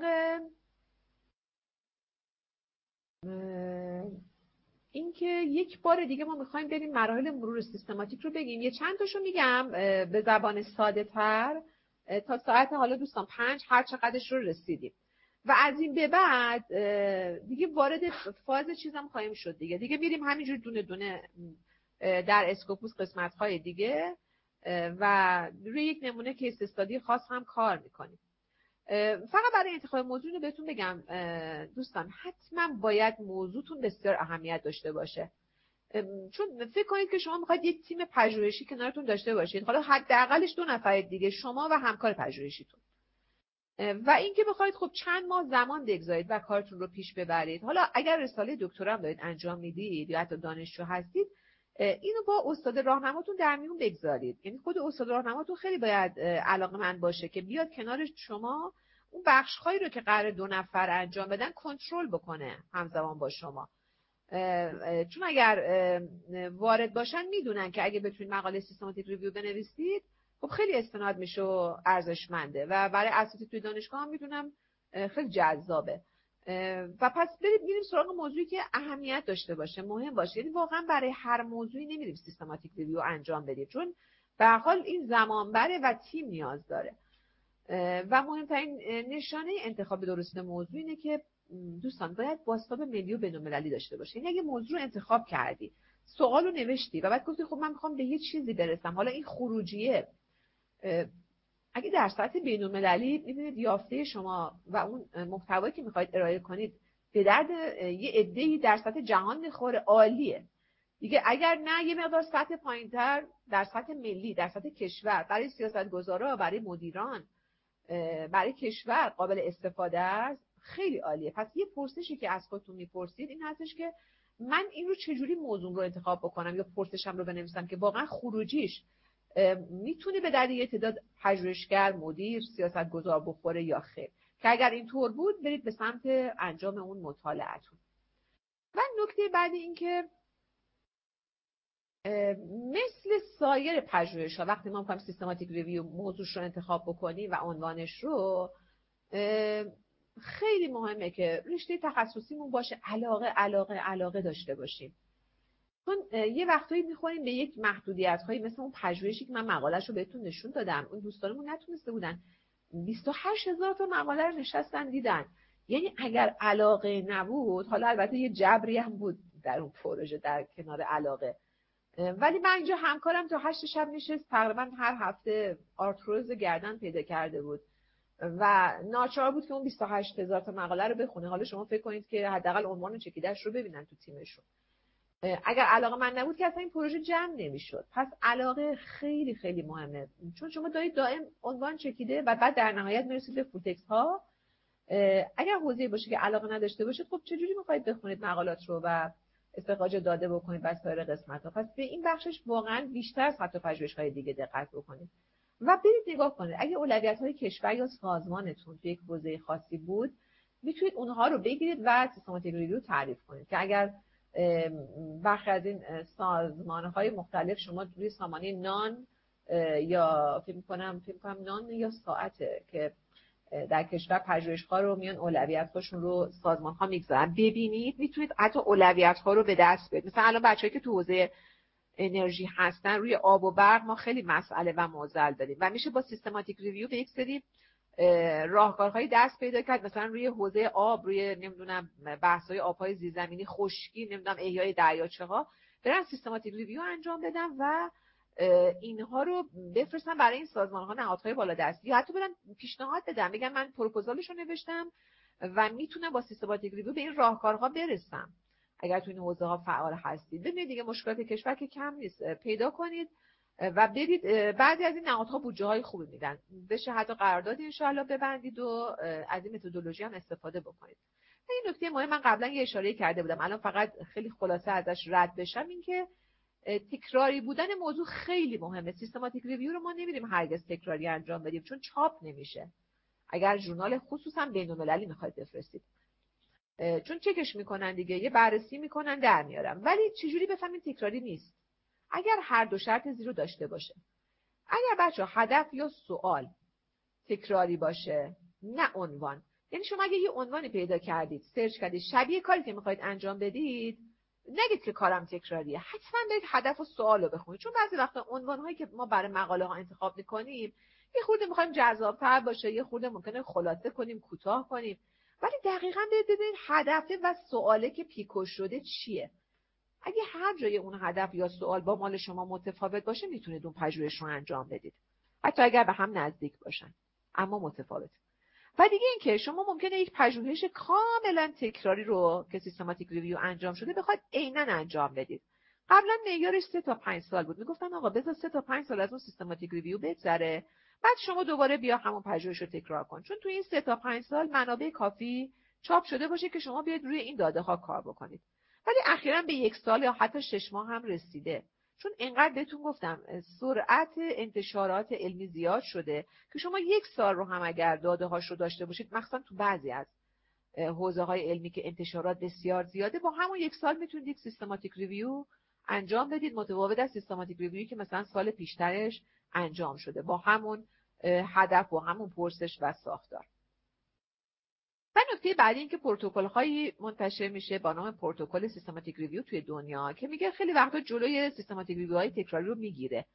Speaker 1: اینکه یک بار دیگه ما میخوایم بریم مراحل مرور سیستماتیک رو بگیم. یه چند تاشو میگم به زبان ساده تر تا ساعت حالا دوستان پنج هر چقدرش رو رسیدیم و از این به بعد دیگه وارد فاز چیزم خواهیم شد دیگه دیگه میریم همینجور دونه دونه در اسکوپوس قسمت‌های دیگه و روی یک نمونه کیس استادی خاص هم کار میکنیم. فقط برای انتخاب موضوع رو بهتون بگم دوستان، حتما باید موضوعتون بسیار اهمیت داشته باشه، چون فکر کنید که شما میخواید یک تیم پژوهشی کنارتون داشته باشید، حالا حداقلش دو نفر دیگه، شما و همکار پژوهشیتون، و اینکه بخواید خب چند ماه زمان بگذارید و کارتون رو پیش ببرید. حالا اگر رساله دکترا هم دارید انجام میدید یا حتی دانشجو هستید، اینو با استاد راهنماتون در میون بگذارید. یعنی خود استاد راهنماتون خیلی باید علاقه‌مند باشه که بیاد کنار شما اون بخش‌هایی رو که قرار دو نفر انجام بدن کنترل بکنه همزمان با شما، چون اگر وارد باشن میدونن که اگه بتونید مقاله سیستماتیک ریویو بنویسید خب خیلی استناد میشه و ارزشمنده و برای اساتید توی دانشگاه هم میدونم خیلی جذابه. و پس بریم میریم سراغ موضوعی که اهمیت داشته باشه، مهم باشه. یعنی واقعا برای هر موضوعی نمیریم سیستماتیک ریویو انجام بدیم، چون به هر حال این زمان بره و تیم نیاز داره. و مهمترین نشانه انتخاب درست موضوع اینه که دوستان باید بازتاب ملی و بین‌المللی داشته باشه. یعنی اگه موضوع رو انتخاب کردی، سوال رو نوشتی و بعد گفتی خب من میخوام به یه چیزی برسم، حالا این خروجیه اگه در سطح بین‌المللی می‌بینید یافته شما و اون محتوایی که میخواید ارائه کنید به درد یه عده‌ای در سطح جهان میخوره، عالیه دیگه. اگر نه یه مقدار سطح پایین‌تر در سطح ملی، در سطح کشور، برای سیاستگزارا، برای مدیران، برای کشور قابل استفاده است، خیلی عالیه. پس یه پرسشی که از خودتون میپرسید این هستش که من این رو چجوری موضوع رو انتخاب بکنم یا پرسشم رو بنویسم که واقعا خروجیش میتونه به درد یه تعداد پژوهشگر، مدیر، سیاستگزار بخوره یا خیر. که اگر اینطور بود برید به سمت انجام اون مطالعه‌تون. و نکته بعدی این که مثل سایر پژوهش‌ها وقتی ما می‌خوایم سیستماتیک ریویو موضوعش رو انتخاب بکنیم و عنوانش رو، خیلی مهمه که رشته تخصصیمون باشه، علاقه علاقه علاقه داشته باشیم. چون یه وقتایی می‌خوریم به یک محدودیت‌هایی مثل اون پژوهشی که من مقاله‌شو بهتون نشون دادم، اون دوستانمون نتونسته بودن بیست و هشت هزار تا مقاله رو نشستن دیدن. یعنی اگر علاقه نبود، حالا البته یه جبری هم بود در اون پروژه در کنار علاقه، ولی من اینجا همکارم تا هشت شب نشست، تقریبا هر هفته آرتروز گردن پیدا کرده بود و ناچار بود که اون بیست و هشت هزار تا مقاله رو بخونه. حالا شما فکر کنید که حداقل عنوان چکیده‌اش رو ببینن تو تیمشون. اگر علاقه من نبود که اصلا این پروژه جمع نمیشد. پس علاقه خیلی خیلی مهمه، چون شما دارید دائم عنوان چکیده و بعد در نهایت میرسید به فول تکست ها. اگر حوزه‌ای باشه که علاقه نداشته باشید، خب چجوری میخواید بخونید مقالات رو و استخراج داده بکنید و سایر قسمت ها؟ پس به این بخشش واقعا بیشتر از حتی پژوهش‌های دیگه دقت بکنید و برید نگاه کنید. اگه اولویت‌های کشور یا سازمانتون تو یک حوزه خاصی بود، میتونید اونها رو بگیرید و سیستماتیک ریویو تعریف کنید. که اگر برخی از این سازمان‌های مختلف شما روی سامانه نان یا فکر می‌کنم فکر می‌کنم نان یا ساعته که در کشور پژوهش‌ها رو میان اولویت‌هاشون رو سازمان‌ها میگذارن، ببینید میتونید حتی اولویت‌ها رو به دست بیارید. مثلا الان بچه‌ای که تو حوزه انرژی هستن، روی آب و برق ما خیلی مسئله و معضل داریم و میشه با سیستماتیک ریویو به یک سری راهکارهای دست پیدا کرد. مثلا روی حوزه آب، روی نمیدونم بحث‌های آب‌های زیرزمینی، خشکی، نمیدونم احیای دریاچه‌ها، برن سیستماتیک ریویو انجام بدن و اینها رو بفرستن برای این سازمان‌ها، نهادهای بالادستی، یا حتی برن پیشنهاد بدن، بگن من پروپوزالش رو نوشتم و میتونم با سیستماتیک ریویو به این راهکارها برسم. اگر تو این حوزه‌ها فعال هستید، ببینید دیگه مشکلات کشور که کم نیست، پیدا کنید و برید. بعضی از این نهادها بودجه‌های خوبی میدن، بشه حتی قراردادی ان شاءالله ببندید و از این متدولوژی هم استفاده بکنید. این نکته مهم من قبلا یه اشاره کرده بودم، الان فقط خیلی خلاصه ازش رد بشم، این که تکراری بودن موضوع خیلی مهمه. سیستماتیک ریویو رو ما نمیریم هرگز تکراری انجام بدیم، چون چاپ نمیشه. اگر ژورنال خصوصا بین‌المللی میخواید بفرستید، چون چکش میکنن دیگه، یه بررسی میکنن در میارن. ولی چجوری بفهمین تکراری نیست؟ اگر هر دو شرط زیرو داشته باشه. اگر بچه هدف یا سوال تکراری باشه، نه عنوان، یعنی شما اگه یه عنوانی پیدا کردید، سرچ کردید، شبیه کاری که میخواید انجام بدید، نگید که کارم تکراریه، حتما برید هدف و سوال رو بخونید. چون بعضی وقتا عنوان‌هایی که ما برای مقاله ها انتخاب میکنیم یه خورده میخوایم جذاب‌تر باشه، یه خورده ممکنه خلاصه کنیم، کوتاه کنیم، ولی دقیقاً برید ببینید هدف و سواله که پیکو شده چیه. اگه هر جای اون هدف یا سوال با مال شما متفاوت باشه، میتونید اون پژوهش رو انجام بدید، حتی اگر به هم نزدیک باشن اما متفاوت. و دیگه این که شما ممکنه یک پژوهش کاملا تکراری رو که سیستماتیک ریویو انجام شده بخواید عیناً انجام بدید. قبلا معیارش سه تا پنج سال بود، میگفتن آقا بذار سه تا پنج سال از اون سیستماتیک ریویو بگذره، بعد شما دوباره بیا همون پژوهش رو تکرار کن، چون توی این سه تا پنج سال منابع کافی چاپ شده باشه که شما بیاید روی این داده ها کار بکنید. ولی اخیراً به یک سال یا حتی شش ماه هم رسیده، چون اینقدر بهتون گفتم سرعت انتشارات علمی زیاد شده که شما یک سال رو هم اگر داده هاش رو داشته باشید، مخصوصا تو بعضی از حوزه های علمی که انتشارات بسیار زیاده، با همون یک سال میتونید یک سیستماتیک ریویو انجام بدید، متفاوت از سیستماتیک ریویویی که مثلا سال پیشترش انجام شده با همون هدف و همون پرسش و ساختار. و نکته بعدی این که پروتکل‌هایی منتشر میشه با نام پروتکل سیستماتیک ریویو توی دنیا که میگه خیلی وقتا جلوی سیستماتیک ریویوهای تکراری رو میگیره.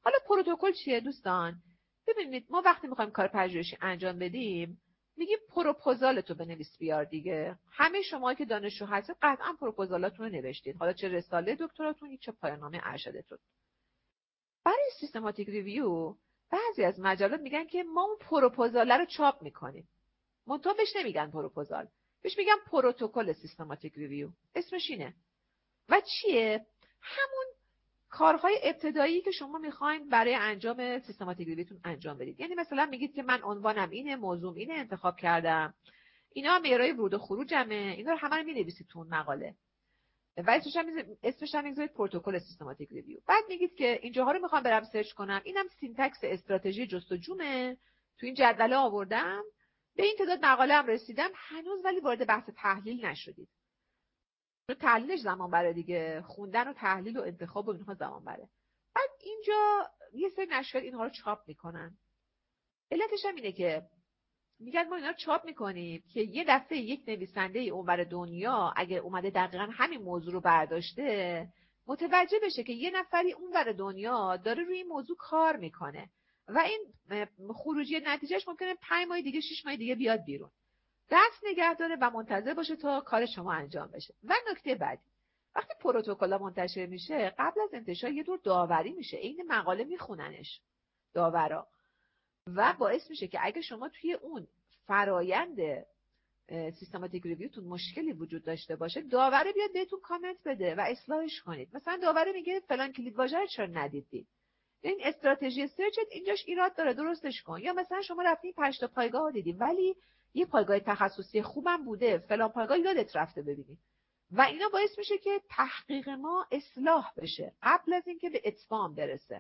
Speaker 1: حالا پروتکل چیه دوستان؟ ببینید ما وقتی میخوایم کار پژوهشی انجام بدیم میگیم پروپوزالتو بنویس بیار دیگه. همه شما که دانشجو هستید قطعا پروپوزالاتون رو نوشتید، حالا چه رساله دکتراتون چه پایان‌نامه ارشدتون. برای سیستماتیک ریویو بعضی از مجلات میگن که ما اون پروپوزال رو چاپ میکنیم، منتها بهش نمیگن پروپوزال، بهش میگن پروتکل سیستماتیک ریویو. اسمش اینه. و چیه؟ همون کارهای ابتدایی که شما میخواین برای انجام سیستماتیک ریویوتون انجام بدید. یعنی مثلا میگید که من عنوانم اینه، موضوعم اینه، انتخاب کردم، اینا معیارهای ورود و خروجمه، اینا رو همه رو مینویسید تو اون مقاله. و اسمش هم اسمش هم میذارید پروتکل سیستماتیک ریویو. بعد میگید که اینجاها رو میخوام برم سرچ کنم، اینم سینتکس استراتژی جستجومه، تو این جدول آوردم، به این تعداد مقاله هم رسیدم، هنوز ولی وارد بحث تحلیل نشدید. چون تحلیلش زمان بره دیگه، خوندن و تحلیل و انتخاب و اینها زمان بره. بعد اینجا یه سری نشریات اینها رو چاپ میکنن. علتش هم اینه که میگن ما اینا رو چاپ میکنیم که یه دفعه یک نویسنده اونور دنیا اگه اومده دقیقا همین موضوع رو برداشته متوجه بشه که یه نفری اونور دنیا داره روی این موضوع کار میکنه و این خروجی نتیجهش ممکنه پنج ماه دیگه شش ماه دیگه بیاد بیرون. دست نگه داره و منتظر باشه تا کار شما انجام بشه. و نکته بعدی، وقتی پروتکل منتشر میشه قبل از انتشار یه دور داوری میشه، این مقاله میخوننش داورا، و باعث میشه که اگه شما توی اون فرایند سیستماتیک ریویوتون مشکلی وجود داشته باشه داوره بیاد بهتون کامنت بده و اصلاحش کنید. مثلا داوره میگه فلان کلید واژه رو چرا ندیدید، این استراتژی سرچت اینجاش ایراد داره درستش کن. یا مثلا شما رفتین پنج تا پایگاه دیدی ولی یه پایگاه تخصصی خوبم بوده، فلان پایگاه یادت رفته ببینید. و اینا باعث میشه که تحقیق ما اصلاح بشه قبل از اینکه به اتمام برسه.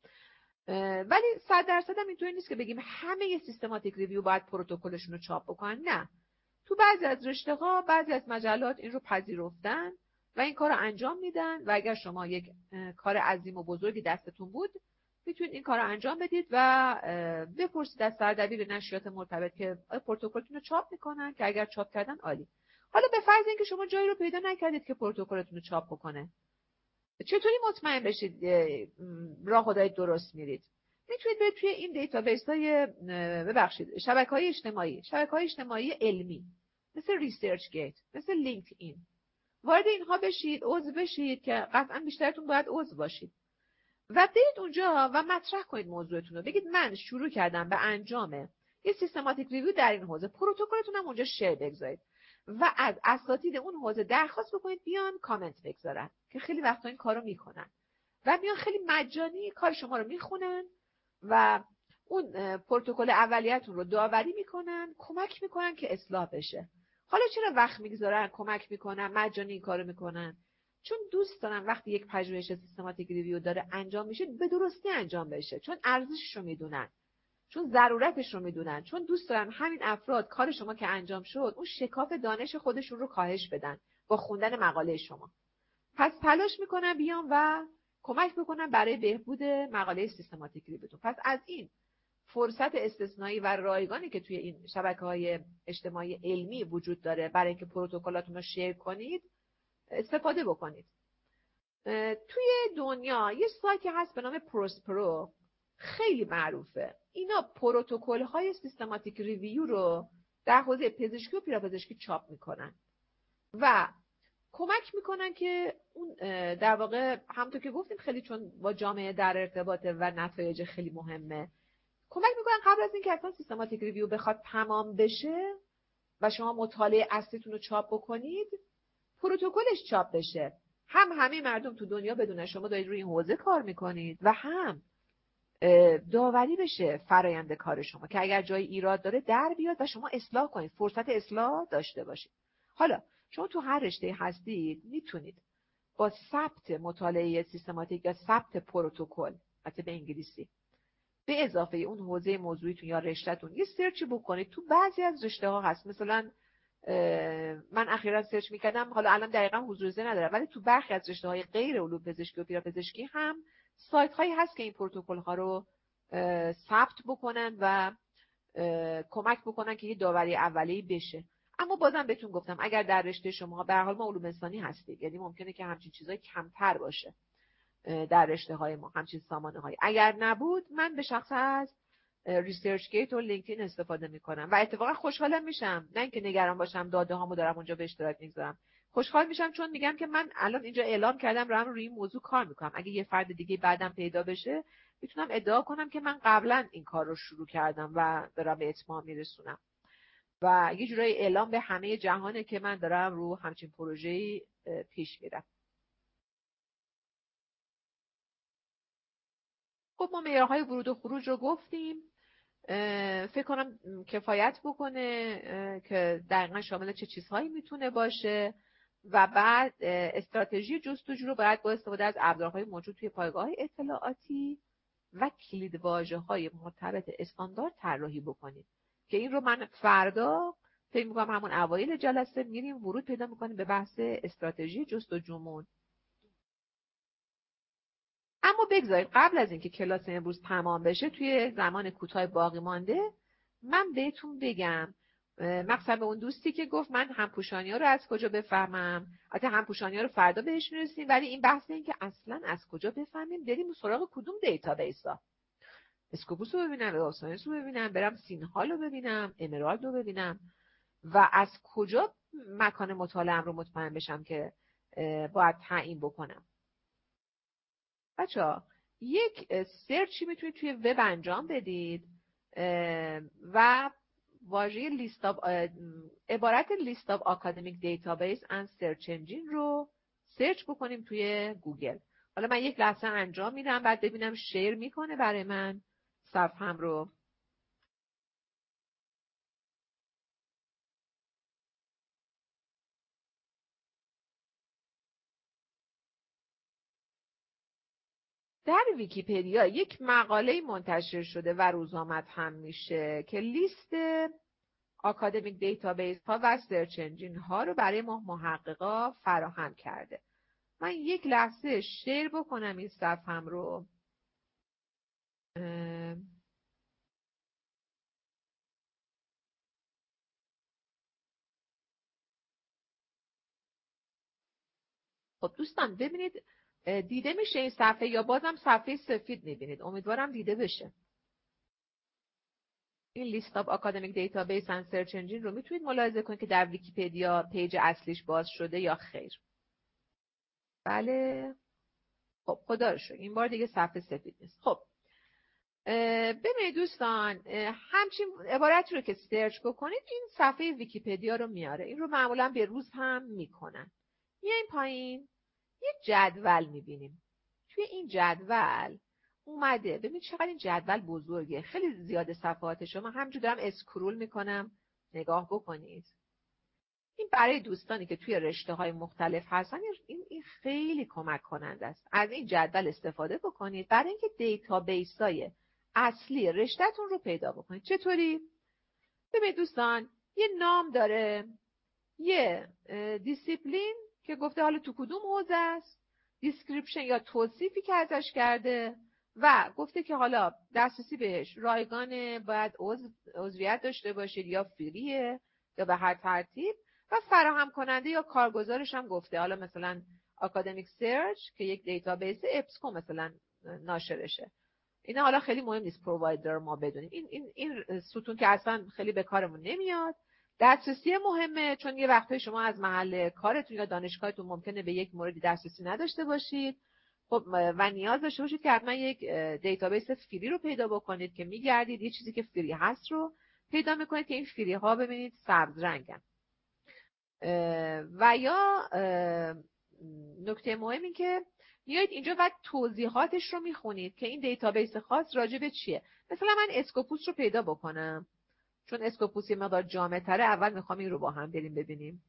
Speaker 1: ولی صد درصد هم اینطوری نیست که بگیم همه سیستماتیک ریویو باید پروتکلشون رو چاپ بکنن. نه، تو بعضی از رشته‌ها بعضی از مجلات این رو پذیرفتن و این کار رو انجام میدن و اگر شما یک کار عظیم و بزرگی دستتون بود میتونید این کار رو انجام بدید و بپرسید از سردبیر نشریات مرتبط که پروتکلتون رو چاپ میکنن، که اگر چاپ کردن عالی. حالا به فرض اینکه شما جایی رو پیدا نکردید که پروتکلتون رو چاپ بکنه، چطوری مطمئن بشید راه و درست میرید؟ میتونید برید توی این دیتابیس‌های ببخشید شبکه‌های اجتماعی، شبکه‌های اجتماعی علمی مثل ریسرچ گیت، مثل لینکد این، وارد اینها بشید، عضو بشید که قطعا بیشترتون باید عضو باشید و برید اونجا و مطرح کنید موضوعتون رو. بگید من شروع کردم به انجام یه سیستماتیک ریویو در این حوزه، پروتکلتون هم اونجا شیر بگذارید و از اساتید اون حوزه درخواست بکنید بیان کامنت بگذارن، که خیلی وقتا این کارو میکنن و میان خیلی مجانی کار شما رو میخونن و اون پروتکل اولیه‌تون رو داوری میکنن، کمک میکنن که اصلاح بشه. حالا چرا وقت میگذارن، کمک میکنن، مجانی این کارو میکنن؟ چون دوست دارن وقتی یک پژوهش سیستماتیک ریویو داره انجام میشه به درستی انجام بشه، چون ارزشش رو میدونن، چون ضرورتش رو میدونن، چون دوست دارن همین افراد کار شما که انجام شد اون شکاف دانش خودشون رو کاهش بدن با خوندن مقاله شما. پس تلاش میکنن بیان و کمک بکنن برای بهبود مقاله سیستماتیک ریویوتون. پس از این فرصت استثنایی و رایگانی که توی این شبکه‌های اجتماعی علمی وجود داره برای اینکه پروتکلاتون رو شیر کنید استفاده بکنید. توی دنیا یه سایتی هست به نام پروسپرو، خیلی معروفه. اینا پروتکل‌های سیستماتیک ریویو رو در حوزه پزشکی و پیراپزشکی چاپ میکنن و کمک میکنن که اون در واقع همونطور که گفتیم خیلی چون با جامعه در ارتباطه و نتایج خیلی مهمه، کمک میکنن قبل از اینکه اصلا سیستماتیک ریویو بخواد تمام بشه و شما مطالعه اصلیتون رو چاپ بکنید پروتکلش چاپ بشه، هم همه مردم تو دنیا بدونن شما دارید روی این حوزه کار میکنید و هم داوری بشه فرآیند کار شما که اگر جای ایراد داره در بیاد و شما اصلاح کنید، فرصت اصلاح داشته باشید. حالا شما تو هر رشته هستید میتونید با ثبت مطالعه سیستماتیک یا ثبت پروتکل، البته به انگلیسی، به اضافه اون حوزه موضوعیتون یا رشتهتون یه سرچی بکنید. تو بعضی از رشته ها هست، مثلا من اخیراً سرچ میکردم، حالا الان دقیقاً حضور ذهن ندارم، ولی تو برخی از رشته های غیر علوم پزشکی و پیراپزشکی هم سایت هایی هست که این پروتکل ها رو ثبت بکنن و کمک بکنن که یه داوری اولیه‌ای بشه. اما بازم بهتون گفتم اگر در رشته شما به هر حال ما علوم انسانی هستید، یعنی ممکنه که همچین چیزایی کمتر باشه در رشته های ما همچین سامانه های. اگر نبود من به شخص از ریسرچ گیت و لینکدین استفاده میکنم و اتفاقا خوشحالم میشم، نه اینکه نگران باشم داده هامو دارم اونجا به اشتراک میگذارم، خوشحال میشم چون میگم که من الان اینجا اعلام کردم دارم روی این موضوع کار میکنم. اگه یه فرد دیگه بعدم پیدا بشه میتونم ادعا کنم که من قبلا این کار رو شروع کردم و دارم به اتمام میرسونم و یه جورایی اعلام به همه جهانه که من دارم رو همچین پروژه‌ای پیش میرم. خب ما معیارهای ورود و خروج رو گفتیم، فکر کنم کفایت بکنه که دقیقا شامل چه چیزهایی میتونه باشه و بعد استراتژی جستجو رو باید با استفاده از ابزارهای موجود توی پایگاه اطلاعاتی و کلیدواژه‌های مرتبط استاندارد طراحی بکنید که این رو من فردا فکر می‌کنم همون اوایل جلسه میریم ورود پیدا می‌کنیم به بحث استراتژی جستجومون. اما بگذارید قبل از اینکه کلاس امروز تمام بشه توی زمان کوتاه باقی مانده من بهتون بگم، مقصد به اون دوستی که گفت من همپوشانی‌ها رو از کجا بفهمم، البته همپوشانی‌ها رو فردا بهش میرسیم، ولی این بحث این که اصلا از کجا بفهمیم بریم سراغ کدوم دیتابیس‌ها، اسکوپوس رو ببینم، اوسانس رو ببینم، برم سینهال رو ببینم، امرالد رو ببینم و از کجا مکان مطالعه‌ام رو مطمئن بشم که باید تعیین بکنم. بچه‌ها یک سرچی میتونید توی وب انجام بدید و واژه لیست آف عبارت لیست آف اکادمیک دیتابیس اند سرچ انجین رو سرچ بکنیم توی گوگل. حالا من یک لحظه انجام میدم بعد ببینم شیر میکنه برای من صفحه‌ام رو. در ویکی‌پدیا یک مقاله منتشر شده و روزآمد هم میشه که لیست اکادمیک دیتابیس ها و سرچ انجین ها رو برای ما محققا فراهم کرده. من یک لحظه شیر بکنم این صفحه‌ام رو. خب دوستان ببینید دیده میشه این صفحه یا بازم صفحه سفید میبینید؟ امیدوارم دیده بشه. این لیست آف اکادمیک دیتابیس اند سرچ انجین رو میتونید ملاحظه کنید که در ویکی‌پدیا پیج اصلیش باز شده یا خیر؟ بله. خب خدا رو شکر این بار دیگه صفحه سفید نیست. خب ببینید دوستان همچین عبارتی رو که سرچ بکنید این صفحه ویکی‌پدیا رو میاره. این رو معمولا به روز هم میکنن. میایم پایین یک جدول میبینیم. توی این جدول اومده، ببینید چقدر این جدول بزرگه، خیلی زیاده صفحاتش. من همینجور دارم اسکرول میکنم، نگاه بکنید. این برای دوستانی که توی رشته های مختلف هستن این این خیلی کمک کننده است. از این جدول استفاده بکنید برای اینکه دیتابیس های اصلی رشته‌تون رو پیدا بکنید. چطوری؟ ببینید دوستان یه نام داره، یه دیسیپلین که گفته حالا تو کدوم حوزه است، دیسکریپشن یا توصیفی که ازش کرده و گفته که حالا دسترسی بهش رایگانه، باید عضویت داشته باشید یا فریه یا به هر ترتیب و فراهم کننده یا کارگزارش هم گفته، حالا مثلا اکادمیک سرچ که یک دیتابیس اپسکو مثلا ناشرشه. اینا حالا خیلی مهم نیست پرووایدر ما بدونیم. این این این ستون که اصلا خیلی به کارمون نمیاد. دسترسی مهمه چون یه وقتایی شما از محل کارتون یا دانشگاهتون ممکنه به یک موردی دسترسی نداشته باشید. خب و نیاز داشته باشید که حتما یک دیتابیس فری رو پیدا بکنید که میگردید یه چیزی که فری هست رو پیدا میکنید که این فری ها ببینید سبز رنگن. و یا نکته مهم این که میایید اینجا و توضیحاتش رو میخونید که این دیتابیس خاص راجع به چیه. مثلا من اسکوپوس رو پیدا بکنم چون اسکوپوس یه مقدار جامع تره، اول میخوام این رو با هم بریم ببینیم.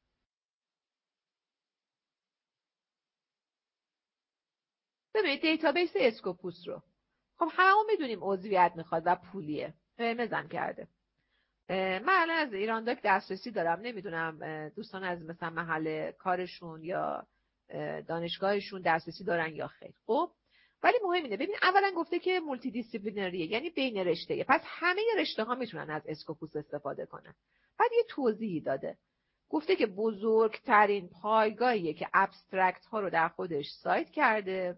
Speaker 1: ببینید دیتابیس اسکوپوس رو خب هممون میدونیم عضویت میخواد و پولیه، قرمزم کرده. من الان از ایرانداک دسترسی دارم، نمیدونم دوستان از مثلا محل کارشون یا دانشگاهشون دسترسی دارن یا خیر. خب ولی مهم اینه ببین اولا گفته که مولتی دیسیپلینریه، یعنی بین رشته‌ایه، پس همه رشته ها میتونن از اسکوپوس استفاده کنن. بعد یه توضیحی داده، گفته که بزرگترین پایگاهیه که ابسترکت ها رو در خودش سایت کرده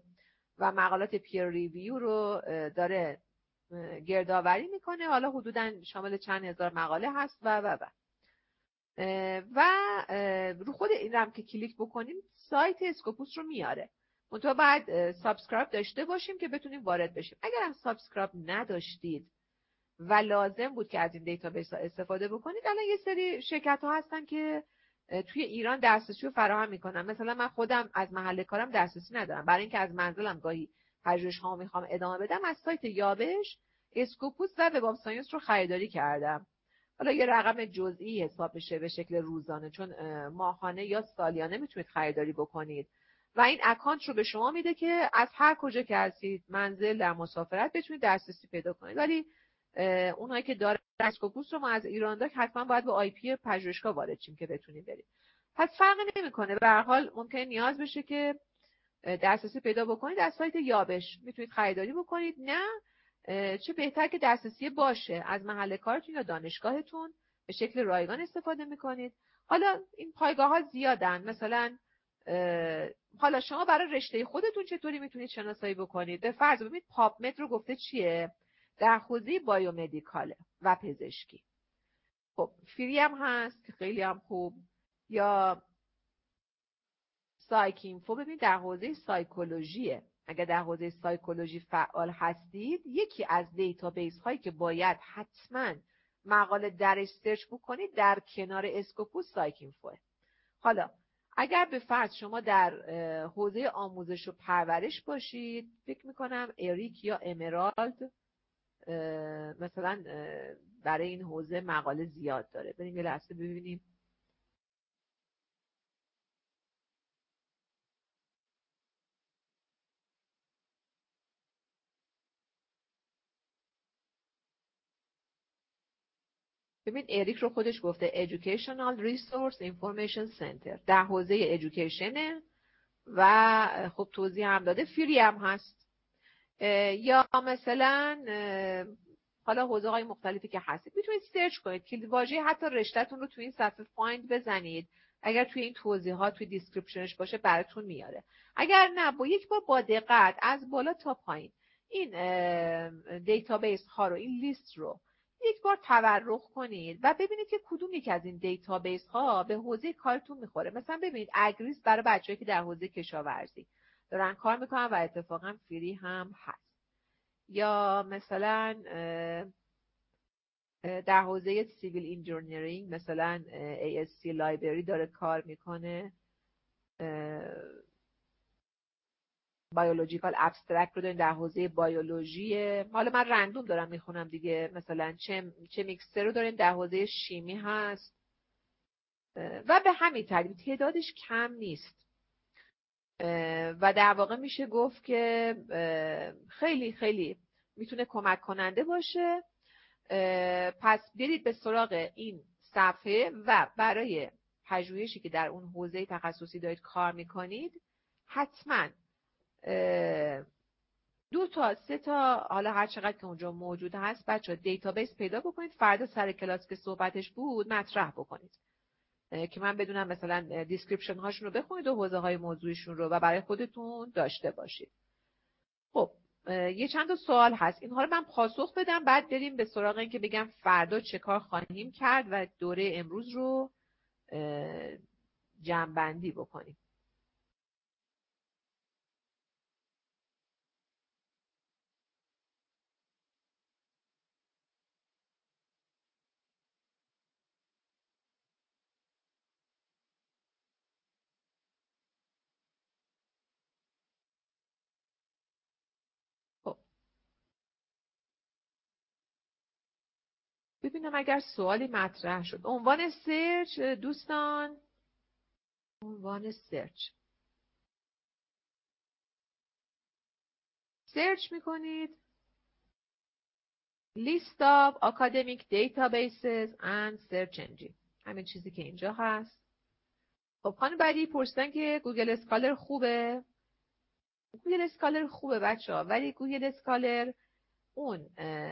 Speaker 1: و مقالات پیر ریویو رو داره گردآوری میکنه. حالا حدوداً شامل چند هزار مقاله هست و و و و رو خود این هم که کلیک بکنیم سایت اسکوپوس رو میاره. منتها باید سابسکرایب داشته باشیم که بتونیم وارد بشیم. اگر هم سابسکرایب نداشتید و لازم بود که از این دیتابیس ها استفاده بکنید، الان یه سری شرکت ها هستن که توی ایران دسترسی رو فراهم میکنن. مثلا من خودم از محل کارم دسترسی ندارم، برای اینکه از منزلم گاهی پژوهش ها میخوام ادامه بدم، از سایت یابش اسکوپوس و وب آف ساینس رو خریداری کردم. حالا یه رقم جزئی حساب میشه به شکل روزانه، چون ماهانه یا سالیانه میتونید خریداری بکنید و این اکانت رو به شما میده که از هر کجا که هستید، منزل، در مسافرت، بتونید دسترسی پیدا کنید. ولی اونایی که داره اسکوپوس رو ما از ایران داک حتما باید به آی پی پژوهشگاه وارد شیم که بتونیم بریم. پس فرقی نمیکنه، به هر حال ممکنه نیاز بشه که دسترسی پیدا بکنید، از سایت یابش میتونید خریداری بکنید. نه چه بهتر که دسترسی باشه از محل کارتون یا دانشگاهتون، به شکل رایگان استفاده میکنید. حالا این پایگاه ها زیادن، مثلا حالا شما برای رشته خودتون چطوری میتونید شناسایی بکنید؟ به فرض ببینید پاپمد رو گفته چیه؟ در حوزه بایومدیکاله و پزشکی. خب فری هم هست که خیلی هم خوب. یا سایکینفو، ببینید در حوزه سایکولوژیه. اگر در حوزه سایکولوژی فعال هستید، یکی از دیتابیس هایی که باید حتما مقاله درش سرچ بکنید در کنار اسکوپوس سایکینفوه. حالا اگر به فرض شما در حوزه آموزش و پرورش باشید، فکر میکنم اریک یا امرالد مثلا برای این حوزه مقاله زیاد داره. بریم یه لحظه ببینیم. ببین اریک رو خودش گفته Educational Resource Information Center در حوزه ایژوکیشنه و خب توضیح هم داده. فری هم هست. یا مثلا حالا حوزه های مختلفی که هستید میتونید سرچ کنید، کلید واژه حتی رشتهتون رو توی این صفحه فایند بزنید، اگر توی این توضیحات توی دیسکریپشنش باشه براتون میاره. اگر نه، با یک بار با دقت از بالا تا پایین این دیتابیس ها رو، این لیست رو یک بار تورق کنید و ببینید که کدوم یک از این دیتابیس ها به حوزه کارتون میخوره. مثلا ببینید اگریس برای بچه‌ای که در حوزه کشاورزی دارن کار میکنن و اتفاقا فری هم هست. یا مثلا در حوزه سیویل انجینیرینگ مثلا ای اس سی لایبرری داره کار میکنه. بیولوژیکال ابسترکت رو داریم در حوزه بیولوژی. حالا من رندوم دارم میخونم دیگه. مثلا چه چه میکسر رو داریم در حوزه شیمی هست و به همین ترتیب تعدادش کم نیست و در واقع میشه گفت که خیلی خیلی میتونه کمک کننده باشه. پس برید به سراغ این صفحه و برای پژوهشی که در اون حوزه تخصصی دارید کار میکنید حتما دو تا سه تا، حالا هر چقدر که اونجا موجود هست، بچه دیتابیس پیدا بکنید. فردا سر کلاس که صحبتش بود مطرح بکنید که من بدونم مثلا دیسکریپشن هاشون رو بخونید و حوزه های موضوعیشون رو و برای خودتون داشته باشید. خب یه چند تا سوال هست، اینها رو من پاسخ بدم، بعد بریم به سراغ این که بگم فردا چه کار خواهیم کرد و دوره امروز رو جمع‌بندی بکنیم. ببینم اگر سوالی مطرح شد. عنوان سرچ دوستان، عنوان سرچ سرچ میکنید List of Academic Databases and Search Engine، همین چیزی که اینجا هست. خب خانم بعدی پرسیدن که گوگل اسکالر خوبه. گوگل اسکالر خوبه بچه ها، ولی گوگل اسکالر اون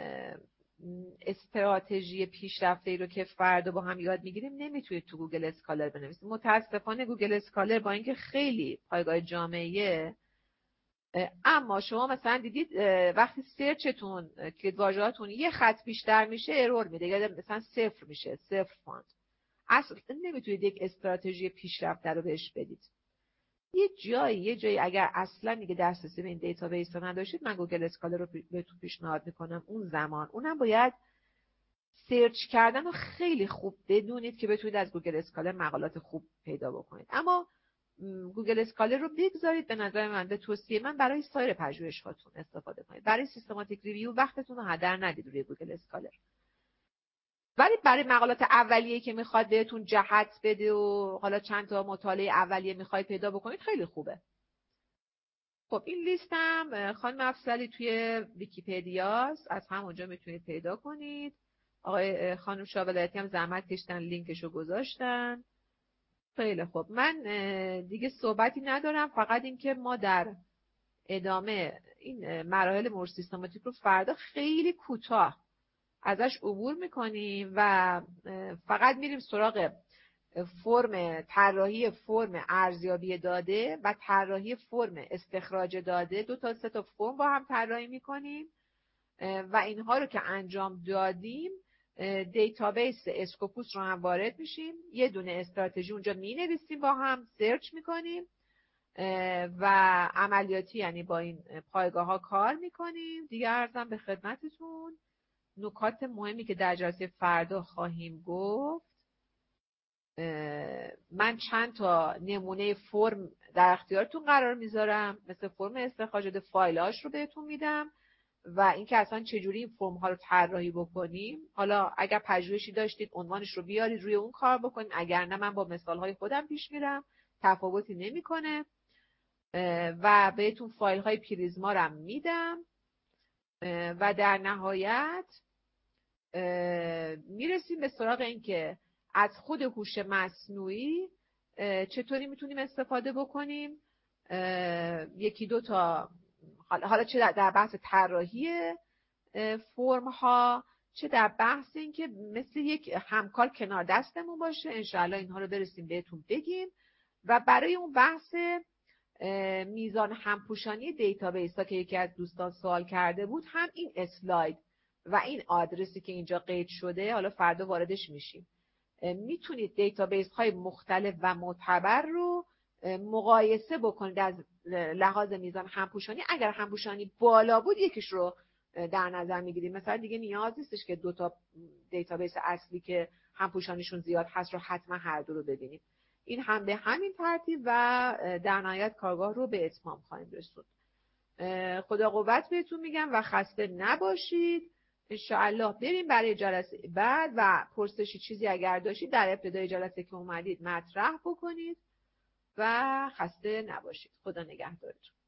Speaker 1: استراتژی پیشرفته ای رو که فردا با هم یاد میگیریم نمیتونید تو گوگل اسکالر بنویسید. متاسفانه گوگل اسکالر با اینکه خیلی پایگاه جامعه اما شما مثلا دیدید وقتی سرچتون کلید واژه‌هاتون یه خط بیشتر میشه ارور میده، یا مثلا صفر میشه، صفر فاند، اصلا نمیتونید یک استراتژی پیشرفته رو بهش بدید. یه جایی یه جایی اگر اصلا دیگه دسترسی به این دیتابیس رو نداشتید، من گوگل اسکالر رو بهتون پیشنهاد میکنم. اون زمان اونم باید سرچ کردن رو خیلی خوب بدونید که بتونید از گوگل اسکالر مقالات خوب پیدا بکنید. اما گوگل اسکالر رو بگذارید به نظر من، به توصیه من، برای سایر پژوهش‌هاتون استفاده کنید. برای سیستماتیک ریویو وقتتون رو هدر ندید روی گوگل اسکالر. ولی برای مقالات اولیه که میخواد بهتون جهت بده و حالا چند تا مطالعه اولیه میخواید پیدا بکنید، خیلی خوبه. خب این لیستم خانم افضلی توی ویکی‌پدیاست، از همونجا میتونید پیدا کنید. آقای خانم شاولایتی هم زحمت کشتن لینکشو گذاشتن. خیلی خوب، من دیگه صحبتی ندارم، فقط اینکه ما در ادامه این مراحل مرور سیستماتیک رو فردا خیلی کوتاه ازش عبور میکنیم و فقط میریم سراغ فرم طراحی فرم ارزیابی داده و طراحی فرم استخراج داده. دو تا سه تا فرم با هم طراحی میکنیم و اینها رو که انجام دادیم دیتابیس اسکوپوس رو هم وارد میشیم، یه دونه استراتژی اونجا مینویسیم، با هم سرچ میکنیم و عملیاتی یعنی با این پایگاه ها کار میکنیم. دیگه عرضم به خدمتتون نکات مهمی که در جلسه فردا خواهیم گفت. من چند تا نمونه فرم در اختیارتون قرار میذارم، مثل فرم استخراج فایل‌هاش رو بهتون میدم و اینکه اصلا چجوری این فرم ها رو طراحی بکنیم. حالا اگر پژوهشی داشتید عنوانش رو بیارید روی اون کار بکنید، اگر نه من با مثال های خودم پیش میرم، تفاوتی نمیکنه. و بهتون فایل های پریزما رو میدم و در نهایت میرسیم به سراغ این که از خود هوش مصنوعی چطوری میتونیم استفاده بکنیم. یکی دو تا حالا چه در بحث طراحی فرم ها، چه در بحث این که مثل یک همکار کنار دستمون باشه. انشاءالله اینها رو برسیم بهتون بگیم. و برای اون بحث میزان همپوشانی دیتابیس ها که یکی از دوستان سوال کرده بود، هم این اسلاید و این آدرسی که اینجا قید شده، حالا فردا واردش میشیم، میتونید دیتابیس های مختلف و معتبر رو مقایسه بکنید از لحاظ میزان همپوشانی. اگر همپوشانی بالا بود یکیش رو در نظر میگیریم، مثلا دیگه نیاز نیستش که دو تا دیتابیس اصلی که همپوشانیشون زیاد هست رو حتما هر دو رو ببینیم. این هم به همین ترتیب و در نهایت کارگاه رو به اتمام خواهیم رسوند. خدا قوت بهتون میگم و خسته نباشید. انشاءالله بریم برای جلسه بعد و پرسشی چیزی اگر داشتید در ابتدای جلسه که اومدید مطرح بکنید و خسته نباشید. خدا نگهدارتون.